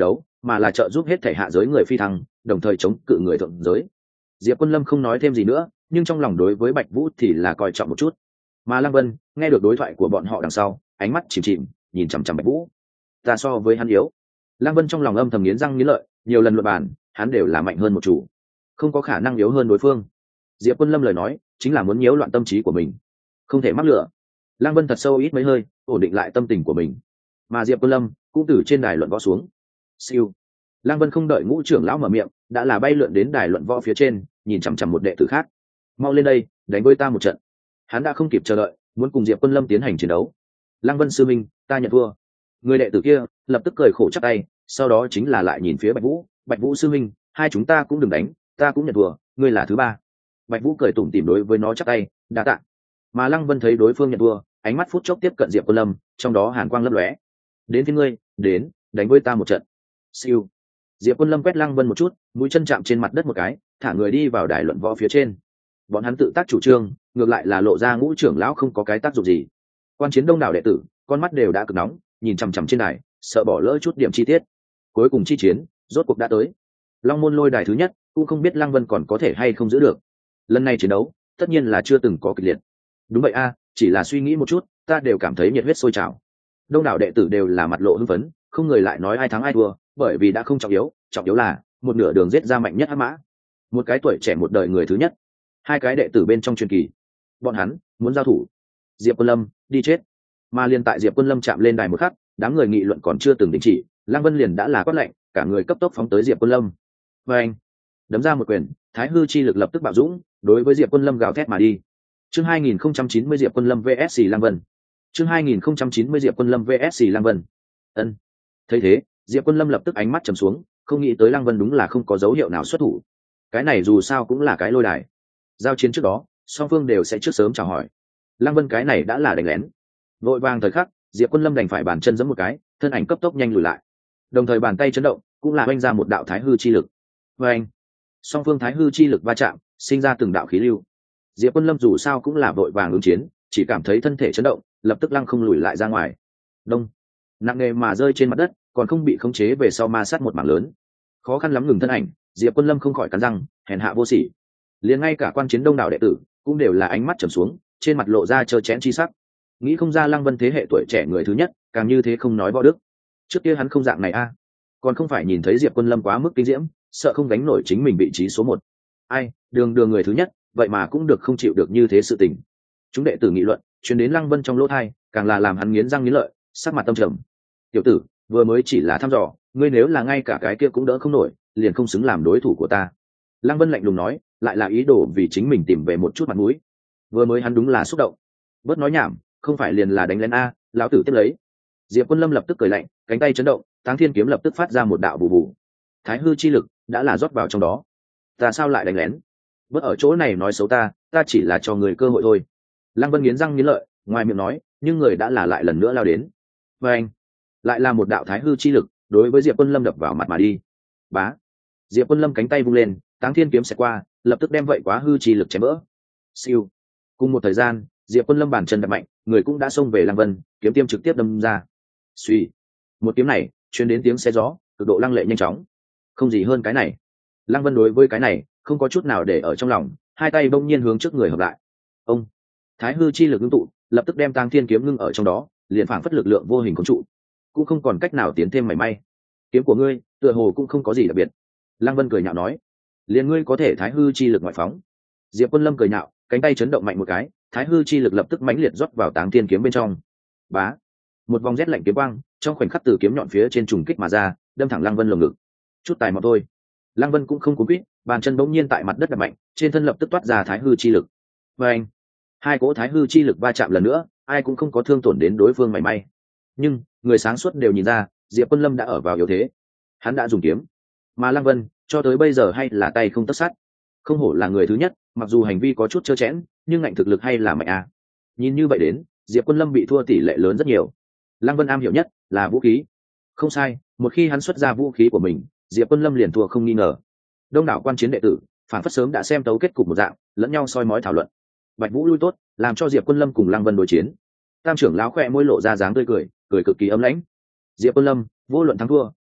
mà là trợ giúp hết thể hạ giới người phi thăng, đồng thời chống cự người thượng giới. Diệp Quân Lâm không nói thêm gì nữa, nhưng trong lòng đối với Bạch Vũ thì là coi trọng một chút. Mà Lăng Vân nghe được đối thoại của bọn họ đằng sau, ánh mắt chìm chìm nhìn chằm chằm Bạch Vũ. Ta so với hắn yếu. Lăng Vân trong lòng âm thầm nghiến răng nghiến lợi, nhiều lần luận bàn, hắn đều là mạnh hơn một chủ, không có khả năng yếu hơn đối phương. Diệp Quân Lâm lời nói chính là muốn nhiễu loạn tâm trí của mình, không thể mắc lửa. Lăng Vân thật sâu ít mấy hơi, ổn định lại tâm tình của mình. Mà Diệp Quân Lâm cũng từ trên đài luận võ xuống. Siêu. Lăng Vân không đợi Ngũ trưởng lão mở miệng, đã là bay lượn đến đài luận võ phía trên, nhìn chằm chằm một đệ tử khác. Mau lên đây, đánh với ta một trận. Hắn đã không kịp chờ đợi, muốn cùng Diệp Quân Lâm tiến hành chiến đấu. Lăng Vân sư minh, ta nhận thua. Người đệ tử kia lập tức cười khổ chắp tay, sau đó chính là lại nhìn phía Bạch Vũ. Bạch Vũ sư minh, hai chúng ta cũng đừng đánh, ta cũng nhận thua, ngươi là thứ ba. Bạch Vũ cười tủm tỉm đối với nó chắp tay, đa tạ. Mà Lăng Vân thấy đối phương nhận thua, ánh mắt phút chốc tiếp cận Diệp Quân Lâm, trong đó hàn quang lấp lóe. Đến phía ngươi, đến, đánh với ta một trận. Siêu. Diệp Quân Lâm quét Lăng Vân một chút, mũi chân chạm trên mặt đất một cái, thả người đi vào đài luận võ phía trên. Bọn hắn tự tác chủ trương, ngược lại là lộ ra Ngũ trưởng lão không có cái tác dụng gì. Quan chiến đông đảo đệ tử, con mắt đều đã cực nóng, nhìn chằm chằm trên đài, sợ bỏ lỡ chút điểm chi tiết. Cuối cùng chi chiến, rốt cuộc đã tới. Long môn lôi đài thứ nhất, cũng không biết Lăng Vân còn có thể hay không giữ được. Lần này chiến đấu, tất nhiên là chưa từng có kịch liệt. Đúng vậy a, chỉ là suy nghĩ một chút, ta đều cảm thấy nhiệt huyết sôi trào. Đông đảo đệ tử đều là mặt lộ hưng phấn, không người lại nói ai thắng ai thua, bởi vì đã không trọng yếu là một nửa đường giết ra mạnh nhất hắc mã, một cái tuổi trẻ một đời người thứ nhất, hai cái đệ tử bên trong truyền kỳ, bọn hắn muốn giao thủ. Diệp Quân Lâm đi chết. Mà liền tại Diệp Quân Lâm chạm lên đài một khắc, đám người nghị luận còn chưa từng đình chỉ, Lăng Vân liền đã là quát lệnh, cả người cấp tốc phóng tới Diệp Quân Lâm. Và anh đấm ra một quyền, Thái hư chi lực lập tức bạo dũng, đối với Diệp Quân Lâm gào thét mà đi. Chương 2090 Diệp Quân Lâm vs Lăng Vân. Chương 2090 Diệp Quân Lâm vs Lăng Vân. Ân. Thấy thế, Diệp Quân Lâm lập tức ánh mắt trầm xuống, không nghĩ tới Lăng Vân đúng là không có dấu hiệu nào xuất thủ. Cái này dù sao cũng là cái lôi đài. Giao chiến trước đó, song phương đều sẽ trước sớm chào hỏi. Lăng Vân cái này đã là đánh lén. Vội vàng thời khắc, Diệp Quân Lâm đành phải bàn chân giẫm một cái, thân ảnh cấp tốc nhanh lùi lại. Đồng thời bàn tay chấn động, cũng là oanh ra một đạo thái hư chi lực. Và anh, song phương thái hư chi lực va chạm, sinh ra từng đạo khí lưu. Diệp Quân Lâm dù sao cũng là vội vàng ứng chiến, chỉ cảm thấy thân thể chấn động, lập tức lăng không lùi lại ra ngoài. Đông, nặng nề mà rơi trên mặt đất, còn không bị khống chế về sau ma sát một mảng lớn. Khó khăn lắm ngừng thân ảnh, Diệp Quân Lâm không khỏi cắn răng, hèn hạ vô sỉ. Liền ngay cả quan chiến đông đảo đệ tử cũng đều là ánh mắt trầm xuống, trên mặt lộ ra trơ chẽn chi sắc. Nghĩ không ra Lăng Vân thế hệ tuổi trẻ người thứ nhất, càng như thế không nói võ đức. Trước kia hắn không dạng này a, còn không phải nhìn thấy Diệp Quân Lâm quá mức kinh diễm, sợ không gánh nổi chính mình vị trí số một. Ai, đường đường người thứ nhất, vậy mà cũng được không chịu được như thế sự tình. Chúng đệ tử nghị luận, truyền đến Lăng Vân trong lỗ tai, càng là làm hắn nghiến răng nghiến lợi, sắc mặt tâm trầm. Tiểu tử, vừa mới chỉ là thăm dò, ngươi nếu là ngay cả cái kia cũng đỡ không nổi, liền không xứng làm đối thủ của ta. Lăng Vân lạnh lùng nói, lại là ý đồ vì chính mình tìm về một chút mặt mũi. Vừa mới hắn đúng là xúc động. Bớt nói nhảm, không phải liền là đánh lén a, lão tử tiếp lấy. Diệp Quân Lâm lập tức cười lạnh, cánh tay chấn động, Táng Thiên kiếm lập tức phát ra một đạo bù bù. Thái hư chi lực đã là rót vào trong đó. Ta sao lại đánh lén? Bớt ở chỗ này nói xấu ta chỉ là cho người cơ hội thôi. Lăng Vân nghiến răng nghiến lợi, ngoài miệng nói, nhưng người đã là lại lần nữa lao đến. Và anh, lại là một đạo thái hư chi lực đối với Diệp Quân Lâm đập vào mặt mà đi. Bá. Diệp Quân Lâm cánh tay vung lên, Táng Thiên kiếm xẹt qua, lập tức đem vậy quá hư chi lực chém vỡ. Siêu. Cùng một thời gian, Diệp Quân Lâm bàn chân đập mạnh, người cũng đã xông về Lăng Vân, kiếm tiêm trực tiếp đâm ra. Suy. Một kiếm này truyền đến tiếng xé gió, cực độ lăng lệ nhanh chóng. Không gì hơn cái này. Lăng Vân đối với cái này không có chút nào để ở trong lòng, hai tay bỗng nhiên hướng trước người hợp lại. Ông. Thái hư chi lực ngưng tụ, lập tức đem Táng Thiên kiếm ngưng ở trong đó, liền phảng phất lực lượng vô hình khống trụ, cũng không còn cách nào tiến thêm mảy may. Kiếm của ngươi tựa hồ cũng không có gì đặc biệt. Lăng Vân cười nhạo nói, liền ngươi có thể thái hư chi lực ngoại phóng. Diệp Quân Lâm cười nhạo, cánh tay chấn động mạnh một cái, thái hư chi lực lập tức mãnh liệt rót vào Táng Thiên kiếm bên trong. Bá. Một vòng rét lạnh kiếm quang trong khoảnh khắc từ kiếm nhọn phía trên trùng kích mà ra, đâm thẳng Lăng Vân lồng ngực. Chút tài mọn thôi. Lăng Vân cũng không cuống quýt, bàn chân bỗng nhiên tại mặt đất đập mạnh, trên thân lập tức toát ra thái hư chi lực. Và anh, hai cỗ thái hư chi lực va chạm lần nữa, ai cũng không có thương tổn đến đối phương mảy may. Nhưng người sáng suốt đều nhìn ra, Diệp Quân Lâm đã ở vào yếu thế. Hắn đã dùng kiếm, mà Lăng Vân cho tới bây giờ hay là tay không tất sát. Không hổ là người thứ nhất, mặc dù hành vi có chút trơ trẽn, nhưng ngạnh thực lực hay là mạnh à. Nhìn như vậy đến, Diệp Quân Lâm bị thua tỷ lệ lớn rất nhiều. Lăng Vân am hiểu nhất là vũ khí. Không sai, một khi hắn xuất ra vũ khí của mình, Diệp Quân Lâm liền thua không nghi ngờ. Đông đảo quan chiến đệ tử phản phất sớm đã xem tấu kết cục một dạng, lẫn nhau soi mói thảo luận. Bạch Vũ lui tốt, làm cho Diệp Quân Lâm cùng Lăng Vân đối chiến. Tam trưởng lão khẽ môi lộ ra dáng tươi cười, cười cực kỳ ấm lãnh. Diệp Quân Lâm vô luận thắng thua,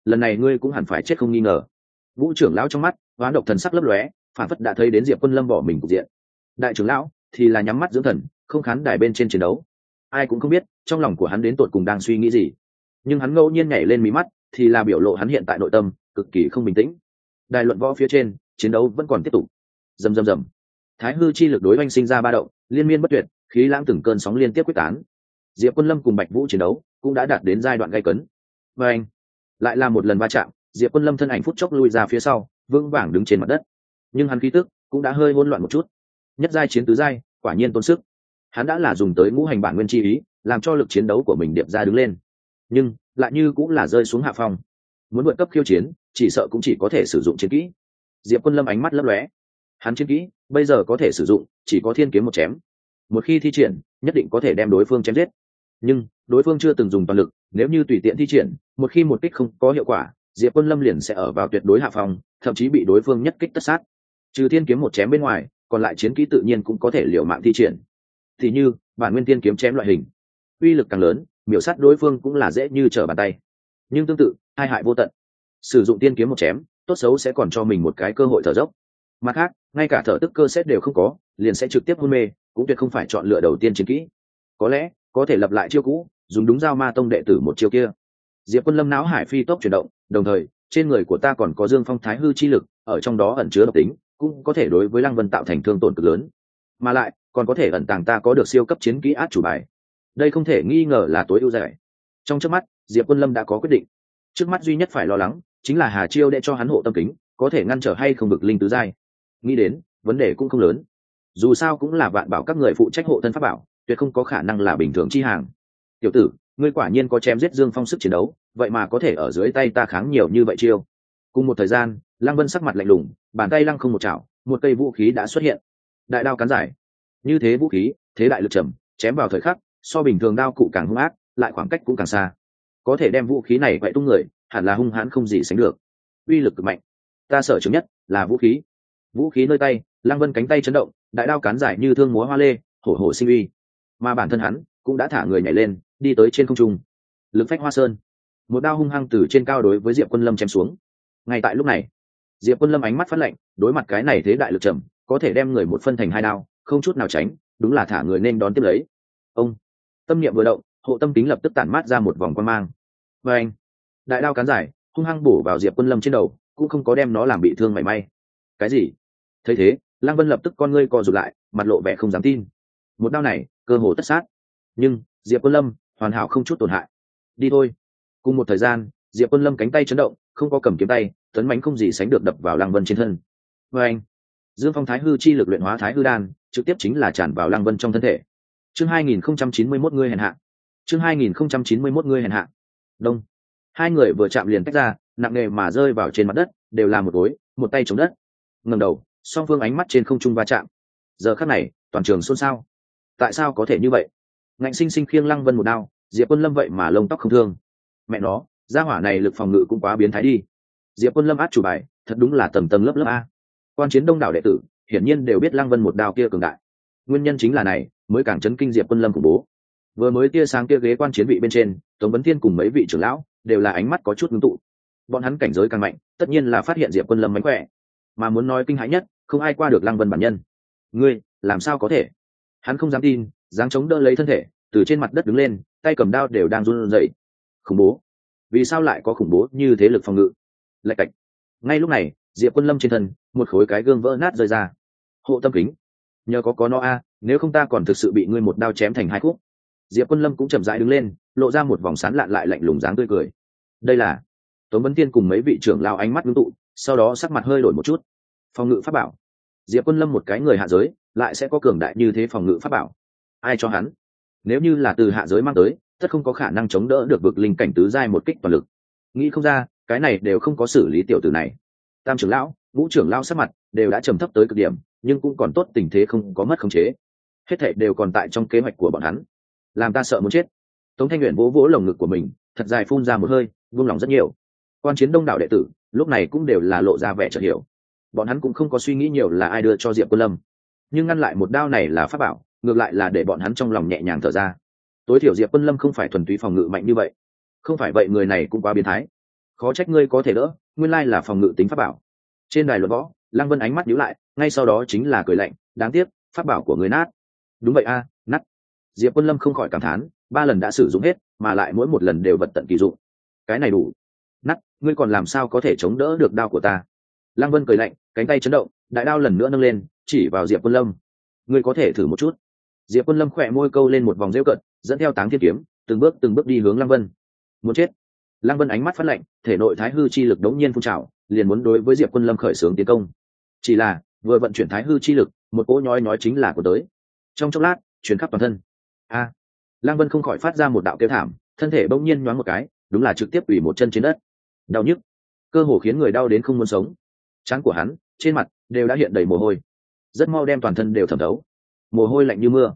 lần này ngươi cũng hẳn phải chết không nghi ngờ. Vũ trưởng lão trong mắt oán độc thần sắc lấp lóe, phản phất đã thấy đến Diệp Quân Lâm bỏ mình cục diện. Đại trưởng lão thì là nhắm mắt dưỡng thần, không khán đài bên trên chiến đấu. Ai cũng không biết trong lòng của hắn đến tột cùng đang suy nghĩ gì, nhưng hắn ngẫu nhiên nhảy lên mí mắt thì là biểu lộ hắn hiện tại nội tâm cực kỳ không bình tĩnh. Đài luận võ phía trên chiến đấu vẫn còn tiếp tục. Rầm rầm rầm, thái hư chi lực đối oanh sinh ra ba động, liên miên bất tuyệt, khí lãng từng cơn sóng liên tiếp quyết tán. Diệp Quân Lâm cùng Bạch Vũ chiến đấu cũng đã đạt đến giai đoạn gay cấn. Và anh lại là một lần va chạm, Diệp Quân Lâm thân ảnh phút chốc lui ra phía sau, vững vàng đứng trên mặt đất. Nhưng hắn khí tức cũng đã hơi hỗn loạn một chút. Nhất giai chiến tứ giai, quả nhiên tốn sức. Hắn đã là dùng tới ngũ hành bản nguyên chi ý, làm cho lực chiến đấu của mình điệp ra đứng lên, nhưng lại như cũng là rơi xuống hạ phong. Muốn vượt cấp khiêu chiến, chỉ sợ cũng chỉ có thể sử dụng chiến kỹ. Diệp Quân Lâm ánh mắt lấp lóe. Hắn chiến kỹ bây giờ có thể sử dụng chỉ có thiên kiếm một chém. Một khi thi triển, nhất định có thể đem đối phương chém giết. Nhưng đối phương chưa từng dùng toàn lực, nếu như tùy tiện thi triển, một khi một kích không có hiệu quả, Diệp Quân Lâm liền sẽ ở vào tuyệt đối hạ phong, thậm chí bị đối phương nhất kích tất sát. Trừ thiên kiếm một chém bên ngoài, còn lại chiến kỹ tự nhiên cũng có thể liều mạng thi triển. Thì như bản nguyên tiên kiếm chém loại hình, uy lực càng lớn, miểu sát đối phương cũng là dễ như trở bàn tay. Nhưng tương tự, hai hại vô tận. Sử dụng tiên kiếm một chém, tốt xấu sẽ còn cho mình một cái cơ hội thở dốc. Mặt khác, ngay cả thở tức cơ xét đều không có, liền sẽ trực tiếp hôn mê, cũng tuyệt không phải chọn lựa đầu tiên chiến kỹ. Có lẽ có thể lập lại chiêu cũ, dùng đúng Giao Ma Tông đệ tử một chiêu kia. Diệp Quân Lâm não hải phi tốc chuyển động, đồng thời trên người của ta còn có Dương Phong Thái hư chi lực, ở trong đó ẩn chứa độc tính, cũng có thể đối với Lăng Vân tạo thành thương tổn cực lớn, mà lại còn có thể ẩn tàng ta có được siêu cấp chiến kỹ át chủ bài. Đây không thể nghi ngờ là tối ưu giải. Trong chớp mắt, Diệp Quân Lâm đã có quyết định. Trước mắt duy nhất phải lo lắng chính là Hà Chiêu để cho hắn hộ tâm kính, có thể ngăn trở hay không vực linh tứ giai. Nghĩ đến, vấn đề cũng không lớn. Dù sao cũng là Vạn Bảo các người phụ trách hộ thân pháp bảo, tuyệt không có khả năng là bình thường chi hàng. Tiểu tử, ngươi quả nhiên có chém giết Dương Phong sức chiến đấu, vậy mà có thể ở dưới tay ta kháng nhiều như vậy chiêu. Cùng một thời gian, Lăng Vân sắc mặt lạnh lùng, bàn tay lăng không một chảo, một cây vũ khí đã xuất hiện. Đại đao cán giải. Như thế vũ khí, thế đại lực trầm, chém vào thời khắc, so bình thường đao cụ càng hung ác, lại khoảng cách cũng càng xa. Có thể đem vũ khí này quậy tung người, hẳn là hung hãn không gì sánh được. Uy lực cực mạnh. Ta sở trường nhất là vũ khí. Vũ khí nơi tay, Lăng Vân cánh tay chấn động, đại đao cán giải như thương múa hoa lê, hổ hổ sinh uy. Mà bản thân hắn cũng đã thả người nhảy lên, đi tới trên không trung. Lực phách hoa sơn, một đao hung hăng từ trên cao đối với Diệp Quân Lâm chém xuống. Ngay tại lúc này, Diệp Quân Lâm ánh mắt phát lạnh, đối mặt cái này thế đại lực trầm, có thể đem người một phân thành hai đao, không chút nào tránh, đúng là thả người nên đón tiếp lấy. Ông, tâm niệm vừa động, hộ tâm kính lập tức tản mát ra một vòng quang mang. Và anh, đại đao cán giải hung hăng bổ vào Diệp Quân Lâm trên đầu, cũng không có đem nó làm bị thương mảy may. Cái gì? Thấy thế, Lăng Vân lập tức con ngươi co rụt lại, mặt lộ vẻ không dám tin. Một đao này, cơ hồ tất sát. Nhưng Diệp Quân Lâm hoàn hảo không chút tổn hại. Đi thôi. Cùng một thời gian, Diệp Quân Lâm cánh tay chấn động, không có cầm kiếm tay, tấn mãnh không gì sánh được đập vào Lăng Vân trên thân. Và anh, Dương Phong Thái hư chi lực luyện hóa Thái hư đan, trực tiếp chính là tràn vào Lăng Vân trong thân thể. Chương 2091 ngươi hèn hạ. Chương 2091 ngươi hèn hạ. Đông. Hai người vừa chạm liền tách ra, nặng nề mà rơi vào trên mặt đất, đều là một gối, một tay chống đất. Ngẩng đầu, song phương ánh mắt trên không trung va chạm. Giờ khắc này, toàn trường xôn xao. Tại sao có thể như vậy? Ngạnh sinh sinh khiêng Lăng Vân một đao, Diệp Quân Lâm vậy mà lông tóc không thương. Mẹ nó, gia hỏa này lực phòng ngự cũng quá biến thái đi. Diệp Quân Lâm át chủ bài, thật đúng là tầng tầng lớp lớp a. Quan chiến đông đảo đệ tử, hiển nhiên đều biết Lăng Vân một đao kia cường đại. Nguyên nhân chính là này, mới càng chấn kinh Diệp Quân Lâm khủng bố. Vừa mới tia sáng kia ghế quan chiến vị bên trên, Tống Vấn Thiên cùng mấy vị trưởng lão đều là ánh mắt có chút ngưng tụ. Bọn hắn cảnh giới càng mạnh, tất nhiên là phát hiện Diệp Quân Lâm mánh khỏe. Mà muốn nói kinh hãi nhất, không ai qua được Lăng Vân bản nhân. Ngươi, làm sao có thể? Hắn không dám tin, dáng chống đỡ lấy thân thể, từ trên mặt đất đứng lên, tay cầm đao đều đang run rẩy. Khủng bố. Vì sao lại có khủng bố như thế lực phòng ngự? Lạch cạch. Ngay lúc này, Diệp Quân Lâm trên thân, một khối cái gương vỡ nát rơi ra. Hộ tâm kính. Nhờ có nó a, nếu không ta còn thực sự bị ngươi một đao chém thành hai khúc. Diệp Quân Lâm cũng chậm rãi đứng lên, lộ ra một vòng sán lạn lại lạnh lùng dáng tươi cười. Đây là Tống Vấn Tiên cùng mấy vị trưởng lão ánh mắt ngưng tụ, sau đó sắc mặt hơi đổi một chút. Phòng ngự pháp bảo. Diệp Quân Lâm một cái người hạ giới, lại sẽ có cường đại như thế phòng ngự pháp bảo. Ai cho hắn? Nếu như là từ hạ giới mang tới, tất không có khả năng chống đỡ được vực linh cảnh tứ giai một kích toàn lực. Nghĩ không ra, cái này đều không có xử lý tiểu tử này. Tam trưởng lão, Ngũ trưởng lão sắc mặt đều đã trầm thấp tới cực điểm, nhưng cũng còn tốt tình thế không có mất khống chế. Hết thảy đều còn tại trong kế hoạch của bọn hắn. Làm ta sợ muốn chết. Tống Thanh Uyển vỗ vỗ lồng ngực của mình, thật dài phun ra một hơi, buông lòng rất nhiều. Quan chiến đông đảo đệ tử, lúc này cũng đều là lộ ra vẻ chợt hiểu. Bọn hắn cũng không có suy nghĩ nhiều là ai đưa cho Diệp Quân Lâm, nhưng ngăn lại một đao này là pháp bảo, ngược lại là để bọn hắn trong lòng nhẹ nhàng thở ra. Tối thiểu Diệp Quân Lâm không phải thuần túy phòng ngự mạnh như vậy. Không phải vậy người này cũng quá biến thái. khó trách ngươi có thể đỡ, nguyên lai là phòng ngự tính pháp bảo. Trên đài luận võ, Lăng Vân ánh mắt nhíu lại, ngay sau đó chính là cười lạnh, đáng tiếc pháp bảo của người nát. Đúng vậy a, nát. Diệp Quân Lâm không khỏi cảm thán, 3 lần đã sử dụng hết, mà lại mỗi một lần đều vật tận kỳ dụng. Cái này đủ. Nát, ngươi còn làm sao có thể chống đỡ được đao của ta? Lăng Vân cười lạnh, cánh tay chấn động, đại đao lần nữa nâng lên, chỉ vào Diệp Quân Lâm. Ngươi có thể thử một chút. Diệp Quân Lâm khẽ môi câu lên một vòng rêu cợt, dẫn theo Táng Thiên kiếm, từng bước đi hướng Lăng Vân. Muốn chết. Lăng Vân ánh mắt phát lạnh, thể nội thái hư chi lực đống nhiên phun trào, liền muốn đối với Diệp Quân Lâm khởi xướng tiến công. Chỉ là, vừa vận chuyển thái hư chi lực, một cỗ nhói chính là của tới. Trong chốc lát, truyền khắp toàn thân. A! Lăng Vân không khỏi phát ra một đạo kêu thảm, thân thể bỗng nhiên nhoáng một cái, đúng là trực tiếp ủy một chân trên đất. Đau nhức, cơ hồ khiến người đau đến không muốn sống. Trán của hắn, trên mặt đều đã hiện đầy mồ hôi, rất mau đem toàn thân đều thẩm thấu. Mồ hôi lạnh như mưa.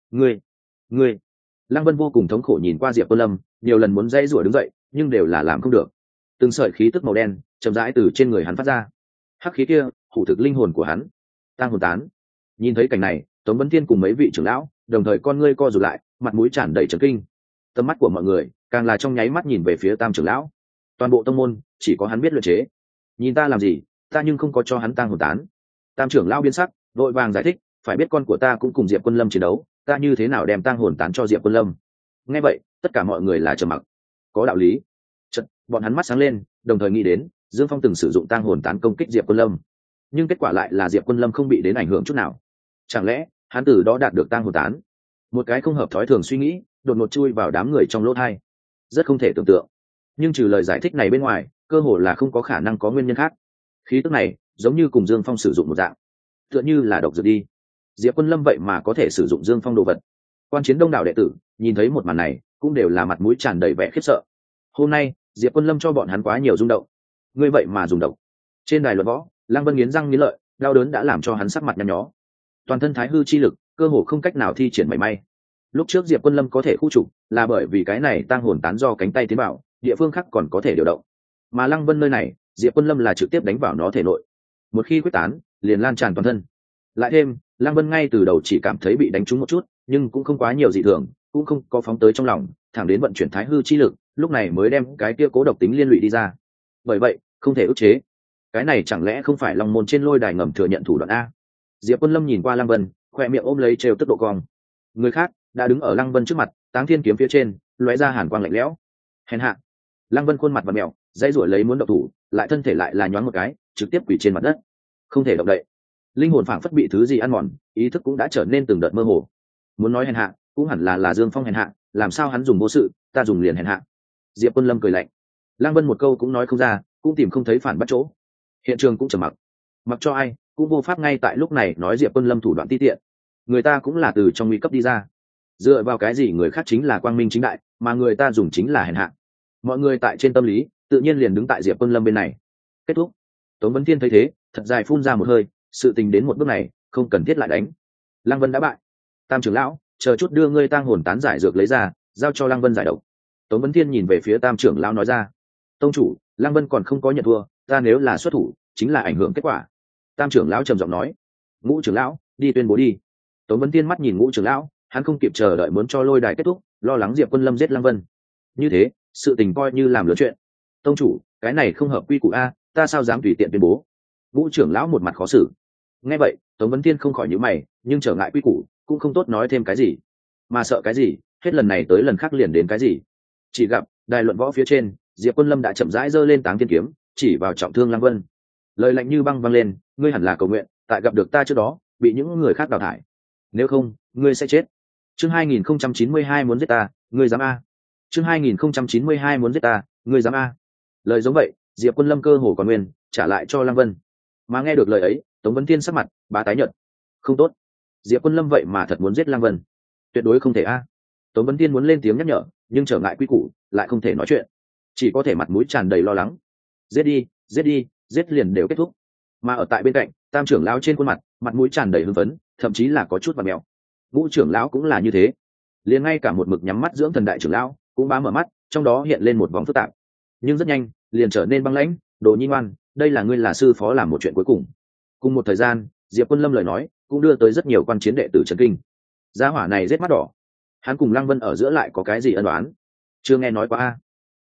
Ngươi! Lăng Vân vô cùng thống khổ nhìn qua Diệp Quân Lâm, nhiều lần muốn dãy rủa đứng dậy, nhưng đều là làm không được. Từng sợi khí tức màu đen chậm rãi từ trên người hắn phát ra. Hắc khí kia, hủ thực linh hồn của hắn. Tang hồn tán. Nhìn thấy cảnh này, Tống Vân Thiên cùng mấy vị trưởng lão, đồng thời con ngươi co rụt lại, mặt mũi tràn đầy chấn kinh. Tầm mắt của mọi người càng là trong nháy mắt nhìn về phía Tam trưởng lão. Toàn bộ tông môn chỉ có hắn biết luyện chế. Nhìn ta làm gì, ta nhưng không có cho hắn tang hồn tán. Tam trưởng lão biến sắc, vội vàng giải thích, phải biết con của ta cũng cùng Diệp Quân Lâm chiến đấu, ta như thế nào đem tang hồn tán cho Diệp Quân Lâm? Nghe vậy, tất cả mọi người là trầm mặc. Có đạo lý. Chợt, bọn hắn mắt sáng lên, đồng thời nghĩ đến, Dương Phong từng sử dụng tang hồn tán công kích Diệp Quân Lâm, nhưng kết quả lại là Diệp Quân Lâm không bị đến ảnh hưởng chút nào. Chẳng lẽ hắn từ đó đạt được tang hồn tán? Một cái không hợp thói thường suy nghĩ đột ngột chui vào đám người trong lỗ tai, rất không thể tưởng tượng. Nhưng trừ lời giải thích này bên ngoài, cơ hồ là không có khả năng có nguyên nhân khác. Khí tức này giống như cùng Dương Phong sử dụng một dạng, tựa như là độc dược đi. Diệp Quân Lâm vậy mà có thể sử dụng Dương Phong đồ vật. Quan chiến đông đảo đệ tử nhìn thấy một màn này, cũng đều là mặt mũi tràn đầy vẻ khiếp sợ. Hôm nay Diệp Quân Lâm cho bọn hắn quá nhiều rung động. Ngươi vậy mà dùng độc. Trên đài luận võ, Lăng Vân nghiến răng nghiến lợi, đau đớn đã làm cho hắn sắc mặt nhăn nhó. Toàn thân thái hư chi lực cơ hồ không cách nào thi triển mảy may. Lúc trước Diệp Quân Lâm có thể khu trục là bởi vì cái này tang hồn tán do cánh tay tiến vào, địa phương khác còn có thể điều động. Mà Lăng Vân nơi này, Diệp Quân Lâm là trực tiếp đánh vào nó thể nội. Một khi quyết tán, liền lan tràn toàn thân. Lại thêm, Lăng Vân ngay từ đầu chỉ cảm thấy bị đánh trúng một chút, nhưng cũng không quá nhiều dị thường, cũng không có phóng tới trong lòng, thẳng đến vận chuyển thái hư chi lực, lúc này mới đem cái kia cố độc tính liên lụy đi ra. Bởi vậy, không thể ức chế. Cái này chẳng lẽ không phải Long môn trên lôi đài ngầm thừa nhận thủ đoạn a? Diệp Quân Lâm nhìn qua Lăng Vân, khoe miệng ôm lấy trêu tức độ cong. Người khác đã đứng ở Lăng Vân trước mặt, Táng Thiên kiếm phía trên lóe ra hàn quang lạnh lẽo. Hèn hạ. Lăng Vân khuôn mặt và mèo, dãy rủa lấy muốn động thủ, lại thân thể lại là nhoáng một cái, trực tiếp quỳ trên mặt đất, không thể động đậy. Linh hồn phảng phất bị thứ gì ăn mòn, ý thức cũng đã trở nên từng đợt mơ hồ. Muốn nói hèn hạ, cũng hẳn là Dương Phong hèn hạ, làm sao hắn dùng vô sự, ta dùng liền hèn hạ. Diệp Quân Lâm cười lạnh. Lăng Vân một câu cũng nói không ra, cũng tìm không thấy phản bắt chỗ. Hiện trường cũng trầm mặc. Mặc cho ai, cũng vô pháp ngay tại lúc này nói Diệp Quân Lâm thủ đoạn ti tiện. Người ta cũng là từ trong nguy cấp đi ra. Dựa vào cái gì người khác chính là quang minh chính đại, mà người ta dùng chính là hèn hạ. Mọi người tại trên tâm lý, tự nhiên liền đứng tại Diệp Quân Lâm bên này. Kết thúc. Tống Vân Thiên thấy thế, thật dài phun ra một hơi, sự tình đến một bước này, không cần thiết lại đánh. Lăng Vân đã bại. Tam trưởng lão, chờ chút đưa ngươi tang hồn tán giải dược lấy ra, giao cho Lăng Vân giải độc. Tống Vân Thiên nhìn về phía Tam trưởng lão nói ra. Tông chủ, Lăng Vân còn không có nhận thua, ta nếu là xuất thủ, chính là ảnh hưởng kết quả. Tam trưởng lão trầm giọng nói. Ngũ trưởng lão, đi tuyên bố đi. Tống Vân Thiên mắt nhìn Ngũ trưởng lão, hắn không kịp chờ đợi muốn cho lôi đài kết thúc, lo lắng Diệp Quân Lâm giết Lăng Vân. Như thế, sự tình coi như làm lớn chuyện. Tông chủ, cái này không hợp quy củ a, ta sao dám tùy tiện tuyên bố? Ngũ trưởng lão một mặt khó xử. Nghe vậy, Tống Vân Thiên không khỏi nhíu mày, nhưng trở ngại quy củ, cũng không tốt nói thêm cái gì. Mà sợ cái gì, hết lần này tới lần khác liền đến cái gì. Chỉ gặp, đài luận võ phía trên, Diệp Quân Lâm đã chậm rãi giơ lên Táng Thiên kiếm, chỉ vào trọng thương Lăng Vân. Lời lạnh như băng vang lên, ngươi hẳn là cầu nguyện, tại gặp được ta trước đó, bị những người khác đào thải. Nếu không, ngươi sẽ chết. Chương 2092 muốn giết ta, ngươi dám a? Chương 2092 muốn giết ta, ngươi dám a? Lời giống vậy, Diệp Quân Lâm cơ hồ còn nguyên, trả lại cho Lăng Vân. Mà nghe được lời ấy, Tống Vân Thiên sắc mặt bá tái nhợt. Không tốt, Diệp Quân Lâm vậy mà thật muốn giết Lăng Vân. Tuyệt đối không thể a. Tống Vân Thiên muốn lên tiếng nhắc nhở, nhưng trở ngại quy củ, lại không thể nói chuyện, chỉ có thể mặt mũi tràn đầy lo lắng. Giết đi, giết đi, giết liền đều kết thúc. Mà ở tại bên cạnh, Tam trưởng lão trên khuôn mặt, mặt mũi tràn đầy hưng phấn, thậm chí là có chút vặn mèo. Ngũ trưởng lão cũng là như thế, liền ngay cả một mực nhắm mắt dưỡng thần đại trưởng lão cũng bá mở mắt, trong đó hiện lên một vòng phức tạp, nhưng rất nhanh liền trở nên băng lãnh. Đồ Nhi ngoan, đây là ngươi là sư phó làm một chuyện cuối cùng. Cùng một thời gian, Diệp Quân Lâm lời nói cũng đưa tới rất nhiều quan chiến đệ tử chấn kinh. Gia hỏa này rết mắt đỏ, hắn cùng Lăng Vân ở giữa lại có cái gì ân oán? Chưa nghe nói qua a.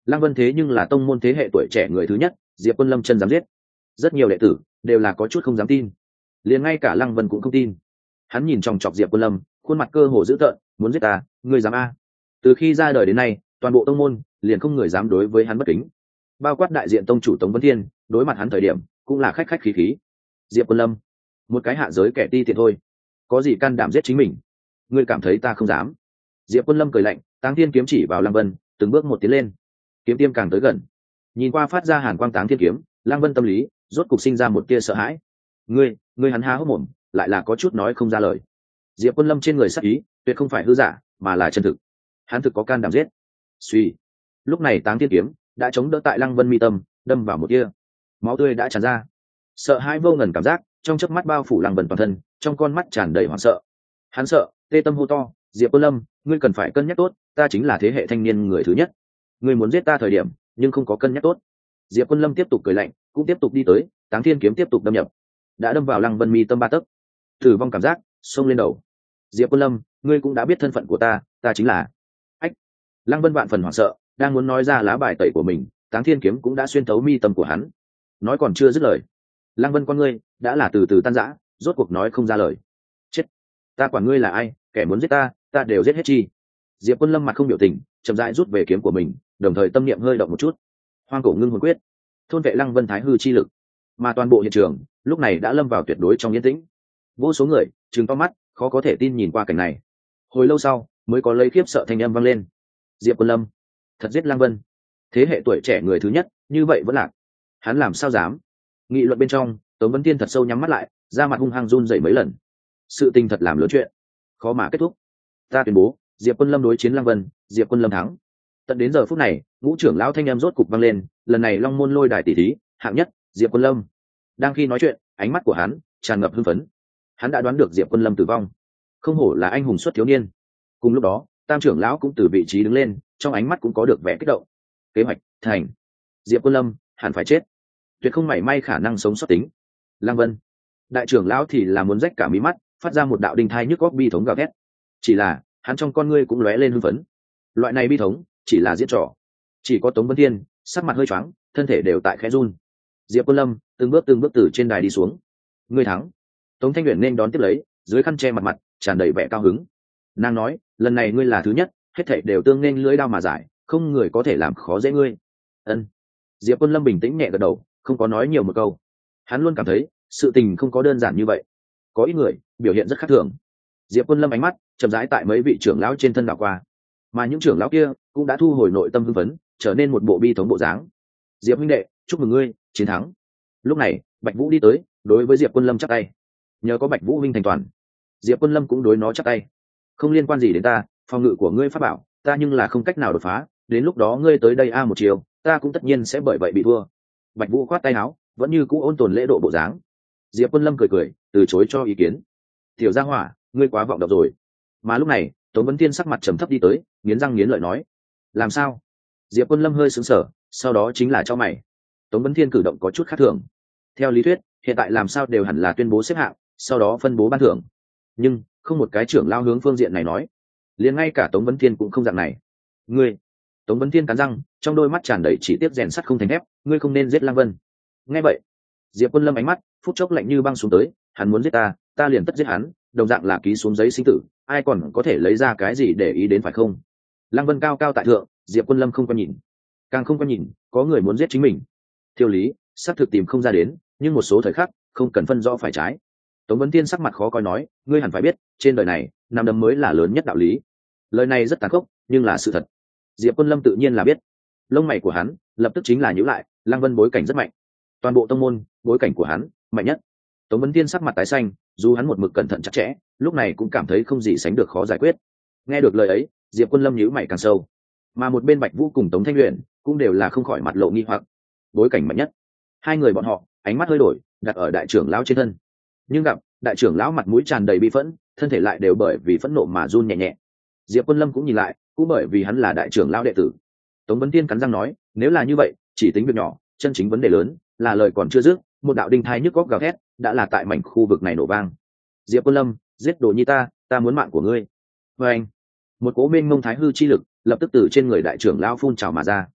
Lăng Vân thế nhưng là tông môn thế hệ tuổi trẻ người thứ nhất, Diệp Quân Lâm chân dám giết. Rất nhiều đệ tử đều là có chút không dám tin, liền ngay cả Lăng Vân cũng không tin. Hắn nhìn chòng chọc Diệp Quân Lâm, khuôn mặt cơ hồ dữ tợn, muốn giết ta, ngươi dám a? Từ khi ra đời đến nay, toàn bộ tông môn liền không người dám đối với hắn bất kính. Bao quát đại diện tông chủ Tống Vân Thiên, đối mặt hắn thời điểm cũng là khách khách khí khí. Diệp Quân Lâm, một cái hạ giới kẻ ti tiện thôi, có gì can đảm giết chính mình? Ngươi cảm thấy ta không dám? Diệp Quân Lâm cười lạnh, Táng Thiên kiếm chỉ vào Lăng Vân, từng bước một tiến lên. Kiếm tiêm càng tới gần, nhìn qua phát ra hàn quang Táng Thiên kiếm, Lăng Vân tâm lý rốt cục sinh ra một tia sợ hãi. Ngươi hắn há hốc mồm, lại là có chút nói không ra lời. Diệp Quân Lâm trên người sắc ý tuyệt không phải hư giả, mà là chân thực. Hắn thực có can đảm giết. Suy, lúc này Táng Thiên kiếm đã chống đỡ tại Lăng Vân mi tâm, đâm vào một tia, máu tươi đã tràn ra. Sợ hãi vô ngần cảm giác trong chớp mắt bao phủ Lăng Vân toàn thân, trong con mắt tràn đầy hoảng sợ. Hắn sợ, tê tâm hô to, Diệp Quân Lâm, ngươi cần phải cân nhắc tốt, ta chính là thế hệ thanh niên người thứ nhất. Ngươi muốn giết ta thời điểm, nhưng không có cân nhắc tốt. Diệp Quân Lâm tiếp tục cười lạnh, cũng tiếp tục đi tới, Táng Thiên kiếm tiếp tục đâm nhập, đã đâm vào Lăng Vân mi tâm 3 tấc. Tử vong cảm giác xông lên đầu. Diệp Quân Lâm, ngươi cũng đã biết thân phận của ta, ta chính là... Ách! Lăng Vân vạn phần hoảng sợ, đang muốn nói ra lá bài tẩy của mình, Táng Thiên kiếm cũng đã xuyên thấu mi tâm của hắn. Nói còn chưa dứt lời, Lăng Vân con ngươi đã là từ từ tan rã, rốt cuộc nói không ra lời. Chết! Ta quản ngươi là ai, kẻ muốn giết ta, ta đều giết hết chi. Diệp Quân Lâm mặt không biểu tình, chậm rãi rút về kiếm của mình, đồng thời tâm niệm hơi động một chút. Hoang cổ ngưng hồn quyết, thôn vệ Lăng Vân thái hư chi lực. Mà toàn bộ hiện trường lúc này đã lâm vào tuyệt đối trong yên tĩnh. Vô số người trừng to mắt, khó có thể tin nhìn qua cảnh này. Hồi lâu sau mới có lấy khiếp sợ thanh âm vang lên. Diệp Quân Lâm thật giết Lăng Vân, thế hệ tuổi trẻ người thứ nhất, như vậy vẫn lạc. Hắn làm sao dám? Nghị luận bên trong, Tống Vân Tiên thật sâu nhắm mắt lại, da mặt hung hăng run rẩy mấy lần. Sự tình thật làm lớn chuyện, khó mà kết thúc. Ta tuyên bố, Diệp Quân Lâm đối chiến Lăng Vân, Diệp Quân Lâm thắng. Tận đến giờ phút này, ngũ trưởng lão thanh âm rốt cục vang lên, lần này Long môn lôi đài tỷ thí, hạng nhất, Diệp Quân Lâm. Đang khi nói chuyện, ánh mắt của hắn tràn ngập hưng phấn. Hắn đã đoán được Diệp Quân Lâm tử vong, không hổ là anh hùng xuất thiếu niên. Cùng lúc đó, Tam trưởng lão cũng từ vị trí đứng lên, trong ánh mắt cũng có được vẻ kích động. Kế hoạch thành, Diệp Quân Lâm hẳn phải chết, tuyệt không mảy may khả năng sống sót tính. Lăng Vân, đại trưởng lão thì là muốn rách cả mí mắt, phát ra một đạo đinh thai nhức góc bi thống gào thét. Chỉ là hắn trong con ngươi cũng lóe lên hưng phấn. Loại này bi thống chỉ là diễn trò. Chỉ có Tống Vân Thiên sắc mặt hơi choáng, thân thể đều tại khẽ run. Diệp Quân Lâm từng bước từ trên đài đi xuống. Ngươi thắng. Tống Thanh Uyển nên đón tiếp lấy, dưới khăn che mặt tràn đầy vẻ cao hứng. Nàng nói, lần này ngươi là thứ nhất, hết thảy đều tương nên lưỡi đao mà giải, không người có thể làm khó dễ ngươi. Ân. Diệp Quân Lâm bình tĩnh nhẹ gật đầu, không có nói nhiều một câu. Hắn luôn cảm thấy sự tình không có đơn giản như vậy, có ít người biểu hiện rất khác thường. Diệp Quân Lâm ánh mắt chậm rãi tại mấy vị trưởng lão trên thân đảo qua, mà những trưởng lão kia cũng đã thu hồi nội tâm hưng phấn, trở nên một bộ bi thống bộ dáng. Diệp huynh đệ, chúc mừng ngươi chiến thắng. Lúc này Bạch Vũ đi tới, đối với Diệp Quân Lâm chắp tay. Nhờ có Bạch Vũ huynh thành toàn, Diệp Quân Lâm cũng đối nó chắp tay. Không liên quan gì đến ta, phòng ngự của ngươi pháp bảo ta nhưng là không cách nào đột phá, đến lúc đó ngươi tới đây một chiều, ta cũng tất nhiên sẽ bởi vậy bị thua. Bạch Vũ khoát tay áo, vẫn như cũ ôn tồn lễ độ bộ dáng. Diệp Quân Lâm cười cười, từ chối cho ý kiến. Tiểu Gia Hỏa, ngươi quá vọng động rồi. Mà lúc này Tống Vân Thiên sắc mặt trầm thấp đi tới, nghiến răng nghiến lợi nói. Làm sao? Diệp Quân Lâm hơi sững sờ, sau đó chính là cho mày. Tống Vân Thiên cử động có chút khác thường. Theo lý thuyết, hiện tại làm sao đều hẳn là tuyên bố xếp hạng, sau đó phân bố ban thưởng. Nhưng không một cái trưởng lao hướng phương diện này nói. Liền ngay cả Tống Vân Thiên cũng không dạng này. Ngươi, Tống Vân Thiên cắn răng, trong đôi mắt tràn đầy chỉ tiếc rèn sắt không thành thép, ngươi không nên giết Lăng Vân. Nghe vậy, Diệp Quân Lâm ánh mắt phút chốc lạnh như băng xuống tới, hắn muốn giết ta, ta liền tất giết hắn, đồng dạng là ký xuống giấy sinh tử, ai còn có thể lấy ra cái gì để ý đến phải không? Lăng Vân cao cao tại thượng, Diệp Quân Lâm không có nhìn, càng không có nhìn, có người muốn giết chính mình. Thiêu lý, xác thực tìm không ra đến, nhưng một số thời khắc không cần phân rõ phải trái. Tống Vân Thiên sắc mặt khó coi nói, ngươi hẳn phải biết, trên đời này nắm đấm mới là lớn nhất đạo lý. Lời này rất tàn khốc, nhưng là sự thật. Diệp Quân Lâm tự nhiên là biết. Lông mày của hắn lập tức chính là nhíu lại, Lăng Vân bối cảnh rất mạnh, toàn bộ tông môn bối cảnh của hắn mạnh nhất. Tống Vân Thiên sắc mặt tái xanh, dù hắn một mực cẩn thận chặt chẽ, lúc này cũng cảm thấy không gì sánh được khó giải quyết. Nghe được lời ấy, Diệp Quân Lâm nhíu mày càng sâu, mà một bên Bạch Vũ cùng Tống Thanh Uyển cũng đều là không khỏi mặt lộ nghi hoặc. Bối cảnh mạnh nhất, hai người bọn họ ánh mắt hơi đổi, đặt ở đại trưởng lão trên thân, nhưng gặp đại trưởng lão mặt mũi tràn đầy bi phẫn, thân thể lại đều bởi vì phẫn nộ mà run nhẹ nhẹ. Diệp Quân Lâm cũng nhìn lại, cũng bởi vì hắn là đại trưởng lão đệ tử. Tống Vân Tiên cắn răng nói, nếu là như vậy, chỉ tính việc nhỏ, chân chính vấn đề lớn là lời còn chưa dứt, một đạo đinh thai nhức góc gào thét đã là tại mảnh khu vực này nổ vang. Diệp Quân Lâm, giết đồ nhi ta muốn mạng của ngươi. Và anh, một cỗ mênh mông thái hư chi lực lập tức từ trên người đại trưởng lão phun trào mà ra.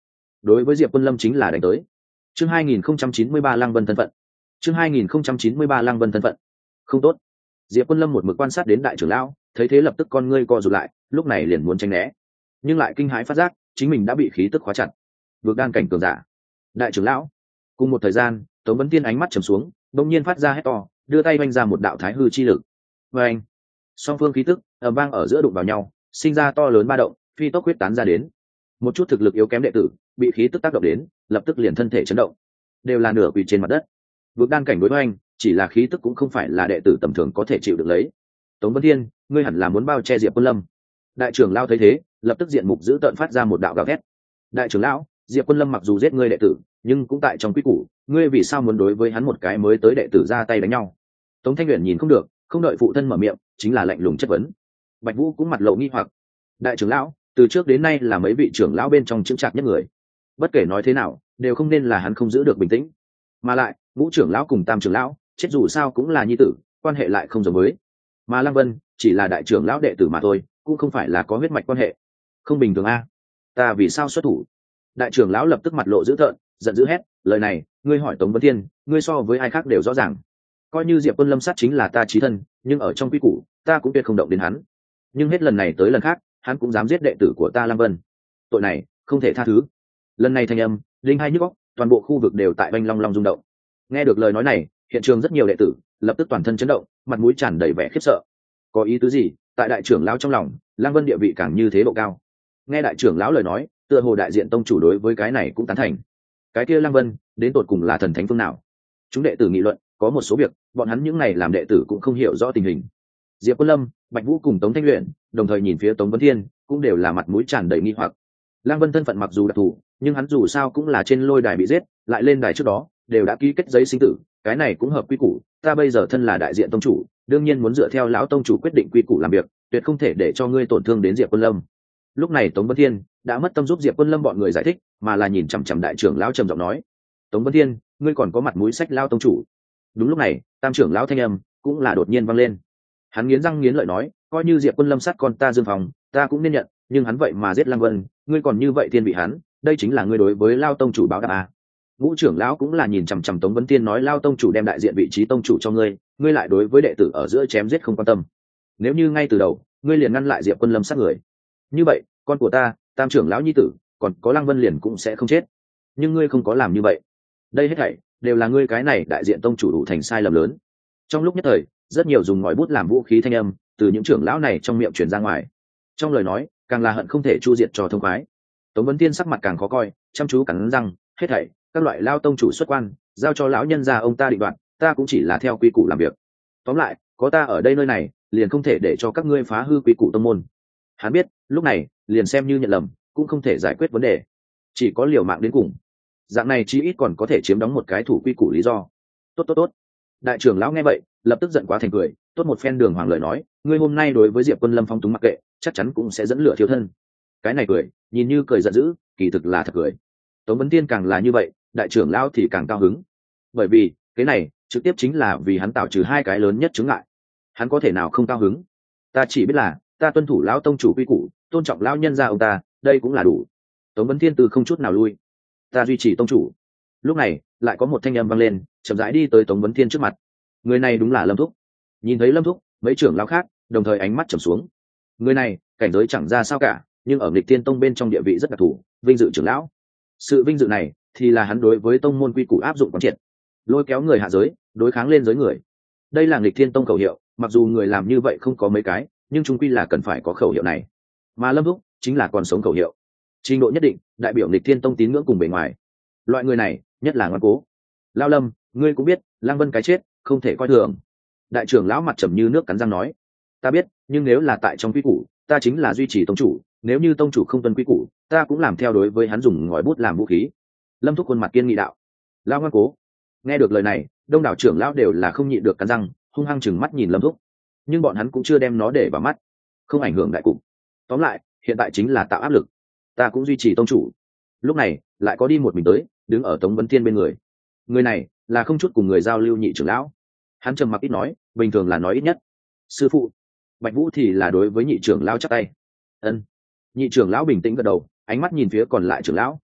đối với Diệp Quân Lâm chính là đánh tới. Chương 2093 Lăng Vân thân phận. Chương 2093 Lăng Vân thân phận. Không tốt. Diệp Quân Lâm một mực quan sát đến đại trưởng lão, thấy thế lập tức con ngươi co rụt lại, lúc này liền muốn tránh né, nhưng lại kinh hãi phát giác chính mình đã bị khí tức khóa chặt. Vượt đan cảnh cường giả. Đại trưởng lão. Cùng một thời gian, Tống Vấn Tiên ánh mắt trầm xuống, đột nhiên phát ra hét to, đưa tay vung ra một đạo thái hư chi lực. Oeng! Song phương khí tức ầm vang ở giữa đụng vào nhau, sinh ra to lớn ba động, phi tốc huyết tán ra đến. Một chút thực lực yếu kém đệ tử bị khí tức tác động đến, lập tức liền thân thể chấn động, đều là nửa quỳ trên mặt đất. Vượt đan cảnh đối với anh, chỉ là khí tức cũng không phải là đệ tử tầm thường có thể chịu được lấy. Tống Vân Thiên, ngươi hẳn là muốn bao che Diệp Quân Lâm. Đại trưởng lão thấy thế, lập tức diện mục giữ tợn phát ra một đạo gào thét. Đại trưởng lão, Diệp Quân Lâm mặc dù giết ngươi đệ tử, nhưng cũng tại trong quy củ, ngươi vì sao muốn đối với hắn một cái mới tới đệ tử ra tay đánh nhau? Tống Thanh Uyển nhìn không được, không đợi phụ thân mở miệng, chính là lạnh lùng chất vấn. Bạch Vũ cũng mặt lộ nghi hoặc. Đại trưởng lão, từ trước đến nay là mấy vị trưởng lão bên trong chững chạc nhất người, bất kể nói thế nào, đều không nên là hắn không giữ được bình tĩnh. Mà lại, Ngũ trưởng lão cùng Tam trưởng lão, chết dù sao cũng là nhi tử, quan hệ lại không giống với. Mà Lăng Vân chỉ là đại trưởng lão đệ tử mà thôi, cũng không phải là có huyết mạch quan hệ. Không bình thường a. Ta vì sao xuất thủ? Đại trưởng lão lập tức mặt lộ dữ tợn, giận dữ hét, lời này, ngươi hỏi Tống Vân Thiên, ngươi so với ai khác đều rõ ràng. Coi như Diệp Quân Lâm sát chính là ta chí thân, nhưng ở trong quy củ, ta cũng tuyệt không động đến hắn. Nhưng hết lần này tới lần khác, hắn cũng dám giết đệ tử của ta Lăng Vân. Tội này, không thể tha thứ. Lần này thanh âm, linh hai nhức óc, toàn bộ khu vực đều tại oanh long long rung động. Nghe được lời nói này, hiện trường rất nhiều đệ tử lập tức toàn thân chấn động, mặt mũi tràn đầy vẻ khiếp sợ. Có ý tứ gì? Tại đại trưởng lão trong lòng, Lăng Vân địa vị càng như thế độ cao. Nghe đại trưởng lão lời nói, tựa hồ đại diện tông chủ đối với cái này cũng tán thành. Cái kia Lăng Vân đến tột cùng là thần thánh phương nào? Chúng đệ tử nghị luận, có một số việc bọn hắn những này làm đệ tử cũng không hiểu rõ tình hình. Diệp Quân Lâm, Bạch Vũ cùng Tống Thanh Uyển đồng thời nhìn phía Tống Vân Thiên, cũng đều là mặt mũi tràn đầy nghi hoặc. Lăng Vân thân phận mặc dù đặc thù, nhưng hắn dù sao cũng là trên lôi đài bị giết, lại lên đài trước đó đều đã ký kết giấy sinh tử, cái này cũng hợp quy củ. Ta bây giờ thân là đại diện tông chủ, đương nhiên muốn dựa theo lão tông chủ quyết định quy củ làm việc, tuyệt không thể để cho ngươi tổn thương đến Diệp Quân Lâm. Lúc này Tống Vân Thiên đã mất tâm giúp Diệp Quân Lâm bọn người giải thích, mà là nhìn chằm chằm đại trưởng lão trầm giọng nói: Tống Vân Thiên, ngươi còn có mặt mũi sách lao tông chủ? Đúng lúc này, Tam trưởng lão thanh âm cũng là đột nhiên vang lên. Hắn nghiến răng nghiến lợi nói: coi như Diệp Quân Lâm sát con ta Dương Phòng, ta cũng nên nhận, nhưng hắn vậy mà giết Lăng Vân, ngươi còn như vậy thiên vị hắn, đây chính là ngươi đối với lao tông chủ báo đáp à? Ngũ trưởng lão cũng là nhìn chằm chằm Tống Vân Thiên nói: lao tông chủ đem đại diện vị trí tông chủ cho ngươi, ngươi lại đối với đệ tử ở giữa chém giết không quan tâm. Nếu như ngay từ đầu ngươi liền ngăn lại Diệp Quân Lâm sát người, như vậy con của ta, Tam trưởng lão nhi tử, còn có Lăng Vân liền cũng sẽ không chết. Nhưng ngươi không có làm như vậy, đây hết thảy đều là ngươi cái này đại diện tông chủ đủ thành sai lầm lớn. Trong lúc nhất thời, rất nhiều dùng ngòi bút làm vũ khí thanh âm từ những trưởng lão này trong miệng truyền ra ngoài, trong lời nói càng là hận không thể chu diệt cho thông khoái. Tống Vấn Tiên sắc mặt càng khó coi, chăm chú cắn răng, hết thảy các loại lao tông chủ xuất quan giao cho lão nhân gia ông ta định đoạt, ta cũng chỉ là theo quy củ làm việc. Tóm lại, có ta ở đây nơi này, liền không thể để cho các ngươi phá hư quy củ tông môn. Hắn biết, lúc này liền xem như nhận lầm cũng không thể giải quyết vấn đề, chỉ có liều mạng đến cùng. Dạng này chí ít còn có thể chiếm đóng một cái thủ quy củ lý do. Tốt. Đại trưởng lão nghe vậy lập tức giận quá thành cười, tốt một phen đường hoàng lời nói, ngươi hôm nay đối với Diệp Quân Lâm phong túng mặc kệ, chắc chắn cũng sẽ dẫn lửa thiêu thân. Cái này cười, nhìn như cười giận dữ, kỳ thực là thật cười. Tống Vấn Tiên càng là như vậy, đại trưởng lão thì càng cao hứng, bởi vì cái này trực tiếp chính là vì hắn tạo trừ hai cái lớn nhất chướng ngại. Hắn có thể nào không cao hứng? Ta chỉ biết là ta tuân thủ lão tông chủ quy củ, tôn trọng lão nhân gia ông ta, đây cũng là đủ. Tống Vấn Thiên từ không chút nào lui, ta duy trì tông chủ. Lúc này lại có một thanh âm vang lên, chậm rãi đi tới Tống Vấn Thiên trước mặt. Người này đúng là Lâm Thúc. Nhìn thấy Lâm Thúc, mấy trưởng lão khác đồng thời ánh mắt trầm xuống. Người này cảnh giới chẳng ra sao cả, nhưng ở Nghịch Tiên Tông bên trong địa vị rất đặc thù, vinh dự trưởng lão. Sự vinh dự này thì là hắn đối với tông môn quy củ áp dụng quán triệt, lôi kéo người hạ giới đối kháng lên giới người. Đây là Nghịch Thiên Tông khẩu hiệu, mặc dù người làm như vậy không có mấy cái, nhưng chung quy là cần phải có khẩu hiệu này. Mà Lâm Thúc chính là còn sống khẩu hiệu, trình độ nhất định đại biểu Nghịch Thiên Tông tín ngưỡng cùng bề ngoài. Loại người này nhất là ngoan cố. Lao Lâm, ngươi cũng biết Lăng Vân cái chết không thể coi thường. Đại trưởng lão mặt trầm như nước cắn răng nói: ta biết, nhưng nếu là tại trong quy củ, ta chính là duy trì tông chủ, nếu như tông chủ không tuân quy củ, ta cũng làm theo đối với hắn, dùng ngòi bút làm vũ khí. Lâm Thúc khuôn mặt kiên nghị đạo. Lao ngoan cố. Nghe được lời này, đông đảo trưởng lão đều là không nhịn được cắn răng, hung hăng chừng mắt nhìn Lâm Thúc, nhưng bọn hắn cũng chưa đem nó để vào mắt, không ảnh hưởng đại cục. Tóm lại, hiện tại chính là tạo áp lực, ta cũng duy trì tông chủ. Lúc này lại có đi một mình tới, đứng ở Tống Vấn Thiên bên người. Người này là không chút cùng người giao lưu nhị trưởng lão, hắn trầm mặc ít nói, bình thường là nói ít nhất. Sư phụ. Bạch Vũ thì là đối với nhị trưởng lão chắp tay. Ân. Nhị trưởng lão bình tĩnh gật đầu, ánh mắt nhìn phía còn lại trưởng lão, các vị,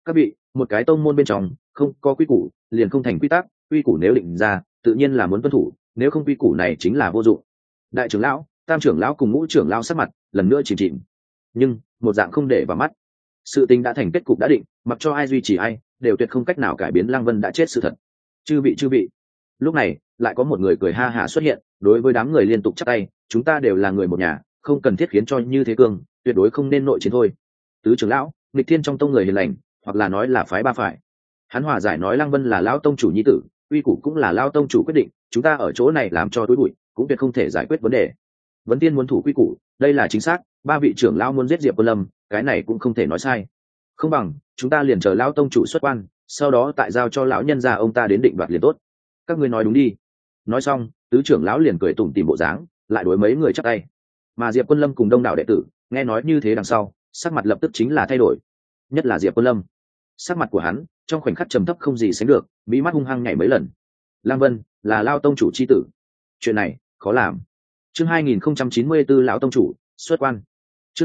một cái tông môn bên trong không có quy củ liền không thành quy tắc, quy củ nếu định ra tự nhiên là muốn tuân thủ, nếu không quy củ này chính là vô dụng. Đại trưởng lão, tam trưởng lão cùng ngũ trưởng lão sắc mặt lần nữa chìm chìm, nhưng một dạng không để vào mắt. Sự tình đã thành kết cục đã định, mặc cho ai duy trì ai đều tuyệt không cách nào cải biến Lăng Vân đã chết sự thật. Chư vị, lúc này lại có một người cười ha hả xuất hiện, đối với đám người liên tục chắp tay, chúng ta đều là người một nhà, không cần thiết khiến cho như thế cương, tuyệt đối không nên nội chiến thôi. Tứ trưởng lão, nghịch thiên trong tông người hiền lành, hoặc là nói là phái ba phải. Hắn hòa giải nói Lăng Vân là lão tông chủ nhi tử, uy củ cũng là lão tông chủ quyết định, chúng ta ở chỗ này làm cho tối bụi cũng tuyệt không thể giải quyết vấn đề. Vấn tiên muốn thủ quy củ, đây là chính xác, ba vị trưởng lão muốn giết Diệp Quân Lâm, cái này cũng không thể nói sai. Không bằng chúng ta liền chờ lão tông chủ xuất quan, sau đó tại giao cho lão nhân gia ông ta đến định đoạt liền tốt. Các ngươi nói đúng đi. Nói xong, tứ trưởng lão liền cười tủm tỉm bộ dáng, lại đối mấy người chắp tay. Mà Diệp Quân Lâm cùng đông đảo đệ tử nghe nói như thế đằng sau, sắc mặt lập tức chính là thay đổi. Nhất là Diệp Quân Lâm, sắc mặt của hắn trong khoảnh khắc trầm thấp không gì sánh được, mí mắt hung hăng nhảy mấy lần. Lang Vân là Lao tông chủ chi tử, chuyện này khó làm. Chương 2094 lão tông chủ xuất quan. Chương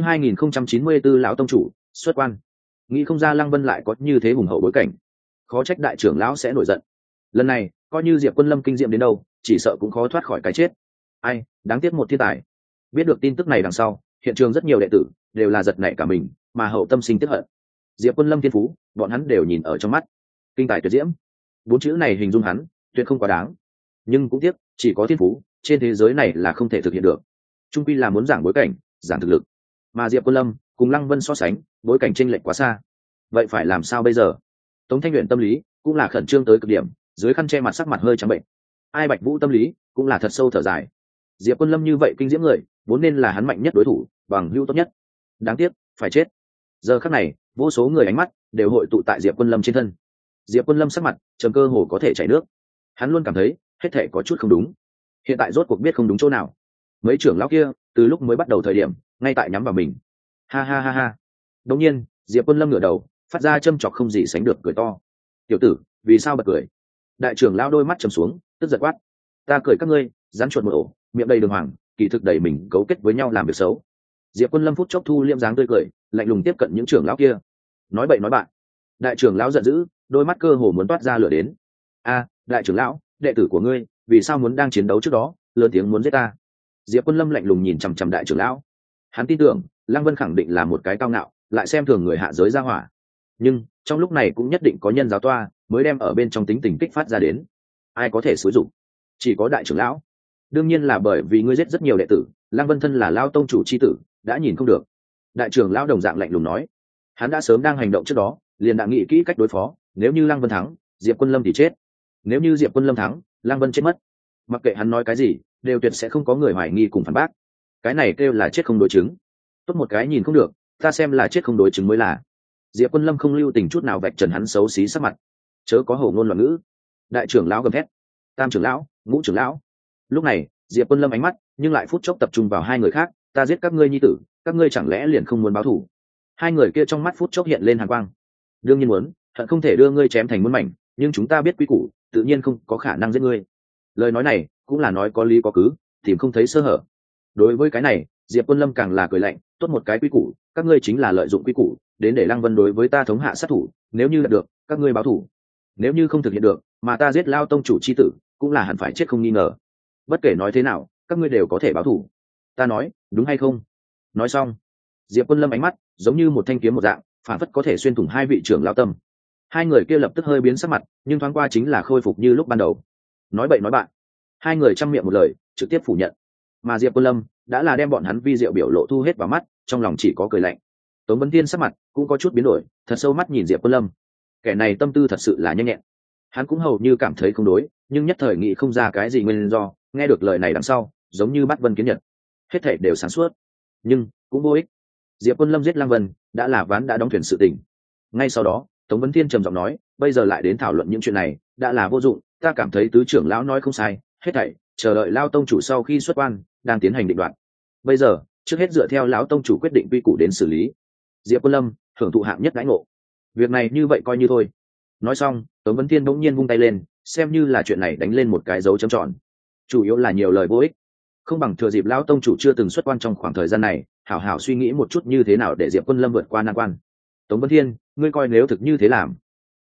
2094 lão tông chủ xuất quan. Nghĩ không ra Lăng Vân lại có như thế hùng hậu bối cảnh, khó trách đại trưởng lão sẽ nổi giận. Lần này coi như Diệp Quân Lâm kinh diệm đến đâu, chỉ sợ cũng khó thoát khỏi cái chết. Ai, đáng tiếc một thiên tài. Biết được tin tức này đằng sau, hiện trường rất nhiều đệ tử đều là giật nảy cả mình, mà hậu tâm sinh tiếc hận. Diệp Quân Lâm thiên phú, bọn hắn đều nhìn ở trong mắt. Kinh tài tuyệt diễm, bốn chữ này hình dung hắn tuyệt không quá đáng. Nhưng cũng tiếc, chỉ có thiên phú trên thế giới này là không thể thực hiện được. Trung quy là muốn giảng bối cảnh, giảng thực lực. Mà Diệp Quân Lâm cùng Lăng Vân so sánh, bối cảnh chênh lệch quá xa. Vậy phải làm sao bây giờ? Tống Thanh Uyển tâm lý cũng là khẩn trương tới cực điểm, dưới khăn che mặt sắc mặt hơi trắng bệnh. Ai Bạch Vũ tâm lý cũng là thật sâu thở dài. Diệp Quân Lâm như vậy kinh diễm người, vốn nên là hắn mạnh nhất đối thủ, bằng hữu tốt nhất. Đáng tiếc, phải chết. Giờ khắc này, vô số người ánh mắt đều hội tụ tại Diệp Quân Lâm trên thân. Diệp Quân Lâm sắc mặt trầm cơ hồ có thể chảy nước. Hắn luôn cảm thấy hết thể có chút không đúng. Hiện tại rốt cuộc biết không đúng chỗ nào. Mấy trưởng lão kia từ lúc mới bắt đầu thời điểm ngay tại nhắm vào mình. Ha ha ha ha. Đột nhiên Diệp Quân Lâm ngửa đầu phát ra châm chọc không gì sánh được cười to. Tiểu tử, vì sao bật cười? Đại trưởng lão đôi mắt trầm xuống, tức giận quát. Ta cười các ngươi rắn chuột một ổ, miệng đầy đường hoàng, kỳ thực đầy mình cấu kết với nhau làm việc xấu. Diệp Quân Lâm phút chốc thu liêm dáng tươi cười, lạnh lùng tiếp cận những trưởng lão kia. Nói bậy nói bạn. Đại trưởng lão giận dữ, đôi mắt cơ hồ muốn toát ra lửa đến. A, đại trưởng lão, đệ tử của ngươi vì sao muốn đang chiến đấu trước đó lớn tiếng muốn giết ta? Diệp Quân Lâm lạnh lùng nhìn chằm chằm đại trưởng lão. Hắn tin tưởng Lăng Vân khẳng định là một cái cao ngạo lại xem thường người hạ giới ra hỏa, nhưng trong lúc này cũng nhất định có nhân giáo toa mới đem ở bên trong tính tình kích phát ra đến. Ai có thể xúi dụng? Chỉ có đại trưởng lão. Đương nhiên là bởi vì ngươi giết rất nhiều đệ tử, Lăng Vân thân là Lao tông chủ chi tử, đã nhìn không được. Đại trưởng lão đồng dạng lạnh lùng nói. Hắn đã sớm đang hành động trước đó, liền đã nghĩ kỹ cách đối phó, nếu như Lăng Vân thắng, Diệp Quân Lâm thì chết. Nếu như Diệp Quân Lâm thắng, Lăng Vân chết mất. Mặc kệ hắn nói cái gì, đều tuyệt sẽ không có người hoài nghi cùng phản bác. Cái này kêu là chết không đối chứng. Tốt một cái nhìn không được, ta xem là chết không đối chứng mới là. Diệp Quân Lâm không lưu tình chút nào vạch trần hắn xấu xí sắc mặt. Chớ có hổ ngôn loạn ngữ. Đại trưởng lão gầm thét. Tam trưởng lão, ngũ trưởng lão. Lúc này Diệp Quân Lâm ánh mắt nhưng lại phút chốc tập trung vào hai người khác. Ta giết các ngươi nhi tử, các ngươi chẳng lẽ liền không muốn báo thù? Hai người kia trong mắt phút chốc hiện lên hàn quang. Đương nhiên muốn, hận không thể đưa ngươi chém thành muôn mảnh, nhưng chúng ta biết quy củ, tự nhiên không có khả năng giết ngươi. Lời nói này cũng là nói có lý có cứ, tìm không thấy sơ hở. Đối với cái này Diệp Quân Lâm càng là cười lạnh. Tốt một cái quy củ, các ngươi chính là lợi dụng quy củ đến để Lăng Vân đối với ta thống hạ sát thủ, nếu như đạt được các ngươi báo thù, nếu như không thực hiện được mà ta giết Lao tông chủ chi tử, cũng là hẳn phải chết không nghi ngờ. Bất kể nói thế nào, các ngươi đều có thể báo thù. Ta nói đúng hay không? Nói xong, Diệp Quân Lâm ánh mắt giống như một thanh kiếm một dạng, phản phất có thể xuyên thủng hai vị trưởng lão tâm. Hai người kia lập tức hơi biến sắc mặt, nhưng thoáng qua chính là khôi phục như lúc ban đầu. Nói bậy nói bạn. Hai người trăm miệng một lời trực tiếp phủ nhận. Mà Diệp Quân Lâm đã là đem bọn hắn vi diệu biểu lộ thu hết vào mắt, trong lòng chỉ có cười lạnh. Tống Vân Tiên sắc mặt cũng có chút biến đổi, thật sâu mắt nhìn Diệp Quân Lâm. Kẻ này tâm tư thật sự là nhanh nhẹn. Hắn cũng hầu như cảm thấy không đối, nhưng nhất thời nghĩ không ra cái gì nguyên do. Nghe được lời này đằng sau, giống như bắt vân kiến nhật, hết thảy đều sáng suốt, nhưng cũng vô ích. Diệp Quân Lâm giết Lăng Vân đã là ván đã đóng thuyền sự tình. Ngay sau đó Tống Vân Thiên trầm giọng nói, bây giờ lại đến thảo luận những chuyện này đã là vô dụng. Ta cảm thấy tứ trưởng lão nói không sai, hết thảy chờ đợi Lao tông chủ sau khi xuất quan đang tiến hành định đoạt. Bây giờ trước hết dựa theo lão tông chủ quyết định quy củ đến xử lý. Diệp Quân Lâm hưởng thụ hạng nhất đãi ngộ, việc này như vậy coi như thôi. Nói xong Tống Vân Thiên bỗng nhiên vung tay lên, xem như là chuyện này đánh lên một cái dấu chấm tròn. Chủ yếu là nhiều lời vô ích, không bằng thừa dịp lão tông chủ chưa từng xuất quan trong khoảng thời gian này, hảo hảo suy nghĩ một chút như thế nào để Diệp Quân Lâm vượt qua nan quan. Tống Vân Thiên, ngươi coi nếu thực như thế làm,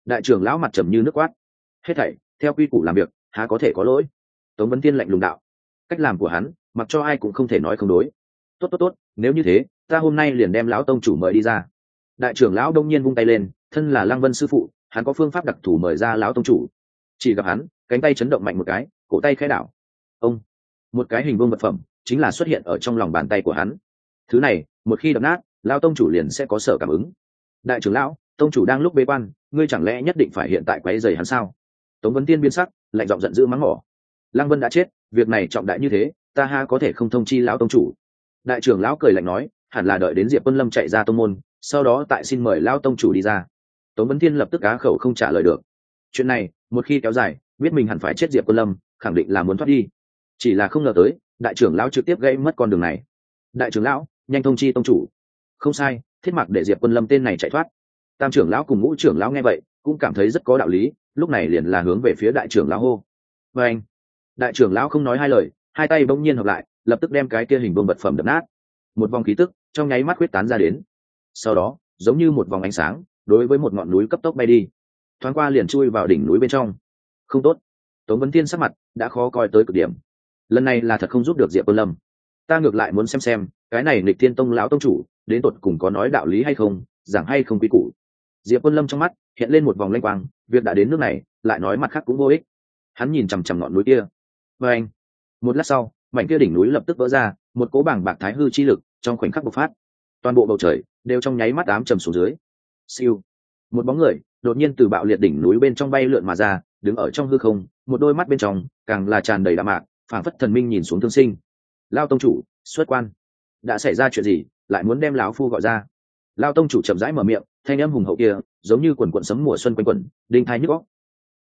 đại trưởng lão mặt trầm như nước quát. Hết thảy theo quy củ làm việc, há có thể có lỗi. Tống Vấn Tiên lạnh lùng đạo. Cách làm của hắn mặc cho ai cũng không thể nói không đối. Tốt tốt tốt, nếu như thế ta hôm nay liền đem lão tông chủ mời đi ra. Đại trưởng lão đông nhiên vung tay lên, thân là Lăng Vân sư phụ, hắn có phương pháp đặc thù mời ra lão tông chủ. Chỉ gặp hắn cánh tay chấn động mạnh một cái, cổ tay khẽ đảo, ông, một cái hình vuông vật phẩm chính là xuất hiện ở trong lòng bàn tay của hắn. Thứ này một khi đập nát, lão tông chủ liền sẽ có sở cảm ứng. Đại trưởng lão, tông chủ đang lúc bế quan, ngươi chẳng lẽ nhất định phải hiện tại quấy rầy hắn sao? Tống Vấn Tiên biến sắc, lạnh giọng giận dữ mắng mỏ. Lăng Vân đã chết, việc này trọng đại như thế, ta ha có thể không thông chi lão tông chủ? Đại trưởng lão cười lạnh nói, hẳn là đợi đến Diệp Quân Lâm chạy ra tông môn, sau đó tại xin mời lão tông chủ đi ra. Tống Vấn Thiên lập tức á khẩu không trả lời được. Chuyện này một khi kéo dài, biết mình hẳn phải chết Diệp Quân Lâm, khẳng định là muốn thoát đi. Chỉ là không ngờ tới, đại trưởng lão trực tiếp gãy mất con đường này. Đại trưởng lão, nhanh thông chi tông chủ. Không sai, thiết mặc để Diệp Quân Lâm tên này chạy thoát. Tam trưởng lão cùng ngũ trưởng lão nghe vậy, cũng cảm thấy rất có đạo lý, lúc này liền là hướng về phía đại trưởng lão hô. Và anh, đại trưởng lão không nói hai lời, hai tay bỗng nhiên hợp lại, lập tức đem cái kia hình vuông vật phẩm đập nát. Một vòng khí tức trong nháy mắt huyết tán ra đến. Sau đó, giống như một vòng ánh sáng, đối với một ngọn núi cấp tốc bay đi, thoáng qua liền chui vào đỉnh núi bên trong. Không tốt. Tống Vấn Thiên sắc mặt đã khó coi tới cực điểm. Lần này là thật không giúp được Diệp Quân Lâm. Ta ngược lại muốn xem cái này Nghịch Thiên Tông lão tông chủ đến tột cùng có nói đạo lý hay không, giảng hay không quy củ. Diệp Quân Lâm trong mắt hiện lên một vòng lanh quang, việc đã đến nước này, lại nói mặt khác cũng vô ích. Hắn nhìn chằm chằm ngọn núi kia. Và anh, một lát sau, mảnh kia đỉnh núi lập tức vỡ ra, một cỗ bảng bạc thái hư chi lực trong khoảnh khắc bộc phát, toàn bộ bầu trời đều trong nháy mắt ám trầm xuống dưới. Siêu, một bóng người đột nhiên từ bạo liệt đỉnh núi bên trong bay lượn mà ra, đứng ở trong hư không, một đôi mắt bên trong càng là tràn đầy đạm mạc, phảng phất thần minh nhìn xuống thương sinh. Lao tông chủ, xuất quan. Đã xảy ra chuyện gì, lại muốn đem lão phu gọi ra? Lao tông chủ chậm rãi mở miệng, thanh âm hùng hậu kia giống như quần quần sấm mùa xuân quanh quẩn, đinh tai nhức óc.